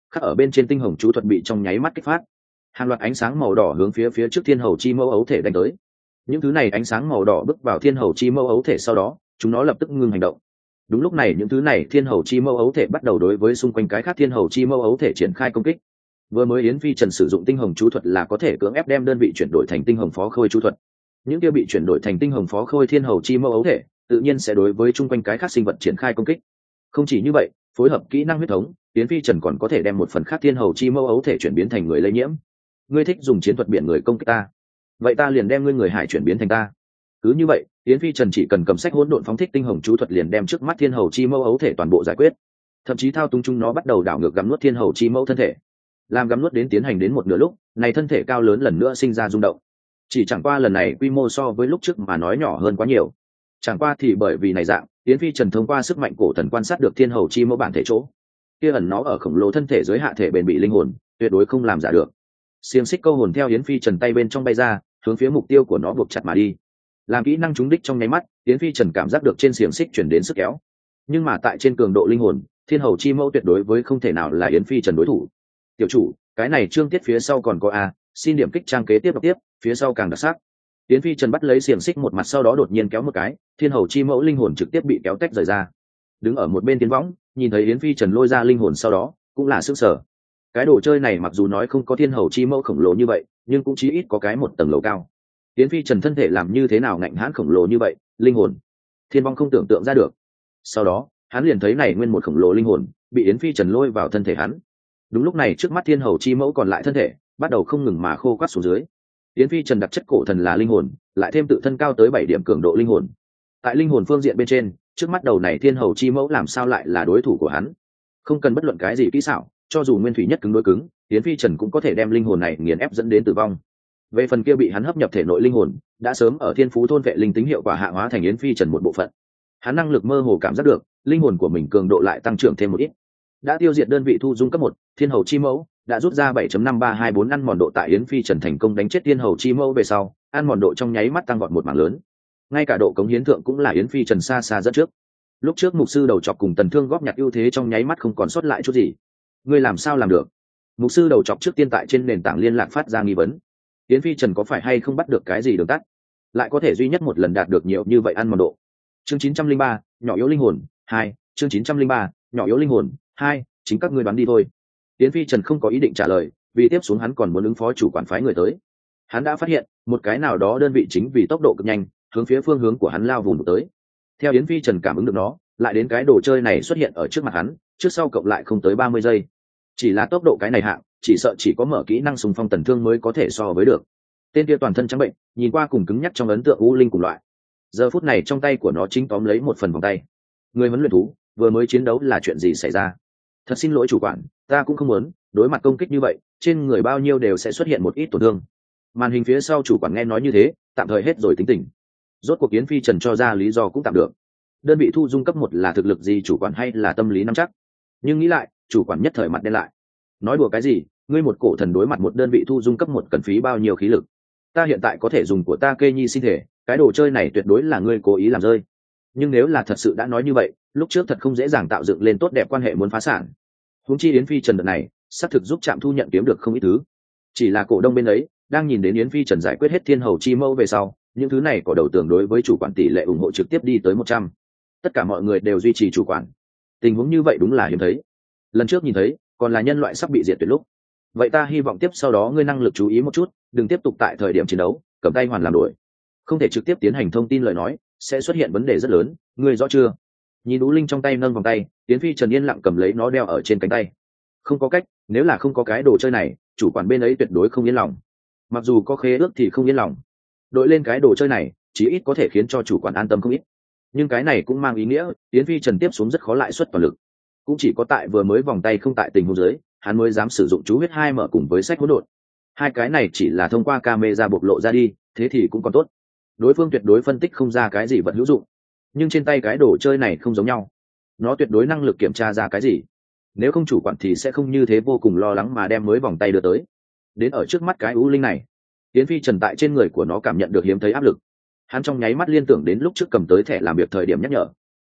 khắc ở bên trên tinh hồng chú thuật bị trong nháy mắt kích phát, hàng loạt ánh sáng màu đỏ hướng phía phía trước thiên hầu chi mẫu ấu thể đánh tới. Những thứ này ánh sáng màu đỏ bước vào thiên hầu chi mẫu ấu thể sau đó, chúng nó lập tức ngưng hành động. Đúng lúc này những thứ này thiên hầu chi mẫu ấu thể bắt đầu đối với xung quanh cái khác thiên hầu chi mẫu ấu thể triển khai công kích. Vừa mới Yến Phi Trần sử dụng tinh hồng chú thuật là có thể cưỡng ép đem đơn vị chuyển đổi thành tinh hồng phó khôi chú thuật. Những kia bị chuyển đổi thành tinh hồng phó khôi thiên hầu chi mẫu ấu thể, tự nhiên sẽ đối với chung quanh cái khác sinh vật triển khai công kích. Không chỉ như vậy, phối hợp kỹ năng huyết thống, Yến Phi Trần còn có thể đem một phần khác thiên hầu chi mẫu ấu thể chuyển biến thành người lây nhiễm. Ngươi thích dùng chiến thuật biển người công kích ta, vậy ta liền đem ngươi người hải chuyển biến thành ta. Cứ như vậy, Yến Phi Trần chỉ cần cầm sách hỗn độn phóng thích tinh hồng chú thuật liền đem trước mắt thiên hầu chi mẫu ấu thể toàn bộ giải quyết, thậm chí thao túng chúng nó bắt đầu đảo ngược gắm nuốt thiên hầu chi mẫu thân thể. Làm gắm nuốt đến tiến hành đến một nửa lúc, này thân thể cao lớn lần nữa sinh ra rung động. Chỉ chẳng qua lần này quy mô so với lúc trước mà nói nhỏ hơn quá nhiều. Chẳng qua thì bởi vì này dạng, Yến Phi Trần thông qua sức mạnh cổ thần quan sát được thiên hầu chi mẫu bản thể chỗ. Kia ẩn nó ở khổng lồ thân thể dưới hạ thể bền bị linh hồn, tuyệt đối không làm giả được. Xiềng xích câu hồn theo Yến Phi Trần tay bên trong bay ra, hướng phía mục tiêu của nó buộc chặt mà đi. Làm kỹ năng trúng đích trong nháy mắt, Yến Phi Trần cảm giác được trên xiềng xích chuyển đến sức kéo. Nhưng mà tại trên cường độ linh hồn, thiên hầu chi mẫu tuyệt đối với không thể nào là Yến Phi Trần đối thủ. Tiểu chủ, cái này chương tiết phía sau còn có a, xin điểm kích trang kế tiếp đọc tiếp, phía sau càng đặc sắc. Yến Phi Trần bắt lấy xiềng xích một mặt sau đó đột nhiên kéo một cái, thiên hầu chi mẫu linh hồn trực tiếp bị kéo tách rời ra. Đứng ở một bên tiến võng, nhìn thấy Yến Phi Trần lôi ra linh hồn sau đó, cũng là sức sở. Cái đồ chơi này mặc dù nói không có thiên hầu chi mẫu khổng lồ như vậy, nhưng cũng chí ít có cái một tầng lầu cao. Yến Phi Trần thân thể làm như thế nào ngạnh hãn khổng lồ như vậy, linh hồn thiên vong không tưởng tượng ra được. Sau đó hắn liền thấy này nguyên một khổng lồ linh hồn bị Yến Phi Trần lôi vào thân thể hắn. Đúng lúc này trước mắt thiên hầu chi mẫu còn lại thân thể bắt đầu không ngừng mà khô quắt xuống dưới. Yến Phi Trần đặc chất cổ thần là linh hồn, lại thêm tự thân cao tới bảy điểm cường độ linh hồn. Tại linh hồn phương diện bên trên, trước mắt đầu này thiên hầu chi mẫu làm sao lại là đối thủ của hắn? Không cần bất luận cái gì kỹ xảo, cho dù nguyên thủy nhất cứng đối cứng, Yến Phi Trần cũng có thể đem linh hồn này nghiền ép dẫn đến tử vong. Về phần kia bị hắn hấp nhập thể nội linh hồn, đã sớm ở thiên phú thôn vệ linh tính hiệu quả hạ hóa thành Yến Phi Trần một bộ phận. Hắn năng lực mơ hồ cảm giác được, linh hồn của mình cường độ lại tăng trưởng thêm một ít. Đã tiêu diệt đơn vị thu dung cấp một, thiên hầu chi mẫu, đã rút ra bảy chấm năm ba hai bốn ăn mòn độ tại Yến Phi Trần thành công đánh chết thiên hầu chi mẫu về sau, ăn mòn độ trong nháy mắt tăng vọt một mảng lớn. Ngay cả độ cống hiến thượng cũng là Yến Phi Trần xa xa dẫn trước. Lúc trước mục sư đầu chọc cùng Tần Thương góp nhặt ưu thế trong nháy mắt không còn sót lại chút gì. Ngươi làm sao làm được? Mục sư đầu chọc trước tiên tại trên nền tảng liên lạc phát ra nghi vấn. Yến Phi Trần có phải hay không bắt được cái gì đường tắt, lại có thể duy nhất một lần đạt được nhiều như vậy ăn mòn độ? Chương chín trăm linh ba, nhỏ yếu linh hồn hai, chương chín trăm linh ba, nhỏ yếu linh hồn hai, chính các ngươi đoán đi thôi. Yến Phi Trần không có ý định trả lời, vì tiếp xuống hắn còn muốn ứng phó chủ quản phái người tới. Hắn đã phát hiện một cái nào đó đơn vị chính vì tốc độ cực nhanh, hướng phía phương hướng của hắn lao vùng tới. Theo Yến Phi Trần cảm ứng được nó, lại đến cái đồ chơi này xuất hiện ở trước mặt hắn, trước sau cộng lại không tới ba mươi giây. Chỉ là tốc độ cái này hạng, chỉ sợ chỉ có mở kỹ năng xung phong Tần Thương mới có thể so với được. Tên kia toàn thân trắng bệnh, nhìn qua cùng cứng nhắc trong ấn tượng u linh cùng loại. Giờ phút này trong tay của nó chính tóm lấy một phần vòng tay. Người huấn luyện thú, vừa mới chiến đấu là chuyện gì xảy ra? Thật xin lỗi chủ quản, ta cũng không muốn đối mặt công kích như vậy, trên người bao nhiêu đều sẽ xuất hiện một ít tổn thương. Màn hình phía sau chủ quản nghe nói như thế, tạm thời hết rồi tính tình. Rốt cuộc Yến Phi Trần cho ra lý do cũng tạm được. Đơn vị thu dung cấp một là thực lực gì chủ quản hay là tâm lý nắm chắc? Nhưng nghĩ lại, chủ quản nhất thời mặt đen lại. Nói đùa cái gì, ngươi một cổ thần đối mặt một đơn vị thu dung cấp một cần phí bao nhiêu khí lực? Ta hiện tại có thể dùng của ta kê nhi sinh thể, cái đồ chơi này tuyệt đối là ngươi cố ý làm rơi. Nhưng nếu là thật sự đã nói như vậy, lúc trước thật không dễ dàng tạo dựng lên tốt đẹp quan hệ muốn phá sản. Huống chi Yến Phi Trần đợt này, xác thực giúp Trạm Thu nhận kiếm được không ít thứ. Chỉ là cổ đông bên ấy, đang nhìn đến Yến Phi Trần giải quyết hết thiên hầu chi mẫu về sau, những thứ này có đầu tưởng đối với chủ quản tỷ lệ ủng hộ trực tiếp đi tới một trăm. Tất cả mọi người đều duy trì chủ quản. Tình huống như vậy đúng là hiếm thấy. Lần trước nhìn thấy, còn là nhân loại sắp bị diệt tuyệt lúc. Vậy ta hy vọng tiếp sau đó ngươi năng lực chú ý một chút, đừng tiếp tục tại thời điểm chiến đấu cầm tay hoàn làm đuổi. Không thể trực tiếp tiến hành thông tin lời nói, sẽ xuất hiện vấn đề rất lớn, ngươi rõ chưa? Nhìn Ú Linh trong tay nâng vòng tay, Yến Phi Trần yên lặng cầm lấy nó đeo ở trên cánh tay. Không có cách, nếu là không có cái đồ chơi này, chủ quản bên ấy tuyệt đối không yên lòng. Mặc dù có khế ước thì không yên lòng. Đội lên cái đồ chơi này, chí ít có thể khiến cho chủ quản an tâm không ít. Nhưng cái này cũng mang ý nghĩa, Yến Phi Trần tiếp xuống rất khó lại xuất toàn lực. Cũng chỉ có tại vừa mới vòng tay không tại tình huống dưới, hắn mới dám sử dụng chú huyết hai mở cùng với sách hỗn độn. Hai cái này chỉ là thông qua camera bộc lộ ra đi, thế thì cũng còn tốt. Đối phương tuyệt đối phân tích không ra cái gì vật hữu dụng. Nhưng trên tay cái đồ chơi này không giống nhau, nó tuyệt đối năng lực kiểm tra ra cái gì. Nếu không chủ quản thì sẽ không như thế vô cùng lo lắng mà đem mới vòng tay đưa tới. Đến ở trước mắt cái U Linh này, Yến Phi Trần tại trên người của nó cảm nhận được hiếm thấy áp lực. Hắn trong nháy mắt liên tưởng đến lúc trước cầm tới thẻ làm việc thời điểm nhắc nhở.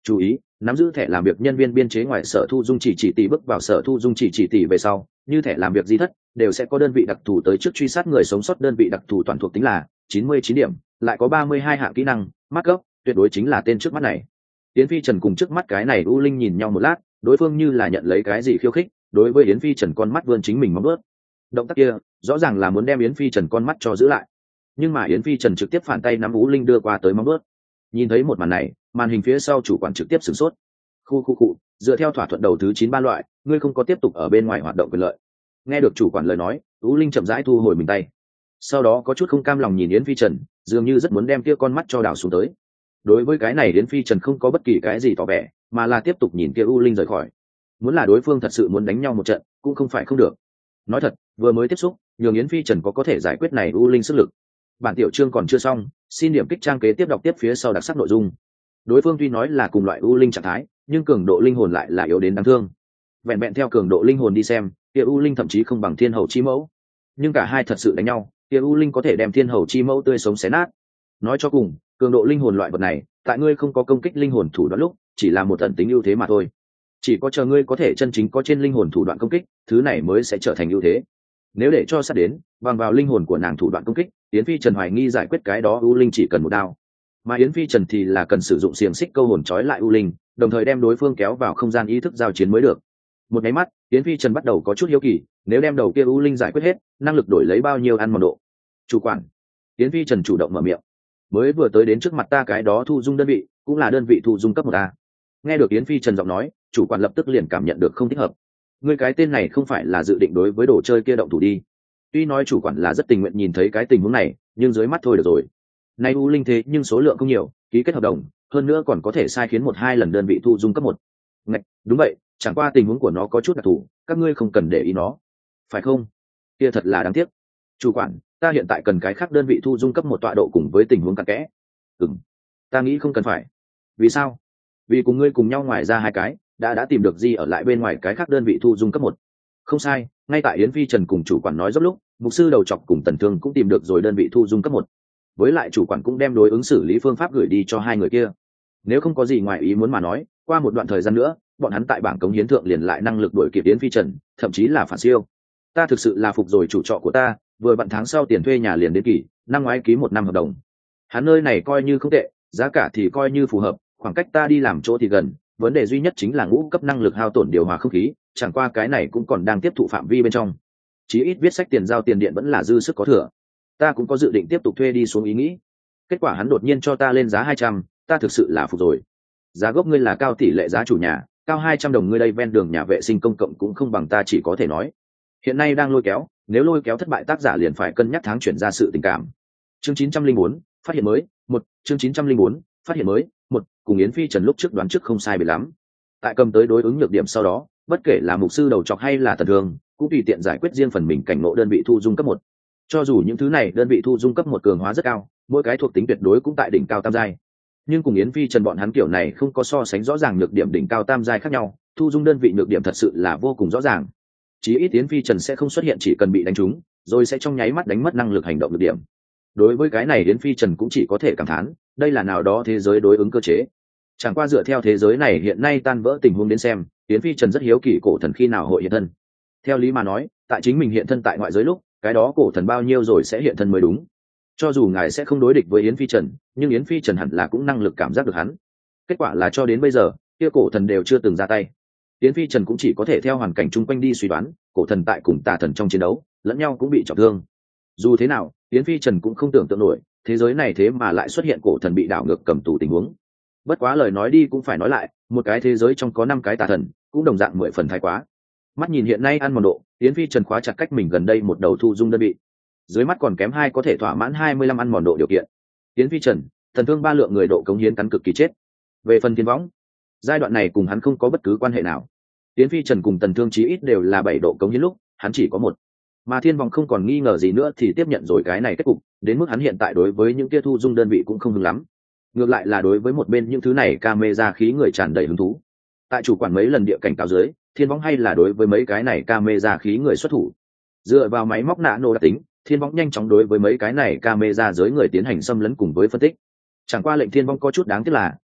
Chú ý, nắm giữ thẻ làm việc nhân viên biên chế ngoài sở thu dung chỉ chỉ tỷ bước vào sở thu dung chỉ chỉ tỷ về sau, như thẻ làm việc di thất, đều sẽ có đơn vị đặc thù tới trước truy sát người sống sót. Đơn vị đặc thù toàn thuộc tính là chín mươi chín điểm, lại có ba mươi hai hạng kỹ năng, mắc gốc, tuyệt đối chính là tên trước mắt này. Yến Phi Trần cùng trước mắt cái này U Linh nhìn nhau một lát, đối phương như là nhận lấy cái gì khiêu khích, đối với Yến Phi Trần con mắt vươn chính mình móng vuốt. Động tác kia, rõ ràng là muốn đem Yến Phi Trần con mắt cho giữ lại. Nhưng mà Yến Phi Trần trực tiếp phản tay nắm U Linh đưa qua tới móng vuốt. Nhìn thấy một màn này, màn hình phía sau chủ quản trực tiếp sửng sốt. Khu khu cụ, dựa theo thỏa thuận đầu thứ chín ba loại, ngươi không có tiếp tục ở bên ngoài hoạt động quyền lợi. Nghe được chủ quản lời nói, U Linh chậm rãi thu hồi mình tay. Sau đó có chút không cam lòng nhìn Yến Phi Trần, dường như rất muốn đem kia con mắt cho đảo xuống tới. Đối với cái này Yến Phi Trần không có bất kỳ cái gì tỏ vẻ, mà là tiếp tục nhìn kia U Linh rời khỏi. Muốn là đối phương thật sự muốn đánh nhau một trận, cũng không phải không được. Nói thật, vừa mới tiếp xúc, nhường Yến Phi Trần có có thể giải quyết này U Linh sức lực. Bản tiểu chương còn chưa xong, xin điểm kích trang kế tiếp đọc tiếp phía sau đặc sắc nội dung. Đối phương tuy nói là cùng loại U Linh trạng thái, nhưng cường độ linh hồn lại là yếu đến đáng thương. Vẹn vẹn theo cường độ linh hồn đi xem, kia U Linh thậm chí không bằng Thiên Hầu Chi Mẫu. Nhưng cả hai thật sự đánh nhau, kia U Linh có thể đem Thiên Hầu Chi Mẫu tươi sống xé nát. Nói cho cùng, cường độ linh hồn loại vật này, tại ngươi không có công kích linh hồn thủ đoạn lúc, chỉ là một ẩn tính ưu thế mà thôi. Chỉ có chờ ngươi có thể chân chính có trên linh hồn thủ đoạn công kích, thứ này mới sẽ trở thành ưu thế. Nếu để cho sát đến, bằng vào linh hồn của nàng thủ đoạn công kích, Yến Phi Trần hoài nghi giải quyết cái đó U Linh chỉ cần một đao, mà Yến Phi Trần thì là cần sử dụng xiềng xích câu hồn trói lại U Linh, đồng thời đem đối phương kéo vào không gian ý thức giao chiến mới được. Một cái mắt, Yến Phi Trần bắt đầu có chút hiếu kỳ, nếu đem đầu kia U Linh giải quyết hết, năng lực đổi lấy bao nhiêu ăn mòn độ. Chủ quản, Yến Phi Trần chủ động mở miệng. Mới vừa tới đến trước mặt ta cái đó thu dung đơn vị, cũng là đơn vị thu dung cấp một a. Nghe được Yến Phi Trần giọng nói, chủ quản lập tức liền cảm nhận được không thích hợp. Ngươi cái tên này không phải là dự định đối với đồ chơi kia động thủ đi. Tuy nói chủ quản là rất tình nguyện nhìn thấy cái tình huống này, nhưng dưới mắt thôi được rồi. Nay U Linh thế nhưng số lượng không nhiều, ký kết hợp đồng, hơn nữa còn có thể sai khiến một hai lần đơn vị thu dung cấp một. Ngạch, đúng vậy, chẳng qua tình huống của nó có chút đặc thù, các ngươi không cần để ý nó. Phải không? Kia thật là đáng tiếc. Chủ quản, ta hiện tại cần cái khác đơn vị thu dung cấp một tọa độ cùng với tình huống cặn kẽ. Ừm, ta nghĩ không cần phải. Vì sao? Vì cùng ngươi cùng nhau ngoài ra hai cái, đã đã tìm được gì ở lại bên ngoài cái khác đơn vị thu dung cấp một. Không sai, ngay tại Yến Phi Trần cùng chủ quản nói dốc lúc, mục sư đầu chọc cùng Tần Thương cũng tìm được rồi đơn vị thu dung cấp một. Với lại chủ quản cũng đem đối ứng xử lý phương pháp gửi đi cho hai người kia. Nếu không có gì ngoài ý muốn mà nói, qua một đoạn thời gian nữa, bọn hắn tại bảng cống hiến thượng liền lại năng lực đuổi kịp Yến Phi Trần, thậm chí là phản siêu. Ta thực sự là phục rồi chủ trọ của ta, vừa bận tháng sau tiền thuê nhà liền đến kỳ, năm ngoái ký một năm hợp đồng. Hắn nơi này coi như không tệ, giá cả thì coi như phù hợp, khoảng cách ta đi làm chỗ thì gần, vấn đề duy nhất chính là ngũ cấp năng lực hao tổn điều hòa không khí, chẳng qua cái này cũng còn đang tiếp thụ phạm vi bên trong. Chí ít viết sách tiền giao tiền điện vẫn là dư sức có thừa. Ta cũng có dự định tiếp tục thuê đi xuống ý nghĩ. Kết quả hắn đột nhiên cho ta lên giá hai trăm, ta thực sự là phục rồi. Giá gốc ngươi là cao tỷ lệ giá chủ nhà, cao hai trăm đồng ngươi đây ven đường nhà vệ sinh công cộng cũng không bằng ta chỉ có thể nói. Hiện nay đang lôi kéo, nếu lôi kéo thất bại tác giả liền phải cân nhắc tháng chuyển ra sự tình cảm. Chương chín trăm linh bốn, phát hiện mới, một, chương chín trăm linh bốn, phát hiện mới, một, cùng Yến Phi Trần lúc trước đoán trước không sai biệt lắm. Tại cầm tới đối ứng nhược điểm sau đó, bất kể là mục sư đầu chọc hay là Tần Thương, cũng tùy tiện giải quyết riêng phần mình cảnh ngộ đơn vị thu dung cấp một. Cho dù những thứ này đơn vị thu dung cấp một cường hóa rất cao, mỗi cái thuộc tính tuyệt đối cũng tại đỉnh cao tam giai. Nhưng cùng Yến Phi Trần bọn hắn kiểu này không có so sánh rõ ràng nhược điểm đỉnh cao tam giai khác nhau, thu dung đơn vị nhược điểm thật sự là vô cùng rõ ràng. Chí ít Yến Phi Trần sẽ không xuất hiện chỉ cần bị đánh trúng, rồi sẽ trong nháy mắt đánh mất năng lực hành động nhược điểm. Đối với cái này Yến Phi Trần cũng chỉ có thể cảm thán, đây là nào đó thế giới đối ứng cơ chế. Chẳng qua dựa theo thế giới này hiện nay tan vỡ tình huống đến xem, Yến Phi Trần rất hiếu kỳ cổ thần khi nào hội hiện thân. Theo lý mà nói, tại chính mình hiện thân tại ngoại giới lúc, cái đó cổ thần bao nhiêu rồi sẽ hiện thân mới đúng. Cho dù ngài sẽ không đối địch với Yến Phi Trần, nhưng Yến Phi Trần hẳn là cũng năng lực cảm giác được hắn. Kết quả là cho đến bây giờ, kia cổ thần đều chưa từng ra tay. Yến Phi Trần cũng chỉ có thể theo hoàn cảnh chung quanh đi suy đoán, cổ thần tại cùng tà thần trong chiến đấu, lẫn nhau cũng bị trọng thương. Dù thế nào, Yến Phi Trần cũng không tưởng tượng nổi, thế giới này thế mà lại xuất hiện cổ thần bị đảo ngược cầm tù tình huống. Bất quá lời nói đi cũng phải nói lại, một cái thế giới trong có năm cái tà thần, cũng đồng dạng mười phần thái quá. Mắt nhìn hiện nay ăn một độ, Yến Phi Trần khóa chặt cách mình gần đây một đầu thu dung đơn vị. Dưới mắt còn kém hai có thể thỏa mãn hai mươi lăm ăn mòn độ điều kiện. Yến Phi Trần, Thần Thương ba lượng người độ cống hiến cắn cực kỳ chết. Về phần Thiên Võng, giai đoạn này cùng hắn không có bất cứ quan hệ nào. Yến Phi Trần cùng Tần Thương chí ít đều là bảy độ cống hiến lúc, hắn chỉ có một. Mà Thiên Võng không còn nghi ngờ gì nữa thì tiếp nhận rồi cái này kết cục, đến mức hắn hiện tại đối với những kia thu dung đơn vị cũng không hứng lắm. Ngược lại là đối với một bên những thứ này camera khí người tràn đầy hứng thú. Tại chủ quản mấy lần địa cảnh cáo dưới, Thiên Võng hay là đối với mấy cái này camera khí người xuất thủ. Dựa vào máy móc nano đặc tính, Thiên Võng nhanh chóng đối với mấy cái này camera giới người tiến hành xâm lấn cùng với phân tích. Chẳng qua lệnh Thiên Võng có chút đáng tiếc là,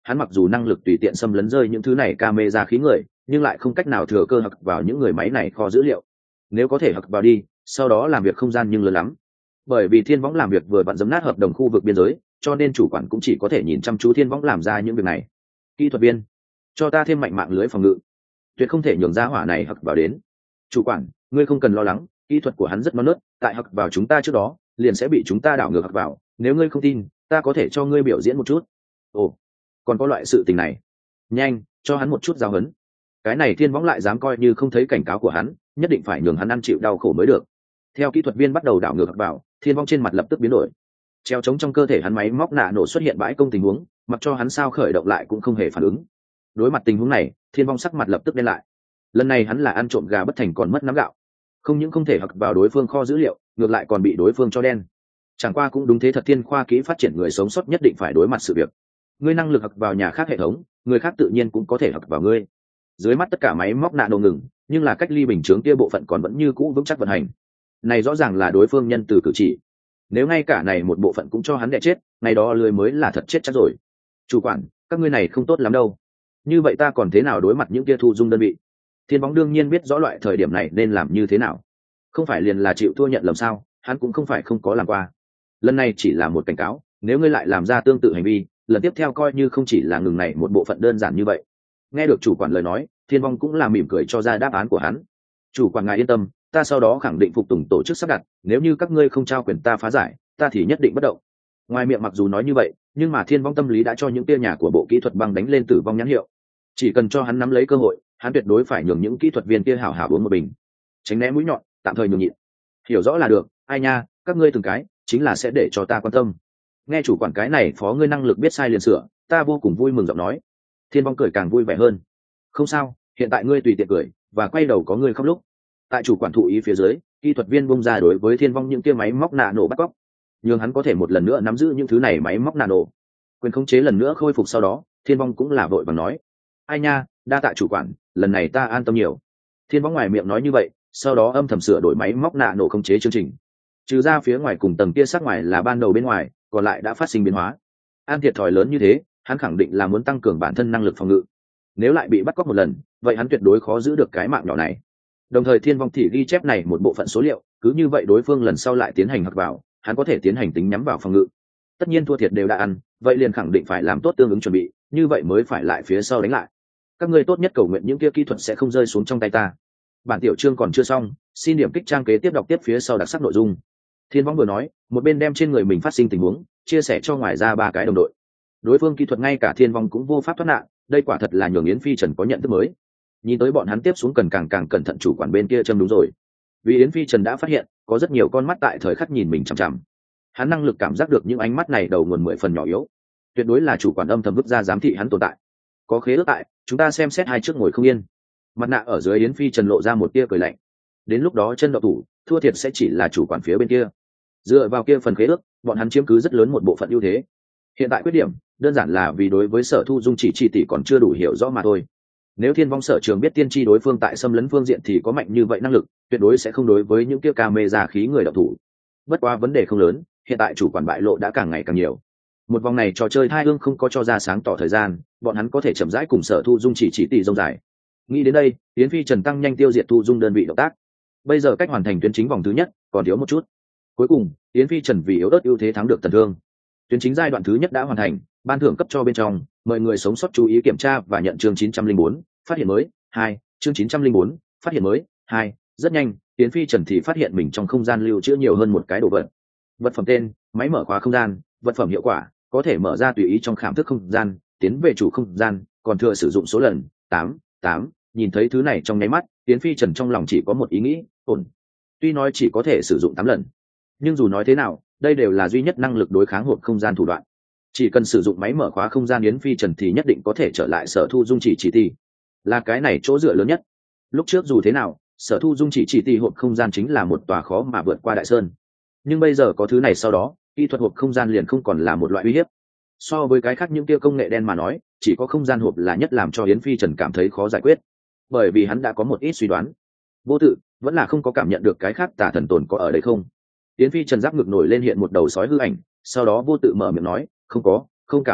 hắn mặc dù năng lực tùy tiện xâm lấn rơi những thứ này camera khí người, nhưng lại không cách nào thừa cơ hặc vào những người máy này kho dữ liệu. Nếu có thể hặc vào đi, sau đó làm việc không gian nhưng lớn lắm. Bởi vì Thiên Võng làm việc vừa vặn giấm nát hợp đồng khu vực biên giới, cho nên chủ quản cũng chỉ có thể nhìn chăm chú Thiên Võng làm ra những việc này. Kỹ thuật viên, cho ta thêm mạnh mạng lưới phòng ngự, tuyệt không thể nhường ra hỏa này hặc vào đến. Chủ quản, ngươi không cần lo lắng, kỹ thuật của hắn rất non nớt, tại hặc vào chúng ta trước đó liền sẽ bị chúng ta đảo ngược hặc vào, nếu ngươi không tin ta có thể cho ngươi biểu diễn một chút. Ồ, còn có loại sự tình này? Nhanh cho hắn một chút giáo huấn. Cái này Thiên Võng lại dám coi như không thấy cảnh cáo của hắn, nhất định phải nhường hắn ăn chịu đau khổ mới được. Theo kỹ thuật viên bắt đầu đảo ngược hặc vào, Thiên Võng trên mặt lập tức biến đổi. Treo trống trong cơ thể hắn máy móc nạ nổ xuất hiện bãi công tình huống, mặc cho hắn sao khởi động lại cũng không hề phản ứng. Đối mặt tình huống này, Thiên Võng sắc mặt lập tức đen lại. Lần này hắn là ăn trộm gà bất thành còn mất nắm gạo, không những không thể hặc vào đối phương kho dữ liệu, ngược lại còn bị đối phương cho đen. Chẳng qua cũng đúng thế thật, thiên khoa kỹ phát triển người sống sót nhất định phải đối mặt sự việc. Ngươi năng lực hặc vào nhà khác hệ thống, người khác tự nhiên cũng có thể hặc vào ngươi. Dưới mắt tất cả máy móc nạ nổ ngừng, nhưng là cách ly bình chướng kia bộ phận còn vẫn như cũ vững chắc vận hành. Này rõ ràng là đối phương nhân từ cử chỉ. Nếu ngay cả này một bộ phận cũng cho hắn đẻ chết, ngày đó lười mới là thật chết chắc rồi. Chủ quản, các ngươi này không tốt lắm đâu. Như vậy ta còn thế nào đối mặt những kia thu dung đơn vị? Thiên Võng đương nhiên biết rõ loại thời điểm này nên làm như thế nào. Không phải liền là chịu thua nhận lầm sao? Hắn cũng không phải không có làm qua. Lần này chỉ là một cảnh cáo, nếu ngươi lại làm ra tương tự hành vi, lần tiếp theo coi như không chỉ là ngừng này một bộ phận đơn giản như vậy. Nghe được chủ quản lời nói, Thiên Vong cũng là mỉm cười cho ra đáp án của hắn. Chủ quản ngài yên tâm, ta sau đó khẳng định phục tùng tổ chức sắp đặt, nếu như các ngươi không trao quyền ta phá giải, ta thì nhất định bất động. Ngoài miệng mặc dù nói như vậy, nhưng mà Thiên Vong tâm lý đã cho những tia nhà của bộ kỹ thuật băng đánh lên tử vong nhãn hiệu. Chỉ cần cho hắn nắm lấy cơ hội, hắn tuyệt đối phải nhường những kỹ thuật viên kia hảo hảo uống một bình, tránh né mũi nhọn, tạm thời nhường nhịn. Hiểu rõ là được, ai nha, các ngươi từng cái, chính là sẽ để cho ta quan tâm. Nghe chủ quản cái này phó ngươi năng lực biết sai liền sửa, ta vô cùng vui mừng giọng nói. Thiên Vong cười càng vui vẻ hơn. Không sao, hiện tại ngươi tùy tiện cười, và quay đầu có ngươi khóc lúc. Tại chủ quản thụ ý phía dưới, kỹ thuật viên bung ra đối với Thiên Vong những kia máy móc nạ nổ bắt cóc, nhưng hắn có thể một lần nữa nắm giữ những thứ này máy móc nạ nổ. Quyền khống chế lần nữa khôi phục sau đó, Thiên Vong cũng là vội vàng nói: ai nha, đa tạ chủ quản, lần này ta an tâm nhiều. Thiên Vong ngoài miệng nói như vậy, sau đó âm thầm sửa đổi máy móc nạ nổ khống chế chương trình. Trừ ra phía ngoài cùng tầng kia sát ngoài là ban đầu bên ngoài, còn lại đã phát sinh biến hóa. An thiệt thòi lớn như thế, hắn khẳng định là muốn tăng cường bản thân năng lực phòng ngự. Nếu lại bị bắt cóc một lần, vậy hắn tuyệt đối khó giữ được cái mạng nhỏ này. Đồng thời Thiên Vong thì ghi chép này một bộ phận số liệu, cứ như vậy đối phương lần sau lại tiến hành hặc vào, hắn có thể tiến hành tính nhắm vào phòng ngự. Tất nhiên thua thiệt đều đã ăn, vậy liền khẳng định phải làm tốt tương ứng chuẩn bị, như vậy mới phải lại phía sau đánh lại. Các ngươi tốt nhất cầu nguyện những kia kỹ thuật sẽ không rơi xuống trong tay ta. Bản tiểu chương còn chưa xong, xin điểm kích trang kế tiếp đọc tiếp phía sau đặc sắc nội dung. Thiên Vong vừa nói, một bên đem trên người mình phát sinh tình huống chia sẻ cho ngoài ra ba cái đồng đội. Đối phương kỹ thuật ngay cả Thiên Vong cũng vô pháp thoát nạn, đây quả thật là nhường Yến Phi Trần có nhận thức mới. Nhìn tới bọn hắn tiếp xuống cần càng càng cẩn thận, chủ quản bên kia châm đúng rồi. Vì Yến Phi Trần đã phát hiện có rất nhiều con mắt tại thời khắc nhìn mình chằm chằm. Hắn năng lực cảm giác được những ánh mắt này đầu nguồn mười phần nhỏ yếu, tuyệt đối là chủ quản âm thầm vứt ra giám thị hắn tồn tại. Có khế ước tại, chúng ta xem xét hai trước ngồi không yên. Mặt nạ ở dưới Yến Phi Trần lộ ra một tia cười lạnh. Đến lúc đó chân đậu thủ, thua thiệt sẽ chỉ là chủ quản phía bên kia. Dựa vào kia phần khế ước, bọn hắn chiếm cứ rất lớn một bộ phận ưu thế. Hiện tại quyết điểm đơn giản là vì đối với Sở Thu Dung chỉ chỉ tỷ còn chưa đủ hiểu rõ mà thôi. Nếu Thiên Vong sở trường biết tiên tri đối phương tại xâm lấn phương diện thì có mạnh như vậy năng lực, tuyệt đối sẽ không đối với những kia camera khí người đậu thủ. Bất quá vấn đề không lớn, hiện tại chủ quản bại lộ đã càng ngày càng nhiều. Một vòng này trò chơi thai ương không có cho ra sáng tỏ thời gian, bọn hắn có thể chậm rãi cùng Sở Thu Dung chỉ chỉ tỷ rông dài. Nghĩ đến đây, Yến Phi Trần tăng nhanh tiêu diệt Thu Dung đơn vị động tác. Bây giờ cách hoàn thành tuyến chính vòng thứ nhất còn thiếu một chút. Cuối cùng, Yến Phi Trần vì yếu ớt ưu thế thắng được Tần Thương. Tuyến chính giai đoạn thứ nhất đã hoàn thành, ban thưởng cấp cho bên trong, mời người sống sót chú ý kiểm tra và nhận chương chín trăm linh bốn, phát hiện mới, hai, chương chín trăm linh bốn, phát hiện mới, hai, rất nhanh, Yến Phi Trần thì phát hiện mình trong không gian lưu trữ nhiều hơn một cái đồ vật. Vật phẩm tên: máy mở khóa không gian, vật phẩm hiệu quả: có thể mở ra tùy ý trong khảm thức không gian, tiến về chủ không gian, còn thừa sử dụng số lần tám, tám. Nhìn thấy thứ này trong nháy mắt, Yến Phi Trần trong lòng chỉ có một ý nghĩ, ổn. Tuy nói chỉ có thể sử dụng tám lần, nhưng dù nói thế nào, đây đều là duy nhất năng lực đối kháng hộp không gian thủ đoạn. Chỉ cần sử dụng máy mở khóa không gian Yến Phi Trần thì nhất định có thể trở lại Sở Thu Dung chỉ chỉ tỷ, là cái này chỗ dựa lớn nhất. Lúc trước dù thế nào, Sở Thu Dung chỉ chỉ tỷ hộp không gian chính là một tòa khó mà vượt qua đại sơn, nhưng bây giờ có thứ này sau đó, kỹ thuật hộp không gian liền không còn là một loại uy hiếp. So với cái khác những kia công nghệ đen mà nói, chỉ có không gian hộp là nhất làm cho Yến Phi Trần cảm thấy khó giải quyết, bởi vì hắn đã có một ít suy đoán. Vô Tự vẫn là không có cảm nhận được cái khác tà thần tồn có ở đây không? Yến Phi Trần giáp ngực nổi lên hiện một đầu sói hư ảnh, sau đó Vô Tự mở miệng nói, không có, không cảm giác được,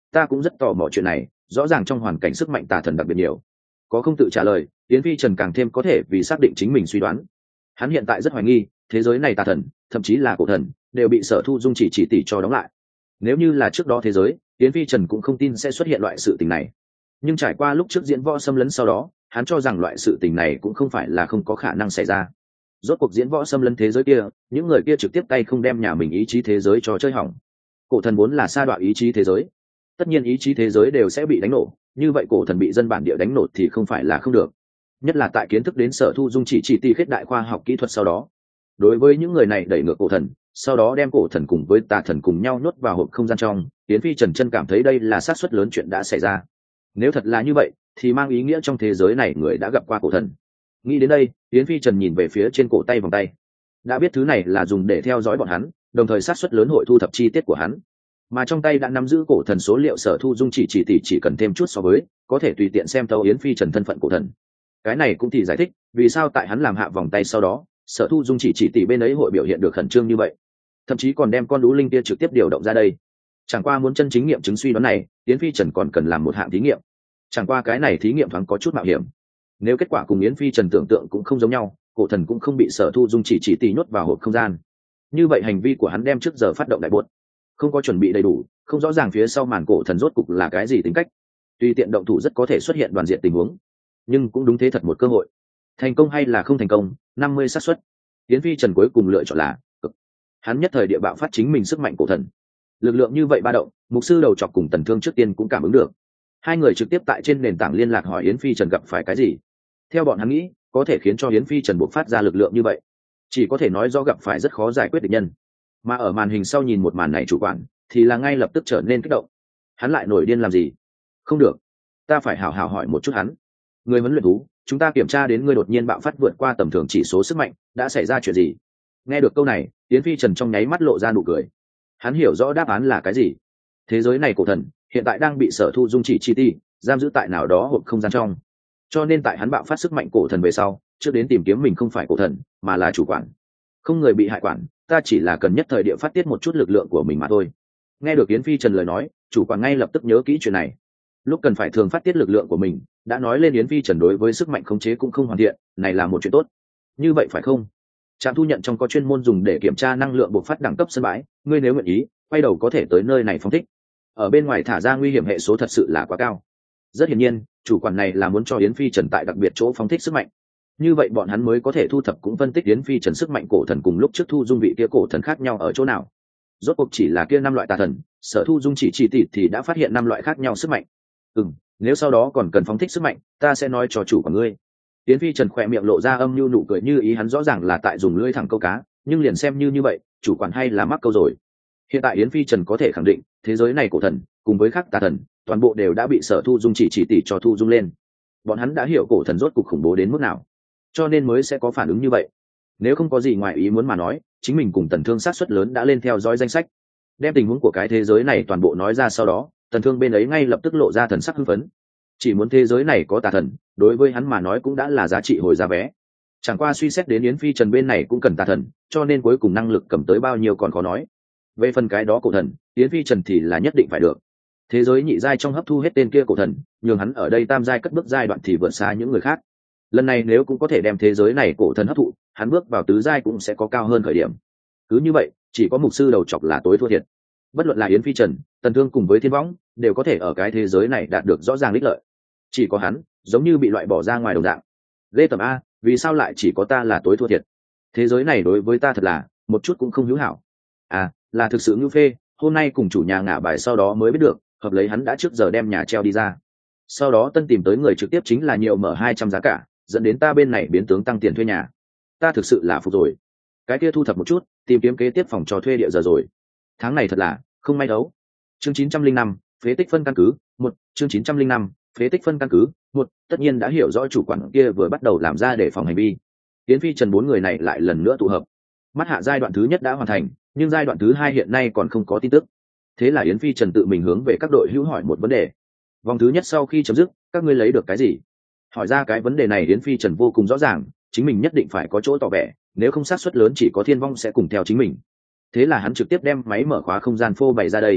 ta cũng rất tò mò chuyện này, rõ ràng trong hoàn cảnh sức mạnh tà thần đặc biệt nhiều. Có không tự trả lời, Yến Phi Trần càng thêm có thể vì xác định chính mình suy đoán. Hắn hiện tại rất hoài nghi thế giới này tà thần, thậm chí là cổ thần, đều bị Sở Thu Dung chỉ chỉ tỷ cho đóng lại. Nếu như là trước đó thế giới, Yến Phi Trần cũng không tin sẽ xuất hiện loại sự tình này. Nhưng trải qua lúc trước diễn võ xâm lấn sau đó, hắn cho rằng loại sự tình này cũng không phải là không có khả năng xảy ra. Rốt cuộc diễn võ xâm lấn thế giới kia, những người kia trực tiếp tay không đem nhà mình ý chí thế giới cho chơi hỏng. Cổ thần vốn là sa đọa ý chí thế giới, tất nhiên ý chí thế giới đều sẽ bị đánh nổ, như vậy cổ thần bị dân bản địa đánh nổ thì không phải là không được. Nhất là tại kiến thức đến Sở Thu Dung chỉ chỉ tỷ khết đại khoa học kỹ thuật sau đó, đối với những người này đẩy ngược cổ thần, sau đó đem cổ thần cùng với tà thần cùng nhau nhốt vào hộp không gian trong, Yến Phi Trần chân cảm thấy đây là xác suất lớn chuyện đã xảy ra. Nếu thật là như vậy, thì mang ý nghĩa trong thế giới này người đã gặp qua cổ thần. Nghĩ đến đây, Yến Phi Trần nhìn về phía trên cổ tay vòng tay, đã biết thứ này là dùng để theo dõi bọn hắn, đồng thời xác suất lớn hội thu thập chi tiết của hắn. Mà trong tay đã nắm giữ cổ thần số liệu Sở Thu Dung chỉ chỉ tỷ chỉ cần thêm chút so với, có thể tùy tiện xem thấu Yến Phi Trần thân phận cổ thần. Cái này cũng thì giải thích vì sao tại hắn làm hạ vòng tay sau đó, Sở Thu Dung chỉ chỉ tỷ bên ấy hội biểu hiện được khẩn trương như vậy, thậm chí còn đem con đú linh kia trực tiếp điều động ra đây. Chẳng qua muốn chân chính nghiệm chứng suy đoán này, Yến Phi Trần còn cần làm một hạng thí nghiệm. Chẳng qua cái này thí nghiệm thoáng có chút mạo hiểm. Nếu kết quả cùng Yến Phi Trần tưởng tượng cũng không giống nhau, cổ thần cũng không bị Sở Thu Dung chỉ chỉ tỷ nhốt vào hộp không gian, như vậy hành vi của hắn đem trước giờ phát động đại buột, không có chuẩn bị đầy đủ, không rõ ràng phía sau màn cổ thần rốt cục là cái gì tính cách, tùy tiện động thủ rất có thể xuất hiện đoàn diện tình huống. Nhưng cũng đúng thế thật một cơ hội, thành công hay là không thành công, năm mươi xác suất. Yến Phi Trần cuối cùng lựa chọn là cực. Hắn nhất thời địa bạo phát chính mình sức mạnh cổ thần, lực lượng như vậy ba động, mục sư đầu chọc cùng Tần Thương trước tiên cũng cảm ứng được. Hai người trực tiếp tại trên nền tảng liên lạc hỏi Yến Phi Trần gặp phải cái gì. Theo bọn hắn nghĩ, có thể khiến cho Yến Phi Trần bộc phát ra lực lượng như vậy, chỉ có thể nói do gặp phải rất khó giải quyết địch nhân. Mà ở màn hình sau nhìn một màn này chủ quản thì là ngay lập tức trở nên kích động. Hắn lại nổi điên làm gì? Không được, ta phải hào hào hỏi một chút hắn. Người huấn luyện thú, chúng ta kiểm tra đến ngươi đột nhiên bạo phát vượt qua tầm thường chỉ số sức mạnh, đã xảy ra chuyện gì? Nghe được câu này, Yến Phi Trần trong nháy mắt lộ ra nụ cười. Hắn hiểu rõ đáp án là cái gì. Thế giới này cổ thần hiện tại đang bị Sở Thu Dung chỉ chi ti giam giữ tại nào đó hộp không gian trong, cho nên tại hắn bạo phát sức mạnh cổ thần về sau, trước đến tìm kiếm mình không phải cổ thần mà là chủ quản. Không người bị hại quản, ta chỉ là cần nhất thời địa phát tiết một chút lực lượng của mình mà thôi. Nghe được Yến Phi Trần lời nói, chủ quản ngay lập tức nhớ kỹ chuyện này. Lúc cần phải thường phát tiết lực lượng của mình, đã nói lên Yến Phi Trần đối với sức mạnh khống chế cũng không hoàn thiện, này là một chuyện tốt. Như vậy phải không? Trạm thu nhận trong có chuyên môn dùng để kiểm tra năng lượng bộc phát đẳng cấp sân bãi, ngươi nếu nguyện ý, quay đầu có thể tới nơi này phóng thích. Ở bên ngoài thả ra nguy hiểm hệ số thật sự là quá cao. Rất hiển nhiên, chủ quản này là muốn cho Yến Phi Trần tại đặc biệt chỗ phóng thích sức mạnh. Như vậy bọn hắn mới có thể thu thập cũng phân tích Yến Phi Trần sức mạnh cổ thần cùng lúc trước Thu Dung vị kia cổ thần khác nhau ở chỗ nào. Rốt cuộc chỉ là kia năm loại tà thần, Sở Thu Dung chỉ chỉ tỷ thì đã phát hiện năm loại khác nhau sức mạnh. Ừm, nếu sau đó còn cần phóng thích sức mạnh, ta sẽ nói cho chủ của ngươi. Yến Phi Trần khỏe miệng lộ ra âm nhu nụ cười, như ý hắn rõ ràng là tại dùng lưỡi thẳng câu cá, nhưng liền xem như như vậy, chủ quản hay là mắc câu rồi. Hiện tại Yến Phi Trần có thể khẳng định, thế giới này cổ thần cùng với khác tà thần, toàn bộ đều đã bị Sở Thu Dung chỉ chỉ tỷ cho thu dung lên. Bọn hắn đã hiểu cổ thần rốt cục khủng bố đến mức nào, cho nên mới sẽ có phản ứng như vậy. Nếu không có gì ngoài ý muốn mà nói, chính mình cùng Tần Thương sát suất lớn đã lên theo dõi danh sách, đem tình huống của cái thế giới này toàn bộ nói ra, sau đó Tần Thương bên ấy ngay lập tức lộ ra thần sắc hưng phấn. Chỉ muốn thế giới này có tà thần, đối với hắn mà nói cũng đã là giá trị hồi giá vé. Chẳng qua suy xét đến Yến Phi Trần bên này cũng cần tà thần, cho nên cuối cùng năng lực cầm tới bao nhiêu còn khó nói. Về phần cái đó cổ thần, Yến Phi Trần thì là nhất định phải được. Thế giới nhị giai trong hấp thu hết tên kia cổ thần, nhường hắn ở đây tam giai cất bước giai đoạn thì vượt xa những người khác. Lần này nếu cũng có thể đem thế giới này cổ thần hấp thụ, hắn bước vào tứ giai cũng sẽ có cao hơn khởi điểm. Cứ như vậy, chỉ có mục sư đầu chọc là tối thua thiệt. Bất luận là Yến Phi Trần, Tần Thương cùng với Thiên Võng, đều có thể ở cái thế giới này đạt được rõ ràng ích lợi. Chỉ có hắn, giống như bị loại bỏ ra ngoài đồng dạng. Lê tầm a, vì sao lại chỉ có ta là tối thua thiệt? Thế giới này đối với ta thật là một chút cũng không hữu hảo. À, là thực sự như phê, hôm nay cùng chủ nhà ngả bài sau đó mới biết được, hợp lấy hắn đã trước giờ đem nhà treo đi ra. Sau đó tân tìm tới người trực tiếp chính là nhiều mở hai trăm giá cả, dẫn đến ta bên này biến tướng tăng tiền thuê nhà. Ta thực sự là phục rồi. Cái kia thu thập một chút, tìm kiếm kế tiếp phòng trò thuê địa giờ rồi. Tháng này thật là không may đấu. Chương chín trăm linh năm, phế tích phân căn cứ, một, chương chín trăm linh năm, phế tích phân căn cứ, một, tất nhiên đã hiểu rõ chủ quản kia vừa bắt đầu làm ra để phòng hành vi. Yến Phi Trần bốn người này lại lần nữa tụ hợp. Mắt hạ giai đoạn thứ nhất đã hoàn thành, nhưng giai đoạn thứ hai hiện nay còn không có tin tức. Thế là Yến Phi Trần tự mình hướng về các đội hữu hỏi một vấn đề. Vòng thứ nhất sau khi chấm dứt, các ngươi lấy được cái gì? Hỏi ra cái vấn đề này Yến Phi Trần vô cùng rõ ràng, chính mình nhất định phải có chỗ tỏ vẻ, nếu không xác suất lớn chỉ có Thiên Vong sẽ cùng theo chính mình. Thế là hắn trực tiếp đem máy mở khóa không gian phô bày ra đây.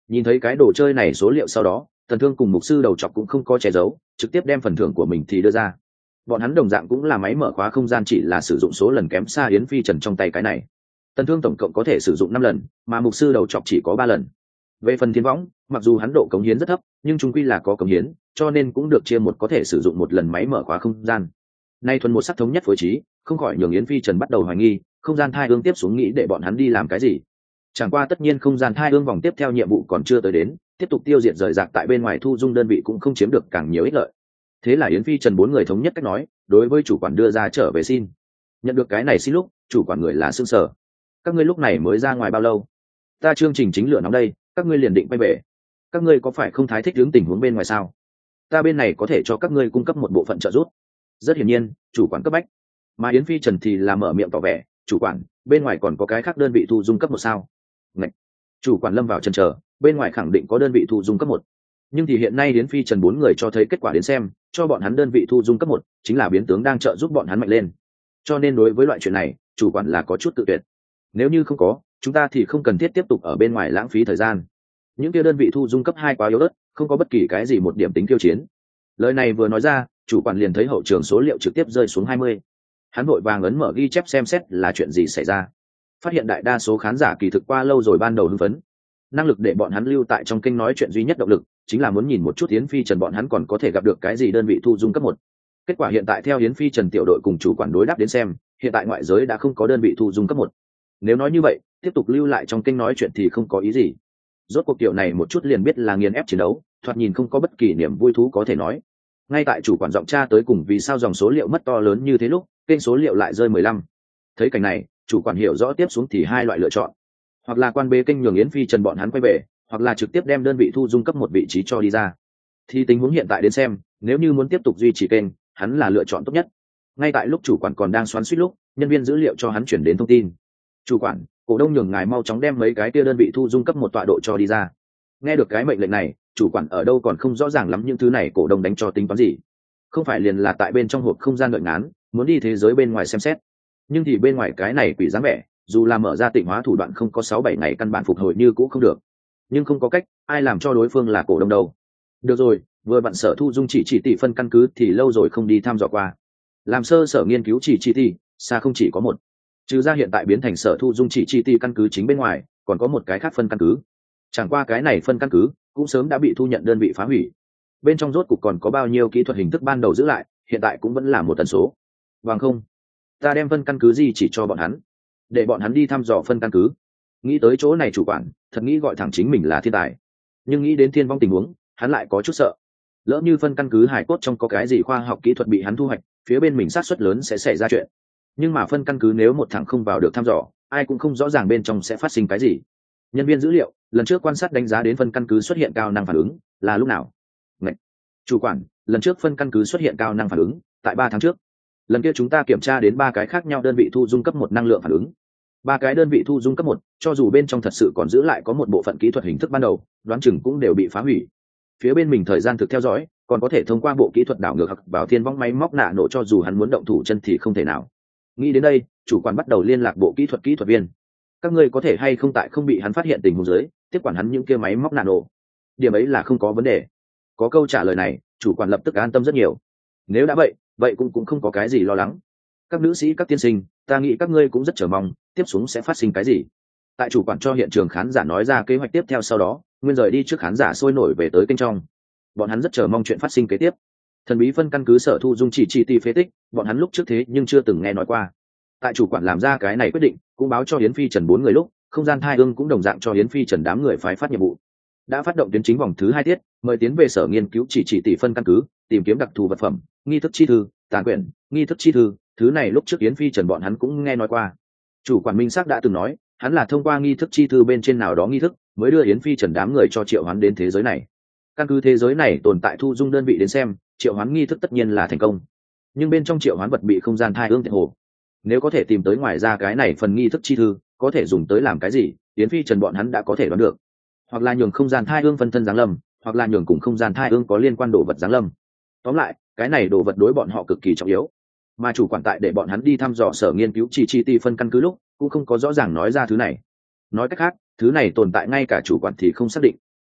Nhìn thấy cái đồ chơi này số liệu sau đó, Tần Thương cùng mục sư đầu chọc cũng không có che giấu, trực tiếp đem phần thưởng của mình thì đưa ra. Bọn hắn đồng dạng cũng là máy mở khóa không gian, chỉ là sử dụng số lần kém xa Yến Phi Trần trong tay cái này. Tần Thương tổng cộng có thể sử dụng năm lần, mà mục sư đầu chọc chỉ có ba lần. Về phần Thiên Võng, mặc dù hắn độ cống hiến rất thấp, nhưng chung quy là có cống hiến, cho nên cũng được chia một có thể sử dụng một lần máy mở khóa không gian. Nay thuần một sắc thống nhất phối trí, không khỏi nhường Yến Phi Trần bắt đầu hoài nghi, không gian thai ương tiếp xuống nghĩ để bọn hắn đi làm cái gì. Chẳng qua tất nhiên không gian thai ương vòng tiếp theo nhiệm vụ còn chưa tới đến, tiếp tục tiêu diệt rời rạc tại bên ngoài thu dung đơn vị cũng không chiếm được càng nhiều ích lợi. Thế là Yến Phi Trần bốn người thống nhất cách nói, đối với chủ quản đưa ra trở về xin. Nhận được cái này xin lúc, chủ quản người là sương sở. Các ngươi lúc này mới ra ngoài bao lâu? Ta chương trình chính lửa nóng đây, các ngươi liền định quay về. Các ngươi có phải không thái thích hướng tình huống bên ngoài sao? Ta bên này có thể cho các ngươi cung cấp một bộ phận trợ giúp. Rất hiển nhiên, chủ quản cấp bách. Mà Yến Phi Trần thì là mở miệng tỏ vẻ, chủ quản, bên ngoài còn có cái khác đơn vị thu dung cấp một sao? Ngạch. Chủ quản lâm vào chần chờ, bên ngoài khẳng định có đơn vị thu dung cấp một, nhưng thì hiện nay Yến Phi Trần bốn người cho thấy kết quả đến xem, cho bọn hắn đơn vị thu dung cấp một chính là biến tướng đang trợ giúp bọn hắn mạnh lên. Cho nên đối với loại chuyện này, chủ quản là có chút tự tuyệt. Nếu như không có, chúng ta thì không cần thiết tiếp tục ở bên ngoài lãng phí thời gian. Những kia đơn vị thu dung cấp hai quá yếu ớt, không có bất kỳ cái gì một điểm tính tiêu chiến. Lời này vừa nói ra, chủ quản liền thấy hậu trường số liệu trực tiếp rơi xuống hai mươi. Hắn vội vàng ấn mở ghi chép xem xét là chuyện gì xảy ra. Phát hiện đại đa số khán giả kỳ thực qua lâu rồi ban đầu hưng phấn. Năng lực để bọn hắn lưu tại trong kênh nói chuyện duy nhất động lực chính là muốn nhìn một chút Yến Phi Trần bọn hắn còn có thể gặp được cái gì đơn vị thu dung cấp một. Kết quả hiện tại theo Yến Phi Trần tiểu đội cùng chủ quản đối đáp đến xem, hiện tại ngoại giới đã không có đơn vị thu dung cấp một. Nếu nói như vậy, tiếp tục lưu lại trong kênh nói chuyện thì không có ý gì. Rốt cuộc tiểu này một chút liền biết là nghiền ép chiến đấu, thoạt nhìn không có bất kỳ niềm vui thú có thể nói. Ngay tại chủ quản giọng tra tới cùng vì sao dòng số liệu mất to lớn như thế lúc, kênh số liệu lại rơi mười lăm. Thấy cảnh này, chủ quản hiểu rõ tiếp xuống thì hai loại lựa chọn. Hoặc là quan bê kênh nhường Yến Phi Trần bọn hắn quay về, hoặc là trực tiếp đem đơn vị thu dung cấp một vị trí cho đi ra. Thì tình huống hiện tại đến xem, nếu như muốn tiếp tục duy trì kênh, hắn là lựa chọn tốt nhất. Ngay tại lúc chủ quản còn đang xoắn xuýt lúc, nhân viên dữ liệu cho hắn chuyển đến thông tin. Chủ quản, cổ đông nhường ngài mau chóng đem mấy cái kia đơn vị thu dung cấp một tọa độ cho đi ra. Nghe được cái mệnh lệnh này, chủ quản ở đâu còn không rõ ràng lắm những thứ này cổ đông đánh cho tính toán gì. Không phải liền là tại bên trong hộp không gian đợi ngán, muốn đi thế giới bên ngoài xem xét. Nhưng thì bên ngoài cái này quỷ dáng vẻ, dù là mở ra tịnh hóa thủ đoạn không có sáu bảy ngày căn bản phục hồi như cũng không được. Nhưng không có cách, ai làm cho đối phương là cổ đông đâu. Được rồi, vừa bạn sở thu dung chỉ chỉ tỷ phân căn cứ thì lâu rồi không đi thăm dò qua. Làm sơ sở nghiên cứu chỉ chỉ tỷ, xa không chỉ có một. Trừ ra hiện tại biến thành sở thu dung chỉ chỉ tỷ căn cứ chính bên ngoài, còn có một cái khác phân căn cứ. Chẳng qua cái này phân căn cứ cũng sớm đã bị thu nhận đơn vị phá hủy. Bên trong rốt cục còn có bao nhiêu kỹ thuật hình thức ban đầu giữ lại, hiện tại cũng vẫn là một tần số. Vâng không, ta đem phân căn cứ gì chỉ cho bọn hắn, để bọn hắn đi thăm dò phân căn cứ. Nghĩ tới chỗ này chủ quản thật nghĩ gọi thẳng chính mình là thiên tài, nhưng nghĩ đến thiên vong tình huống hắn lại có chút sợ. Lỡ như phân căn cứ hải cốt trong có cái gì khoa học kỹ thuật bị hắn thu hoạch, phía bên mình sát suất lớn sẽ xảy ra chuyện. Nhưng mà phân căn cứ nếu một thằng không vào được thăm dò, ai cũng không rõ ràng bên trong sẽ phát sinh cái gì. Nhân viên dữ liệu lần trước quan sát đánh giá đến phân căn cứ xuất hiện cao năng phản ứng là lúc nào? Ngậy. Chủ quản, lần trước phân căn cứ xuất hiện cao năng phản ứng tại ba tháng trước. Lần kia chúng ta kiểm tra đến ba cái khác nhau đơn vị thu dung cấp một năng lượng phản ứng. Ba cái đơn vị thu dung cấp một, cho dù bên trong thật sự còn giữ lại có một bộ phận kỹ thuật hình thức ban đầu, đoán chừng cũng đều bị phá hủy. Phía bên mình thời gian thực theo dõi, còn có thể thông qua bộ kỹ thuật đảo ngược vào thiên vong máy móc nạ nổ, cho dù hắn muốn động thủ chân thì không thể nào. Nghĩ đến đây, chủ quản bắt đầu liên lạc bộ kỹ thuật kỹ thuật viên. Các ngươi có thể hay không tại không bị hắn phát hiện tình huống dưới, tiếp quản hắn những kia máy móc nạ nổ. Điểm ấy là không có vấn đề. Có câu trả lời này, chủ quản lập tức an tâm rất nhiều. Nếu đã vậy, vậy cũng cũng không có cái gì lo lắng. Các nữ sĩ, các tiên sinh, ta nghĩ các ngươi cũng rất chờ mong tiếp xuống sẽ phát sinh cái gì. Tại chủ quản cho hiện trường khán giả nói ra kế hoạch tiếp theo sau đó, nguyên rời đi trước khán giả sôi nổi về tới kênh trong. Bọn hắn rất chờ mong chuyện phát sinh kế tiếp. Thần bí phân căn cứ sở thu dung chỉ chi ti phế tích, bọn hắn lúc trước thế nhưng chưa từng nghe nói qua. Tại chủ quản làm ra cái này quyết định, cũng báo cho Yến Phi Trần bốn người lúc, không gian thai ương cũng đồng dạng cho Yến Phi Trần đám người phái phát nhiệm vụ. Đã phát động tuyến chính vòng thứ hai tiết, mời tiến về sở nghiên cứu chỉ chỉ tỷ phân căn cứ, tìm kiếm đặc thù vật phẩm, nghi thức chi thư, tàn quyển, nghi thức chi thư, thứ này lúc trước Yến Phi Trần bọn hắn cũng nghe nói qua. Chủ quản minh xác đã từng nói, hắn là thông qua nghi thức chi thư bên trên nào đó nghi thức, mới đưa Yến Phi Trần đám người cho triệu hoán đến thế giới này. Căn cứ thế giới này tồn tại thu dung đơn vị đến xem, triệu hoán nghi thức tất nhiên là thành công. Nhưng bên trong triệu hoán vật bị không gian thai ương tiện hồ. Nếu có thể tìm tới ngoài ra cái này phần nghi thức chi thư, có thể dùng tới làm cái gì, Yến Phi Trần bọn hắn đã có thể đoán được. Hoặc là nhường không gian thai ương phân thân giáng lâm, hoặc là nhường cùng không gian thai ương có liên quan đồ vật giáng lâm. Tóm lại, cái này đồ vật đối bọn họ cực kỳ trọng yếu. Mà chủ quản tại để bọn hắn đi thăm dò sở nghiên cứu chỉ chi ti phân căn cứ lúc, cũng không có rõ ràng nói ra thứ này. Nói cách khác, thứ này tồn tại ngay cả chủ quản thì không xác định.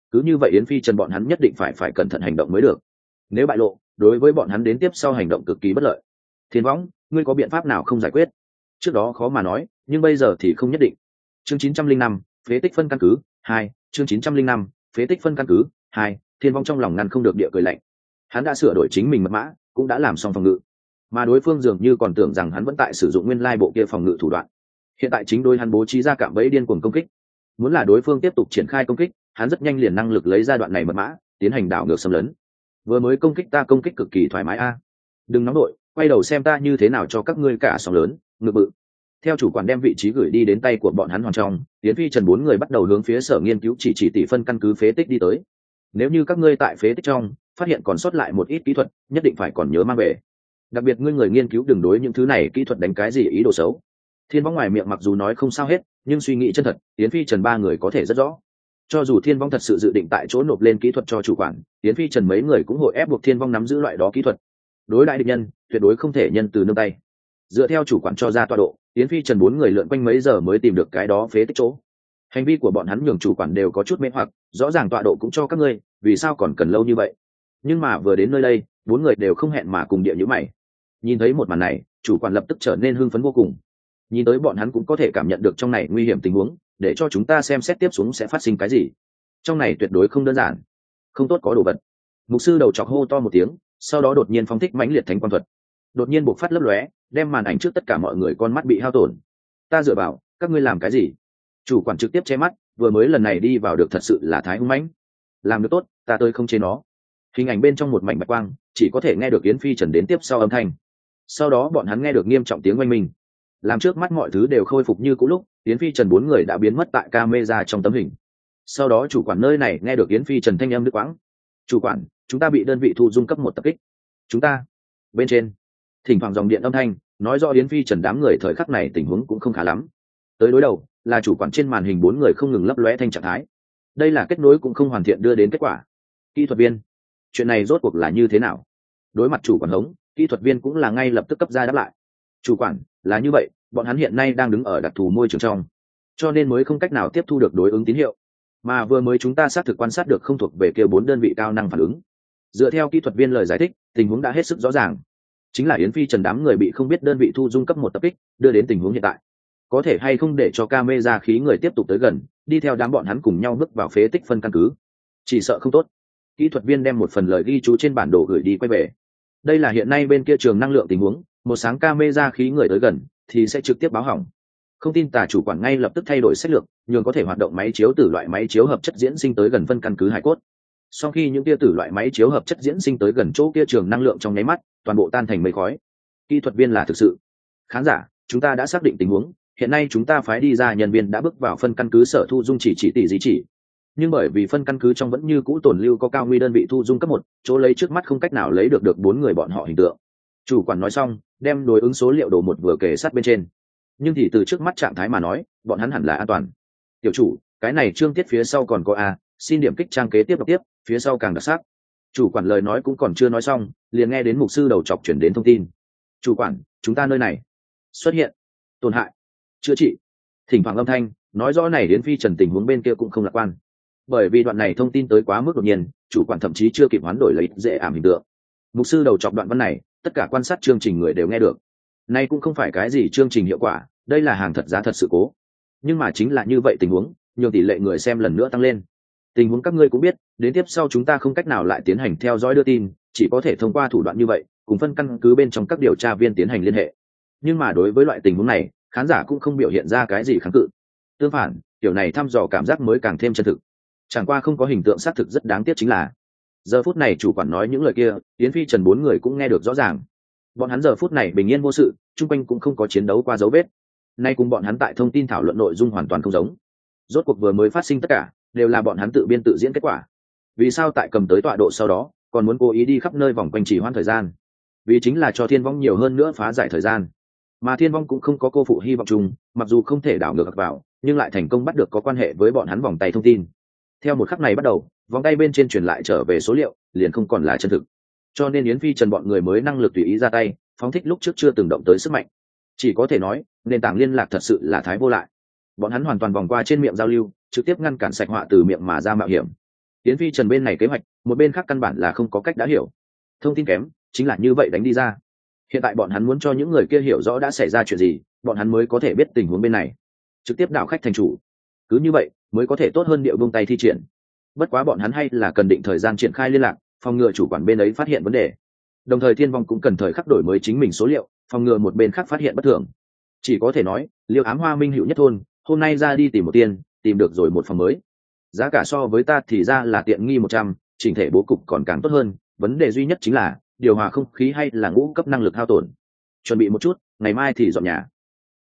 cứ như vậy yến phi trần bọn hắn nhất định phải phải cẩn thận hành động mới được, nếu bại lộ đối với bọn hắn đến tiếp sau hành động cực kỳ bất lợi. Thiên Võng, ngươi có biện pháp nào không giải quyết? Trước đó khó mà nói, nhưng bây giờ thì không nhất định. Chương chín trăm linh năm, phế tích phân căn cứ hai. Chương chín trăm linh năm, phế tích phân căn cứ hai. Thiên Võng trong lòng ngăn không được địa cười lạnh. Hắn đã sửa đổi chính mình mật mã, cũng đã làm xong phòng ngự, mà đối phương dường như còn tưởng rằng hắn vẫn tại sử dụng nguyên lai bộ kia phòng ngự thủ đoạn. Hiện tại chính đối hắn bố trí ra cạm bẫy điên cuồng công kích. Muốn là đối phương tiếp tục triển khai công kích, hắn rất nhanh liền năng lực lấy ra đoạn này mật mã, tiến hành đảo ngược xâm lấn. Vừa mới công kích ta công kích cực kỳ thoải mái a. Đừng nóng nổi, quay đầu xem ta như thế nào cho các ngươi cả sóng lớn, ngự bự. Theo chủ quản đem vị trí gửi đi đến tay của bọn hắn hoàn trong, Tiến Phi Trần bốn người bắt đầu hướng phía sở nghiên cứu chỉ chỉ tỷ phân căn cứ phế tích đi tới. Nếu như các ngươi tại phế tích trong phát hiện còn sót lại một ít kỹ thuật, nhất định phải còn nhớ mang về. Đặc biệt ngươi người nghiên cứu đừng đối những thứ này kỹ thuật đánh cái gì ý đồ xấu. Thiên Võng ngoài miệng mặc dù nói không sao hết, nhưng suy nghĩ chân thật, Tiến Phi Trần ba người có thể rất rõ. Cho dù Thiên Võng thật sự dự định tại chỗ nộp lên kỹ thuật cho chủ quản, Tiến Phi Trần mấy người cũng hội ép buộc Thiên Võng nắm giữ loại đó kỹ thuật. Đối đại địch nhân, tuyệt đối không thể nhân từ nương tay. Dựa theo chủ quản cho ra tọa độ, Tiến Phi Trần bốn người lượn quanh mấy giờ mới tìm được cái đó phế tích chỗ. Hành vi của bọn hắn nhường chủ quản đều có chút mê hoặc, rõ ràng tọa độ cũng cho các ngươi, vì sao còn cần lâu như vậy? Nhưng mà vừa đến nơi đây, bốn người đều không hẹn mà cùng địa nhíu mày. Nhìn thấy một màn này, chủ quản lập tức trở nên hưng phấn vô cùng. Nhìn tới bọn hắn cũng có thể cảm nhận được trong này nguy hiểm tình huống, để cho chúng ta xem xét tiếp xuống sẽ phát sinh cái gì. Trong này tuyệt đối không đơn giản, không tốt có đồ vật. Mục sư đầu chọc hô to một tiếng, sau đó đột nhiên phóng thích mãnh liệt thánh quang thuật, đột nhiên bộc phát lấp lóe, đem màn ảnh trước tất cả mọi người con mắt bị hao tổn. Ta dựa vào, các ngươi làm cái gì? Chủ quản trực tiếp che mắt, vừa mới lần này đi vào được thật sự là thái hung mãnh. Làm được tốt, ta tôi không chế nó. Hình ảnh bên trong một mảnh bạch quang, chỉ có thể nghe được Yến Phi Trần đến tiếp sau âm thanh. Sau đó bọn hắn nghe được nghiêm trọng tiếng oanh minh. Làm trước mắt mọi thứ đều khôi phục như cũ lúc, Yến Phi Trần bốn người đã biến mất tại camera trong tấm hình. Sau đó chủ quản nơi này nghe được Yến Phi Trần thanh âm đứt quãng. Chủ quản, chúng ta bị đơn vị thu dung cấp một tập kích. Chúng ta bên trên thỉnh thoảng dòng điện âm thanh nói rõ Yến Phi Trần đám người thời khắc này tình huống cũng không khá lắm. Tới đối đầu là chủ quản trên màn hình bốn người không ngừng lấp lóe thanh trạng thái. Đây là kết nối cũng không hoàn thiện đưa đến kết quả. Kỹ thuật viên, chuyện này rốt cuộc là như thế nào? Đối mặt chủ quản hống, kỹ thuật viên cũng là ngay lập tức cấp ra đáp lại. Chủ quản, là như vậy, bọn hắn hiện nay đang đứng ở đặc thù môi trường trong, cho nên mới không cách nào tiếp thu được đối ứng tín hiệu. Mà vừa mới chúng ta xác thực quan sát được không thuộc về kia bốn đơn vị cao năng phản ứng. Dựa theo kỹ thuật viên lời giải thích, tình huống đã hết sức rõ ràng. Chính là Yến Phi Trần đám người bị không biết đơn vị thu dung cấp một tập kích, đưa đến tình huống hiện tại. Có thể hay không để cho camera khí người tiếp tục tới gần, đi theo đám bọn hắn cùng nhau bước vào phế tích phân căn cứ? Chỉ sợ không tốt. Kỹ thuật viên đem một phần lời ghi chú trên bản đồ gửi đi quay về. Đây là hiện nay bên kia trường năng lượng tình huống, một sáng camera khí người tới gần thì sẽ trực tiếp báo hỏng. Không tin tà chủ quản ngay lập tức thay đổi sách lược, nhường có thể hoạt động máy chiếu tử loại máy chiếu hợp chất diễn sinh tới gần phân căn cứ hải cốt. Sau khi những kia tử loại máy chiếu hợp chất diễn sinh tới gần chỗ kia trường năng lượng trong nháy mắt, toàn bộ tan thành mây khói. Kỹ thuật viên là thực sự. Khán giả, chúng ta đã xác định tình huống, hiện nay chúng ta phái đi ra nhân viên đã bước vào phân căn cứ sở thu dung chỉ chỉ tỷ di chỉ. Nhưng bởi vì phân căn cứ trong vẫn như cũ tồn lưu có cao nguy đơn vị thu dung cấp một, chỗ lấy trước mắt không cách nào lấy được được bốn người bọn họ hình tượng. Chủ quản nói xong, đem đối ứng số liệu đồ một vừa kể sát bên trên. Nhưng thì từ trước mắt trạng thái mà nói, bọn hắn hẳn là an toàn. Tiểu chủ, cái này chương tiết phía sau còn có a, xin điểm kích trang kế tiếp đọc tiếp, phía sau càng đặc sắc. Chủ quản lời nói cũng còn chưa nói xong, liền nghe đến mục sư đầu chọc chuyển đến thông tin. Chủ quản, chúng ta nơi này xuất hiện tổn hại, chữa trị. Thỉnh thoảng âm thanh nói rõ này đến Phi Trần tình huống bên kia cũng không lạc quan. Bởi vì đoạn này thông tin tới quá mức đột nhiên, chủ quản thậm chí chưa kịp hoán đổi lấy dễ ảm hình tượng. Mục sư đầu chọc đoạn văn này, tất cả quan sát chương trình người đều nghe được. Nay cũng không phải cái gì chương trình hiệu quả, đây là hàng thật giá thật sự cố. Nhưng mà chính là như vậy tình huống, nhiều tỷ lệ người xem lần nữa tăng lên. Tình huống các ngươi cũng biết, đến tiếp sau chúng ta không cách nào lại tiến hành theo dõi đưa tin, chỉ có thể thông qua thủ đoạn như vậy, cùng phân căn cứ bên trong các điều tra viên tiến hành liên hệ. Nhưng mà đối với loại tình huống này, khán giả cũng không biểu hiện ra cái gì kháng cự. Tương phản, kiểu này thăm dò cảm giác mới càng thêm chân thực. Chẳng qua không có hình tượng xác thực rất đáng tiếc chính là, giờ phút này chủ quản nói những lời kia, Yến Phi Trần bốn người cũng nghe được rõ ràng. Bọn hắn giờ phút này bình yên vô sự, chung quanh cũng không có chiến đấu qua dấu vết. Nay cùng bọn hắn tại thông tin thảo luận nội dung hoàn toàn không giống. Rốt cuộc vừa mới phát sinh tất cả, đều là bọn hắn tự biên tự diễn kết quả. Vì sao tại cầm tới tọa độ sau đó, còn muốn cố ý đi khắp nơi vòng quanh chỉ hoãn thời gian? Vì chính là cho Thiên Vong nhiều hơn nữa phá giải thời gian. Mà Thiên Vong cũng không có cô phụ hy vọng chung, mặc dù không thể đảo ngược vào, nhưng lại thành công bắt được có quan hệ với bọn hắn vòng tay thông tin. Theo một khắc này bắt đầu, vòng tay bên trên truyền lại trở về số liệu, liền không còn là chân thực. Cho nên Yến Phi Trần bọn người mới năng lực tùy ý ra tay, phóng thích lúc trước chưa từng động tới sức mạnh. Chỉ có thể nói, nền tảng liên lạc thật sự là thái vô lại. Bọn hắn hoàn toàn vòng qua trên miệng giao lưu, trực tiếp ngăn cản sạch họa từ miệng mà ra mạo hiểm. Yến Phi Trần bên này kế hoạch, một bên khác căn bản là không có cách đã hiểu. Thông tin kém, chính là như vậy đánh đi ra. Hiện tại bọn hắn muốn cho những người kia hiểu rõ đã xảy ra chuyện gì, bọn hắn mới có thể biết tình huống bên này, trực tiếp đảo khách thành chủ. Cứ như vậy, mới có thể tốt hơn điệu buông tay thi triển. Bất quá bọn hắn hay là cần định thời gian triển khai liên lạc, phòng ngừa chủ quản bên ấy phát hiện vấn đề. Đồng thời Thiên Vong cũng cần thời khắc đổi mới chính mình số liệu, phòng ngừa một bên khác phát hiện bất thường. Chỉ có thể nói, Liêu Ám Hoa Minh hữu nhất thôn, hôm nay ra đi tìm một tiền, tìm được rồi một phòng mới. Giá cả so với ta thì ra là tiện nghi một trăm, chỉnh thể bố cục còn càng tốt hơn, vấn đề duy nhất chính là điều hòa không khí hay là ngũ cấp năng lực hao tổn. Chuẩn bị một chút, ngày mai thì dọn nhà.